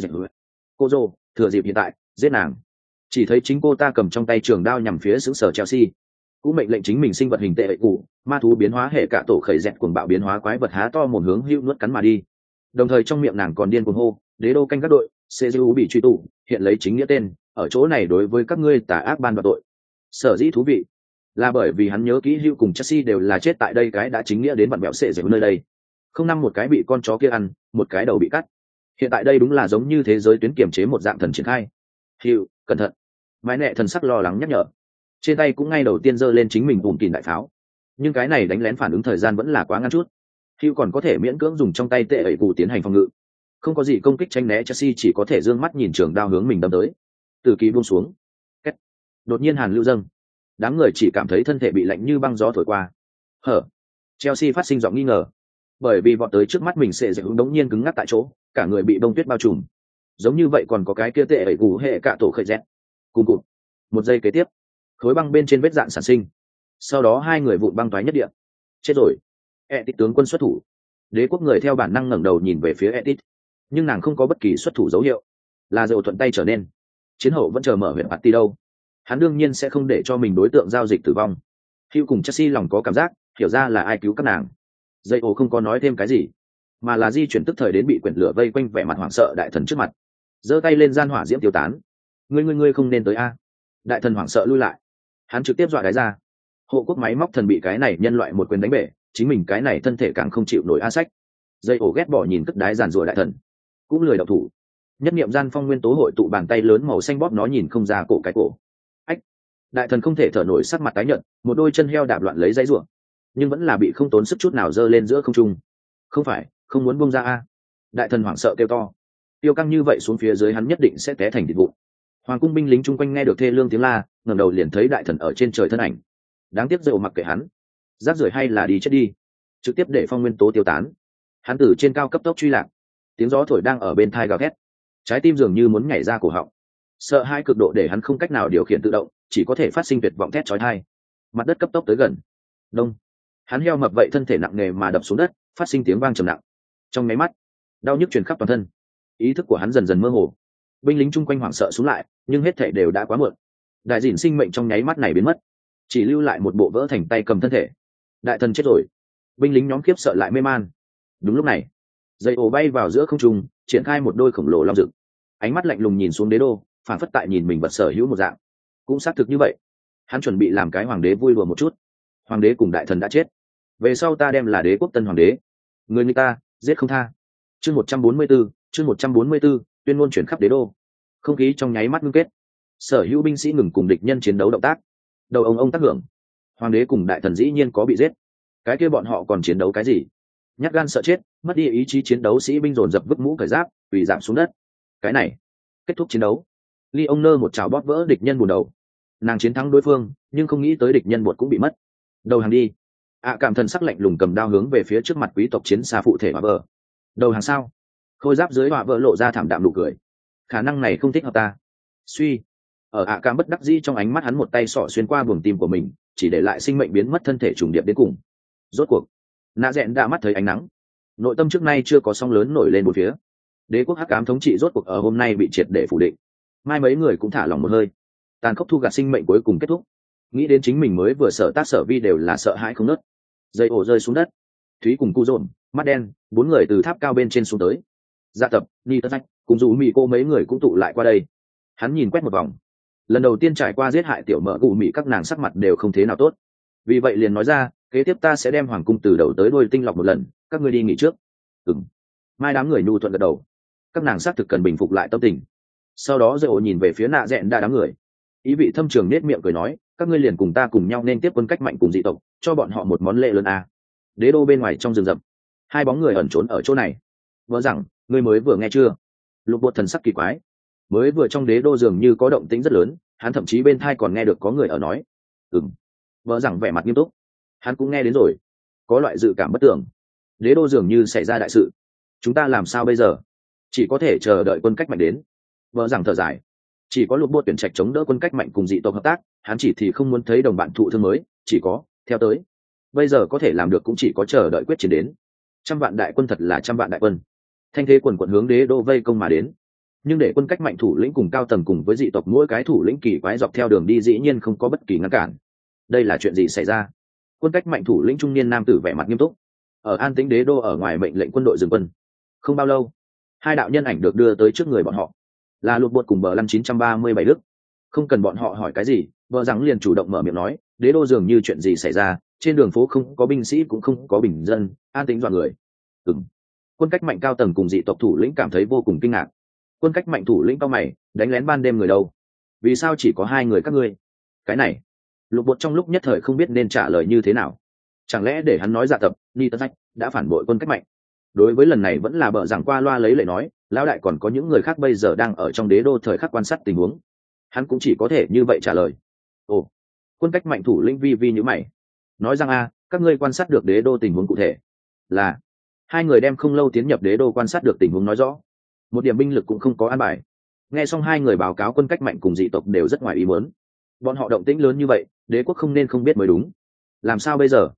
cô dô. Thừa dịp hiện tại giết nàng. Chỉ thấy chính cô ta cầm trong tay trường đao nhằm phía xứng sở Chelsea, cũng mệnh lệnh chính mình sinh vật hình tệ hệ cụ ma thú biến hóa hệ cả tổ khởi dẹt cuồng bạo biến hóa quái vật há to một hướng hữu nuốt cắn mà đi. Đồng thời trong miệng nàng còn điên cuồng hô, đế đô canh các đội cu bị truy tụ, hiện lấy chính nghĩa tên ở chỗ này đối với các ngươi tà ác ban và tội. Sở dĩ thú vị là bởi vì hắn nhớ kỹ hữu cùng Chelsea đều là chết tại đây, cái đã chính nghĩa đến vặn bẹo sệ dẻo nơi đây. Không năm một cái bị con chó kia ăn, một cái đầu bị cắt. Hiện tại đây đúng là giống như thế giới tuyến kiểm chế một dạng thần triển khai. Hữu, cẩn thận. Mái nẹ thần sắc lo lắng nhắc nhở, trên tay cũng ngay đầu tiên giơ lên chính mình bùm kìn đại pháo. Nhưng cái này đánh lén phản ứng thời gian vẫn là quá ngắn chút. Hữu còn có thể miễn cưỡng dùng trong tay tệ ẩy cụ tiến hành phòng ngự, không có gì công kích tranh né. Chelsea chỉ có thể dương mắt nhìn trường đao hướng mình đâm tới. Từ kỳ buông xuống, Kết. Đột nhiên hàn lưu dâng, đám người chỉ cảm thấy thân thể bị lạnh như băng gió thổi qua. Hở. Chelsea phát sinh giọng nghi ngờ, bởi vì vọt tới trước mắt mình sẽ dễ hướng đống nhiên cứng ngắc tại chỗ, cả người bị bông tuyết bao trùm. Giống như vậy còn có cái kia tệ ẩy cụ hệ cả tổ khởi rét. Cùng cụt. Một giây kế tiếp, khối băng bên trên vết dạn sản sinh. Sau đó hai người vụn băng toái nhất địa. chết rồi. Etit tướng quân xuất thủ. Đế quốc người theo bản năng ngẩng đầu nhìn về phía Etit, nhưng nàng không có bất kỳ xuất thủ dấu hiệu. Là dầu thuận tay trở nên. Chiến hậu vẫn chờ mở huyện party đâu. Hắn đương nhiên sẽ không để cho mình đối tượng giao dịch tử vong. Hugh cùng Chelsea lòng có cảm giác, hiểu ra là ai cứu các nàng. Dây ổ không có nói thêm cái gì, mà là di chuyển tức thời đến bị quyển lửa vây quanh vẻ mặt hoảng sợ đại thần trước mặt, giơ tay lên gian hỏa diễm tiêu tán. Ngươi ngươi ngươi không nên tới a! Đại thần hoảng sợ lui lại. Hắn trực tiếp dọa đáy ra. Hộ quốc máy móc thần bị cái này nhân loại một quyền đánh bể, chính mình cái này thân thể càng không chịu nổi a sách. Dây ổ ghét bỏ nhìn cất đái giàn rùa đại thần, cũng lười động thủ. Nhất niệm gian phong nguyên tố hội tụ bàn tay lớn màu xanh bóp nó nhìn không ra cổ cái cổ. Ách! Đại thần không thể thở nổi, sắc mặt tái nhợt, một đôi chân heo đạp loạn lấy dãy rủa, nhưng vẫn là bị không tốn sức chút nào giơ lên giữa không trung. Không phải, không muốn buông ra a! Đại thần hoảng sợ kêu to. Tiêu căng như vậy xuống phía dưới hắn nhất định sẽ té thành thịt vụn. Hoàng cung binh lính chung quanh nghe được thê lương tiếng la, ngẩng đầu liền thấy đại thần ở trên trời thân ảnh. Đáng tiếc dậu mặc kệ hắn, rác rưởi hay là đi chết đi, trực tiếp để phong nguyên tố tiêu tán. Hắn từ trên cao cấp tốc truy lạc, tiếng gió thổi đang ở bên tai gào thét, trái tim dường như muốn nhảy ra cổ họng. Sợ hãi cực độ để hắn không cách nào điều khiển tự động, chỉ có thể phát sinh tuyệt vọng thét chói tai. Mặt đất cấp tốc tới gần. Đông. Hắn heo mập vậy thân thể nặng nề mà đập xuống đất, phát sinh tiếng vang trầm nặng. Trong máy mắt, đau nhức truyền khắp toàn thân. Ý thức của hắn dần dần mơ hồ. Binh lính chung quanh hoảng sợ xuống lại, nhưng hết thảy đều đã quá muộn. Đại dìn sinh mệnh trong nháy mắt này biến mất, chỉ lưu lại một bộ vỡ thành tay cầm thân thể. Đại thần chết rồi. Binh lính nhóm khiếp sợ lại mê man. Đúng lúc này, dây ổ bay vào giữa không trung, triển khai một đôi khổng lồ long rực, ánh mắt lạnh lùng nhìn xuống đế đô, phản phất tại nhìn mình vật sở hữu một dạng. Cũng xác thực như vậy, hắn chuẩn bị làm cái hoàng đế vui đùa một chút. Hoàng đế cùng đại thần đã chết, về sau ta đem là đế quốc tân hoàng đế, người người ta giết không tha. Chương một trăm bốn mươi 144, chương một trăm bốn mươi 144, tuyên ngôn chuyển khắp đế đô. Không khí trong nháy mắt ngưng kết, sở hữu binh sĩ ngừng cùng địch nhân chiến đấu động tác. Đầu ông ông tác hưởng, hoàng đế cùng đại thần dĩ nhiên có bị giết. Cái kia bọn họ còn chiến đấu cái gì? Nhát gan sợ chết, mất đi ý chí chiến đấu sĩ binh dồn dập vứt mũ cởi giáp, quỳ giảm xuống đất. Cái này kết thúc chiến đấu. Ly ông nơ một chảo bóp vỡ địch nhân bùn đầu. Nàng chiến thắng đối phương, nhưng không nghĩ tới địch nhân bột cũng bị mất. Đầu hàng đi. ạ cảm thần sắc lạnh lùng cầm đao hướng về phía trước mặt quý tộc chiến xa phụ thể hỏa vợ. Đầu hàng sao? Khôi giáp dưới hỏa vợ lộ ra thảm đạm nụ cười. Khả năng này không thích hợp ta. Suy. Ở ạ cảm bất đắc dĩ trong ánh mắt hắn một tay sọ xuyên qua buồng tim của mình, chỉ để lại sinh mệnh biến mất thân thể trùng điệp đến cùng. Rốt cuộc, nạ rẽn đã mắt thấy ánh nắng. Nội tâm trước nay chưa có sóng lớn nổi lên một phía. Đế quốc hắc ám thống trị rốt cuộc ở hôm nay bị triệt để phủ định. Mai mấy người cũng thả lòng một hơi. Tàn khốc thu gặt sinh mệnh cuối cùng kết thúc. Nghĩ đến chính mình mới vừa sở tác sở vi đều là sợ hãi không nớt. Dây ổ rơi xuống đất. Thúy cùng cu dồn, mắt đen, bốn người từ tháp cao bên trên xuống tới. Gia tập, ni tất sách, cùng dù mỹ cô mấy người cũng tụ lại qua đây. Hắn nhìn quét một vòng. Lần đầu tiên trải qua giết hại tiểu mợ gù mỹ, các nàng sắc mặt đều không thế nào tốt. Vì vậy liền nói ra, kế tiếp ta sẽ đem hoàng cung từ đầu tới đuôi tinh lọc một lần, các ngươi đi nghỉ trước. Ừm. Mai đám người nhu thuận gật đầu. Các nàng xác thực cần bình phục lại tâm tình. Sau đó Dỗ nhìn về phía nạ rẽn đa đám người, ý vị thâm trường nết miệng cười nói, các ngươi liền cùng ta cùng nhau nên tiếp quân cách mạnh cùng dị tộc, cho bọn họ một món lễ lớn à. Đế đô bên ngoài trong rừng rậm, hai bóng người ẩn trốn ở chỗ này. Vợ rằng, ngươi mới vừa nghe chưa? Lục Bột thần sắc kỳ quái. Mới vừa trong đế đô dường như có động tĩnh rất lớn, hắn thậm chí bên tai còn nghe được có người ở nói. Ừm. Vợ rằng vẻ mặt nghiêm túc. Hắn cũng nghe đến rồi, có loại dự cảm bất tưởng. Đế đô dường như xảy ra đại sự. Chúng ta làm sao bây giờ? Chỉ có thể chờ đợi quân cách mạnh đến. Vợ rằng thở dài. Chỉ có Lục Bột tuyển trạch chống đỡ quân cách mạnh cùng dị tộc hợp tác, hắn chỉ thì không muốn thấy đồng bạn thụ thương mới, chỉ có theo tới. Bây giờ có thể làm được cũng chỉ có chờ đợi quyết chiến đến. Trăm vạn đại quân thật là trăm vạn đại quân. Thanh thế quần quần hướng đế đô vây công mà đến. Nhưng để quân cách mạnh thủ lĩnh cùng cao tầng cùng với dị tộc mỗi cái thủ lĩnh kỳ quái dọc theo đường đi dĩ nhiên không có bất kỳ ngăn cản. Đây là chuyện gì xảy ra? Quân cách mạnh thủ lĩnh trung niên nam tử vẻ mặt nghiêm túc. Ở an tĩnh đế đô ở ngoài mệnh lệnh quân đội dừng quân. Không bao lâu, hai đạo nhân ảnh được đưa tới trước người bọn họ, là Lục Bột cùng Bờ Lăn chín trăm ba mươi bảy Đức. Không cần bọn họ hỏi cái gì, Bờ rằng liền chủ động mở miệng nói, đế đô dường như chuyện gì xảy ra, trên đường phố không có binh sĩ cũng không có bình dân, an tĩnh dọa người. Ừm. Quân cách mạnh cao tầng cùng dị tộc thủ lĩnh cảm thấy vô cùng kinh ngạc. Quân cách mạnh thủ lĩnh cao mày, đánh lén ban đêm người đâu? Vì sao chỉ có hai người các ngươi? Cái này, Lục Bột trong lúc nhất thời không biết nên trả lời như thế nào. Chẳng lẽ để hắn nói dạ tập, ni tân sách đã phản bội quân cách mạnh? Đối với lần này vẫn là Bờ rằng qua loa lấy lệ nói, lão đại còn có những người khác bây giờ đang ở trong đế đô thời khắc quan sát tình huống. Hắn cũng chỉ có thể như vậy trả lời. Ồ, quân cách mạnh thủ lĩnh vi vi như mày, nói rằng a, các ngươi quan sát được đế đô tình huống cụ thể là? Hai người đem không lâu tiến nhập đế đô quan sát được tình huống nói rõ, một điểm binh lực cũng không có an bài. Nghe xong hai người báo cáo quân cách mạnh cùng dị tộc đều rất ngoài ý muốn. Bọn họ động tĩnh lớn như vậy, đế quốc không nên không biết mới đúng. Làm sao bây giờ?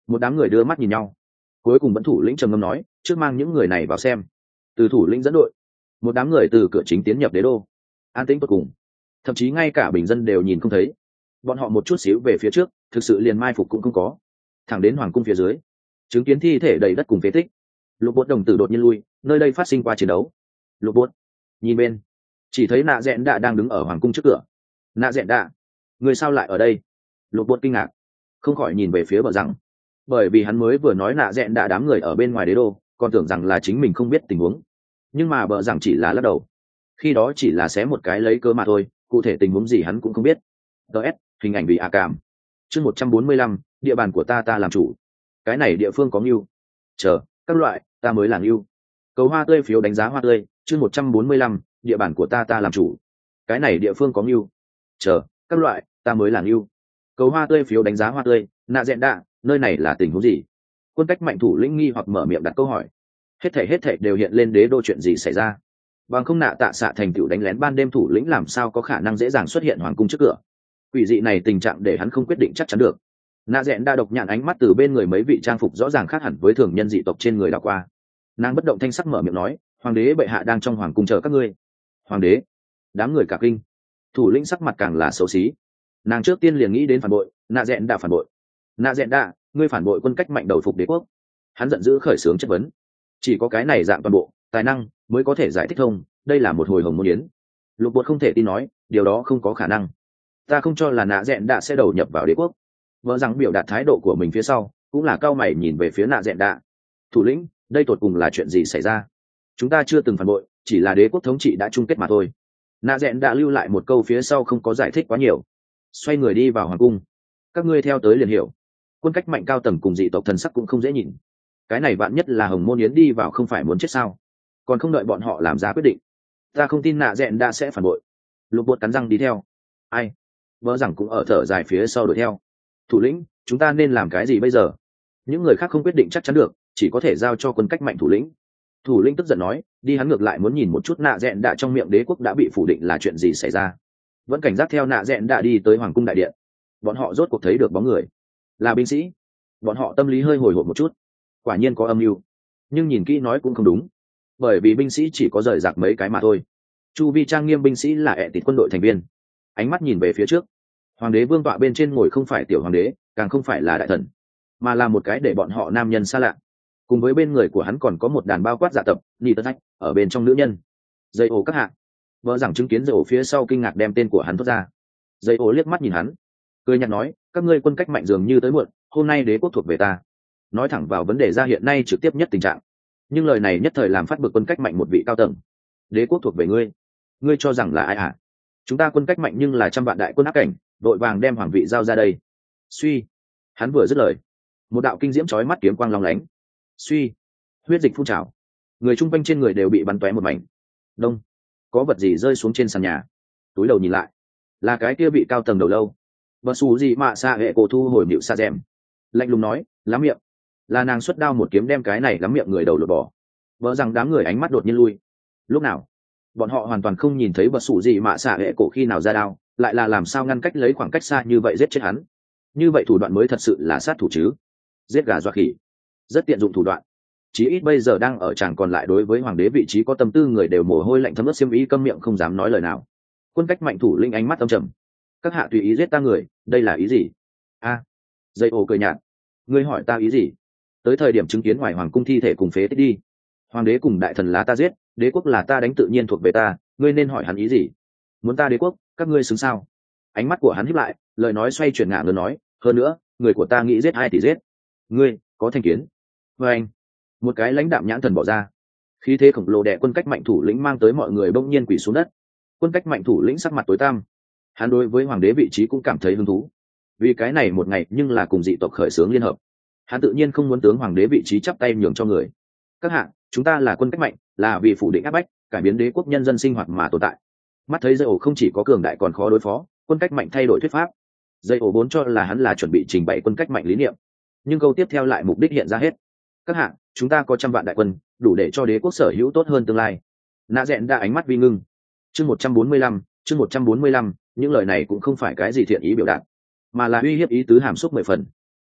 Một đám người đưa mắt nhìn nhau, cuối cùng vẫn thủ lĩnh trầm ngâm nói, trước mang những người này vào xem. Từ thủ lĩnh dẫn đội, một đám người từ cửa chính tiến nhập đế đô, an tĩnh tột cùng, thậm chí ngay cả bình dân đều nhìn không thấy. Bọn họ một chút xíu về phía trước, thực sự liền mai phục cũng không có, thẳng đến hoàng cung phía dưới, chứng kiến thi thể đầy đất cùng phế tích. Lục Bột đồng tử đột nhiên lui, nơi đây phát sinh qua chiến đấu. Lục Bột nhìn bên, chỉ thấy nạ dẹn đạ đang đứng ở hoàng cung trước cửa. Nạ dẹn đạ, người sao lại ở đây? Lục Bột kinh ngạc, không khỏi nhìn về phía bờ rằng, bởi vì hắn mới vừa nói nạ dẹn đạ đám người ở bên ngoài đế đô, còn tưởng rằng là chính mình không biết tình huống. Nhưng mà bờ rằng chỉ là lắc đầu, khi đó chỉ là xé một cái lấy cớ mà thôi, cụ thể tình huống gì hắn cũng không biết. ts hình ảnh bị à cảm. Chương một trăm bốn mươi lăm, địa bàn của ta ta làm chủ. Cái này địa phương có ngưu. Chờ, các loại, ta mới là ngưu. Cầu hoa tươi phiếu đánh giá hoa tươi. Chương một trăm bốn mươi lăm, địa bàn của ta ta làm chủ. Cái này địa phương có ngưu. Chờ, các loại, ta mới là ngưu. Cầu hoa tươi phiếu đánh giá hoa tươi. Nạ dẹn đạ, nơi này là tình huống gì? Quân cách mạnh thủ lĩnh nghi hoặc mở miệng đặt câu hỏi. Hết thảy hết thảy đều hiện lên đế đô chuyện gì xảy ra. Bằng không nạ tạ xạ thành tựu đánh lén ban đêm thủ lĩnh làm sao có khả năng dễ dàng xuất hiện hoàng cung trước cửa. Quỷ dị này tình trạng để hắn không quyết định chắc chắn được. Nạ dẹn đa độc nhãn ánh mắt từ bên người mấy vị trang phục rõ ràng khác hẳn với thường nhân dị tộc trên người đảo qua. Nàng bất động thanh sắc mở miệng nói, hoàng đế bệ hạ đang trong hoàng cung chờ các ngươi. Hoàng đế? Đám người cả kinh. Thủ lĩnh sắc mặt càng là xấu xí. Nàng trước tiên liền nghĩ đến phản bội. Nạ dẹn đa phản bội. Nạ dẹn đa, ngươi phản bội quân cách mạnh đầu phục đế quốc. Hắn giận dữ khởi xướng chất vấn. Chỉ có cái này dạng toàn bộ tài năng mới có thể giải thích thông, đây là một hồi hồng môn yến. Lục Bột không thể tin nói, điều đó không có khả năng. Ta không cho là nạ dẹn đạ sẽ đầu nhập vào đế quốc. Vợ rằng biểu đạt thái độ của mình phía sau, cũng là cao mày nhìn về phía nạ dẹn đạ. Thủ lĩnh, đây tột cùng là chuyện gì xảy ra? Chúng ta chưa từng phản bội, chỉ là đế quốc thống trị đã chung kết mà thôi. Nạ dẹn đạ lưu lại một câu phía sau không có giải thích quá nhiều, xoay người đi vào hoàng cung. Các ngươi theo tới liền hiểu. Quân cách mạnh cao tầng cùng dị tộc thần sắc cũng không dễ nhìn. Cái này bạn nhất là hồng môn yến đi vào không phải muốn chết sao? Còn không đợi bọn họ làm ra quyết định, ta không tin nạ dẹn đạ sẽ phản bội. Lục Bột cắn răng đi theo. Ai? Vợ rằng cũng ở thở dài phía sau đuổi theo. Thủ lĩnh, chúng ta nên làm cái gì bây giờ? Những người khác không quyết định chắc chắn được, chỉ có thể giao cho quân cách mạnh thủ lĩnh. Thủ lĩnh tức giận nói, đi, hắn ngược lại muốn nhìn một chút nạ dẹn đạ trong miệng đế quốc đã bị phủ định là chuyện gì xảy ra. Vẫn cảnh giác theo nạ dẹn đạ đi tới hoàng cung đại điện. Bọn họ rốt cuộc thấy được bóng người, là binh sĩ. Bọn họ tâm lý hơi hồi hộp một chút, quả nhiên có âm mưu, nhưng nhìn kỹ nói cũng không đúng, bởi vì binh sĩ chỉ có rời rạc mấy cái mà thôi. Chu vi trang nghiêm binh sĩ là ẹ tịt quân đội thành viên. Ánh mắt nhìn về phía trước, hoàng đế vương tọa bên trên ngồi không phải tiểu hoàng đế, càng không phải là đại thần, mà là một cái để bọn họ nam nhân xa lạ. Cùng với bên người của hắn còn có một đàn bao quát dạ tập nỉ tật thách ở bên trong nữ nhân. Dây ổ các hạ. Vợ rằng chứng kiến dây ổ phía sau kinh ngạc đem tên của hắn thốt ra. Dây ổ liếc mắt nhìn hắn, cười nhạt nói, các ngươi quân cách mạnh dường như tới muộn, hôm nay đế quốc thuộc về ta. Nói thẳng vào vấn đề ra hiện nay trực tiếp nhất tình trạng, nhưng lời này nhất thời làm phát bực quân cách mạnh một vị cao tầng. Đế quốc thuộc về ngươi? Ngươi cho rằng là ai hả? Chúng ta quân cách mạnh nhưng là trăm vạn đại quân áp cảnh, đội vàng đem hoàng vị giao ra đây. Suy. Hắn vừa dứt lời, một đạo kinh diễm chói mắt kiếm quang long lánh. Suy. Huyết dịch phun trào, người chung quanh trên người đều bị bắn tóe một mảnh. Đông. Có vật gì rơi xuống trên sàn nhà. Túi đầu nhìn lại, là cái kia bị cao tầng đầu lâu. Bờ xù gì mạ xa hệ cổ thu hồi miệng xa rèm, lạnh lùng nói, lắm miệng. Là nàng xuất đao một kiếm đem cái này lắm miệng người đầu lột bỏ. Vợ rằng đám người ánh mắt đột nhiên lui. Lúc nào bọn họ hoàn toàn không nhìn thấy bờ sủ gì mạ xạ hệ cổ khi nào ra đao, lại là làm sao ngăn cách lấy khoảng cách xa như vậy giết chết hắn. Như vậy thủ đoạn mới thật sự là sát thủ chứ. Giết gà dọa khỉ, rất tiện dụng thủ đoạn. Chí ít bây giờ đang ở chàng còn lại đối với hoàng đế vị trí có tâm tư người đều mồ hôi lạnh thấm ướt xiêm ý, câm miệng không dám nói lời nào. Quân cách mạnh thủ linh ánh mắt âm trầm, các hạ tùy ý giết ta người, đây là ý gì? A à, dây ồ cười nhạt, ngươi hỏi ta ý gì? Tới thời điểm chứng kiến ngoài hoàng cung thi thể cùng phế tích đi. Hoàng đế cùng đại thần là ta giết, đế quốc là ta đánh, tự nhiên thuộc về ta, ngươi nên hỏi hắn ý gì? Muốn ta đế quốc, các ngươi xứng sao? Ánh mắt của hắn híp lại, lời nói xoay chuyển ngả ngớn nói, hơn nữa, người của ta nghĩ giết ai thì giết. Ngươi có thành kiến? Với anh, một cái lãnh đạm nhãn thần bỏ ra, khí thế khổng lồ đè quân cách mạnh thủ lĩnh mang tới mọi người bỗng nhiên quỳ xuống đất. Quân cách mạnh thủ lĩnh sắc mặt tối tăm, hắn đối với hoàng đế vị trí cũng cảm thấy hứng thú, vì cái này một ngày nhưng là cùng dị tộc khởi xướng liên hợp, hắn tự nhiên không muốn tướng hoàng đế vị trí chắp tay nhường cho người. Các hạ, chúng ta là quân cách mạnh, là vì phủ định áp bách, cải biến đế quốc nhân dân sinh hoạt mà tồn tại. Mắt thấy dây ổ không chỉ có cường đại còn khó đối phó, quân cách mạnh thay đổi thuyết pháp. Dây ổ vốn cho là hắn là chuẩn bị trình bày quân cách mạnh lý niệm, nhưng câu tiếp theo lại mục đích hiện ra hết. Các hạ, chúng ta có trăm vạn đại quân, đủ để cho đế quốc sở hữu tốt hơn tương lai. Nạ dẹn đã ánh mắt vi ngưng. Chương một trăm bốn mươi lăm, chương một trăm bốn mươi lăm, những lời này cũng không phải cái gì thiện ý biểu đạt, mà là uy hiếp ý tứ hàm xúc mười phần.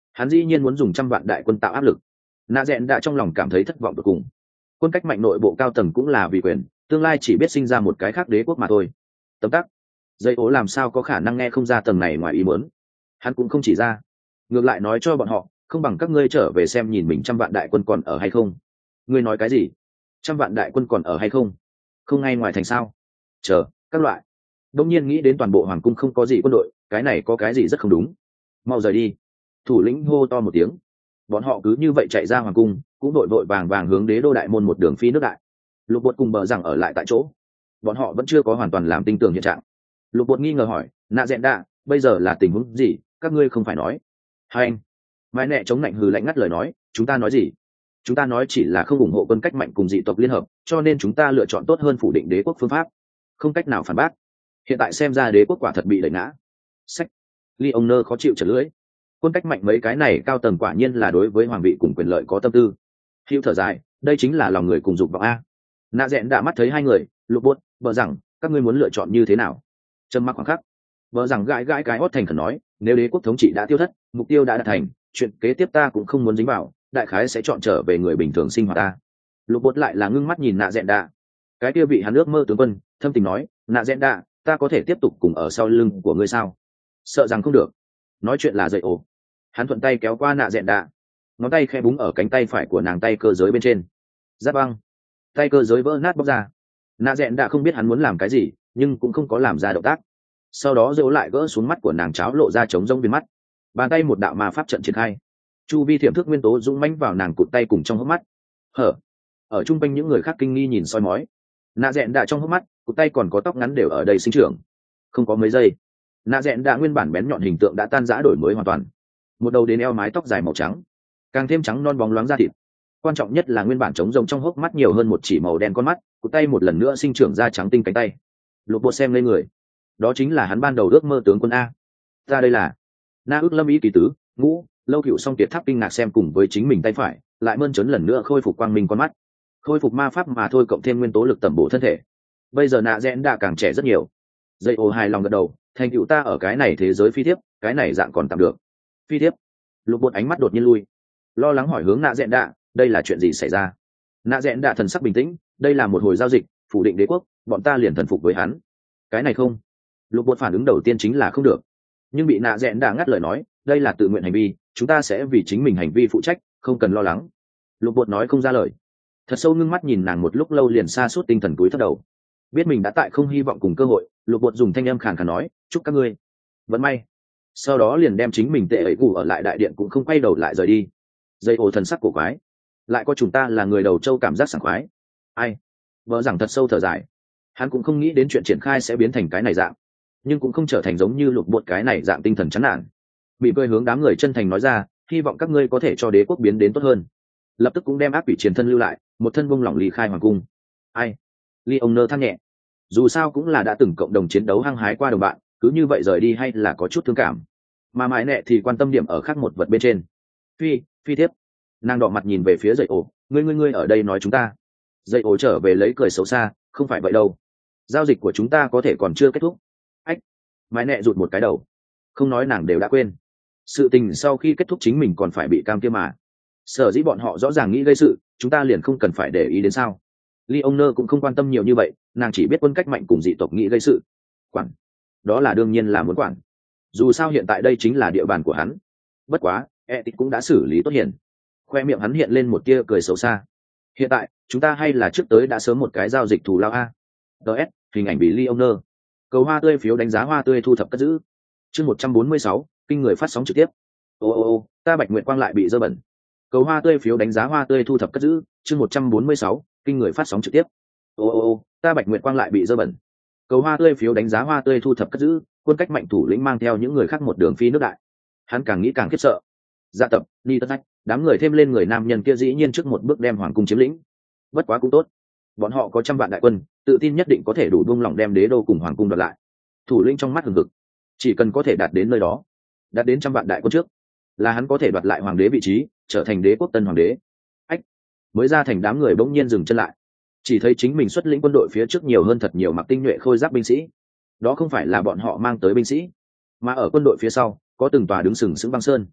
hắn dĩ nhiên muốn dùng trăm vạn đại quân tạo áp lực. Nạ Rẽn đã trong lòng cảm thấy thất vọng tột cùng. Quân cách mạnh nội bộ cao tầng cũng là vì quyền, tương lai chỉ biết sinh ra một cái khác đế quốc mà thôi. Tấm tắc, dây ố làm sao có khả năng nghe không ra tầng này ngoài ý muốn. Hắn cũng không chỉ ra, ngược lại nói cho bọn họ, không bằng các ngươi trở về xem nhìn mình trăm vạn đại quân còn ở hay không. Ngươi nói cái gì? Trăm vạn đại quân còn ở hay không? Không ngay ngoài thành sao? Chờ, các loại. Đông nhiên nghĩ đến toàn bộ hoàng cung không có gì quân đội, cái này có cái gì rất không đúng. Mau rời đi. Thủ lĩnh hô to một tiếng. Bọn họ cứ như vậy chạy ra hoàng cung, cũng đội vội vàng vàng hướng đế đô đại môn một đường phi nước đại. Lục Bột cùng Bờ Rằng ở lại tại chỗ. Bọn họ vẫn chưa có hoàn toàn làm tin tưởng hiện trạng. Lục Bột nghi ngờ hỏi, Nạ Rẽn Đạ, bây giờ là tình huống gì, các ngươi không phải nói? Hai anh. Mãi nẹ chống lạnh hừ lạnh ngắt lời nói, chúng ta nói gì? Chúng ta nói chỉ là không ủng hộ quân cách mạnh cùng dị tộc liên hợp, cho nên chúng ta lựa chọn tốt hơn phủ định đế quốc phương pháp. Không cách nào phản bác. Hiện tại xem ra đế quốc quả thật bị đẩy ngã. Sách. Ly ông nơ khó chịu trở lưỡi. Quân cách mạnh mấy cái này cao tầng quả nhiên là đối với hoàng vị cùng quyền lợi có tâm tư. Hữu thở dài, đây chính là lòng người cùng dục vọng a. Nạ Rẽn đã mắt thấy hai người, Lục Bột, Bờ Rằng, các ngươi muốn lựa chọn như thế nào? Trầm mặc khoảng khắc. Bờ Rằng gãi gãi cái hót thành khẩn nói, nếu đế quốc thống trị đã tiêu thất, mục tiêu đã đạt thành, chuyện kế tiếp ta cũng không muốn dính vào, đại khái sẽ chọn trở về người bình thường sinh hoạt ta. Lục Bột lại là ngưng mắt nhìn Nạ Rẽn đạ. Cái kia vị hắn ước mơ tướng quân, thâm tình nói, Nạ Rẽn đạ, ta có thể tiếp tục cùng ở sau lưng của ngươi sao? Sợ rằng không được. Nói chuyện là dậy ổ. Hắn thuận tay kéo qua Nạ Rẽn đạ, ngón tay khẽ búng ở cánh tay phải của nàng tay cơ giới bên trên. Giáp băng. Tay cơ giới vỡ nát bóc ra. Nạ Rẽn đạ không biết hắn muốn làm cái gì, nhưng cũng không có làm ra động tác. Sau đó dỗ lại gỡ xuống mắt của nàng, cháo lộ ra trống rông viên mắt. Bàn tay một đạo ma pháp trận triển khai, chu vi thiểm thức nguyên tố dũng mãnh vào nàng cụt tay cùng trong hốc mắt. Hở. Ở trung quanh những người khác kinh nghi nhìn soi mói. Nạ Rẽn đạ trong hốc mắt, cụt tay còn có tóc ngắn đều ở đây sinh trưởng. Không có mấy giây, Nạ Rẽn đạ nguyên bản bén nhọn hình tượng đã tan rã đổi mới hoàn toàn. Một đầu đến eo mái tóc dài màu trắng, càng thêm trắng non bóng loáng da thịt. Quan trọng nhất là nguyên bản trống rông trong hốc mắt nhiều hơn một chỉ màu đen con mắt, cụt tay một lần nữa sinh trưởng ra trắng tinh cánh tay. Lục Bộ xem lên người, đó chính là hắn ban đầu ước mơ tướng quân a. Ta đây là Na ước lâm ý kỳ tứ ngũ lâu cựu song kiệt tháp kinh ngạc xem cùng với chính mình tay phải lại mơn trớn lần nữa khôi phục quang minh con mắt, khôi phục ma pháp mà thôi, cộng thêm nguyên tố lực tẩm bổ thân thể. Bây giờ Nạ Rẽn đã càng trẻ rất nhiều. Dây ô hài lòng gật đầu, thành tựu ta ở cái này thế giới phi thiếp, cái này dạng còn tạm được. Phi thiếp. Lục Bột ánh mắt đột nhiên lui, lo lắng hỏi hướng Nạ Rẽn đạ, đây là chuyện gì xảy ra? Nạ Rẽn đạ thần sắc bình tĩnh, đây là một hồi giao dịch, phủ định đế quốc, bọn ta liền thần phục với hắn. Cái này không. Lục Bột phản ứng đầu tiên chính là không được, nhưng bị Nạ Rẽn đạ ngắt lời nói, đây là tự nguyện hành vi, chúng ta sẽ vì chính mình hành vi phụ trách, không cần lo lắng. Lục Bột nói không ra lời, thật sâu ngưng mắt nhìn nàng một lúc lâu liền sa sút tinh thần túi thấp đầu. Biết mình đã tại không hy vọng cùng cơ hội, Lục Bột dùng thanh âm khàn khàn nói, chúc các ngươi vận may. Sau đó liền đem chính mình tệ ấy củ ở lại đại điện, cũng không quay đầu lại rời đi. Dây ồ thần sắc cổ quái, lại có chúng ta là người đầu châu cảm giác sảng khoái. Ai? Vợ rằng thật sâu thở dài, hắn cũng không nghĩ đến chuyện triển khai sẽ biến thành cái này dạng, nhưng cũng không trở thành giống như Lục Bột cái này dạng tinh thần chán nản. Bị cười hướng đám người chân thành nói ra, hy vọng các ngươi có thể cho đế quốc biến đến tốt hơn. Lập tức cũng đem ác quỷ truyền thân lưu lại, một thân bông lỏng ly khai hoàng cung. Ai? Ly ông nơ than nhẹ, dù sao cũng là đã từng cộng đồng chiến đấu hăng hái qua đồng bạn, cứ như vậy rời đi hay là có chút thương cảm. Mà mãi nẹ thì quan tâm điểm ở khác một vật bên trên. Phi, phi thiếp. Nàng đỏ mặt nhìn về phía dậy ổ, ngươi ngươi ngươi ở đây nói chúng ta. Dậy ổ trở về lấy cười xấu xa, không phải vậy đâu. Giao dịch của chúng ta có thể còn chưa kết thúc. Ách. Mãi nẹ rụt một cái đầu, không nói nàng đều đã quên. Sự tình sau khi kết thúc chính mình còn phải bị cam kia mà. Sở dĩ bọn họ rõ ràng nghĩ gây sự, chúng ta liền không cần phải để ý đến sao. Ly ông nơ cũng không quan tâm nhiều như vậy, nàng chỉ biết quân cách mạnh cùng dị tộc nghĩ gây sự. Quản. Đó là đương nhiên là muốn quản. Dù sao hiện tại đây chính là địa bàn của hắn. Bất quá, Etit cũng đã xử lý tốt hiển. Khoe miệng hắn hiện lên một tia cười xấu xa. Hiện tại, chúng ta hay là trước tới đã sớm một cái giao dịch thù lao a. ds hình ảnh bị Ly ông nơ. Cầu hoa tươi phiếu đánh giá hoa tươi thu thập cất giữ. Chương một trăm bốn mươi sáu, kinh người phát sóng trực tiếp. Ô ô ô, ta Bạch Nguyệt Quang lại bị dơ bẩn. Cầu hoa tươi phiếu đánh giá hoa tươi thu thập cất giữ. Chương một trăm bốn mươi sáu, kinh người phát sóng trực tiếp. Ô ô ô, ta Bạch Nguyệt Quang lại bị dơ bẩn. Cầu hoa tươi phiếu đánh giá hoa tươi thu thập cất giữ. Quân cách mạnh thủ lĩnh mang theo những người khác một đường phi nước đại. Hắn càng nghĩ càng khiếp sợ. Dạ tập, ni tất ách, đám người thêm lên người nam nhân kia dĩ nhiên trước một bước đem hoàng cung chiếm lĩnh. Bất quá cũng tốt, bọn họ có trăm vạn đại quân, tự tin nhất định có thể đủ buông lỏng đem đế đô cùng hoàng cung đoạt lại. Thủ lĩnh trong mắt hừng hực, chỉ cần có thể đạt đến nơi đó, đạt đến trăm vạn đại quân trước, là hắn có thể đoạt lại hoàng đế vị trí, trở thành đế quốc tân hoàng đế. Ách, mới ra thành đám người bỗng nhiên dừng chân lại, chỉ thấy chính mình xuất lĩnh quân đội phía trước nhiều hơn thật nhiều mặc tinh nhuệ khôi giáp binh sĩ. Đó không phải là bọn họ mang tới binh sĩ, mà ở quân đội phía sau có từng tòa đứng sừng sững băng sơn.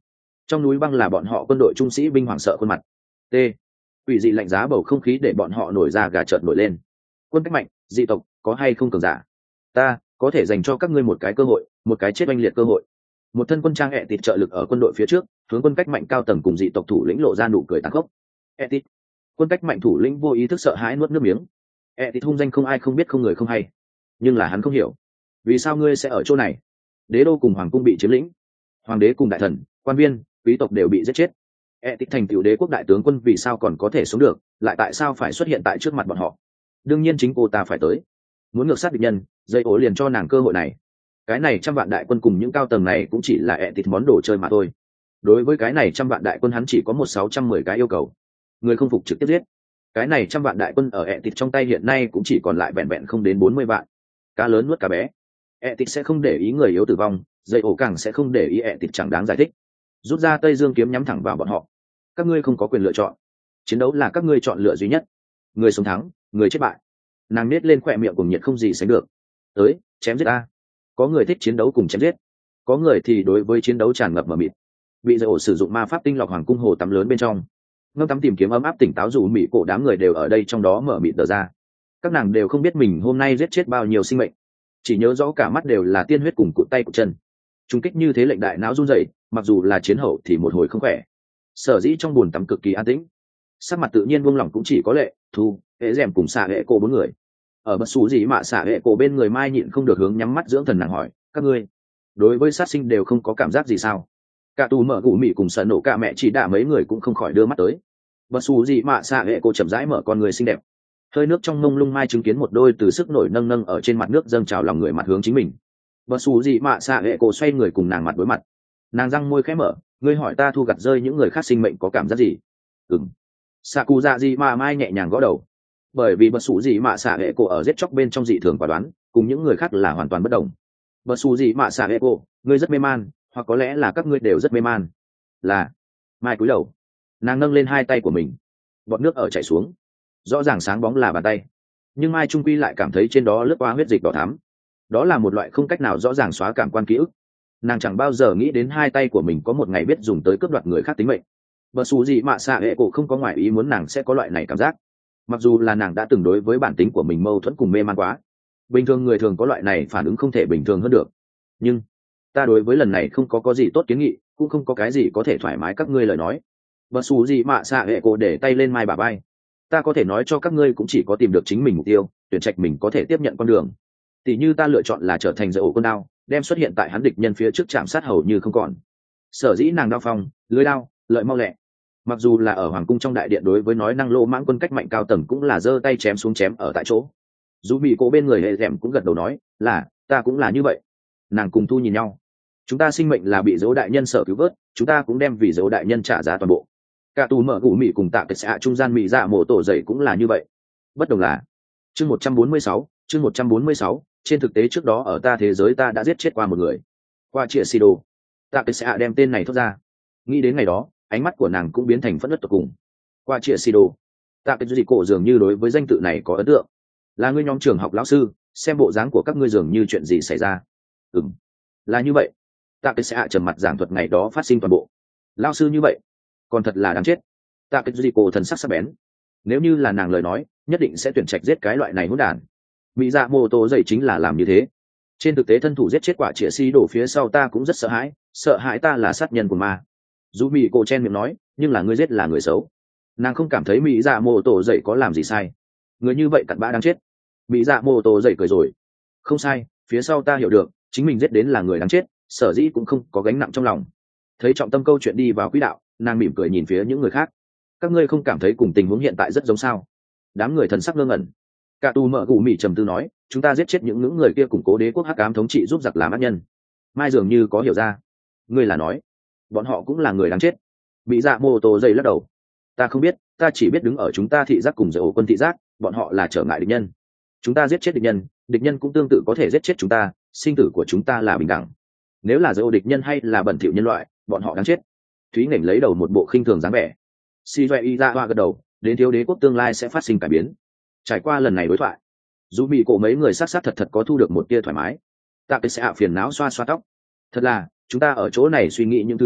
trong núi băng là bọn họ quân đội trung sĩ binh hoảng sợ khuôn mặt. T. Ủy dị lạnh giá bầu không khí để bọn họ nổi ra gà chợt nổi lên. Quân cách mạnh, dị tộc, có hay không cường giả? Ta có thể dành cho các ngươi một cái cơ hội, một cái chết oanh liệt cơ hội. Một thân quân trang ẹ tịt trợ lực ở quân đội phía trước, hướng quân cách mạnh cao tầng cùng dị tộc thủ lĩnh lộ ra nụ cười tàn khốc. Ẹ tịt. Quân cách mạnh thủ lĩnh vô ý thức sợ hãi nuốt nước miếng. Ẹ tịt hung danh không ai không biết không người không hay, nhưng là hắn không hiểu, vì sao ngươi sẽ ở chỗ này? Đế đô cùng hoàng cung bị chiếm lĩnh, hoàng đế cùng đại thần, quan viên, quý tộc đều bị giết chết. E tịch thành tiểu đế quốc đại tướng quân vì sao còn có thể sống được, lại tại sao phải xuất hiện tại trước mặt bọn họ? Đương nhiên chính cô ta phải tới, muốn ngược sát địch nhân, dây ố liền cho nàng cơ hội này. Cái này trăm vạn đại quân cùng những cao tầng này cũng chỉ là E tịch món đồ chơi mà thôi. Đối với cái này trăm vạn đại quân hắn chỉ có một sáu trăm mười cái yêu cầu, người không phục trực tiếp giết. Cái này trăm vạn đại quân ở E tịch trong tay hiện nay cũng chỉ còn lại vẹn vẹn không đến bốn mươi vạn. Cá lớn nuốt cá bé. E tịch sẽ không để ý người yếu tử vong, dây ổ càng sẽ không để ý E tịch chẳng đáng giải thích. Rút ra Tây Dương kiếm nhắm thẳng vào bọn họ. Các ngươi không có quyền lựa chọn, chiến đấu là các ngươi chọn lựa duy nhất, người sống thắng, người chết bại. Nàng nết lên khỏe miệng cùng nhiệt không gì sánh được. Tới chém giết ta. Có người thích chiến đấu cùng chém giết, có người thì đối với chiến đấu tràn ngập mờ mịt. Bị dây ổ sử dụng ma pháp tinh lọc hoàng cung hồ tắm lớn bên trong, ngâm tắm tìm kiếm ấm áp tỉnh táo, dù mỹ cổ đám người đều ở đây trong đó mở mịt đờ ra. Các nàng đều không biết mình hôm nay giết chết bao nhiêu sinh mệnh, chỉ nhớ rõ cả mắt đều là tiên huyết cùng cụt tay cụt chân. Trung kích như thế lệnh đại não run rẩy, mặc dù là chiến hậu thì một hồi không khỏe. Sở dĩ trong buồn tắm cực kỳ an tĩnh, sắc mặt tự nhiên buông lỏng cũng chỉ có Lệ Thu, Hễ Dèm cùng xạ hệ cổ bốn người. Ở bất xú gì mà xạ hệ cổ bên người Mai nhịn không được hướng nhắm mắt dưỡng thần nàng hỏi, các ngươi đối với sát sinh đều không có cảm giác gì sao? Cả tù mở gù mị cùng sợ nổ cả mẹ chỉ đả mấy người cũng không khỏi đưa mắt tới. Bất xú gì mà xạ hệ cổ chậm rãi mở con người xinh đẹp, hơi nước trong mông lung Mai chứng kiến một đôi từ sức nổi nâng nâng ở trên mặt nước dâng trào lòng người mặt hướng chính mình. Bất xú gì mà xạ hệ cổ xoay người cùng nàng mặt đối mặt, nàng răng môi khẽ mở, ngươi hỏi ta thu gặt rơi những người khác sinh mệnh có cảm giác gì? Ừm. Xạ cụ dạ gì mà Mai nhẹ nhàng gõ đầu, bởi vì bất xú gì mà xạ hệ cổ ở giết chóc bên trong dị thường quả đoán, cùng những người khác là hoàn toàn bất đồng. Bất xú gì mà xạ hệ cổ, ngươi rất mê man, hoặc có lẽ là các ngươi đều rất mê man. Là. Mai cúi đầu, nàng nâng lên hai tay của mình, bọt nước ở chảy xuống, rõ ràng sáng bóng là bàn tay, nhưng Mai trung quy lại cảm thấy trên đó lướt qua huyết dịch đỏ thắm. Đó là một loại không cách nào rõ ràng xóa cảm quan ký ức. Nàng chẳng bao giờ nghĩ đến hai tay của mình có một ngày biết dùng tới cướp đoạt người khác tính mệnh. Bất xú gì mà xạ hệ cổ không có ngoại ý muốn nàng sẽ có loại này cảm giác, mặc dù là nàng đã từng đối với bản tính của mình mâu thuẫn cùng mê man quá. Bình thường người thường có loại này phản ứng không thể bình thường hơn được, nhưng ta đối với lần này không có có gì tốt kiến nghị, cũng không có cái gì có thể thoải mái các ngươi lời nói. Bất xú gì mà xạ hệ cổ để tay lên Mai bả vai, ta có thể nói cho các ngươi cũng chỉ có tìm được chính mình mục tiêu, tuyển trạch mình có thể tiếp nhận con đường. Tỷ như ta lựa chọn là trở thành dây ổ con đao, đem xuất hiện tại hắn địch nhân phía trước chạm sát hầu như không còn. Sở dĩ nàng đao phong, lưới đao, lợi mau lẹ. Mặc dù là ở hoàng cung trong đại điện, đối với nói năng lô mãng quân cách mạnh cao tầng cũng là giơ tay chém xuống chém ở tại chỗ. Dù bị cổ bên người hệ dẻm cũng gật đầu nói là ta cũng là như vậy. Nàng cùng Thu nhìn nhau, chúng ta sinh mệnh là bị dấu đại nhân sở cứu vớt, chúng ta cũng đem vì dấu đại nhân trả giá toàn bộ. Cả tù mở gù mị cùng tạ cái xạ trung gian mị dạ mổ tổ dậy cũng là như vậy. Bất đồng là chương một trăm bốn mươi sáu, chương một trăm bốn mươi sáu, trên thực tế trước đó ở ta thế giới ta đã giết chết qua một người. Qua Triệt Xì Đồ, tạ cái xạ đem tên này thốt ra. Nghĩ đến ngày đó, ánh mắt của nàng cũng biến thành phẫn nộ tột cùng. Qua Triệt Xì Đồ, tạ cái gì cổ dường như đối với danh tự này có ấn tượng. Là ngươi nhóm trường học lão sư, xem bộ dáng của các ngươi dường như chuyện gì xảy ra. Ừm, là như vậy. Tạ cái xạ trầm mặt giảng thuật ngày đó phát sinh toàn bộ. Lão sư như vậy, còn thật là đáng chết. Tạ cái gì cổ thần sắc sắc bén, nếu như là nàng lời nói nhất định sẽ tuyển trạch giết cái loại này hỗn đản. Mỹ dạ mô tô dậy chính là làm như thế. Trên thực tế thân thủ giết chết quả Triệt Xì Đổ phía sau ta cũng rất sợ hãi, sợ hãi ta là sát nhân của ma. Dù Mỹ cổ chen miệng nói, nhưng là ngươi giết là người xấu. Nàng không cảm thấy Mỹ dạ mô tô dậy có làm gì sai, người như vậy cặn bã đáng chết. Mỹ dạ mô tô dậy cười rồi, không sai, phía sau ta hiểu được chính mình giết đến là người đáng chết, sở dĩ cũng không có gánh nặng trong lòng. Thấy trọng tâm câu chuyện đi vào quỹ đạo, nàng mỉm cười nhìn phía những người khác, các ngươi không cảm thấy cùng tình huống hiện tại rất giống sao? Đám người thần sắc ngơ ngẩn. Cả tù mở gù mỉ trầm tư nói, chúng ta giết chết những những người kia củng cố đế quốc hắc ám thống trị, giúp giặc làm ác nhân. Mai dường như có hiểu ra, ngươi là nói bọn họ cũng là người đáng chết? Bị dạ mô tô dày lắc đầu, ta không biết, ta chỉ biết đứng ở chúng ta thị giác cùng giới ổ quân thị giác, bọn họ là trở ngại địch nhân. Chúng ta giết chết địch nhân, địch nhân cũng tương tự có thể giết chết chúng ta, sinh tử của chúng ta là bình đẳng. Nếu là giới ổ địch nhân hay là bẩn thỉu nhân loại, bọn họ đáng chết. Thúy nghển lấy đầu một bộ khinh thường dáng vẻ. Si Doe Y ra hoa gật đầu, đến thiếu đế quốc tương lai sẽ phát sinh cải biến. Trải qua lần này đối thoại, dù bị cổ mấy người sát sát thật thật có thu được một tia thoải mái. Tạ cái sẽ ạ phiền não xoa xoa tóc, thật là chúng ta ở chỗ này suy nghĩ những thứ này,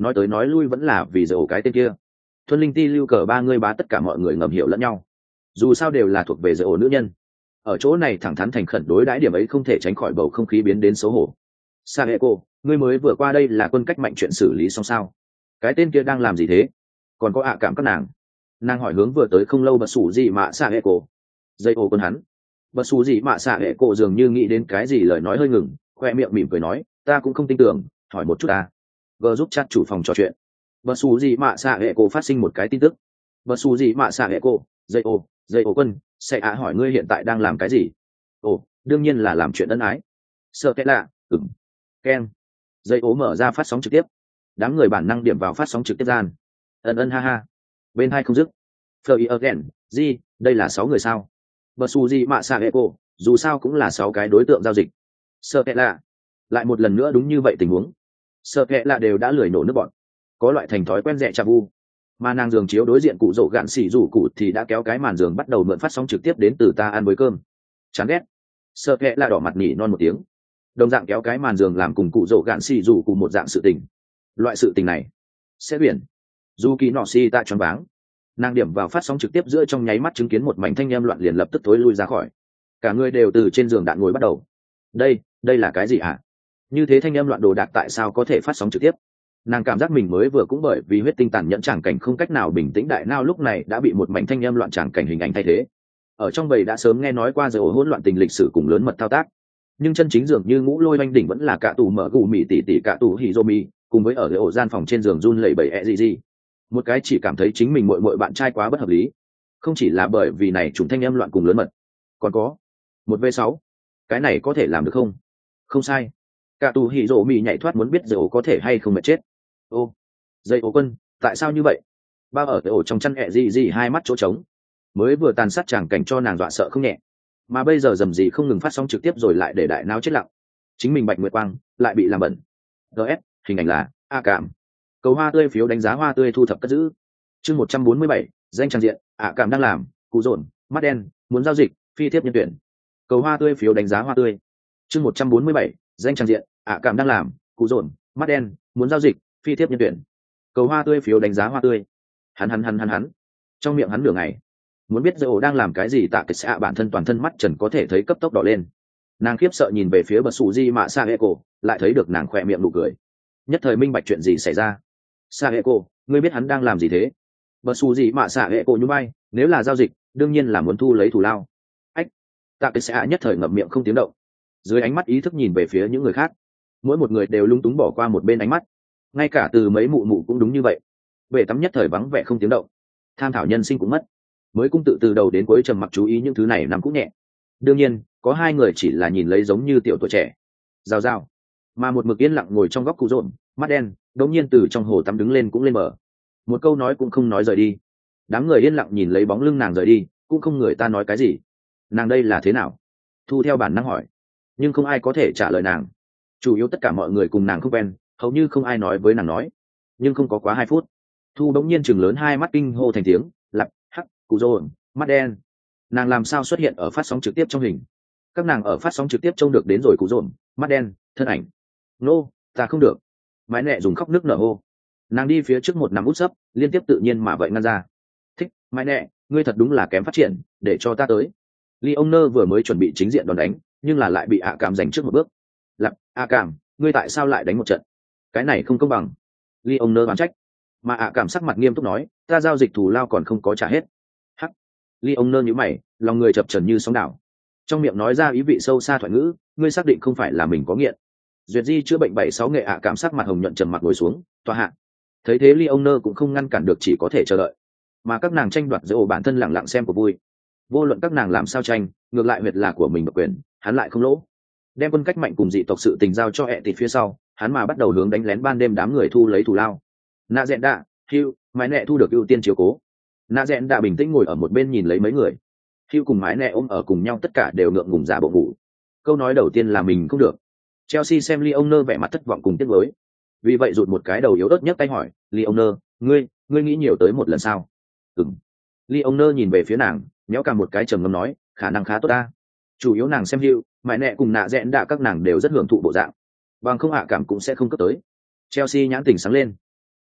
nói tới nói lui vẫn là vì dầu cái tên kia. Thuần linh ti lưu cờ ba người bá tất cả mọi người ngầm hiểu lẫn nhau, dù sao đều là thuộc về dầu nữ nhân. Ở chỗ này thẳng thắn thành khẩn đối đãi điểm ấy không thể tránh khỏi bầu không khí biến đến xấu hổ. Sa hệ cô, ngươi mới vừa qua đây là quân cách mạnh chuyện xử lý xong sao? Cái tên kia đang làm gì thế? Còn có ạ cảm các nàng. Nàng hỏi hướng vừa tới không lâu bật sủ gì mà Sa hệ cô. Dây ô quân hắn. Bật sủ gì mà Sa hệ cô dường như nghĩ đến cái gì lời nói hơi ngừng, khoe miệng mỉm cười nói, ta cũng không tin tưởng, hỏi một chút ta. Vợ giúp chat chủ phòng trò chuyện. Bật sủ gì mà Sa hệ cô phát sinh một cái tin tức. Bật sủ gì mà Sa hệ cô, dây ô, dây ô quân, sẽ ạ hỏi ngươi hiện tại đang làm cái gì? Ồ, đương nhiên là làm chuyện ân ái. Sợ cái lạ, ừm. Ken. Dây ố mở ra phát sóng trực tiếp. Đám người bản năng điểm vào phát sóng trực tiếp gian. Ân ân ha ha. Bên hai không dứt. Flurry again, gì, đây là sáu người sao? Bật xù gì mà xạ cô, dù sao cũng là sáu cái đối tượng giao dịch. Sợ kệ lạ. Lại một lần nữa đúng như vậy tình huống. Sợ kệ lạ đều đã lười nổ nước bọn. Có loại thành thói quen rẻ chà vu. Mà nàng giường chiếu đối diện cụ rổ gạn xỉ rủ cụ thì đã kéo cái màn giường bắt đầu mượn phát sóng trực tiếp đến từ ta ăn với cơm. Chán ghét. Sợ kệ lạ đỏ mặt nhỉ non một tiếng. Đồng dạng kéo cái màn giường làm cùng cụ rổ gạn xì dù cùng một dạng sự tình. Loại sự tình này sẽ biển dù kỳ nọ si tại tròn váng. Nàng điểm vào phát sóng trực tiếp giữa trong nháy mắt chứng kiến một mảnh thanh em loạn liền lập tức thối lui ra khỏi. Cả người đều từ trên giường đạn ngồi bắt đầu. Đây, đây là cái gì hả? Như thế thanh em loạn đồ đạc tại sao có thể phát sóng trực tiếp? Nàng cảm giác mình mới vừa cũng bởi vì huyết tinh tàn nhẫn tràng cảnh không cách nào bình tĩnh đại nao lúc này đã bị một mảnh thanh em loạn tràng cảnh hình ảnh thay thế. Ở trong bầy đã sớm nghe nói qua giờ hỗn loạn tình lịch sử cùng lớn mật thao tác, nhưng chân chính dường như ngũ lôi oanh đỉnh vẫn là cả tù mở gù mì tỉ tỉ cả tù hì dô mì cùng với ở cái ổ gian phòng trên giường run lẩy bẩy e gì gì. Một cái chỉ cảm thấy chính mình muội muội bạn trai quá bất hợp lý, không chỉ là bởi vì này trùng thanh âm loạn cùng lớn mật, còn có một v sáu, cái này có thể làm được không? Không sai, cả tù hì dô mì nhảy thoát muốn biết dầu có thể hay không mệt chết. Ô, dây ổ quân, tại sao như vậy? Ba ở cái ổ trong chăn ẹ gì gì hai mắt chỗ trống, mới vừa tàn sát chàng cảnh cho nàng dọa sợ không nhẹ, mà bây giờ dầm gì không ngừng phát sóng trực tiếp rồi lại để đại náo chết lặng. Chính mình bạch nguyệt quang lại bị làm bẩn. gs hình ảnh là a cảm. Cầu hoa tươi phiếu đánh giá hoa tươi thu thập cất giữ. Chương một trăm bốn mươi bảy, danh trang diện, a cảm đang làm, cụ dồn, mắt đen, muốn giao dịch, phi thiếp nhân tuyển. Cầu hoa tươi phiếu đánh giá hoa tươi. Chương một trăm bốn mươi bảy, danh trang diện, a cảm đang làm, cụ dồn, mắt đen, muốn giao dịch, phi thiếp nhân tuyển. Cầu hoa tươi phiếu đánh giá hoa tươi. Hắn hắn hắn hắn hắn. Trong miệng hắn nửa ngày muốn biết dây ổ đang làm cái gì, tạ cái xạ bản thân toàn thân mắt trần có thể thấy cấp tốc đỏ lên. Nàng khiếp sợ nhìn về phía bờ sù di mạ sa hệ cổ, lại thấy được nàng khỏe miệng nụ cười, nhất thời minh bạch chuyện gì xảy ra. Sa hệ cổ, ngươi biết hắn đang làm gì thế? Bờ sù di mạ sa hệ cổ như bay, nếu là giao dịch đương nhiên là muốn thu lấy thù lao. Ách, tạ cái xạ nhất thời ngậm miệng không tiếng động, dưới ánh mắt ý thức nhìn về phía những người khác, mỗi một người đều lung túng bỏ qua một bên ánh mắt, ngay cả từ mấy mụ mụ cũng đúng như vậy. Bể tắm nhất thời vắng vẻ không tiếng động, tham thảo nhân sinh cũng mất, mới cung tự từ đầu đến cuối trầm mặc chú ý những thứ này nằm cũng nhẹ. Đương nhiên có hai người chỉ là nhìn lấy giống như tiểu tuổi trẻ, rào rào, mà một mực yên lặng ngồi trong góc cụ rộn, mắt đen đống nhiên từ trong hồ tắm đứng lên cũng lên mở, một câu nói cũng không nói rời đi. Đám người yên lặng nhìn lấy bóng lưng nàng rời đi, cũng không người ta nói cái gì. Nàng đây là thế nào? Thu theo bản năng hỏi, nhưng không ai có thể trả lời nàng. Chủ yếu tất cả mọi người cùng nàng không quen, hầu như không ai nói với nàng nói. Nhưng không có quá hai phút, Thu đống nhiên chừng lớn hai mắt kinh hô thành tiếng, lặp hắc cụ rộn, mắt đen. Nàng làm sao xuất hiện ở phát sóng trực tiếp trong hình? Các nàng ở phát sóng trực tiếp trông được đến rồi cụ rộn, mắt đen, thân ảnh. Nô, ta không được. Mãi nẹ dùng khóc nước nở hô. Nàng đi phía trước một nắm út sấp, liên tiếp tự nhiên mà vậy ngăn ra. Thích, mãi nẹ, ngươi thật đúng là kém phát triển, để cho ta tới. Ly ông nơ vừa mới chuẩn bị chính diện đòn đánh, nhưng là lại bị ạ cảm giành trước một bước. Lặp, ạ cảm, ngươi tại sao lại đánh một trận? Cái này không công bằng. Ly ông nơ oán trách. Mà ạ cảm sắc mặt nghiêm túc nói, ta giao dịch thù lao còn không có trả hết. Hắc. Ly ông nơ nhíu mày, lòng người chập chờn như sóng đảo, trong miệng nói ra ý vị sâu xa thoại ngữ, ngươi xác định không phải là mình có nghiện? Duyệt di chữa bệnh bảy sáu nghệ ạ cảm sắc mặt hồng nhuận trầm mặt ngồi xuống tòa hạ. Thấy thế Ly ông nơ cũng không ngăn cản được, chỉ có thể chờ đợi. Mà các nàng tranh đoạt giữa ổ bản thân lặng lặng xem của vui. Vô luận các nàng làm sao tranh, ngược lại huyệt là của mình độc quyền, hắn lại không lỗ. Đem quân cách mạnh cùng dị tộc sự tình giao cho ẹ tịt phía sau, hắn mà bắt đầu hướng đánh lén ban đêm đám người thu lấy thù lao. Nạ dẹn đạ, Hugh, mái nẹ thu được ưu tiên chiếu cố. Nạ dẹn đạ bình tĩnh ngồi ở một bên nhìn lấy mấy người. Hugh cùng mái nẹ ôm ở cùng nhau, tất cả đều ngượng ngùng giả bộ ngủ. Câu nói đầu tiên là mình không được. Chelsea xem Leoner vẻ mặt thất vọng cùng tiếc nuối, vì vậy rụt một cái đầu yếu ớt nhấc tay hỏi, Leoner, ngươi ngươi nghĩ nhiều tới một lần sao? Ừm. Leoner nhìn về phía nàng, nhéo cả một cái trầm ngâm nói, khả năng khá tốt ta. Chủ yếu nàng xem Hugh, mái nẹ cùng nạ dẹn đạ các nàng đều rất hưởng thụ bộ dạng, bằng không hạ cảm cũng sẽ không cấp tới. Chelsea nhãn tình sáng lên.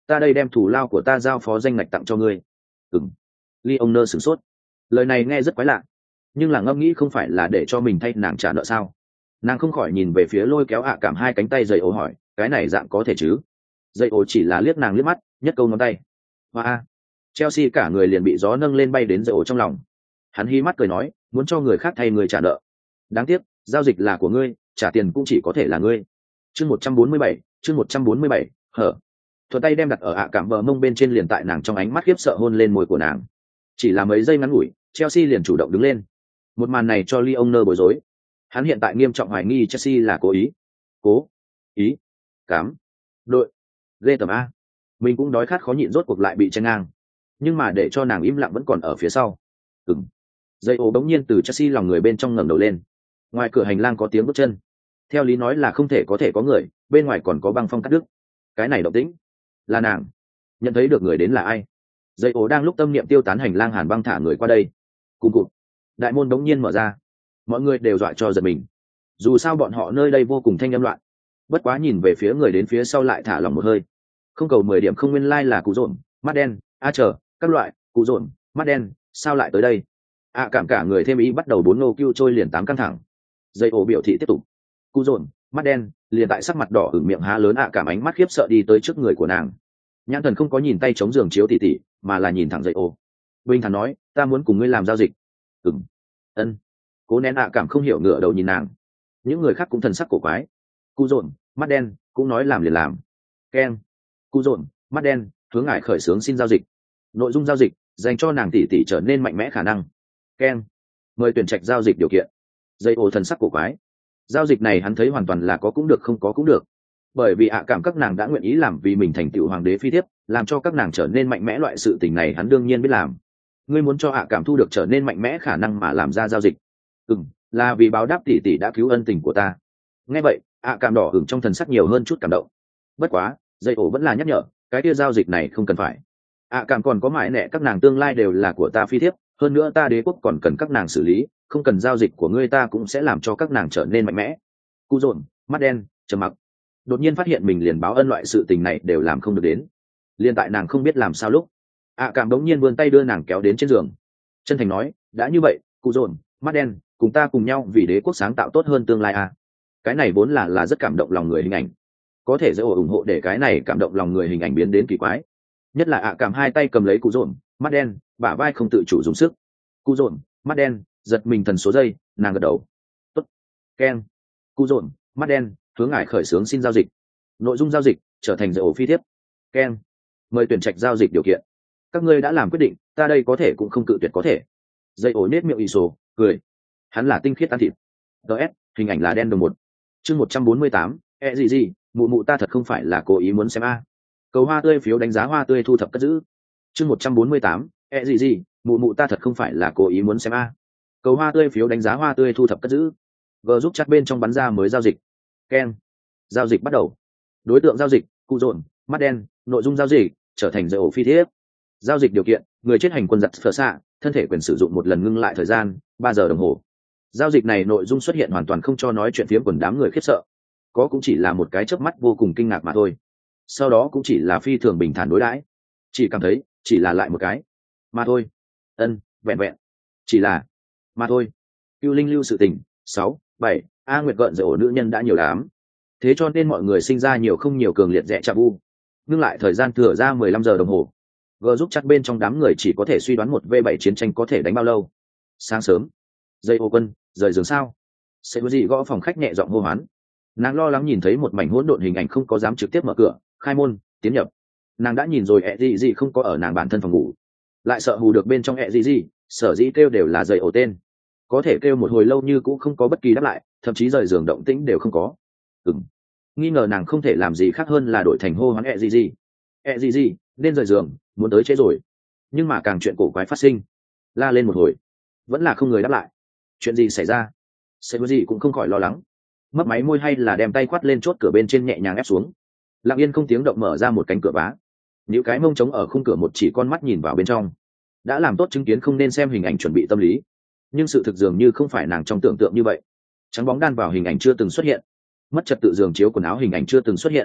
ta đây đem thủ lao của ta giao phó danh ngạch tặng cho ngươi. Ừm. Lee ông nơ sửng sốt, lời này nghe rất quái lạ, nhưng là ngẫm nghĩ không phải là để cho mình thay nàng trả nợ sao? Nàng không khỏi nhìn về phía lôi kéo ạ cảm hai cánh tay dậy ổ hỏi, cái này dạng có thể chứ? Dậy ổ chỉ là liếc nàng liếc mắt, nhất câu ngón tay. Hoa, wow. Chelsea cả người liền bị gió nâng lên bay đến dậy ổ trong lòng. Hắn hí mắt cười nói, muốn cho người khác thay người trả nợ. Đáng tiếc, giao dịch là của ngươi, trả tiền cũng chỉ có thể là ngươi. Chương một trăm bốn mươi bảy, chương một trăm bốn mươi bảy, hở. Thuận tay đem đặt ở ạ cảm bờ mông bên trên liền tại nàng trong ánh mắt khiếp sợ hôn lên môi của nàng. Chỉ là mấy giây ngắn ngủi, Chelsea liền chủ động đứng lên. Một màn này cho Lee Owner bối rối. Hắn hiện tại nghiêm trọng hoài nghi Chelsea là cố ý. Cố ý cám đội ghê tởm a. Mình cũng đói khát khó nhịn rốt cuộc lại bị chen ngang. Nhưng mà để cho nàng im lặng vẫn còn ở phía sau. Ừm. Dây ố bỗng nhiên từ Chelsea lòng người bên trong ngẩng đầu lên. Ngoài cửa hành lang có tiếng bước chân. Theo lý nói là không thể có thể có người, bên ngoài còn có băng phong cắt đứt. Cái này động tĩnh là nàng. Nhận thấy được người đến là ai? Dây ố đang lúc tâm niệm tiêu tán hành lang hàn băng thả người qua đây. Cùng cụt. Đại môn đống nhiên mở ra. Mọi người đều dọa cho giật mình. Dù sao bọn họ nơi đây vô cùng thanh âm loạn. Bất quá nhìn về phía người đến phía sau lại thả lỏng một hơi. Không cầu mười điểm không nguyên lai like là cụ rộn, mắt đen, a chờ, các loại, cụ rộn, mắt đen, sao lại tới đây? À cảm cả người thêm ý bắt đầu bốn nô kêu trôi liền tám căng thẳng. Dây ổ biểu thị tiếp tục. Cụ rộn, mắt đen, liền tại sắc mặt đỏ ửng miệng há lớn ạ cảm ánh mắt khiếp sợ đi tới trước người của nàng. Nhãn thần không có nhìn tay chống giường chiếu tỉ tỉ, mà là nhìn thẳng dây ổ. Bình thản nói, ta muốn cùng ngươi làm giao dịch. Ừm. Ân. Cố nén ạ cảm không hiểu ngửa đầu nhìn nàng. Những người khác cũng thần sắc cổ quái. Cụ rộn, mắt đen, cũng nói làm liền làm. Keng. Cụ rộn, mắt đen, hướng ngài khởi xướng xin giao dịch. Nội dung giao dịch dành cho nàng tỷ tỷ trở nên mạnh mẽ khả năng. Keng. Mời tuyển trạch giao dịch điều kiện. Dây ổ thần sắc cổ quái. Giao dịch này hắn thấy hoàn toàn là có cũng được không có cũng được. Bởi vì ạ cảm các nàng đã nguyện ý làm vì mình thành tựu hoàng đế phi thiếp, làm cho các nàng trở nên mạnh mẽ, loại sự tình này hắn đương nhiên biết làm. Ngươi muốn cho ạ cảm thu được trở nên mạnh mẽ khả năng mà làm ra giao dịch. Ừm, là vì báo đáp tỷ tỷ đã cứu ân tình của ta. Nghe vậy, ạ cảm đỏ ửng trong thần sắc nhiều hơn chút cảm động. Bất quá, dây ổ vẫn là nhắc nhở, cái kia giao dịch này không cần phải. ạ cảm còn có mãi nẹ các nàng tương lai đều là của ta phi thiếp, hơn nữa ta đế quốc còn cần các nàng xử lý, không cần giao dịch của ngươi ta cũng sẽ làm cho các nàng trở nên mạnh mẽ. Cụ rộn, mắt đen, trầm mặc. Đột nhiên phát hiện mình liền báo ân loại sự tình này đều làm không được đến. Liên tại nàng không biết làm sao lúc, ạ cảm đống nhiên vươn tay đưa nàng kéo đến trên giường. Chân thành nói, đã như vậy, cụ rộn, mắt đen, cùng ta cùng nhau vì đế quốc sáng tạo tốt hơn tương lai à. Cái này vốn là là rất cảm động lòng người hình ảnh. Có thể dễ ủng hộ để cái này cảm động lòng người hình ảnh biến đến kỳ quái. Nhất là ạ cảm hai tay cầm lấy cụ rộn, mắt đen, bả vai không tự chủ dùng sức. Cụ rộn, mắt đen, giật mình thần số giây, nàng gật đầu. Tốt. Keng. Cụ rộn, mắt đen, hướng ngài khởi xướng xin giao dịch. Nội dung giao dịch trở thành dễ ổ phi thiếp. Keng. Mời tuyển trạch giao dịch điều kiện. Các ngươi đã làm quyết định, ta đây có thể cũng không cự tuyệt có thể. Dây ổ nết miệng ì sổ, cười. Hắn là tinh khiết tan thịt. ds hình ảnh là đen đồng một. Chương một trăm bốn mươi tám, e gì gì, mụ mụ ta thật không phải là cố ý muốn xem a. Cầu hoa tươi phiếu đánh giá hoa tươi thu thập cất giữ. Chương một trăm bốn mươi tám, e gì gì, mụ mụ ta thật không phải là cố ý muốn xem a. Cầu hoa tươi phiếu đánh giá hoa tươi thu thập cất giữ. G giúp chat bên trong bắn ra mới giao dịch. Keng. Giao dịch bắt đầu. Đối tượng giao dịch, cụ rộn, mắt đen, nội dung giao dịch trở thành dây ổ phi thiếp. Giao dịch điều kiện, người chết hành quân giật phở xạ, thân thể quyền sử dụng một lần ngưng lại thời gian ba giờ đồng hồ. Giao dịch này nội dung xuất hiện hoàn toàn không cho nói chuyện phiếm quần đám người khiếp sợ, có cũng chỉ là một cái chớp mắt vô cùng kinh ngạc mà thôi. Sau đó cũng chỉ là phi thường bình thản đối đãi, chỉ cảm thấy chỉ là lại một cái mà thôi. Ân, vẹn vẹn chỉ là mà thôi. Cưu linh lưu sự tình sáu bảy a nguyệt gợn dở ổ nữ nhân đã nhiều lắm, thế cho nên mọi người sinh ra nhiều không nhiều cường liệt rẻ chạ vu, ngưng lại thời gian thừa ra mười lăm giờ đồng hồ. G giúp chắc bên trong đám người chỉ có thể suy đoán một v bảy chiến tranh có thể đánh bao lâu. Sáng sớm, dây ô quân rời giường sao? Sẽ có gì gõ phòng khách nhẹ giọng hô hoán. Nàng lo lắng nhìn thấy một mảnh hỗn độn hình ảnh không có dám trực tiếp mở cửa khai môn tiến nhập. Nàng đã nhìn rồi ẹ gì gì không có ở nàng bản thân phòng ngủ, lại sợ hù được bên trong ẹ gì gì, sở dĩ kêu đều là dây ổ tên, có thể kêu một hồi lâu như cũng không có bất kỳ đáp lại, thậm chí rời giường động tĩnh đều không có. Ừm, nghi ngờ nàng không thể làm gì khác hơn là đổi thành hô hoán ẹ gì gì, ẹ gì gì nên rời giường, muốn tới trễ rồi. Nhưng mà càng chuyện cổ quái phát sinh, la lên một hồi vẫn là không người đáp lại. Chuyện gì xảy ra? Sẽ có gì cũng không khỏi lo lắng, mấp máy môi hay là đem tay khoát lên chốt cửa bên trên nhẹ nhàng ép xuống. Lặng yên không tiếng động mở ra một cánh cửa vá, những cái mông trống ở khung cửa một chỉ con mắt nhìn vào bên trong, đã làm tốt chứng kiến không nên xem hình ảnh chuẩn bị tâm lý. Nhưng sự thực dường như không phải nàng trong tưởng tượng như vậy. Trắng bóng đan vào hình ảnh chưa từng xuất hiện, mất trật tự giường chiếu quần áo hình ảnh chưa từng xuất hiện,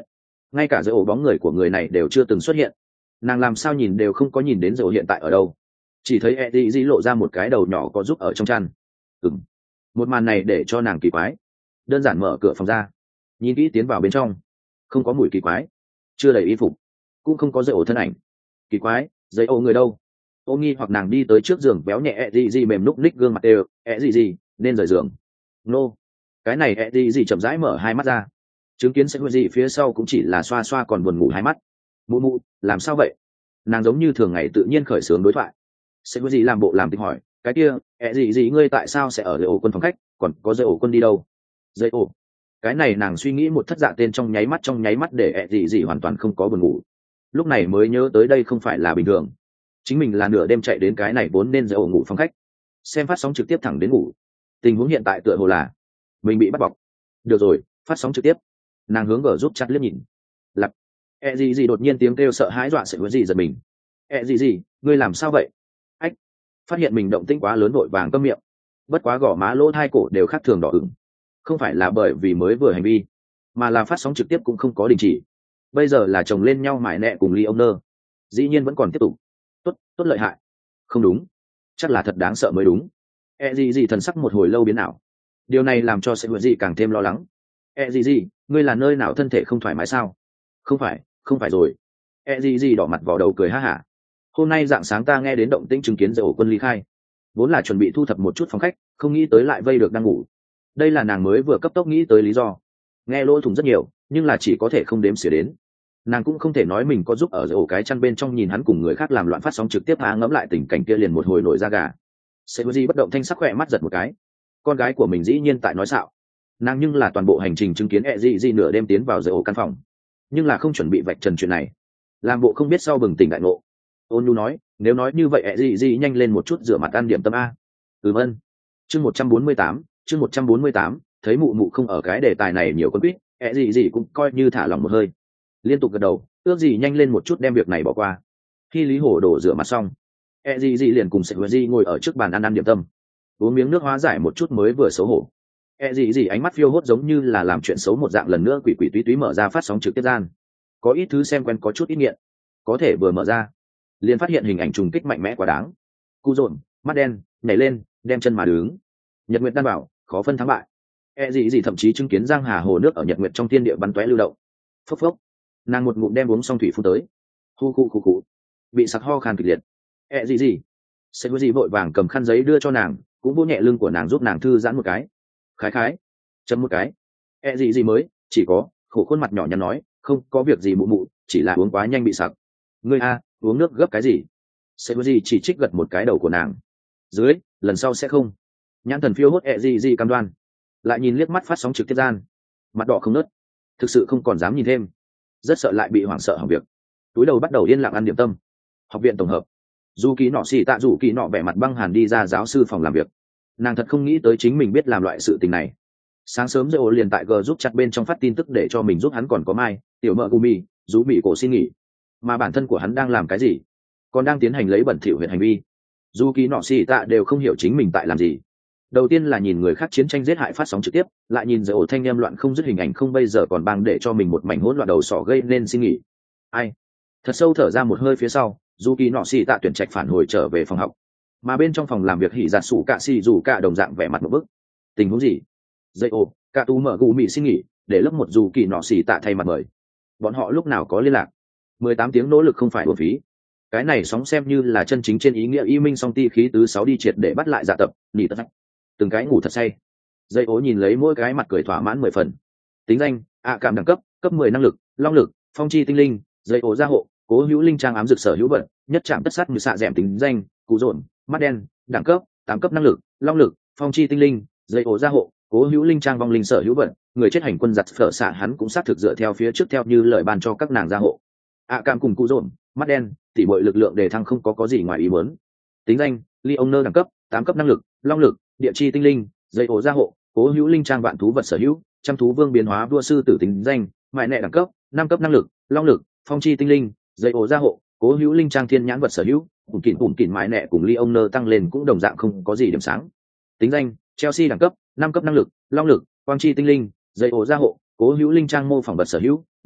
ngay cả dây ổ bóng người của người này đều chưa từng xuất hiện. Nàng làm sao nhìn đều không có nhìn đến dây ổ hiện tại ở đâu, chỉ thấy e d d lộ ra một cái đầu nhỏ có giúp ở trong chăn. Ừm, một màn này để cho nàng kỳ quái, đơn giản mở cửa phòng ra, nhìn kỹ tiến vào bên trong, không có mùi kỳ quái, chưa đầy y phục, cũng không có dây ổ thân ảnh. Kỳ quái, dây ổ người đâu? Ô nghi hoặc nàng đi tới trước giường, béo nhẹ e d d mềm núc ních gương mặt đều, e d d nên rời giường. Nô, cái này e d d chậm rãi mở hai mắt ra, chứng kiến sẽ gì phía sau cũng chỉ là xoa xoa còn buồn ngủ hai mắt. Mụ mụ, làm sao vậy? Nàng giống như thường ngày tự nhiên khởi xướng đối thoại. Sẽ gì làm bộ làm tịch hỏi, cái kia, ẹ gì gì ngươi tại sao sẽ ở dây ổ quân phòng khách, còn có dây ổ quân đi đâu? Dây ổ. Cái này nàng suy nghĩ một thất dạ tên trong nháy mắt trong nháy mắt để ẹ gì gì hoàn toàn không có buồn ngủ. Lúc này mới nhớ tới đây không phải là bình thường. Chính mình là nửa đêm chạy đến cái này vốn nên dây ổ ngủ phòng khách, xem phát sóng trực tiếp thẳng đến ngủ. Tình huống hiện tại tựa hồ là mình bị bắt bọc. Được rồi, phát sóng trực tiếp. Nàng hướng gờ giúp chặt liếc nhìn. Lặp. ẹ gì gì đột nhiên tiếng kêu sợ hãi dọa sự gì giật mình. ẹ gì gì, ngươi làm sao vậy? Ách. Phát hiện mình động tĩnh quá lớn vội vàng câm miệng. Bất quá gò má lỗ hai cổ đều khác thường đỏ ửng, không phải là bởi vì mới vừa hành vi, mà là phát sóng trực tiếp cũng không có đình chỉ. Bây giờ là chồng lên nhau mải nẹ cùng ly ông nơ, dĩ nhiên vẫn còn tiếp tục. Tốt, tốt lợi hại. Không đúng, chắc là thật đáng sợ mới đúng. E gì gì thần sắc một hồi lâu biến ảo, điều này làm cho sẽ gì càng thêm lo lắng. E gì gì, ngươi là nơi nào thân thể không thoải mái sao? Không phải, không phải rồi. E gì gì đỏ mặt vào đầu cười ha hả. Hôm nay dạng sáng ta nghe đến động tĩnh chứng kiến dây ổ quân ly khai, vốn là chuẩn bị thu thập một chút phòng khách, không nghĩ tới lại vây được đang ngủ. Đây là nàng mới vừa cấp tốc nghĩ tới lý do. Nghe lỗ thủng rất nhiều, nhưng là chỉ có thể không đếm xỉa đến. Nàng cũng không thể nói mình có giúp ở dây ổ cái chăn bên trong nhìn hắn cùng người khác làm loạn phát sóng trực tiếp há ngẫm lại tình cảnh kia liền một hồi nổi da gà. Seiji bất động thanh sắc khỏe mắt giật một cái. Con gái của mình dĩ nhiên tại nói xạo. Nàng nhưng là toàn bộ hành trình chứng kiến ẹ dị dị nửa đêm tiến vào dây ổ căn phòng, nhưng là không chuẩn bị vạch trần chuyện này, làm bộ không biết sau bừng tỉnh đại ngộ. Ôn nhu nói, nếu nói như vậy ẹ dị dị nhanh lên một chút rửa mặt ăn điểm tâm a. Ừm ân. Chương một trăm bốn mươi tám, chương một trăm bốn mươi tám, thấy mụ mụ không ở cái đề tài này nhiều con quýt, ẹ dị dị cũng coi như thả lỏng một hơi, liên tục gật đầu, ước gì nhanh lên một chút đem việc này bỏ qua. Khi Lý Hổ đổ rửa mặt xong, ẹ dị dị liền cùng Sệ Di ngồi ở trước bàn ăn ăn điểm tâm, uống miếng nước hóa giải một chút mới vừa xấu hổ. E gì gì ánh mắt phiêu hốt giống như là làm chuyện xấu một dạng, lần nữa quỷ quỷ túy túy mở ra phát sóng trực tiếp gian. Có ít thứ xem quen có chút ít nghiện, có thể vừa mở ra liền phát hiện hình ảnh trùng kích mạnh mẽ quá đáng. Cu dồn, mắt đen, nhảy lên, đem chân mà đứng. Nhật Nguyệt đan bảo, khó phân thắng bại. E gì gì thậm chí chứng kiến giang hà hồ nước ở Nhật Nguyệt trong thiên địa bắn tóe lưu động. Phốc phốc, nàng một ngụm đem uống xong thủy phun tới. Hu khu khu khu, bị sặc ho khan kịch liệt. E gì gì, sẽ có gì vội vàng cầm khăn giấy đưa cho nàng, cũng vỗ nhẹ lưng của nàng giúp nàng thư giãn một cái. Khái khái, chấm một cái. E gì gì mới, chỉ có khổ khuôn mặt nhỏ nhắn nói, không có việc gì mụ mụ, chỉ là uống quá nhanh bị sặc. Ngươi a, uống nước gấp cái gì? Sẽ có gì chỉ trích gật một cái đầu của nàng. Dưới, lần sau sẽ không. Nhãn thần phiêu hốt E gì gì cam đoan. Lại nhìn liếc mắt phát sóng trực tiếp gian, mặt đỏ không nớt, thực sự không còn dám nhìn thêm, rất sợ lại bị hoảng sợ hỏng việc. Túi đầu bắt đầu yên lặng ăn điểm tâm. Học viện tổng hợp. Dù kỳ nọ xì tạ dù kỳ nọ vẻ mặt băng hàn đi ra giáo sư phòng làm việc. Nàng thật không nghĩ tới chính mình biết làm loại sự tình này. Sáng sớm Dô liền tại g giúp chặt bên trong phát tin tức để cho mình giúp hắn còn có mai tiểu mợ gumi rú bị cổ xin nghỉ, mà bản thân của hắn đang làm cái gì, còn đang tiến hành lấy bẩn thỉu huyện hành vi. Dù kỳ nọ xì tạ đều không hiểu chính mình tại làm gì. Đầu tiên là nhìn người khác chiến tranh giết hại phát sóng trực tiếp, lại nhìn Dô thanh em loạn không dứt hình ảnh không bây giờ còn bang để cho mình một mảnh hỗn loạn đầu sỏ gây nên xin nghỉ. Ai thật sâu thở ra một hơi phía sau, dù kỳ nọ xì tạ tuyển trạch phản hồi trở về phòng học, mà bên trong phòng làm việc hỉ giặt sủ cạ xì dù cạ đồng dạng vẻ mặt một bức. Tình huống gì? Dây ô cạ tú mở gù mị xin nghỉ để lớp một dù kỳ nọ xì tạ thay mặt mời. Bọn họ lúc nào có liên lạc? Mười tám tiếng nỗ lực không phải uổng phí. Cái này sóng xem như là chân chính trên ý nghĩa y minh song ti khí tứ sáu đi triệt để bắt lại dạ tập nỉ tất từng cái ngủ thật say. Dây ố nhìn lấy mỗi cái mặt cười thỏa mãn mười phần. Tính danh ạ cảm đẳng cấp cấp mười năng lực long lực phong chi tinh linh. Dây ố gia hộ cố hữu linh trang ám dược sở hữu vận nhất chạm tất sát như xạ dẻm. Tính danh cụ dồn mắt đen đẳng cấp tám cấp năng lực long lực phong chi tinh linh. Dây ố gia hộ cố hữu linh trang vong linh sở hữu vận người chết hành quân giặt phở xạ hắn cũng xác thực dựa theo phía trước theo như lời ban cho các nàng gia hộ. ạ cảm cùng cụ dồn mắt đen tỉ mọi lực lượng đề thăng không có có gì ngoài ý muốn. Tính danh Leoner đẳng cấp tám cấp năng lực long lực địa chi tinh linh. Dây ố gia hộ cố hữu linh trang vạn thú vật sở hữu trăm thú vương biến hóa vua sư tử. Tính danh mại nệ đẳng cấp năm cấp năng lực long lực phong chi tinh linh. Dây ố gia hộ cố hữu linh trang thiên nhãn vật sở hữu cùng kỉn cùng kỉn mại nệ cùng Leoner tăng lên cũng đồng dạng không có gì điểm sáng. Tính danh Chelsea đẳng cấp năm cấp năng lực long lực quang chi tinh linh. Dây ố gia hộ cố hữu linh trang mô phỏng vật sở hữu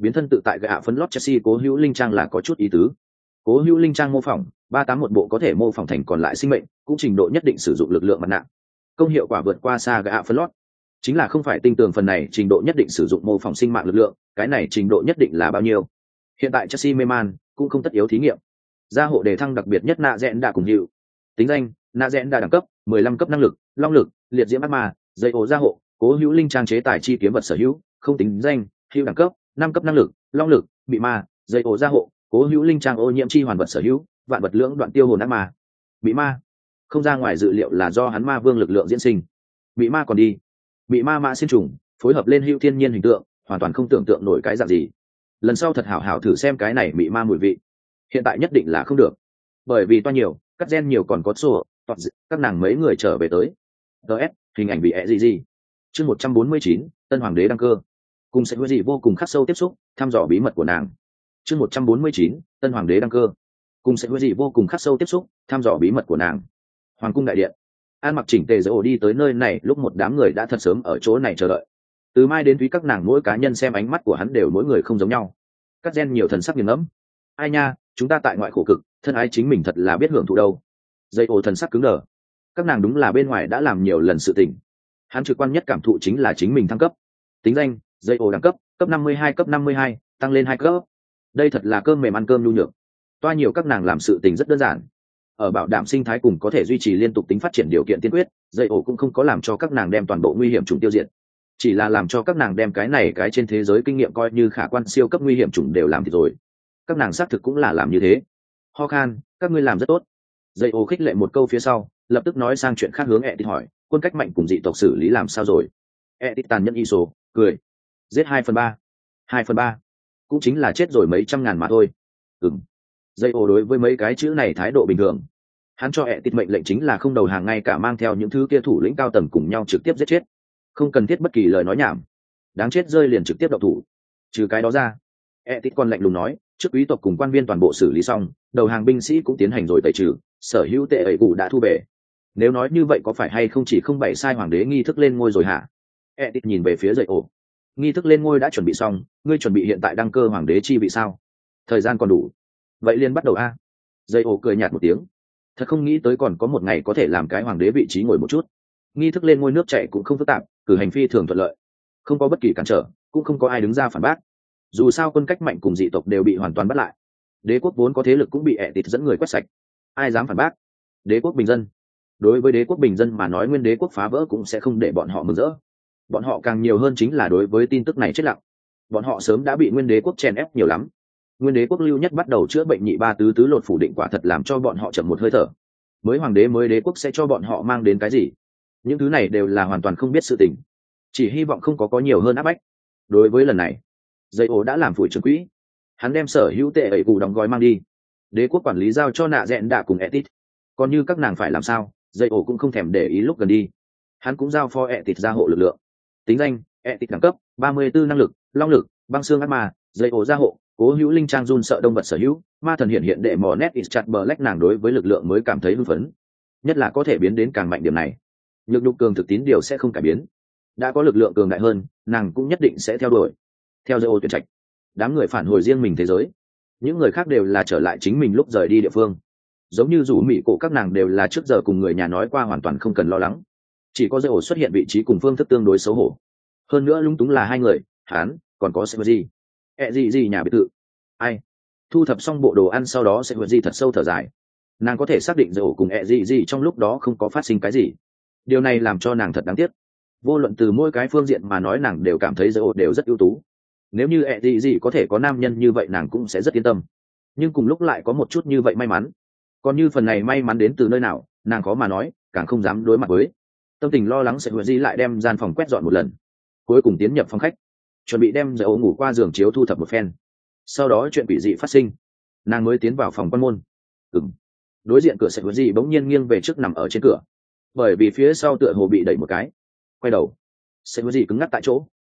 biến thân tự tại gạ phấn lót Chelsea cố hữu linh trang là có chút ý tứ. Cố hữu linh trang mô phỏng ba tám một bộ có thể mô phỏng thành còn lại sinh mệnh, cũng trình độ nhất định sử dụng lực lượng mặt nạ, công hiệu quả vượt qua xa gạ phấn lót. Chính là không phải tinh tường phần này trình độ nhất định sử dụng mô phỏng sinh mạng lực lượng, cái này trình độ nhất định là bao nhiêu? Hiện tại Chelsea mê man cũng không tất yếu thí nghiệm. Gia hộ đề thăng đặc biệt nhất nạ rẽn đã cùng hiệu. Tính danh nạ rẽn đã đẳng cấp mười lăm cấp năng lực long lực liệt diễm ác ma dây ổ gia hộ cố hữu linh trang chế tài chi kiếm vật sở hữu không tính danh hữu đẳng cấp năm cấp năng lực long lực bị ma dây ổ gia hộ cố hữu linh trang ô nhiễm chi hoàn vật sở hữu vạn vật lưỡng đoạn tiêu hồn ác ma. Bị ma không ra ngoài dự liệu là do hắn ma vương lực lượng diễn sinh. Bị ma còn đi bị ma mã xin trùng phối hợp lên hữu thiên nhiên hình tượng, hoàn toàn không tưởng tượng nổi cái dạng gì. Lần sau thật hảo hảo thử xem cái này bị ma mùi vị. Hiện tại nhất định là không được, bởi vì toa nhiều cắt gen nhiều còn có sổ toạt các nàng mấy người trở về tới. ts hình ảnh bị ẹ gì gì chương một trăm bốn mươi chín tân hoàng đế đăng cơ cùng sẽ gì vô cùng khắc sâu tiếp xúc thăm dò bí mật của nàng. chương một trăm bốn mươi chín tân hoàng đế đăng cơ cùng sẽ gì vô cùng khắc sâu tiếp xúc thăm dò bí mật của nàng. Hoàng cung đại điện, An mặc chỉnh tề dỗ đi tới nơi này lúc một đám người đã thật sớm ở chỗ này chờ đợi. Từ mai đến thúy các nàng mỗi cá nhân xem ánh mắt của hắn đều mỗi người không giống nhau. Cắt gen nhiều thần sắc nghiền ngẫm. Ai nha, chúng ta tại ngoại khổ cực, thân ái chính mình thật là biết hưởng thụ đâu. Dây ổ thần sắc cứng đờ. Các nàng đúng là bên ngoài đã làm nhiều lần sự tình. Hắn trực quan nhất cảm thụ chính là chính mình thăng cấp. Tính danh dây ổ đẳng cấp cấp năm mươi hai cấp năm mươi hai tăng lên hai cấp. Đây thật là cơm mềm ăn cơm nhu nhược. Toa nhiều các nàng làm sự tình rất đơn giản. Ở bảo đảm sinh thái cùng có thể duy trì liên tục tính phát triển điều kiện tiên quyết, dây ổ cũng không có làm cho các nàng đem toàn bộ nguy hiểm chủng tiêu diệt, chỉ là làm cho các nàng đem cái này cái trên thế giới kinh nghiệm coi như khả quan siêu cấp nguy hiểm chủng đều làm thì rồi. Các nàng xác thực cũng là làm như thế. Ho khan, các ngươi làm rất tốt. Dây ổ khích lệ một câu phía sau, lập tức nói sang chuyện khác hướng Etit hỏi, quân cách mạnh cùng dị tộc xử lý làm sao rồi? Etit tàn nhẫn y số, cười, giết hai phần ba, hai phần ba, cũng chính là chết rồi mấy trăm ngàn mà thôi. Ừm. Dây ổ đối với mấy cái chữ này thái độ bình thường. Hắn cho Etit mệnh lệnh chính là không đầu hàng, ngay cả mang theo những thứ kia thủ lĩnh cao tầng cùng nhau trực tiếp giết chết, không cần thiết bất kỳ lời nói nhảm, đáng chết rơi liền trực tiếp độc thủ. Trừ cái đó ra, Etit còn lạnh lùng nói, trước quý tộc cùng quan viên toàn bộ xử lý xong, đầu hàng binh sĩ cũng tiến hành rồi tẩy trừ, sở hữu tệ ấy cụ đã thu về. Nếu nói như vậy có phải hay không chỉ không bày sai hoàng đế nghi thức lên ngôi rồi hả? Etit nhìn về phía dậy ổ. Nghi thức lên ngôi đã chuẩn bị xong, ngươi chuẩn bị hiện tại đăng cơ hoàng đế chi vị sao? Thời gian còn đủ, vậy liền bắt đầu a. Dậy ổ cười nhạt một tiếng, thật không nghĩ tới còn có một ngày có thể làm cái hoàng đế vị trí ngồi một chút. Nghi thức lên ngôi nước chảy cũng không phức tạp, cử hành phi thường thuận lợi, không có bất kỳ cản trở, cũng không có ai đứng ra phản bác. Dù sao quân cách mạnh cùng dị tộc đều bị hoàn toàn bắt lại, đế quốc vốn có thế lực cũng bị Etit dẫn người quét sạch, ai dám phản bác? Đế quốc bình dân, đối với đế quốc bình dân mà nói, nguyên đế quốc phá vỡ cũng sẽ không để bọn họ mừng rỡ. Bọn họ càng nhiều hơn chính là đối với tin tức này chết lặng. Bọn họ sớm đã bị nguyên đế quốc chèn ép nhiều lắm. Nguyên đế quốc lưu nhất bắt đầu chữa bệnh nhị ba tứ tứ lột phủ định quả thật làm cho bọn họ chậm một hơi thở. Mới hoàng đế mới đế quốc sẽ cho bọn họ mang đến cái gì? Những thứ này đều là hoàn toàn không biết sự tình, chỉ hy vọng không có có nhiều hơn áp bách. Đối với lần này, dây ổ đã làm phủi trưởng quỹ, hắn đem sở hữu tệ ấy cụ đóng gói mang đi, đế quốc quản lý giao cho nạ rẽn đạ cùng Etit. Còn như các nàng phải làm sao, dây ổ cũng không thèm để ý. Lúc gần đi, hắn cũng giao phó Etit gia hộ lực lượng. Tính danh Etit đẳng cấp ba mươi tư năng lực long lực băng xương ác ma dây ổ gia hộ cố hữu linh trang run sợ đông vật sở hữu ma thần hiện hiện đệ mò nét is chặt bờ lách. Nàng đối với lực lượng mới cảm thấy hưng phấn, nhất là có thể biến đến càng mạnh điểm này. Nhược nhục cường thực tín điều sẽ không cải biến, đã có lực lượng cường đại hơn, nàng cũng nhất định sẽ theo đuổi. Theo dây ô tuyển trạch, đám người phản hồi riêng mình thế giới, những người khác đều là trở lại chính mình lúc rời đi địa phương. Giống như rủ mỹ cổ các nàng đều là trước giờ cùng người nhà nói qua, hoàn toàn không cần lo lắng. Chỉ có dây ổ xuất hiện vị trí cùng phương thức tương đối xấu hổ, hơn nữa lung túng là hai người, hắn còn có sẽ gì ẹ gì gì nhà biệt thự. Ai thu thập xong bộ đồ ăn sau đó sẽ gì thật sâu thở dài. Nàng có thể xác định dây ổ cùng ẹ gì gì trong lúc đó không có phát sinh cái gì, điều này làm cho nàng thật đáng tiếc. Vô luận từ mỗi cái phương diện mà nói, nàng đều cảm thấy dây ổ đều rất ưu tú. Nếu như ẹ gì gì có thể có nam nhân như vậy, nàng cũng sẽ rất yên tâm. Nhưng cùng lúc lại có một chút như vậy may mắn. Còn như phần này may mắn đến từ nơi nào, nàng khó mà nói, càng không dám đối mặt với. Tâm tình lo lắng sẽ hứa di lại đem gian phòng quét dọn một lần, cuối cùng tiến nhập phòng khách, chuẩn bị đem dây ổ ngủ qua giường chiếu thu thập một phen. Sau đó chuyện quỷ dị phát sinh, nàng mới tiến vào phòng quan môn. Ừm. Đối diện cửa sẽ hứa di bỗng nhiên nghiêng về trước nằm ở trên cửa, bởi vì phía sau tựa hồ bị đẩy một cái. Quay đầu, sẽ hứa di cứng ngắc tại chỗ,